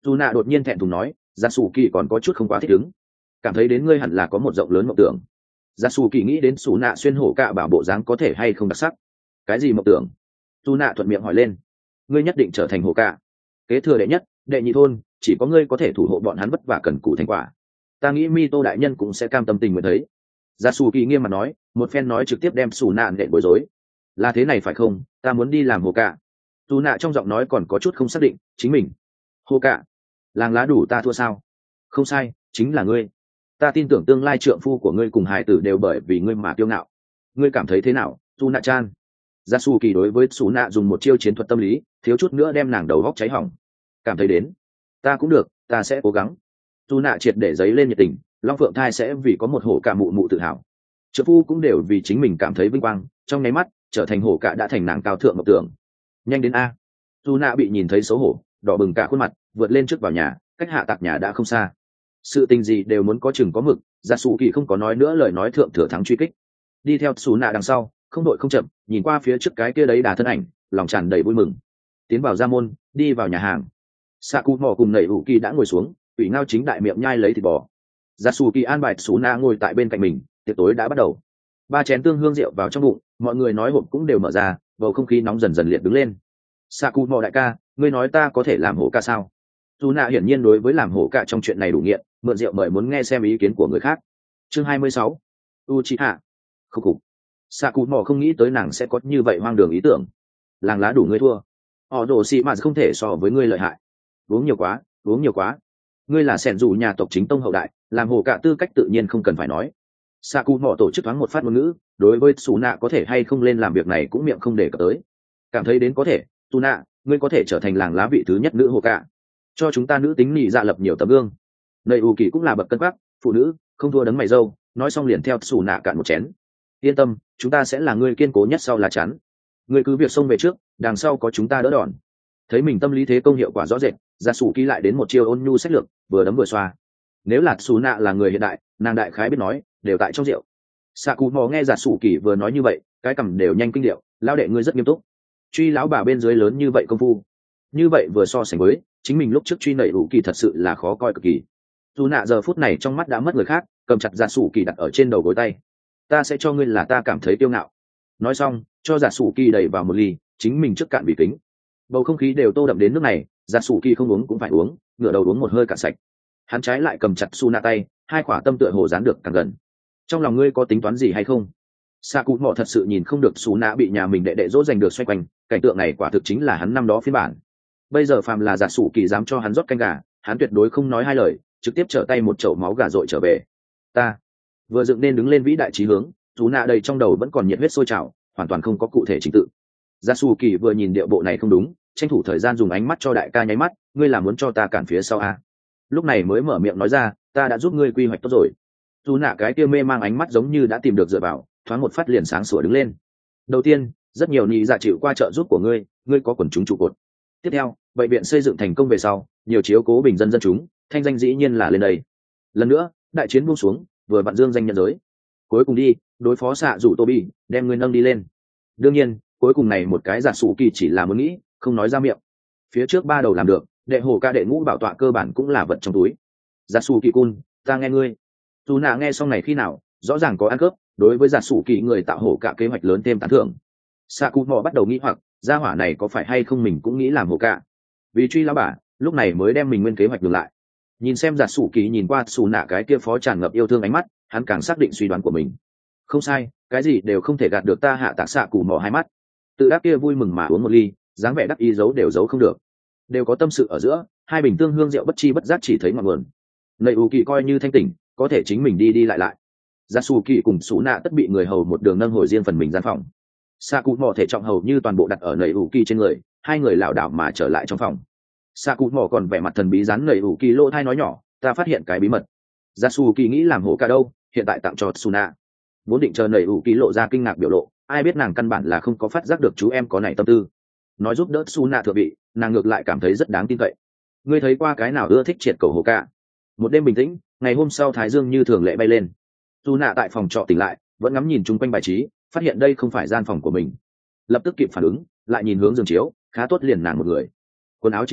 dù nạ đột nhiên thẹn thùng nói, giả sủ kỳ còn có chút không quá thích ứng, cảm thấy đến ngươi hẳn là có một rộng lớn mộng tưởng. Giả sủ kỳ nghĩ đến xù nạ xuyên hổ cạ bảo bộ dáng có thể hay không đặc sắc. Cái gì mộng tưởng? Dù nạ thuận miệng hỏi lên. Ngươi nhất định trở thành hổ cạ, kế thừa đệ nhất đệ nhị thôn, chỉ có ngươi có thể thủ hộ bọn hắn vất vả cần cù thành quả. Ta nghĩ Mito đại nhân cũng sẽ cam tâm tình nguyện thấy. Giả sủ kỳ nghiêm mặt nói, một phen nói trực tiếp đem xù nạ nện bối rối. Là thế này phải không? Ta muốn đi làm hổ cạ. Dù nạ trong giọng nói còn có chút không xác định, chính mình hổ cạ, làng lá đủ ta thua sao? Không sai, chính là ngươi. Ta tin tưởng tương lai trượng phu của ngươi cùng hải tử đều bởi vì ngươi mà kiêu ngạo. Ngươi cảm thấy thế nào, Su nạ chan? Gia Su kỳ đối với Su nạ dùng một chiêu chiến thuật tâm lý, thiếu chút nữa đem nàng đầu góc cháy hỏng. Cảm thấy đến, ta cũng được, ta sẽ cố gắng. Su nạ triệt để giấy lên nhiệt tình, Long Phượng thai sẽ vì có một hổ cả mụ mụ tự hào. Trợ phu cũng đều vì chính mình cảm thấy vinh quang, trong nháy mắt trở thành hổ cả đã thành nàng cao thượng mộng tưởng. Nhanh đến a! Su nạ bị nhìn thấy xấu hổ, đỏ bừng cả khuôn mặt, vượt lên trước vào nhà, cách hạ tạc nhà đã không xa. Sự tình gì đều muốn có chừng có mực, Gia Su kỳ không có nói nữa lời nói thượng thừa thắng truy kích. Đi theo Su nạ đằng sau, không đội không chậm, nhìn qua phía trước cái kia đấy đà thân ảnh, lòng tràn đầy vui mừng. Tiến vào gia môn, đi vào nhà hàng. Sa Cụ Mò cùng Nảy Vũ Kỳ đã ngồi xuống, ủy ngao chính đại miệng nhai lấy thịt bò. Gia Su kỳ an bài Su nạ ngồi tại bên cạnh mình, tiệc tối đã bắt đầu. 3 chén tương hương rượu vào trong bụng, mọi người nói hộp cũng đều mở ra, bầu không khí nóng dần dần liệt đứng lên. Sa Cụ Mò đại ca, ngươi nói ta có thể làm hổ ca sao? Su nạ hiển nhiên đối với làm hổ ca trong chuyện này đủ nghiện, mượn rượu mời muốn nghe xem ý kiến của người khác. Chương 26. Uchiha. Khúc khục. Sa Cụ Mò không nghĩ tới nàng sẽ có như vậy hoang đường ý tưởng. Làng lá đủ ngươi thua. Họ đồ xì mà không thể so với ngươi lợi hại. Uống nhiều quá, uống nhiều quá. Ngươi là sẻn dù nhà tộc chính tông hậu đại, làm hổ cả tư cách tự nhiên không cần phải nói. Sa Cụ Mò tổ chức thoáng một phát ngôn ngữ, đối với Su nạ có thể hay không lên làm việc này cũng miệng không để cập tới. Cảm thấy đến có thể, Su nạ, ngươi có thể trở thành làng lá vị thứ nhất nữ hổ cả, cho chúng ta nữ tính nhị dạ lập nhiều tấm gương. Nầy ù kỳ cũng là bậc cân quắc, phụ nữ không thua đấng mày râu, nói xong liền theo Su nạ cạn một chén. Yên tâm, chúng ta sẽ là người kiên cố nhất sau lá chắn. Ngươi cứ việc xông về trước, đằng sau có chúng ta đỡ đòn. Thấy mình tâm lý thế công hiệu quả rõ rệt, Gia Sủ Kỳ lại đến một chiêu ôn nhu sách lược, vừa đấm vừa xoa. Nếu là Su nạ là người hiện đại, nàng đại khái biết nói, đều tại trong rượu. Sa Cụ Mò nghe Gia Sủ Kỳ vừa nói như vậy, cái cằm đều nhanh kinh điệu, lão đệ ngươi rất nghiêm túc. Truy lão bà bên dưới lớn như vậy công phu, như vậy vừa so sánh với chính mình lúc trước truy nảy ủ kỳ thật sự là khó coi cực kỳ. Dù nạ giờ phút này trong mắt đã mất người khác, cầm chặt Gia Sủ Kỳ đặt ở trên đầu gối tay. Ta sẽ cho ngươi là ta cảm thấy kiêu ngạo. Nói xong, cho Gia Sủ Kỳ đẩy vào một ly, chính mình trước cạn vì kính. Bầu không khí đều tô đậm đến nước này, Gia Sủ Kỳ không uống cũng phải uống, ngửa đầu uống một hơi cạn sạch. Hắn trái lại cầm chặt Su nạ tay, hai quả tâm tựa hồ dán được càng gần. Trong lòng ngươi có tính toán gì hay không? Sa Cụ Mò thật sự nhìn không được Su nạ bị nhà mình đệ đệ dỗ dành được xoay quanh, cảnh tượng này quả thực chính là hắn năm đó phiên bản. Bây giờ phàm là Gia Sủ Kỳ dám cho hắn rót canh gà, hắn tuyệt đối không nói hai lời, trực tiếp trở tay một chậu máu gà dội trở về. Ta vừa dựng nên đứng lên vĩ đại chí hướng, Su nạ đầy trong đầu vẫn còn nhiệt huyết sôi trào, hoàn toàn không có cụ thể trình tự. Gia Sủ Kỳ vừa nhìn điệu bộ này không đúng, tranh thủ thời gian dùng ánh mắt cho đại ca nháy mắt, ngươi là muốn cho ta cản phía sau à? Lúc này mới mở miệng nói ra, ta đã giúp ngươi quy hoạch tốt rồi. Su nạ cái kia mê mang ánh mắt giống như đã tìm được dựa vào, thoáng một phát liền sáng sủa đứng lên. Đầu tiên, rất nhiều nhị dạ chịu qua trợ giúp của ngươi, ngươi có quần chúng trụ cột. Tiếp theo, bệnh viện xây dựng thành công về sau, nhiều chiếu cố bình dân dân chúng, thanh danh dĩ nhiên là lên đây. Lần nữa, đại chiến buông xuống, vừa vặn dương danh nhân giới. Cuối cùng đi, đối phó xạ rủ Tobi, đem ngươi nâng đi lên. Đương nhiên, cuối cùng này một cái Giả Sủ Kỳ chỉ là muốn nghĩ, không nói ra miệng. Phía trước 3 đầu làm được, đệ hổ ca đệ ngũ bảo tọa cơ bản cũng là vật trong túi. Giả Sủ Kỳ cun, ta nghe ngươi. Dù nạ nghe xong này khi nào, rõ ràng có ăn cướp, đối với Giả Sủ Kỳ người tạo hổ cả kế hoạch lớn thêm tán thưởng. Sa Cụ Mò bắt đầu nghĩ hoặc, gia hỏa này có phải hay không mình cũng nghĩ làm hổ cả. Vì truy lão bà, lúc này mới đem mình nguyên kế hoạch ngược lại. Nhìn xem Giả Sủ Kỳ nhìn qua Su nạ cái kia phó tràn ngập yêu thương ánh mắt, hắn càng xác định suy đoán của mình. Không sai, cái gì đều không thể gạt được ta hạ tạc Sa Cụ Mò hai mắt. Tự đắc kia vui mừng mà uống một ly, dáng vẻ đắc ý giấu đều giấu không được. Đều có tâm sự ở giữa, hai bình tương hương rượu bất chi bất giác chỉ thấy ngọn nguồn. Nầy ù kỳ coi như thanh tỉnh, có thể chính mình đi đi lại lại. Giả Sủ Kỳ cùng Su nạ tất bị người hầu một đường nâng hồi riêng phần mình gian phòng. Sa Cụ Mò thể trọng hầu như toàn bộ đặt ở nầy ủ kỳ trên người, hai người lảo đảo mà trở lại trong phòng. Sa Cụ Mò còn vẻ mặt thần bí rắn nầy ủ kỳ lỗ thai nói nhỏ, ta phát hiện cái bí mật. Gia Su Kỳ nghĩ làm hổ cả đâu, hiện tại tặng cho Suna. Vốn định chờ nầy ủ kỳ lộ ra kinh ngạc biểu lộ, ai biết nàng căn bản là không có phát giác được chú em có này tâm tư. Nói giúp đỡ Suna thừa vị, nàng ngược lại cảm thấy rất đáng tin cậy. Ngươi thấy qua cái nào ưa thích triệt cầu hổ cả? Một đêm bình tĩnh, ngày hôm sau thái dương như thường lệ bay lên. Suna tại phòng trọ tỉnh lại, vẫn ngắm nhìn chung quanh bài trí, phát hiện đây không phải gian phòng của mình, lập tức kịp phản ứng, lại nhìn hướng giường chiếu, khá tốt liền nàng một người, quần áo chỉnh tề,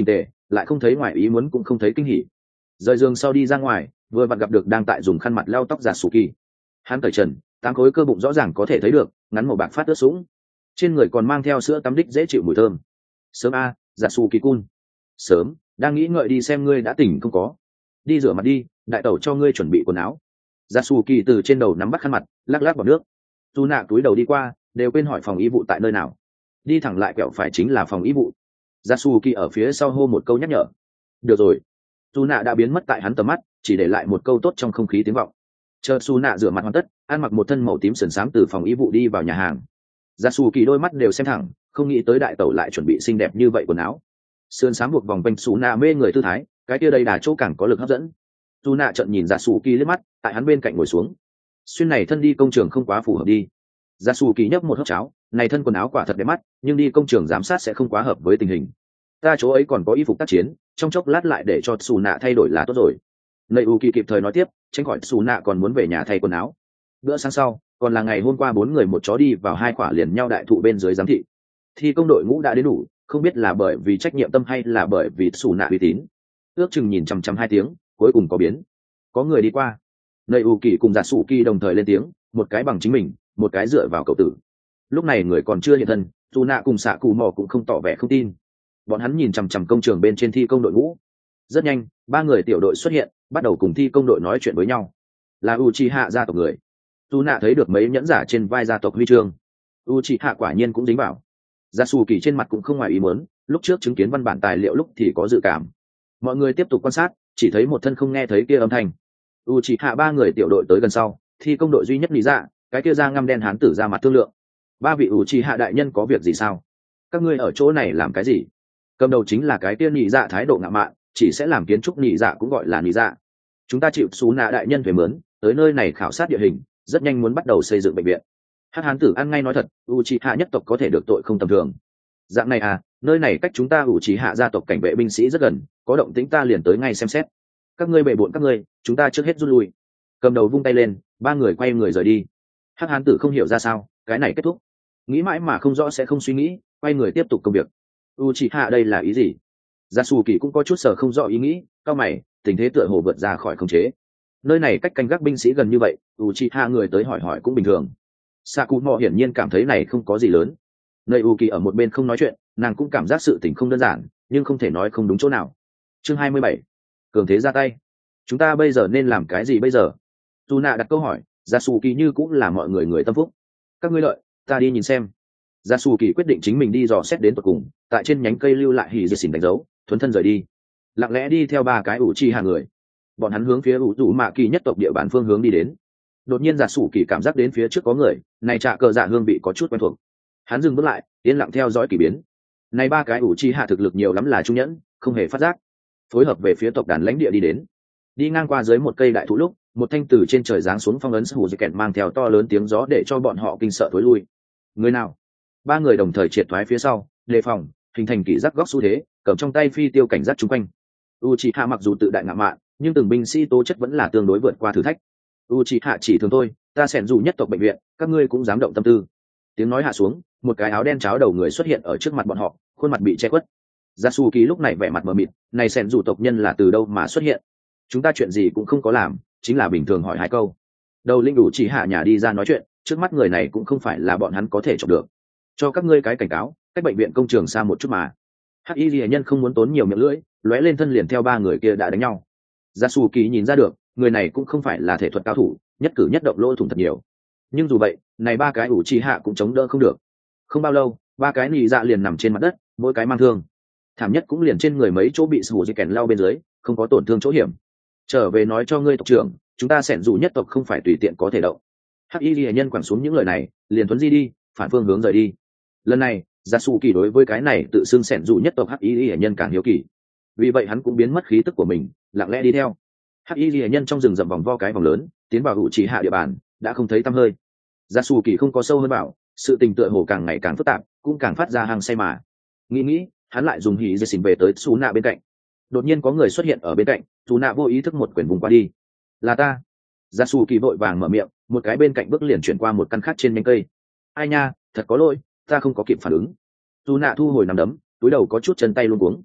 lại không thấy ngoài ý muốn cũng không thấy kinh hỉ. Rời giường sau đi ra ngoài, vừa vặn gặp được đang tại dùng khăn mặt lau tóc giặt sủ kỳ. Hắn cởi trần, tám khối cơ bụng rõ ràng có thể thấy được, ngắn màu bạc phát ướt sũng, trên người còn mang theo sữa tắm đích dễ chịu mùi thơm. Sớm a, giặt sủ kỳ cun. Sớm, đang nghĩ ngợi đi xem ngươi đã tỉnh không có. Đi rửa mặt đi, đại tẩu cho ngươi chuẩn bị quần áo. Giặt sủ kỳ từ trên đầu nắm bắt khăn mặt, lắc lắc vào nước. Tu nạ túi đầu đi qua, đều quên hỏi phòng y vụ tại nơi nào. Đi thẳng lại quẹo phải chính là phòng y vụ. Giặt sủ kỳ ở phía sau hô một câu nhắc nhở. Được rồi. Tu nạ đã biến mất tại hắn tầm mắt, chỉ để lại một câu tốt trong không khí tiếng vọng. Chờ su nạ rửa mặt hoàn tất, ăn mặc một thân màu tím sườn xám từ phòng y vụ đi vào nhà hàng. Gia su kỳ đôi mắt đều xem thẳng, không nghĩ tới đại tẩu lại chuẩn bị xinh đẹp như vậy quần áo. Sườn xám buộc vòng quanh su nạ mê người tư thái, cái kia đây đà chỗ càng có lực hấp dẫn. Su nạ trợn nhìn Gia su kỳ liếc mắt, tại hắn bên cạnh ngồi xuống. Xuyên này thân đi công trường không quá phù hợp đi. Gia su kỳ nhấp một hớp cháo, này thân quần áo quả thật đẹp mắt, nhưng đi công trường giám sát sẽ không quá hợp với tình hình. Ta chỗ ấy còn có y phục tác chiến, trong chốc lát lại để cho su nạ thay đổi là tốt rồi. Nầy u kỳ kịp thời nói tiếp, tránh khỏi xù nạ còn muốn về nhà thay quần áo. Bữa sáng sau còn là ngày hôm qua 4 người một chó đi vào 2 quả liền nhau đại thụ bên dưới giám thị. Thi công đội ngũ đã đến đủ, không biết là bởi vì trách nhiệm tâm hay là bởi vì xù nạ uy tín. Ước chừng nhìn chằm chằm 2 tiếng, cuối cùng có biến. Có người đi qua. Nầy u kỳ cùng giả sủ kỳ đồng thời lên tiếng, một cái bằng chính mình, một cái dựa vào cậu tử. Lúc này người còn chưa hiện thân, xù nạ cùng xạ cù mò cũng không tỏ vẻ không tin. Bọn hắn nhìn chằm chằm công trường bên trên thi công đội ngũ. Rất nhanh 3 người tiểu đội xuất hiện, bắt đầu cùng thi công đội nói chuyện với nhau. Là Uchiha gia tộc người. Tu nạ thấy được mấy nhẫn giả trên vai gia tộc huy chương. Uchiha quả nhiên cũng dính vào. Yasuki trên mặt cũng không ngoài ý muốn, lúc trước chứng kiến văn bản tài liệu lúc thì có dự cảm. Mọi người tiếp tục quan sát, chỉ thấy một thân không nghe thấy kia âm thanh. Uchiha 3 người tiểu đội tới gần sau, thi công đội duy nhất lý dạ, cái kia da ngăm đen hán tử ra mặt thương lượng. 3 vị Uchiha đại nhân có việc gì sao? Các ngươi ở chỗ này làm cái gì? Cầm đầu chính là cái kia nhị dạ thái độ ngạo mạn, chỉ sẽ làm kiến trúc nhị dạ cũng gọi là nhị dạ. Chúng ta chịu xú nạ đại nhân thuế mướn, tới nơi này khảo sát địa hình, rất nhanh muốn bắt đầu xây dựng bệnh viện. Hắc hán tử ăn ngay nói thật, Uchiha nhất tộc có thể được tội không tầm thường. Dạng này à, nơi này cách chúng ta Uchiha gia tộc cảnh vệ binh sĩ rất gần, có động tĩnh ta liền tới ngay xem xét. Các ngươi bệ bội các ngươi, chúng ta trước hết rút lui. Cầm đầu vung tay lên, 3 người quay người rời đi. Hắc hán tử không hiểu ra sao, cái này kết thúc. Nghĩ mãi mà không rõ sẽ không suy nghĩ, quay người tiếp tục công việc. Uchiha đây là ý gì? Yasuki cũng có chút sở không rõ ý nghĩ, cao mày, tình thế tựa hồ vượt ra khỏi khống chế. Nơi này cách canh gác binh sĩ gần như vậy, Uchiha người tới hỏi hỏi cũng bình thường. Sakumo hiển nhiên cảm thấy này không có gì lớn. Nơi Uki ở một bên không nói chuyện, nàng cũng cảm giác sự tình không đơn giản, nhưng không thể nói không đúng chỗ nào. Chương 27. Cường thế ra tay. Chúng ta bây giờ nên làm cái gì bây giờ? Tuna đặt câu hỏi, Yasuki như cũng là mọi người tâm phúc. Các ngươi lợi, ta đi nhìn xem. Yasuki quyết định chính mình đi dò xét đến tận cùng, tại trên nhánh cây lưu lại hỉ dệt xỉn đánh dấu, thuấn thân rời đi. Lặng lẽ đi theo 3 cái Uchiha người. Bọn hắn hướng phía Uzu Mạ Kỳ nhất tộc địa bàn phương hướng đi đến. Đột nhiên Yasuki cảm giác đến phía trước có người, này trạ cờ dạ hương vị có chút quen thuộc. Hắn dừng bước lại, yên lặng theo dõi kỳ biến. Này 3 cái Uchiha thực lực nhiều lắm là trung nhẫn, không hề phát giác. Phối hợp về phía tộc đàn lãnh địa đi đến. Đi ngang qua dưới một cây đại thụ lúc, một thanh từ trên trời giáng xuống phong ấn hủ dây kẹt mang theo to lớn tiếng gió để cho bọn họ kinh sợ thối lui. Người nào? 3 người đồng thời triệt thoái phía sau, đề phòng, hình thành kỷ giác góc xu thế, cầm trong tay phi tiêu cảnh giác chung quanh. Uchiha mặc dù tự đại ngạo mạn, nhưng từng binh sĩ tố chất vẫn là tương đối vượt qua thử thách. Uchiha chỉ thường thôi, ta sẻn dù nhất tộc bệnh viện, các ngươi cũng dám động tâm tư. Tiếng nói hạ xuống, một cái áo đen cháo đầu người xuất hiện ở trước mặt bọn họ, khuôn mặt bị che khuất. Yasuki lúc này vẻ mặt mờ mịt, này sẻn dù tộc nhân là từ đâu mà xuất hiện? Chúng ta chuyện gì cũng không có làm, chính là bình thường hỏi 2 câu. Đầu linh đủ chỉ hạ nhà đi ra nói chuyện, trước mắt người này cũng không phải là bọn hắn có thể chọc được. Cho các ngươi cái cảnh cáo, cách bệnh viện công trường xa một chút mà. Hắc Y Liễu nhân không muốn tốn nhiều miệng lưỡi, lóe lên thân liền theo 3 người kia đã đánh nhau. Yasuki nhìn ra được, người này cũng không phải là thể thuật cao thủ, nhất cử nhất động lỗ thủng thật nhiều. Nhưng dù vậy, này 3 cái ủ trì hạ cũng chống đỡ không được. Không bao lâu, 3 cái nị dạ liền nằm trên mặt đất, mỗi cái mang thương. Thảm nhất cũng liền trên người mấy chỗ bị sủ dây kèn lao bên dưới, không có tổn thương chỗ hiểm. Trở về nói cho ngươi tộc trưởng, chúng ta sẻn dù nhất tộc không phải tùy tiện có thể động. Hắc Y Liễu nhân quẳng xuống những lời này, liền thuấn di đi, phản phương hướng rời đi. Lần này Yasuki đối với cái này tự xưng sẻn dù nhất tộc Hắc Y Liễu nhân càng hiếu kỳ, vì vậy hắn cũng biến mất khí tức của mình, lặng lẽ đi theo. Hắc Y Liễu nhân trong rừng rậm vòng vo cái vòng lớn, tiến vào hữu chỉ hạ địa bàn, đã không thấy tăm hơi. Yasuki không có sâu hơn bảo, sự tình tựa hồ càng ngày càng phức tạp, cũng càng phát ra hăng say mà. Nghĩ, hắn lại dùng hỉ dệt xỉn về tới Suna bên cạnh. Đột nhiên có người xuất hiện ở bên cạnh, Suna vô ý thức một quyền vùng qua đi. Là ta. Yasuki vội vàng mở miệng, một cái bên cạnh bước liền chuyển qua một căn khác trên nhánh cây. Ai nha, thật có lỗi, ta không có kịp phản ứng. Suna thu hồi nắm đấm, túi đầu có chút chân tay luống cuống.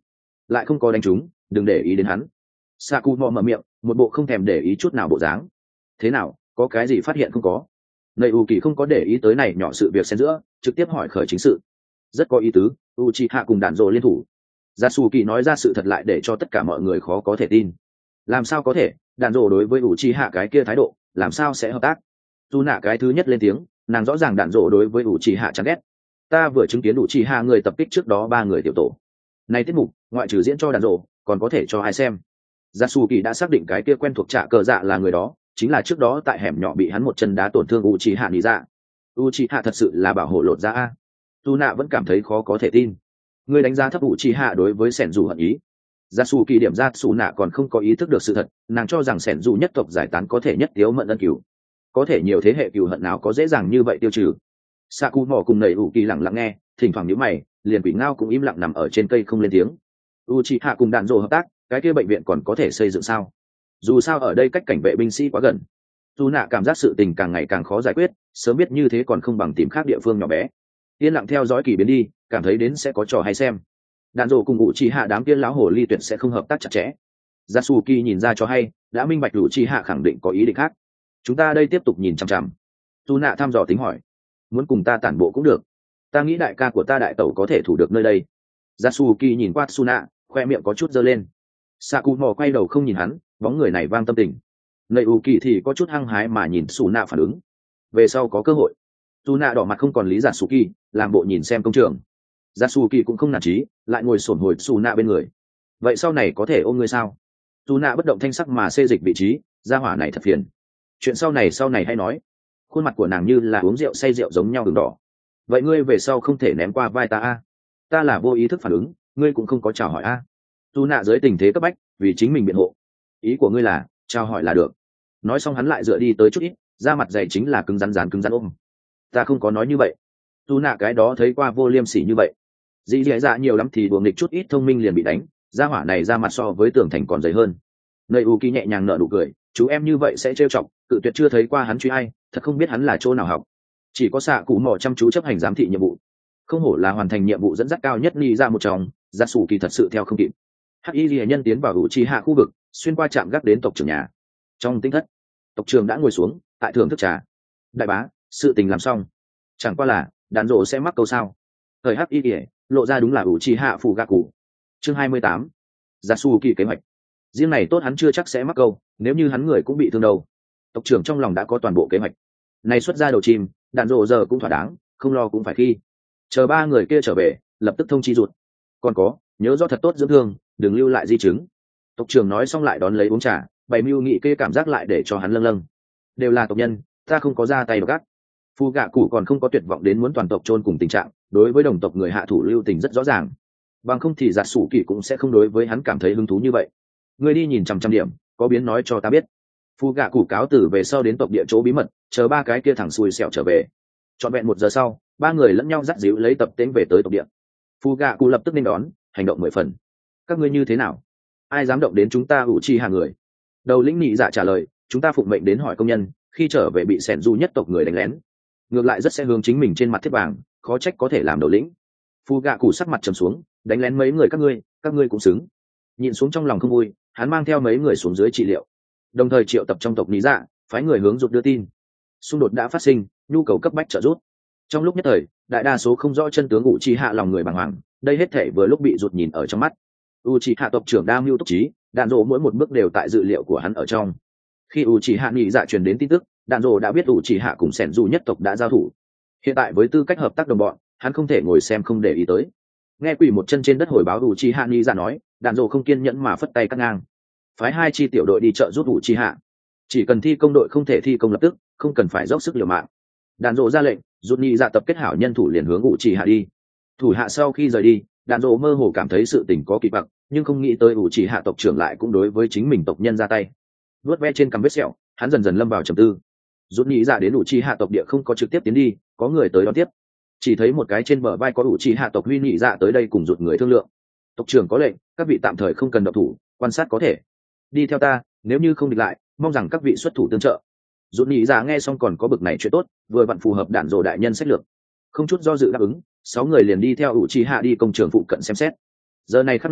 lại không có đánh trúng, đừng để ý đến hắn. Saku mò mở miệng, một bộ không thèm để ý chút nào bộ dáng. Thế nào, có cái gì phát hiện không có? Nầy u kỳ không có để ý tới này nhỏ sự việc xen giữa, trực tiếp hỏi khởi chính sự. Rất có ý tứ, Uchiha cùng đạn rồ liên thủ. Yasuki nói ra sự thật lại để cho tất cả mọi người khó có thể tin. Làm sao có thể, đạn rồ đối với Uchiha cái kia thái độ, làm sao sẽ hợp tác? Tu nạ cái thứ nhất lên tiếng, nàng rõ ràng đạn rồ đối với Uchiha chán ghét. Ta vừa chứng kiến Uchiha người tập kích trước đó 3 người tiểu tổ. Này tiết mục, ngoại trừ diễn cho đạn rồ, còn có thể cho ai xem? Yasuki đã xác định cái kia quen thuộc trạ cờ dạ là người đó, chính là trước đó tại hẻm nhỏ bị hắn một chân đá tổn thương Uchiha Niza. Uchiha thật sự là bảo hộ lột ra a. Tu nạ vẫn cảm thấy khó có thể tin. Người đánh giá thấp Uchiha đối với sẻn dù hận ý. Yasuki điểm ra Su nạ còn không có ý thức được sự thật, nàng cho rằng sẻn dù nhất tộc giải tán có thể nhất tiếu mận ân cửu. Có thể nhiều thế hệ cừu hận nào có dễ dàng như vậy tiêu trừ. Saku mò cùng nầy ủ kỳ lặng lặng nghe, thỉnh thoảng nhíu mày, liền quỷ ngao cũng im lặng nằm ở trên cây không lên tiếng. Uchiha cùng đạn rồ hợp tác, cái kia bệnh viện còn có thể xây dựng sao? Dù sao ở đây cách cảnh vệ binh sĩ quá gần. Su nạ cảm giác sự tình càng ngày càng khó giải quyết, sớm biết như thế còn không bằng tìm khác địa phương nhỏ bé. Yên lặng theo dõi kỳ biến đi, cảm thấy đến sẽ có trò hay xem. Đạn rồ cùng Uchiha đám tiên lão hồ ly tuyệt sẽ không hợp tác chặt chẽ. Yasuki nhìn ra cho hay, đã minh bạch Uchiha khẳng định có ý định khác. Chúng ta đây tiếp tục nhìn chằm chằm. Su nạ thăm dò tính hỏi, muốn cùng ta tản bộ cũng được. Ta nghĩ đại ca của ta đại tẩu có thể thủ được nơi đây. Yasuki nhìn qua Su nạ, khoe miệng có chút dơ lên. Saku mò quay đầu không nhìn hắn, bóng người này vang tâm tình. Nầy ủ kỳ thì có chút hăng hái mà nhìn Su nạ phản ứng. Về sau có cơ hội. Su nạ đỏ mặt không còn lý Yasuki, làm bộ nhìn xem công trường. Yasuki cũng không nản chí, lại ngồi xổm hồi Su nạ bên người. Vậy sau này có thể ôm ngươi sao? Su nạ bất động thanh sắc mà xê dịch vị trí, gia hỏa này thật phiền. Chuyện sau này hay nói. Khuôn mặt của nàng như là uống rượu say rượu giống nhau đường đỏ. Vậy ngươi về sau không thể ném qua vai ta a? Ta là vô ý thức phản ứng, ngươi cũng không có chào hỏi a. Su nạ dưới tình thế cấp bách, vì chính mình biện hộ. Ý của ngươi là chào hỏi là được. Nói xong hắn lại dựa đi tới chút ít, da mặt dày chính là cứng rắn ôm. Ta không có nói như vậy. Su nạ cái đó thấy qua vô liêm sỉ như vậy. Dĩ dạ nhiều lắm thì đùa nghịch chút ít thông minh liền bị đánh, gia hỏa này ra mặt so với tường thành còn dày hơn. Nơi u kỳ nhẹ nhàng nở nụ cười, chú em như vậy sẽ trêu chọc, cự tuyệt chưa thấy qua hắn truy ai, thật không biết hắn là chỗ nào học. Chỉ có xạ cụ mò chăm chú chấp hành giám thị nhiệm vụ, không hổ là hoàn thành nhiệm vụ dẫn dắt cao nhất ni ra một trong, gia sủ kỳ thật sự theo không kịp. Hắc y ghi nhân tiến vào hữu chi hạ khu vực, xuyên qua trạm gác đến tộc trưởng nhà. Trong tinh thất, tộc trưởng đã ngồi xuống tại thưởng thức trà. Đại bá, sự tình làm xong, chẳng qua là đàn rộ sẽ mắc câu sao? Thời Hắc y ghi lộ ra đúng là hữu chi hạ phù gạ cụ. Chương 28, gia su kỳ kế hoạch. Riêng này tốt hắn chưa chắc sẽ mắc câu, nếu như hắn người cũng bị thương đâu. Tộc trưởng trong lòng đã có toàn bộ kế hoạch. Này xuất ra đầu chim, đạn rộ giờ cũng thỏa đáng, không lo cũng phải khi. Chờ 3 người kia trở về, lập tức thông chi ruột. Còn có, nhớ rõ thật tốt dưỡng thương, đừng lưu lại di chứng. Tộc trưởng nói xong lại đón lấy uống trà, bày mưu nghị kê cảm giác lại để cho hắn lâng lâng. Đều là tộc nhân, ta không có ra tay độc ác. Phu gạ cụ còn không có tuyệt vọng đến muốn toàn tộc chôn cùng tình trạng, đối với đồng tộc người hạ thủ lưu tình rất rõ ràng. Bằng không thì giặt sủ kỳ cũng sẽ không đối với hắn cảm thấy hứng thú như vậy. Ngươi đi nhìn 100 điểm, có biến nói cho ta biết. Phu gạ cụ cáo từ về sau đến tộc địa chỗ bí mật, chờ 3 cái kia thẳng xui xẻo trở về. Trọn vẹn 1 giờ sau, 3 người lẫn nhau dắt díu lấy tập tễnh về tới tộc địa. Phu gạ cụ lập tức nên đón, hành động 10 phần. Các ngươi như thế nào? Ai dám động đến chúng ta ủ chi hàng người? Đầu lĩnh nhị dạ trả lời, chúng ta phụng mệnh đến hỏi công nhân, khi trở về bị sẻn du nhất tộc người đánh lén. Ngược lại rất sẽ hướng chính mình trên mặt thiết vàng, khó trách có thể làm đầu lĩnh. Phu gạ cụ sắc mặt trầm xuống, đánh lén mấy người các ngươi cũng xứng. Nhịn xuống trong lòng không vui, hắn mang theo mấy người xuống dưới trị liệu, đồng thời triệu tập trong tộc lý dạ, phái người hướng rụt đưa tin. Xung đột đã phát sinh, nhu cầu cấp bách trợ giúp. Trong lúc nhất thời, đại đa số không rõ chân tướng ủ trì hạ lòng người bàng hoàng, đây hết thể vừa lúc bị rụt nhìn ở trong mắt. U trì hạ tộc trưởng đa mưu túc trí, đạn rộ mỗi một bước đều tại dự liệu của hắn ở trong. Khi u trì hạ nghị dạ truyền đến tin tức, đạn rộ đã biết u trì hạ cùng sẻn du nhất tộc đã giao thủ. Hiện tại với tư cách hợp tác đồng bọn, hắn không thể ngồi xem không để ý tới. Nghe quỷ một chân trên đất hồi báo u trì hạ nghị dạ nói, đạn rộ không kiên nhẫn mà phất tay cắt ngang, phái 2 chi tiểu đội đi trợ giúp u trì hạ. Chỉ cần thi công đội không thể thi công lập tức, không cần phải dốc sức liều mạng. Đạn rộ ra lệnh, rút nghị dạ tập kết hảo nhân thủ liền hướng u trì hạ đi. Thủ hạ sau khi rời đi, đạn rộ mơ hồ cảm thấy sự tình có kỳ quặc, nhưng không nghĩ tới u trì hạ tộc trưởng lại cũng đối với chính mình tộc nhân ra tay. Vuốt ve trên cằm vết sẹo, hắn dần dần lâm vào trầm tư. Rút nghị dạ đến u trì hạ tộc địa không có trực tiếp tiến đi, có người tới đón tiếp. Chỉ thấy một cái trên bờ vai có u trì hạ tộc huy nghị dạ tới đây cùng rụt người thương lượng. Tộc trưởng có lệnh, các vị tạm thời không cần động thủ, quan sát có thể. Đi theo ta, nếu như không địch lại, mong rằng các vị xuất thủ tương trợ. Rút nghị dạ nghe xong còn có bực này chuyện tốt, vừa vặn phù hợp đạn rộ đại nhân sách lược. Không chút do dự đáp ứng, 6 người liền đi theo u trì hạ đi công trường phụ cận xem xét. Giờ này khắc này,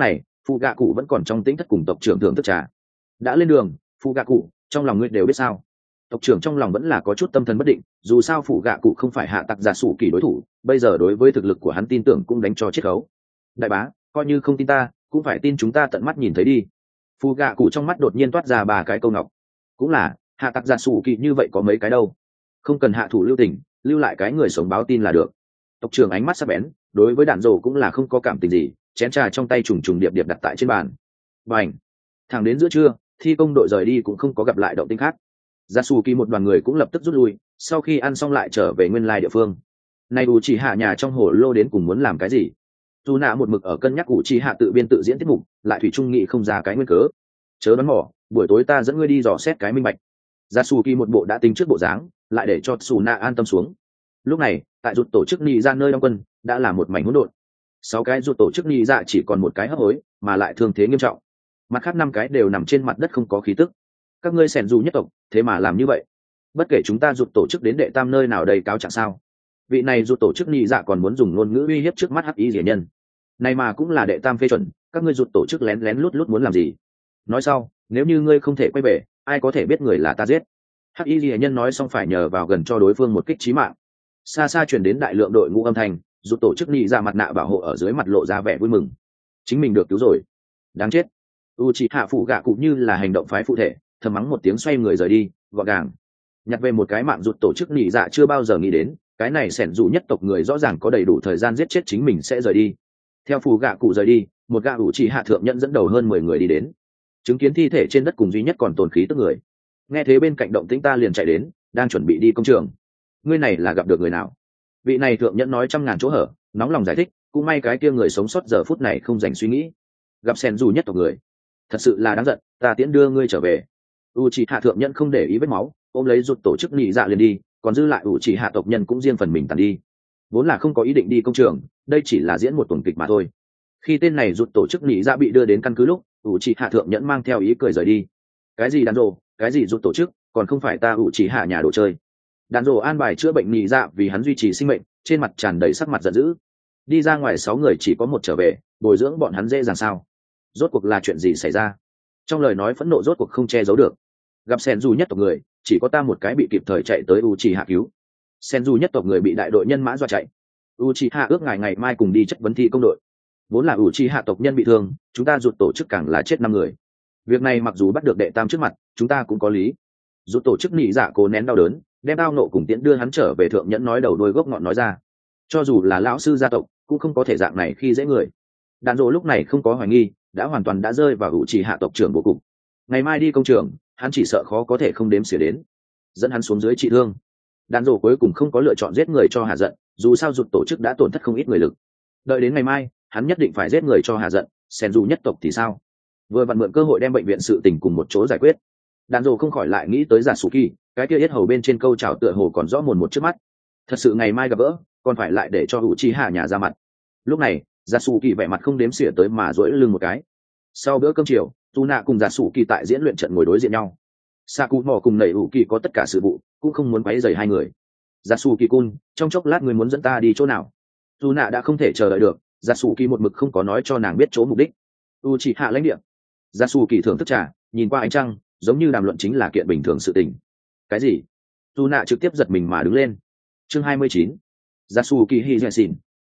phụ gạ cụ vẫn còn trong tĩnh thất cùng tộc trưởng thưởng thức trà. Đã lên đường, phụ gạ cụ, trong lòng ngươi đều biết sao. Tộc trưởng trong lòng vẫn là có chút tâm thần bất định, dù sao phụ gạ cụ không phải hạ tặc giả sủ kỳ đối thủ, bây giờ đối với thực lực của hắn tin tưởng cũng đánh cho chiết khấu. Đại bá, coi như không tin ta cũng phải tin chúng ta tận mắt nhìn thấy đi. Phụ gạ cụ trong mắt đột nhiên toát ra 3 cái câu ngọc. Cũng là, hạ tặc giả sủ kỳ như vậy có mấy cái đâu, không cần hạ thủ lưu tình, lưu lại cái người sống báo tin là được. Tộc trưởng ánh mắt sắc bén, đối với đạn rồ cũng là không có cảm tình gì, chén trà trong tay trùng trùng điệp điệp đặt tại trên bàn. Bành! Thẳng đến giữa trưa, thi công đội rời đi cũng không có gặp lại động tĩnh khác. Yasuki một đoàn người cũng lập tức rút lui, sau khi ăn xong lại trở về nguyên lai địa phương. Này chỉ hạ nhà trong hồ lô đến cùng muốn làm cái gì? Dù nạ một mực ở cân nhắc chỉ hạ tự biên tự diễn tiết mục, lại thủy trung nghị không ra cái nguyên cớ. Chớ đoán mò, buổi tối ta dẫn ngươi đi dò xét cái minh bạch. Yasuki một bộ đã tính trước bộ dáng, lại để cho Tsuna an tâm xuống. Lúc này, tại rụt tổ chức nhị ra nơi đóng quân, đã là một mảnh hỗn độn. 6 cái rụt tổ chức nhị dạ chỉ còn một cái hấp hối, mà lại thương thế nghiêm trọng. Mặt khác 5 cái đều nằm trên mặt đất không có khí tức. Các ngươi sẻn dù nhất tộc, thế mà làm như vậy. Bất kể chúng ta rụt tổ chức đến đệ tam nơi nào đầy cáo trạng sao? Vị này rụt tổ chức nhị dạ còn muốn dùng ngôn ngữ uy hiếp trước mắt hắc y rỉa nhân. Này mà cũng là đệ tam phê chuẩn, các ngươi rụt tổ chức lén lén lút lút muốn làm gì? Nói sau, nếu như ngươi không thể quay về, ai có thể biết người là ta giết? Hắc y rỉa nhân nói xong phải nhờ vào gần cho đối phương một kích chí mạng. Xa xa truyền đến đại lượng đội ngũ âm thanh, rụt tổ chức nhị dạ mặt nạ bảo hộ ở dưới mặt lộ ra vẻ vui mừng. Chính mình được cứu rồi. Đáng chết. Uchiha phụ gạ cũng như là hành động phái phụ thể, thầm mắng một tiếng xoay người rời đi, gọn gàng. Nhặt về một cái mạng rụt tổ chức nhị dạ chưa bao giờ nghĩ đến, cái này sẻn dù nhất tộc người rõ ràng có đầy đủ thời gian giết chết chính mình sẽ rời đi. Theo phụ gạ cụ rời đi, một gạ Uchiha thượng nhận dẫn đầu hơn 10 người đi đến, chứng kiến thi thể trên đất cùng duy nhất còn tồn khí tức người. Nghe thế bên cạnh động tĩnh ta liền chạy đến, đang chuẩn bị đi công trường. Ngươi này là gặp được người nào? Vị này thượng nhẫn nói trăm ngàn chỗ hở, nóng lòng giải thích, cũng may cái kia người sống sót giờ phút này không dành suy nghĩ. Gặp sẻn dù nhất tộc người, thật sự là đáng giận, ta tiễn đưa ngươi trở về. Uchiha thượng nhân không để ý vết máu, ôm lấy rụt tổ chức nhị dạ liền đi, còn dư lại Uchiha tộc nhân cũng riêng phần mình tàn đi. Vốn là không có ý định đi công trường, đây chỉ là diễn một tuần kịch mà thôi. Khi tên này rụt tổ chức nhị dạ bị đưa đến căn cứ lúc, Uchiha thượng nhân mang theo ý cười rời đi. Cái gì đàn rồ, cái gì rụt tổ chức, còn không phải ta Uchiha nhà đồ chơi. Đàn rồ an bài chữa bệnh nhị dạ vì hắn duy trì sinh mệnh, trên mặt tràn đầy sắc mặt giận dữ. Đi ra ngoài 6 người chỉ có một trở về, bồi dưỡng bọn hắn dễ dàng sao? Rốt cuộc là chuyện gì xảy ra? Trong lời nói phẫn nộ rốt cuộc không che giấu được. Gặp sen du nhất tộc người, chỉ có ta một cái bị kịp thời chạy tới Uchiha cứu. Sen du nhất tộc người bị đại đội nhân mã dọa chạy. Uchiha ước ngày mai cùng đi chất vấn thi công đội. Vốn là Uchiha tộc nhân bị thương, chúng ta rụt tổ chức càng là chết 5 người. Việc này mặc dù bắt được đệ tam trước mặt, chúng ta cũng có lý. Rụt tổ chức nhị dạ cố nén đau đớn, đem đau nộ cùng tiễn đưa hắn trở về thượng nhẫn nói đầu đuôi gốc ngọn nói ra. Cho dù là lão sư gia tộc, cũng không có thể dạng này khi dễ người. Đàn rồ lúc này không có hoài nghi, đã hoàn toàn đã rơi vào Uchiha tộc trưởng bộ cục. Ngày mai đi công trường, hắn chỉ sợ khó có thể không đếm xỉa đến, dẫn hắn xuống dưới trị thương. Đàn rồ cuối cùng không có lựa chọn giết người cho hạ giận, dù sao rụt tổ chức đã tổn thất không ít người lực. Đợi đến ngày mai, hắn nhất định phải giết người cho hạ giận. Sen dù nhất tộc thì sao? Vừa vặn mượn cơ hội đem bệnh viện sự tình cùng một chỗ giải quyết. Đàn rồ không khỏi lại nghĩ tới Yasuki, cái kia yết hầu bên trên câu chào tựa hồ còn rõ mồn một trước mắt. Thật sự ngày mai gặp gỡ, còn phải lại để cho Uchiha nhà ra mặt. Lúc này, Yasuki vẻ mặt không đếm xỉa tới mà duỗi lưng một cái. Sau bữa cơm chiều, Tuna cùng Yasuki tại diễn luyện trận ngồi đối diện nhau. Sakumo cùng Nảy Uki có tất cả sự vụ, cũng không muốn quấy rầy hai người. Yasuki-kun, trong chốc lát người muốn dẫn ta đi chỗ nào? Tuna đã không thể chờ đợi được, Yasuki một mực không có nói cho nàng biết chỗ mục đích. Uchiha lãnh địa. Yasuki thưởng thức trà, nhìn qua ánh trăng, giống như đàm luận chính là kiện bình thường sự tình. Cái gì? Tuna trực tiếp giật mình mà đứng lên. Chương 29. Yasuki Hidesin.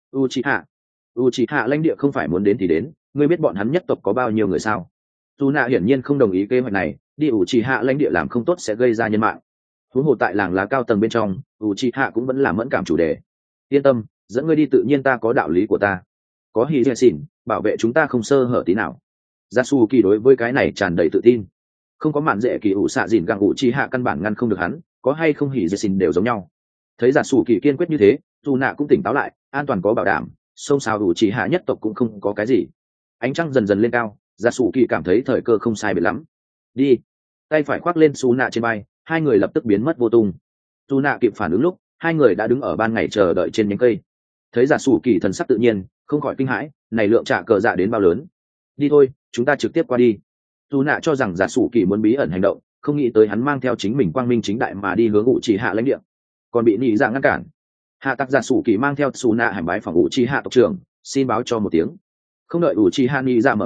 Uchiha lãnh địa không phải muốn đến thì đến, ngươi biết bọn hắn nhất tộc có bao nhiêu người sao? Tuna hiển nhiên không đồng ý kế hoạch này, đi Uchiha lãnh địa làm không tốt sẽ gây ra nhân mạng. Huống hồ tại làng lá cao tầng bên trong, Uchiha cũng vẫn là mẫn cảm chủ đề. Yên tâm, dẫn ngươi đi tự nhiên ta có đạo lý của ta. Có Hidesin, bảo vệ chúng ta không sơ hở tí nào. Yasuki đối với cái này tràn đầy tự tin. Không có mạn dễ kỳ ủ xạ dìn găng Uchiha căn bản ngăn không được hắn, có hay không Hidesin đều giống nhau. Thấy Yasuki kiên quyết như thế, Tuna cũng tỉnh táo lại, an toàn có bảo đảm, sông sao Uchiha nhất tộc cũng không có cái gì. Ánh trăng dần dần lên cao, Yasuki cảm thấy thời cơ không sai biệt lắm. Đi. Tay phải khoác lên Tuna trên vai, hai người lập tức biến mất vô tung. Tuna kịp phản ứng lúc, hai người đã đứng ở ban ngày chờ đợi trên nhánh cây. Thấy Yasuki thần sắc tự nhiên, không khỏi kinh hãi, này lượng trả cờ dạ đến bao lớn. Đi thôi, chúng ta trực tiếp qua đi. Tuna cho rằng Yasuki muốn bí ẩn hành động, không nghĩ tới hắn mang theo chính mình quang minh chính đại mà đi hướng Uchiha lãnh địa, còn bị nhị dạ ngăn cản. Hạ tặc Yasuki mang theo Tuna hành bái phòng Uchiha tộc trưởng, xin báo cho một tiếng. Không đợi Uchiha nhị dạ mở miệng,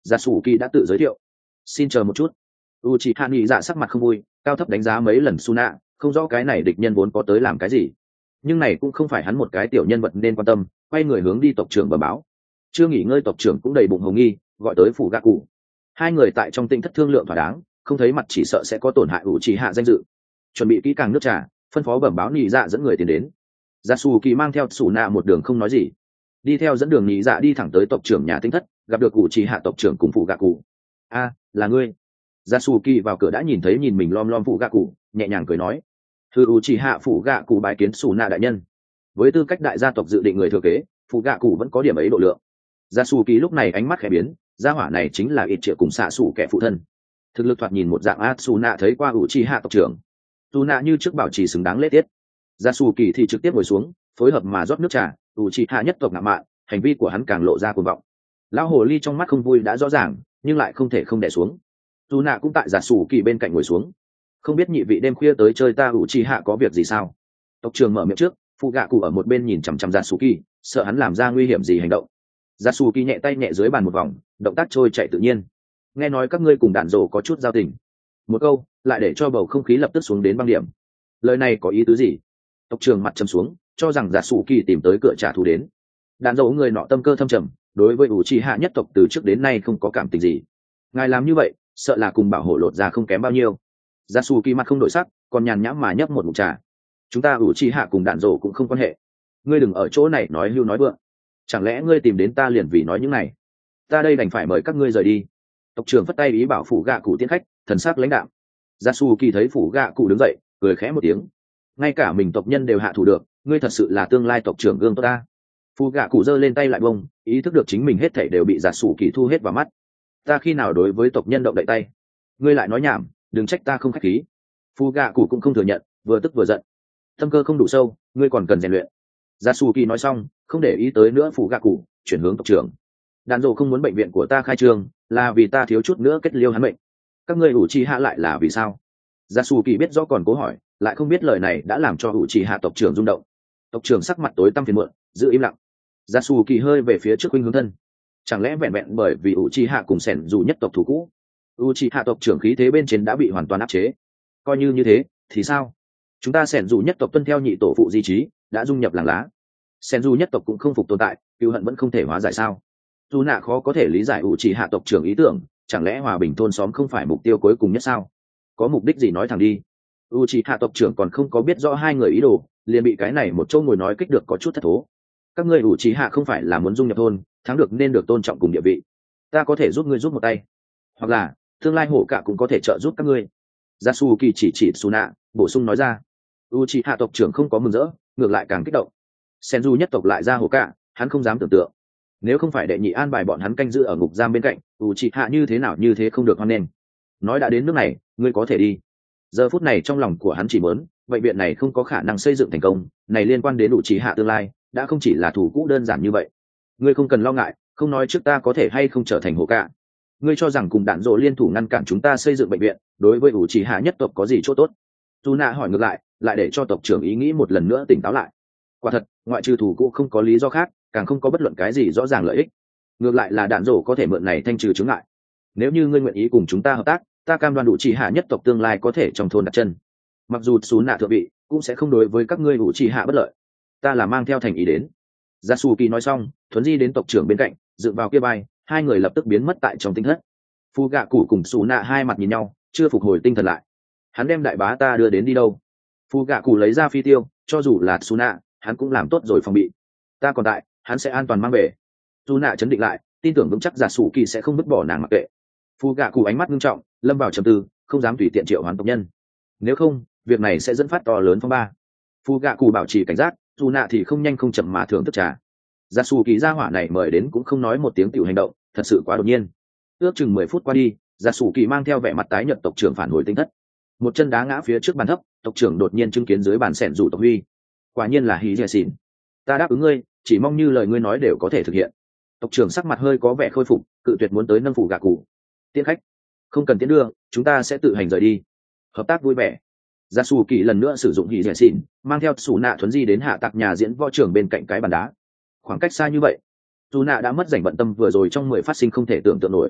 Giả Sủ Kỳ đã tự giới thiệu. Xin chờ một chút. Uchiha nghĩ dạ sắc mặt không vui, cao thấp đánh giá mấy lần Suna, không rõ cái này địch nhân vốn có tới làm cái gì. Nhưng này cũng không phải hắn một cái tiểu nhân vật nên quan tâm, quay người hướng đi tộc trưởng bẩm báo. Chưa nghỉ ngơi tộc trưởng cũng đầy bụng hồng nghi, gọi tới phủ gạ cụ. Hai người tại trong tinh thất thương lượng thỏa đáng, không thấy mặt chỉ sợ sẽ có tổn hại Uchiha danh dự. Chuẩn bị kỹ càng nước trà, phân phó bẩm báo nghĩ dạ dẫn người tiến đến. Yasuki mang theo Suna một đường không nói gì, đi theo dẫn đường nghĩ dạ đi thẳng tới tộc trưởng nhà tinh thất, gặp được Uchiha tộc trưởng cùng phủ gạ cụ. A, là ngươi. Yasuki vào cửa đã nhìn thấy nhìn mình lom lom phủ gạ cụ, nhẹ nhàng cười nói: "Thư Uchiha phủ gạ cụ bái kiến Suna đại nhân." Với tư cách đại gia tộc dự định người thừa kế, phủ gạ cụ vẫn có điểm ấy độ lượng. Yasuki lúc này ánh mắt khẽ biến, gia hỏa này chính là ít triệu cùng xạ sủ kẻ phụ thân. Thực lực thoạt nhìn một dạng Asuna thấy qua Uchiha tộc trưởng. Suna như trước bảo trì xứng đáng lễ tiết. Yasuki thì trực tiếp ngồi xuống, phối hợp mà rót nước trà. Uchiha nhất tộc ngạo mạn, hành vi của hắn càng lộ ra cuồng vọng. Lão hồ ly trong mắt không vui đã rõ ràng, nhưng lại không thể không đè xuống. Suna cũng tại Yasuki bên cạnh ngồi xuống. Không biết nhị vị đêm khuya tới chơi ta Uchiha có việc gì sao? Tộc trưởng mở miệng trước, phụ gạ cụ ở một bên nhìn chằm chằm Yasuki, sợ hắn làm ra nguy hiểm gì hành động. Yasuki nhẹ tay nhẹ dưới bàn một vòng, động tác trôi chạy tự nhiên. Nghe nói các ngươi cùng đạn rồ có chút giao tình. Một câu, lại để cho bầu không khí lập tức xuống đến băng điểm. Lời này có ý tứ gì? Tộc trưởng mặt trầm xuống, cho rằng Yasuki tìm tới cửa trả thù đến. Đạn rồ người nọ tâm cơ thâm trầm, đối với Uchiha nhất tộc từ trước đến nay không có cảm tình gì. Ngài làm như vậy, sợ là cùng bảo hộ lột ra không kém bao nhiêu. Yasuki mặt không đổi sắc, còn nhàn nhãm mà nhấp một ngụm trà. Chúng ta Uchiha cùng đạn rồ cũng không quan hệ. Ngươi đừng ở chỗ này nói hưu nói vượng. Chẳng lẽ ngươi tìm đến ta liền vì nói những này? Ta đây đành phải mời các ngươi rời đi. Tộc trưởng phất tay ý bảo phủ gạ cụ tiến khách, thần sắc lãnh đạm. Yasuki thấy phủ gạ cụ đứng dậy, cười khẽ một tiếng. Ngay cả mình tộc nhân đều hạ thủ được, ngươi thật sự là tương lai tộc trưởng gương tốt ta. Phủ gạ cụ giơ lên tay lại bông, ý thức được chính mình hết thảy đều bị Yasuki thu hết vào mắt. Ta khi nào đối với tộc nhân động đậy tay? Ngươi lại nói nhảm, đừng trách ta không khách khí. Phủ gạ cụ cũng không thừa nhận, vừa tức vừa giận. Tâm cơ không đủ sâu, ngươi còn cần rèn luyện. Yasuki nói xong, không để ý tới nữa phủ gạ cụ, chuyển hướng tộc trưởng. Đàn rồ không muốn bệnh viện của ta khai trương, là vì ta thiếu chút nữa kết liêu hắn bệnh. Các ngươi Uchiha lại là vì sao? Yasuki biết rõ còn cố hỏi, lại không biết lời này đã làm cho Uchiha tộc trưởng rung động. Tộc trưởng sắc mặt tối tăm phiền muộn, giữ im lặng. Yasuki hơi về phía trước huynh hướng thân. Chẳng lẽ vẹn vẹn bởi vì Uchiha cùng sẻn dù nhất tộc thủ cũ, Uchiha tộc trưởng khí thế bên trên đã bị hoàn toàn áp chế? Coi như thế, thì sao? Chúng ta sẻn dù nhất tộc tuân theo nhị tổ phụ di trí, đã dung nhập làng lá. Sẻn dù nhất tộc cũng không phục tồn tại, cừu hận vẫn không thể hóa giải sao? Dù nạ khó có thể lý giải Uchiha tộc trưởng ý tưởng, chẳng lẽ hòa bình thôn xóm không phải mục tiêu cuối cùng nhất sao? Có mục đích gì nói thẳng đi. Uchiha tộc trưởng còn không có biết rõ hai người ý đồ, liền bị cái này một châu ngồi nói kích được có chút thất thố. Các ngươi Uchiha không phải là muốn dung nhập thôn, thắng được nên được tôn trọng cùng địa vị. Ta có thể giúp ngươi giúp một tay, hoặc là tương lai hổ cả cũng có thể trợ giúp các ngươi. Yasuki chỉ Suna, bổ sung nói ra. Uchiha tộc trưởng không có mừng rỡ, ngược lại càng kích động. Senju nhất tộc lại ra hổ cả, hắn không dám tưởng tượng. Nếu không phải đệ nhị an bài bọn hắn canh giữ ở ngục giam bên cạnh, Uchiha như thế nào như thế không được hoan nghênh. Nói đã đến nước này, ngươi có thể đi. Giờ phút này trong lòng của hắn chỉ muốn, bệnh viện này không có khả năng xây dựng thành công, này liên quan đến Uchiha tương lai, đã không chỉ là thủ cũ đơn giản như vậy. Ngươi không cần lo ngại, không nói trước ta có thể hay không trở thành hổ cả. Ngươi cho rằng cùng đạn dỗ liên thủ ngăn cản chúng ta xây dựng bệnh viện, đối với Uchiha nhất tộc có gì chỗ tốt? Suna hỏi ngược lại để cho tộc trưởng ý nghĩ một lần nữa tỉnh táo lại. Quả thật, ngoại trừ thủ cũ không có lý do khác, càng không có bất luận cái gì rõ ràng lợi ích. Ngược lại là đạn rổ có thể mượn này thanh trừ chướng ngại. Nếu như ngươi nguyện ý cùng chúng ta hợp tác, ta cam đoan Uchiha nhất tộc tương lai có thể trong thôn đặt chân. Mặc dù Suna thượng vị, cũng sẽ không đối với các ngươi Uchiha bất lợi. Ta là mang theo thành ý đến. Yasuki nói xong, thuấn di đến tộc trưởng bên cạnh, dựng vào kia vai, hai người lập tức biến mất tại trong tinh thất. Phu gạ cụ cùng Suna hai mặt nhìn nhau, chưa phục hồi tinh thần lại. Hắn đem đại bá ta đưa đến đi đâu? Phu gạ cụ lấy ra phi tiêu, cho dù là Suna, hắn cũng làm tốt rồi phòng bị. Ta còn tại, hắn sẽ an toàn mang về. Suna chấn định lại, tin tưởng vững chắc Yasuki sẽ không vứt bỏ nàng mặc kệ. Phu gạ cụ ánh mắt nghiêm trọng, lâm vào trầm tư, không dám tùy tiện triệu hoán tộc nhân. Nếu không, việc này sẽ dẫn phát to lớn phong ba. Phu gạ cụ bảo trì cảnh giác, Suna thì không nhanh không chậm mà thưởng thức trà. Yasuki gia hỏa này mời đến cũng không nói một tiếng tiểu hành động, thật sự quá đột nhiên. Ước chừng 10 phút qua đi, Yasuki mang theo vẻ mặt tái nhợt tộc trưởng phản hồi tinh thất. Một chân đá ngã phía trước bàn thấp, tộc trưởng đột nhiên chứng kiến dưới bàn sẹn rủ tộc huy. Quả nhiên là hí dè xỉn. Ta đáp ứng ngươi, chỉ mong như lời ngươi nói đều có thể thực hiện. Tộc trưởng sắc mặt hơi có vẻ khôi phục, cự tuyệt muốn tới nâng phủ gạ cụ. Tiễn khách, không cần tiễn đưa, chúng ta sẽ tự hành rời đi. Hợp tác vui vẻ. Yasuki lần nữa sử dụng hí dè xỉn, mang theo Suna thuấn di đến hạ tạc nhà diễn võ trưởng bên cạnh cái bàn đá. Khoảng cách xa như vậy, Suna đã mất rảnh bận tâm vừa rồi trong 10 phát sinh không thể tưởng tượng nổi.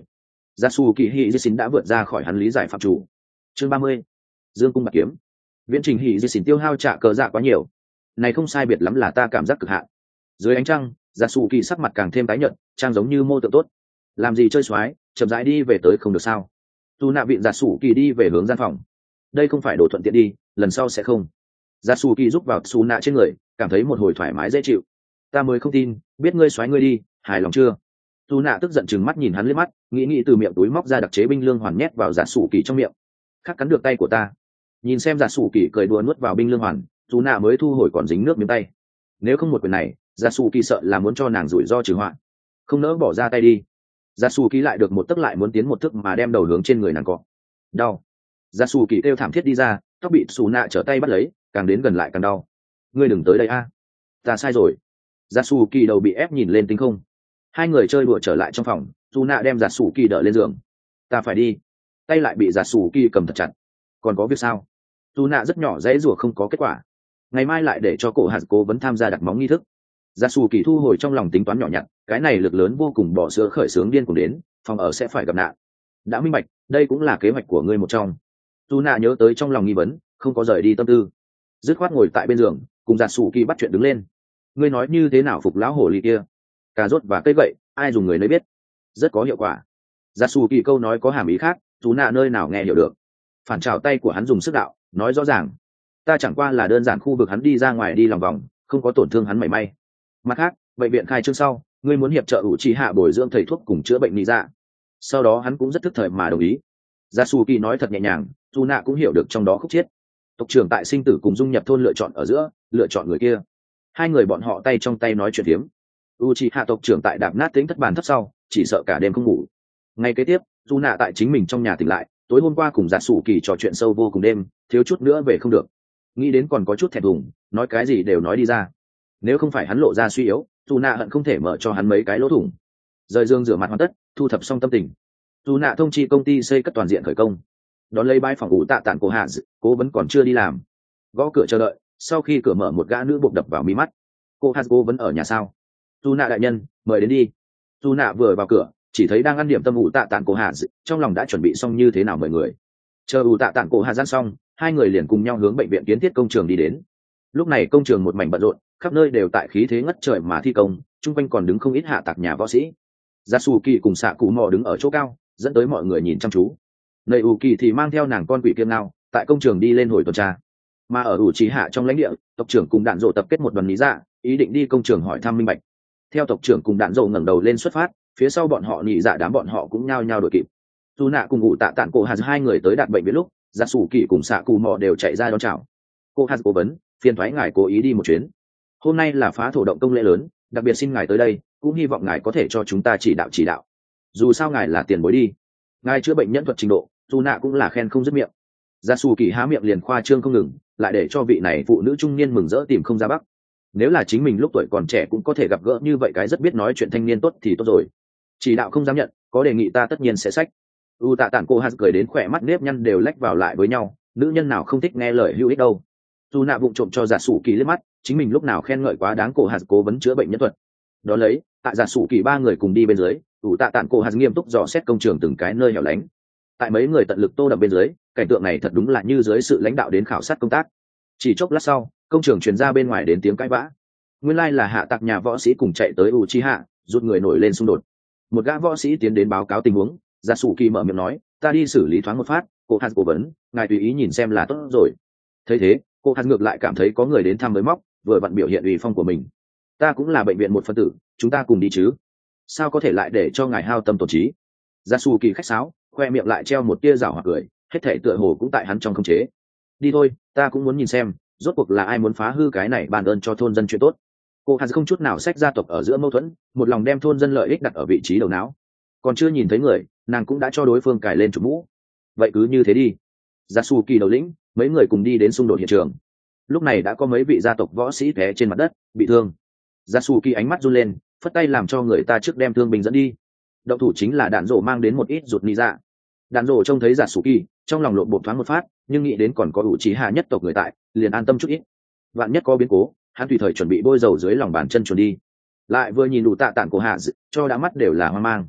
Yasuki Hijisin đã vượt ra khỏi hắn lý giải phạm chủ. Chương 30. Dương cung bạc kiếm. Viễn trình Hijisin tiêu hao trả cờ dạ quá nhiều. Này không sai biệt lắm là ta cảm giác cực hạn. Dưới ánh trăng, Yasuki sắc mặt càng thêm tái nhợt, trang giống như mô tượng tốt. Làm gì chơi xoái, chậm rãi đi về tới không được sao? Tu nạ viện Yasuki đi về hướng gian phòng. Đây không phải đồ thuận tiện đi, lần sau sẽ không. Yasuki giúp vào Su nạ trên người, cảm thấy một hồi thoải mái dễ chịu. Ta mới không tin, biết ngươi xoái ngươi đi, hài lòng chưa? Tu nạ tức giận chừng mắt nhìn hắn liếc mắt, nghĩ từ miệng túi móc ra đặc chế binh lương hoàn nhét vào Yasuki trong miệng. Khắc cắn được tay của ta. Nhìn xem Yasuki cười đùa nuốt vào binh lương hoàn, Tu nạ mới thu hồi còn dính nước miếng tay. Nếu không một quyền này, Yasuki sợ là muốn cho nàng rủi ro trừ họa. Không nỡ bỏ ra tay đi. Yasuki lại được một tấc lại muốn tiến một thước mà đem đầu hướng trên người nàng cọ. Đau. Yasuki kêu thảm thiết đi ra, tóc bị Su nạ trở tay bắt lấy, càng đến gần lại càng đau. Ngươi đừng tới đây a. Ta sai rồi. Yasuki đầu bị ép nhìn lên tinh không. Hai người chơi đùa trở lại trong phòng, Su nạ đem Yasuki đỡ lên giường. Ta phải đi. Tay lại bị Yasuki cầm thật chặt. Còn có việc sao? Su nạ rất nhỏ dễ rủa không có kết quả. Ngày mai lại để cho cổ hạt cố vấn tham gia đặt móng nghi thức. Yasuki thu hồi trong lòng tính toán nhỏ nhặt, cái này lực lớn vô cùng bỏ sữa khởi sướng điên cùng đến, phòng ở sẽ phải gặp nạn. Đã minh bạch, đây cũng là kế hoạch của ngươi một trong. Su nạ nhớ tới trong lòng nghi vấn, không có rời đi tâm tư. Dứt khoát ngồi tại bên giường, cùng Yasuki bắt chuyện đứng lên. Ngươi nói như thế nào phục lão hổ ly kia? Cà rốt và cây gậy, ai dùng người nấy biết. Rất có hiệu quả. Yasuki câu nói có hàm ý khác, Su nạ nơi nào nghe hiểu được. Phản trào tay của hắn dùng sức đạo, nói rõ ràng. Ta chẳng qua là đơn giản khu vực hắn đi ra ngoài đi lòng vòng, không có tổn thương hắn mảy may. Mặt khác, bệnh viện khai trương sau, ngươi muốn hiệp trợ ủ trì hạ bồi dưỡng thầy thuốc cùng chữa bệnh lý dạ. Sau đó hắn cũng rất thức thời mà đồng ý. Yasuki nói thật nhẹ nhàng, Su nạ cũng hiểu được trong đó khúc chiết. Tộc trưởng tại sinh tử cùng dung nhập thôn lựa chọn ở giữa, lựa chọn người kia. Hai người bọn họ tay trong tay nói chuyện phiếm. Uchiha tộc trưởng tại đạp nát tính thất bàn thấp sau, chỉ sợ cả đêm không ngủ. Ngay kế tiếp, Su nạ tại chính mình trong nhà tỉnh lại, tối hôm qua cùng Yasuki trò chuyện sâu vô cùng đêm, thiếu chút nữa về không được. Nghĩ đến còn có chút thẹn thùng, nói cái gì đều nói đi ra. Nếu không phải hắn lộ ra suy yếu, Su nạ hận không thể mở cho hắn mấy cái lỗ thủng. Rời giường rửa mặt hoàn tất, thu thập xong tâm tình. Su nạ thông chi công ty xây cất toàn diện khởi công. Đón lấy bãi phòng ủ tạ tản cổ hạ, cố vẫn còn chưa đi làm. Gõ cửa chờ đợi, sau khi cửa mở một gã nữ buộc đập vào mi mắt. Cô hạ cô vẫn ở nhà sao? Su nạ đại nhân, mời đến đi. Su nạ vừa vào cửa, chỉ thấy đang ăn điểm tâm ủ tạ tản cổ hạ, trong lòng đã chuẩn bị xong như thế nào mời người. Chờ ủ tạ tản cổ hạ gian xong, hai người liền cùng nhau hướng bệnh viện kiến thiết công trường đi đến. Lúc này công trường một mảnh bận rộn, khắp nơi đều tại khí thế ngất trời mà thi công, chung quanh còn đứng không ít hạ tạc nhà võ sĩ. Yasuki cùng xạ cụ mò đứng ở chỗ cao, dẫn tới mọi người nhìn chăm chú. Nầy ủ kỳ thì mang theo nàng con quỷ kiêm nào, tại công trường đi lên hồi tuần tra. Mà ở ủ trí hạ trong lãnh địa, tộc trưởng cùng đạn dộ tập kết một đoàn lý dạ, ý định đi công trường hỏi thăm minh bạch. Theo tộc trưởng cùng đạn dộ ngẩng đầu lên xuất phát, phía sau bọn họ nhị dạ đám bọn họ cũng nhao nhao đuổi kịp. Tu nạ cùng ngụ tạ tản cổ hạt hai người tới đạt bệnh viện lúc, Yasuki cùng xạ cụ mò đều chạy ra đón chào. Cô hạt cố vấn, phiền thoái ngài cố ý đi một chuyến. Hôm nay là phá thổ động công lễ lớn, đặc biệt xin ngài tới đây, cũng hy vọng ngài có thể cho chúng ta chỉ đạo. Dù sao ngài là tiền bối đi. Ngài chữa bệnh nhân thuật trình độ, Tu nạ cũng là khen không dứt miệng. Yasuki há miệng liền khoa trương không ngừng, lại để cho vị này phụ nữ trung niên mừng rỡ tìm không ra bắc. Nếu là chính mình lúc tuổi còn trẻ cũng có thể gặp gỡ như vậy cái rất biết nói chuyện thanh niên tốt thì tốt rồi. Chỉ đạo không dám nhận, có đề nghị ta tất nhiên sẽ sách. Tạ tản cô hạt cười đến khỏe mắt nếp nhăn đều lách vào lại với nhau, nữ nhân nào không thích nghe lời hữu ích đâu. Tu nạ vụng trộm cho Yasuki liếc mắt, chính mình lúc nào khen ngợi quá đáng cổ hạt cố vấn chữa bệnh nhân thuật. Đó lấy, tại Yasuki ba người cùng đi bên dưới, tạ tản cô hạt nghiêm túc dò xét công trường từng cái nơi hẻo lánh. Tại mấy người tận lực tô đậm bên dưới, cảnh tượng này thật đúng là như dưới sự lãnh đạo đến khảo sát công tác. Chỉ chốc lát sau, công trường truyền ra bên ngoài đến tiếng cãi vã. Nguyên lai là hạ tạc nhà võ sĩ cùng chạy tới Uchiha, rút người nổi lên xung đột. Một gã võ sĩ tiến đến báo cáo tình huống, Yasuki mở miệng nói, ta đi xử lý thoáng một phát, cô hạt cố vấn, ngài tùy ý nhìn xem là tốt rồi. Thấy thế, cô hạt ngược lại cảm thấy có người đến thăm mới móc, vừa vặn biểu hiện uy phong của mình. Ta cũng là bệnh viện một phân tử, chúng ta cùng đi chứ? Sao có thể lại để cho ngài hao tâm tổn trí? Yasuki khách sáo, khoe miệng lại treo một tia rảo hoặc cười, hết thể tựa hồ cũng tại hắn trong khống chế. Đi thôi, ta cũng muốn nhìn xem, rốt cuộc là ai muốn phá hư cái này ban ơn cho thôn dân chuyện tốt. Cô hạt không chút nào xách gia tộc ở giữa mâu thuẫn, một lòng đem thôn dân lợi ích đặt ở vị trí đầu não. Còn chưa nhìn thấy người, nàng cũng đã cho đối phương cài lên chủ mũ. Vậy cứ như thế đi. Yasuki đầu lĩnh, mấy người cùng đi đến xung đột hiện trường. Lúc này đã có mấy vị gia tộc võ sĩ té trên mặt đất, bị thương. Yasuki ánh mắt run lên, phất tay làm cho người ta trước đem thương binh dẫn đi. Động thủ chính là đạn rổ mang đến một ít rụt nị dạ. Đạn rổ trông thấy Yasuki, trong lòng lộn bột thoáng một phát, nhưng nghĩ đến còn có Uchiha nhất tộc người tại, liền an tâm chút ít. Vạn nhất có biến cố, hắn tùy thời chuẩn bị bôi dầu dưới lòng bàn chân chuồn đi. Lại vừa nhìn tạ tản cổ hạ, cho đã mắt đều là hoang mang.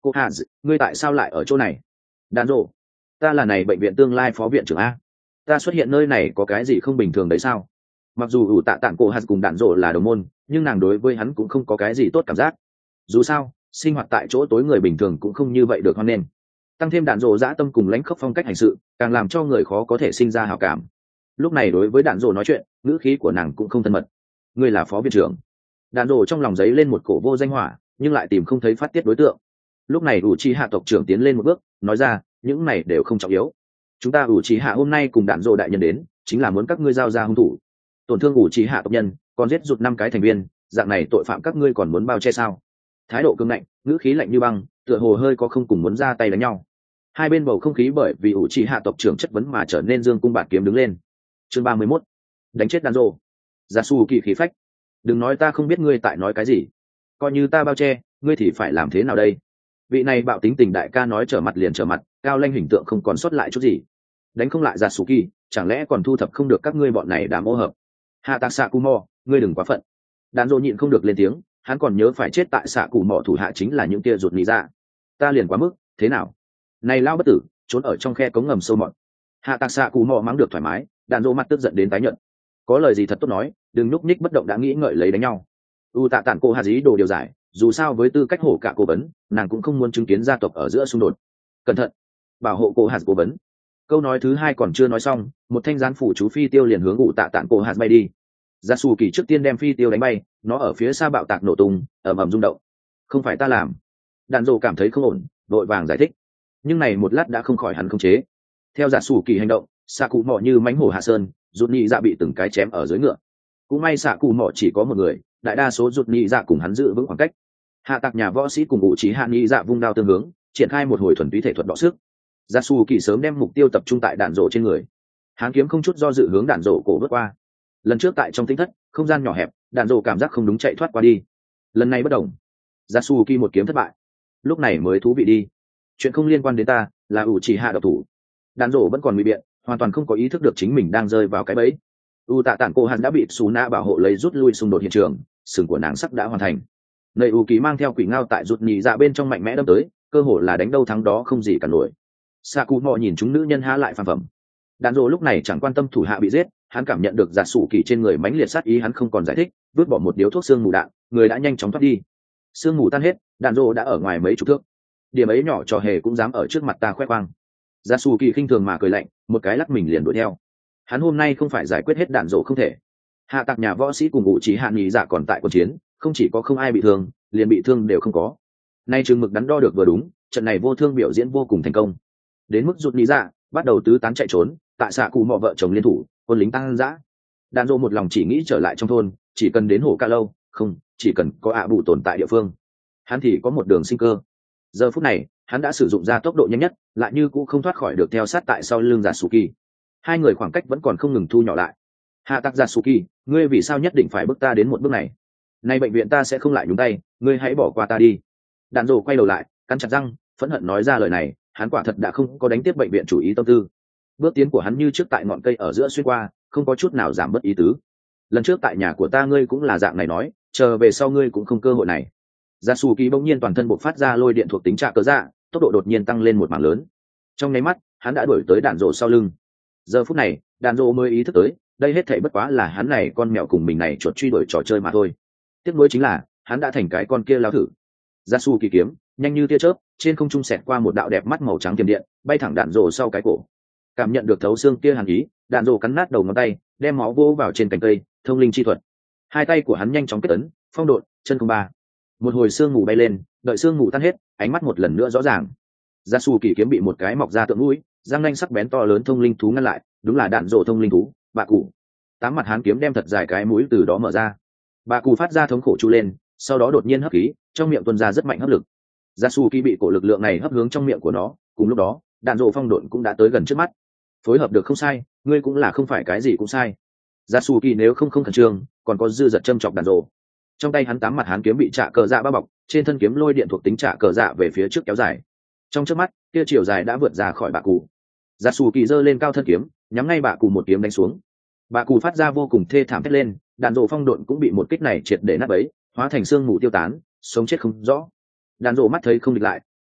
Cô Hà, ngươi tại sao lại ở chỗ này? Đàn rộ, ta là này bệnh viện tương lai phó viện trưởng a. Ta xuất hiện nơi này có cái gì không bình thường đấy sao? Mặc dù ủ tạ tạng cô Hà cùng đàn rộ là đồng môn, nhưng nàng đối với hắn cũng không có cái gì tốt cảm giác. Dù sao, sinh hoạt tại chỗ tối người bình thường cũng không như vậy được hoan nghênh. Tăng thêm đàn rộ dã tâm cùng lãnh khốc phong cách hành sự, càng làm cho người khó có thể sinh ra hảo cảm. Lúc này đối với đàn rộ nói chuyện, ngữ khí của nàng cũng không thân mật. Ngươi là phó viện trưởng. Đàn rộ trong lòng giấy lên một cổ vô danh hỏa, nhưng lại tìm không thấy phát tiết đối tượng. Lúc này ủ trì hạ tộc trưởng tiến lên một bước, nói ra, những này đều không trọng yếu. Chúng ta ủ trì hạ hôm nay cùng đàn rộ đại nhân đến, chính là muốn các ngươi giao ra hung thủ. Tổn thương ủ trì hạ tộc nhân, còn giết rụt 5 cái thành viên, dạng này tội phạm các ngươi còn muốn bao che sao? Thái độ cứng lạnh, ngữ khí lạnh như băng, tựa hồ hơi có không cùng muốn ra tay đánh nhau. Hai bên bầu không khí bởi vì ủ trì hạ tộc trưởng chất vấn mà trở nên dương cung bạt kiếm đứng lên. Chương 31. Đánh chết đàn rộ. Giả Su kỳ khí phách. Đừng nói ta không biết ngươi tại nói cái gì. Coi như ta bao che, ngươi thì phải làm thế nào đây? Vị này bạo tính tình đại ca nói trở mặt liền trở mặt, cao lanh hình tượng không còn sót lại chút gì. Đánh không lại Giả Su kỳ, chẳng lẽ còn thu thập không được các ngươi bọn này đám ô hợp? Hạ Tạc Xạ Cù Mò, ngươi đừng quá phận. Đàn rộ nhịn không được lên tiếng, hắn còn nhớ phải chết tại Xạ Cù Mò thủ hạ chính là những kia ruột nị ra. Ta liền quá mức, thế nào? Này lao bất tử, trốn ở trong khe cống ngầm sâu mọt. Hạ Tạc Xạ Cù Mò mắng được thoải mái, đàn rộ mặt tức giận đến tái nhợt. Có lời gì thật tốt nói, đừng núp nhích bất động đã nghĩ ngợi lấy đánh nhau. U tạ tản cô hà dí đồ điều giải, dù sao với tư cách hổ cả cố vấn, nàng cũng không muốn chứng kiến gia tộc ở giữa xung đột. Cẩn thận, bảo hộ cô hạt cố vấn. Câu nói thứ hai còn chưa nói xong, một thanh gián phủ chú phi tiêu liền hướng U tạ tản cô hạt bay đi. Gia Su kỳ trước tiên đem phi tiêu đánh bay, nó ở phía xa bạo tạc nổ tung, ầm ầm rung động. Không phải ta làm. Đàn rồ cảm thấy không ổn, đội vàng giải thích. Nhưng này một lát đã không khỏi hắn khống chế. Theo Gia Su kỳ hành động, xạ cụ mỏ như mánh hổ hạ sơn, rụt nhị dạ bị từng cái chém ở dưới ngựa. Cũng may xạ cụ mỏ chỉ có một người, đại đa số rụt nhị dạ cùng hắn giữ vững khoảng cách. Hạ tạc nhà võ sĩ cùng ngụ trí hạ nhị dạ vung đao tương hướng, triển khai một hồi thuần túy thể thuật đọ sức. Gia Su kỳ sớm đem mục tiêu tập trung tại đạn rổ trên người. Hán kiếm không chút do dự hướng đạn rổ cổ vớt qua. Lần trước tại trong tinh thất, không gian nhỏ hẹp, đạn rổ cảm giác không đúng chạy thoát qua đi. Lần này bất đồng. Gia Su kỳ một kiếm thất bại. Lúc này mới thú vị đi. Chuyện không liên quan đến ta, là ủ chỉ hạ độc thủ. Đạn rổ vẫn còn ngụy biện, hoàn toàn không có ý thức được chính mình đang rơi vào cái bẫy. U tạ tản cô hắn đã bị xù nạ bảo hộ lấy rút lui xung đột hiện trường, sừng của nàng sắc đã hoàn thành. Nầy u kỳ mang theo quỷ ngao tại rụt nhì dạ bên trong mạnh mẽ đâm tới, cơ hội là đánh đâu thắng đó không gì cả nổi. Sa cụ mò nhìn chúng nữ nhân há lại phàm phẩm. Đàn rồ lúc này chẳng quan tâm thủ hạ bị giết, hắn cảm nhận được giả sủ kỳ trên người mãnh liệt sát ý, hắn không còn giải thích, vứt bỏ một điếu thuốc xương mù đạn, người đã nhanh chóng thoát đi. Sương mù tan hết, đàn rồ đã ở ngoài mấy chục thước. Điểm ấy nhỏ trò hề cũng dám ở trước mặt ta khoe khoang. Giả sủ kỳ khinh thường mà cười lạnh, một cái lắc mình liền đuổi theo. Hắn hôm nay không phải giải quyết hết đàn rồ không thể. Hạ tạc nhà võ sĩ cùng ngụ trí hạ nhị dạ còn tại quân chiến, không chỉ có không ai bị thương, liền bị thương đều không có. Nay chừng mực đắn đo được vừa đúng, trận này vô thương biểu diễn vô cùng thành công. Đến mức rụt nhị dạ bắt đầu tứ tán chạy trốn, tại xạ cụ mọ vợ chồng liên thủ, quân lính tăng dã. Đàn rộ một lòng chỉ nghĩ trở lại trong thôn, chỉ cần đến hồ ca lâu, không, chỉ cần có ạ bù tồn tại địa phương, hắn thì có một đường sinh cơ. Giờ phút này, hắn đã sử dụng ra tốc độ nhanh nhất, lại như cũng không thoát khỏi được theo sát tại sau lưng giả Suki. Hai người khoảng cách vẫn còn không ngừng thu nhỏ lại. Hạ tạc giả Suki, ngươi vì sao nhất định phải bước ta đến một bước này? Nay bệnh viện ta sẽ không lại nhúng tay, ngươi hãy bỏ qua ta đi. Đàn rộ quay đầu lại, cắn chặt răng, phẫn hận nói ra lời này. Hắn quả thật đã không có đánh tiếp bệnh viện chủ ý tâm tư. Bước tiến của hắn như trước tại ngọn cây ở giữa xuyên qua, không có chút nào giảm bớt ý tứ. Lần trước tại nhà của ta ngươi cũng là dạng này nói, chờ về sau ngươi cũng không cơ hội này. Gia Su Kỳ bỗng nhiên toàn thân bộc phát ra lôi điện thuộc tính trạ cớ dạ, tốc độ đột nhiên tăng lên một mảng lớn. Trong nháy mắt, hắn đã đuổi tới đạn rộ sau lưng. Giờ phút này, đạn rộ mới ý thức tới, đây hết thảy bất quá là hắn này con mèo cùng mình này chuột truy đuổi trò chơi mà thôi. Tiếc nuối chính là, hắn đã thành cái con kia lao thử. Gia Su Kỳ kiếm nhanh như tia chớp, trên không trung xẹt qua một đạo đẹp mắt màu trắng tiềm điện, bay thẳng đạn rồ sau cái cổ. Cảm nhận được thấu xương kia hàn ý, đạn rồ cắn nát đầu ngón tay, đem máu vô vào trên cành cây, thông linh chi thuật. Hai tay của hắn nhanh chóng kết ấn, phong độn, chân không ba. Một hồi xương mù bay lên, đợi xương mù tan hết, ánh mắt một lần nữa rõ ràng. Gia Su Kỳ kiếm bị một cái mọc ra tượng mũi, răng nanh sắc bén to lớn thông linh thú ngăn lại, đúng là đạn rồ thông linh thú, bạ cụ. Tám mặt hắn kiếm đem thật dài cái mũi từ đó mở ra. Bạ cụ phát ra thống khổ chu lên, sau đó đột nhiên hấp khí, trong miệng tuôn ra rất mạnh hấp lực. Gia Su Kỳ bị cổ lực lượng này hấp hướng trong miệng của nó, cùng lúc đó, đạn rộ phong độn cũng đã tới gần trước mắt. Phối hợp được không sai, ngươi cũng là không phải cái gì cũng sai. Gia Su Kỳ nếu không khẩn trương, còn có dư giật châm chọc đạn rộ. Trong tay hắn tám mặt hắn kiếm bị trạ cờ dạ bao bọc, trên thân kiếm lôi điện thuộc tính trạ cờ dạ về phía trước kéo dài. Trong chớp mắt, kia chiều dài đã vượt ra khỏi bạ cụ. Gia Su Kỳ giơ lên cao thân kiếm, nhắm ngay bạ cụ một kiếm đánh xuống. Bạ cụ phát ra vô cùng thê thảm thét lên, đạn rộ phong độn cũng bị một kích này triệt để nát bấy, hóa thành xương mù tiêu tán, sống chết không rõ. Đàn rộ mắt thấy không địch lại,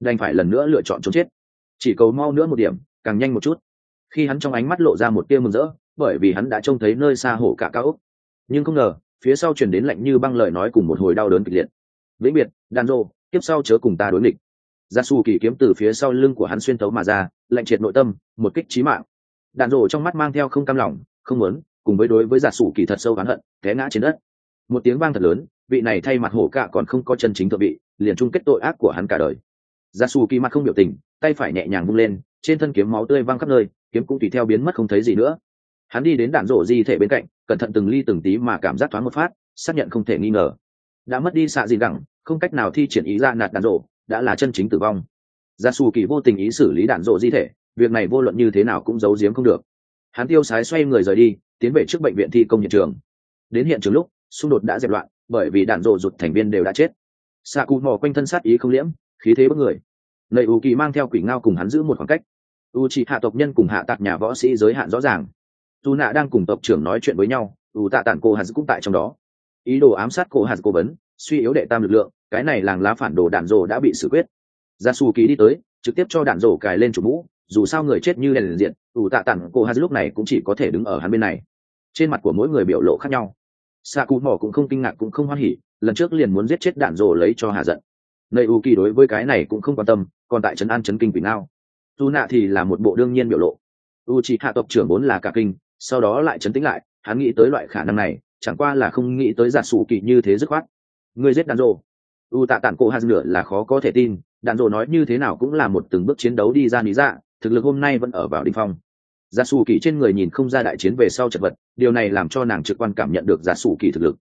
đành phải lần nữa lựa chọn trốn chết, chỉ cầu mau nữa một điểm, càng nhanh một chút. Khi hắn trong ánh mắt lộ ra một tia mừng rỡ, bởi vì hắn đã trông thấy nơi xa hổ cả cao ốc, nhưng không ngờ phía sau truyền đến lạnh như băng lời nói cùng một hồi đau đớn kịch liệt. Vĩnh biệt, đàn rô, tiếp sau chớ cùng ta đối nghịch. Gia Su Kỳ kiếm từ phía sau lưng của hắn xuyên thấu mà ra, lạnh triệt nội tâm, một kích chí mạng. Đàn rô trong mắt mang theo không cam lòng, không muốn, cùng với đối với Gia Su Kỳ thật sâu oán hận, té ngã trên đất. Một tiếng vang thật lớn, vị này thay mặt hổ cả còn không có chân chính thượng vị, liền chung kết tội ác của hắn cả đời. Gia Su Kỳ mặt không biểu tình, tay phải nhẹ nhàng vung lên, trên thân kiếm máu tươi văng khắp nơi, kiếm cũng tùy theo biến mất không thấy gì nữa. Hắn đi đến đạn rổ di thể bên cạnh, cẩn thận từng ly từng tí mà cảm giác thoáng một phát, xác nhận không thể nghi ngờ. Đã mất đi xạ gì gẳng, không cách nào thi triển ý ra nạt đạn rổ, đã là chân chính tử vong. Gia Su Kỳ vô tình ý xử lý đạn rổ di thể, việc này vô luận như thế nào cũng giấu giếm không được. Hắn tiêu sái xoay người rời đi, tiến về trước bệnh viện thi công hiện trường. Đến hiện trường lúc, xung đột đã dẹp loạn, bởi vì đạn rổ rụt thành viên đều đã chết. Sạ Cú mò quanh thân sát ý không liễm, khí thế bức người. Nầy U Kỳ mang theo quỷ ngao cùng hắn giữ một khoảng cách. U chỉ hạ tộc nhân cùng hạ tạc nhà võ sĩ giới hạn rõ ràng. Dù nạ đang cùng tộc trưởng nói chuyện với nhau, U tạ tản cô hạt cũng tại trong đó. Ý đồ ám sát cô hạt cố vấn, suy yếu đệ tam lực lượng, cái này làng lá phản đồ đạn rổ đã bị xử quyết. Gia Su Kỳ đi tới, trực tiếp cho đạn rổ cài lên chủ mũ, dù sao người chết như đèn diện, U tạ tản cô hạt lúc này cũng chỉ có thể đứng ở hắn bên này. Trên mặt của mỗi người biểu lộ khác nhau. Sạ Cú mò cũng không kinh ngạc cũng không hoan hỉ, lần trước liền muốn giết chết đạn rổ lấy cho hạ giận. Nầy U Kỳ đối với cái này cũng không quan tâm, còn tại trấn an trấn kinh quỷ ngao. Dù nạ thì là một bộ đương nhiên biểu lộ. U chỉ hạ tộc trưởng vốn là cả kinh, sau đó lại trấn tĩnh lại, hắn nghĩ tới loại khả năng này, chẳng qua là không nghĩ tới Gia Su Kỳ như thế dứt khoát. Người giết đàn rồ. U tạ tản cổ hạt nửa là khó có thể tin, đàn rồ nói như thế nào cũng là một từng bước chiến đấu đi ra lý dạ, thực lực hôm nay vẫn ở vào đỉnh phong. Gia Su Kỳ trên người nhìn không ra đại chiến về sau chật vật, điều này làm cho nàng trực quan cảm nhận được Gia Su Kỳ thực lực.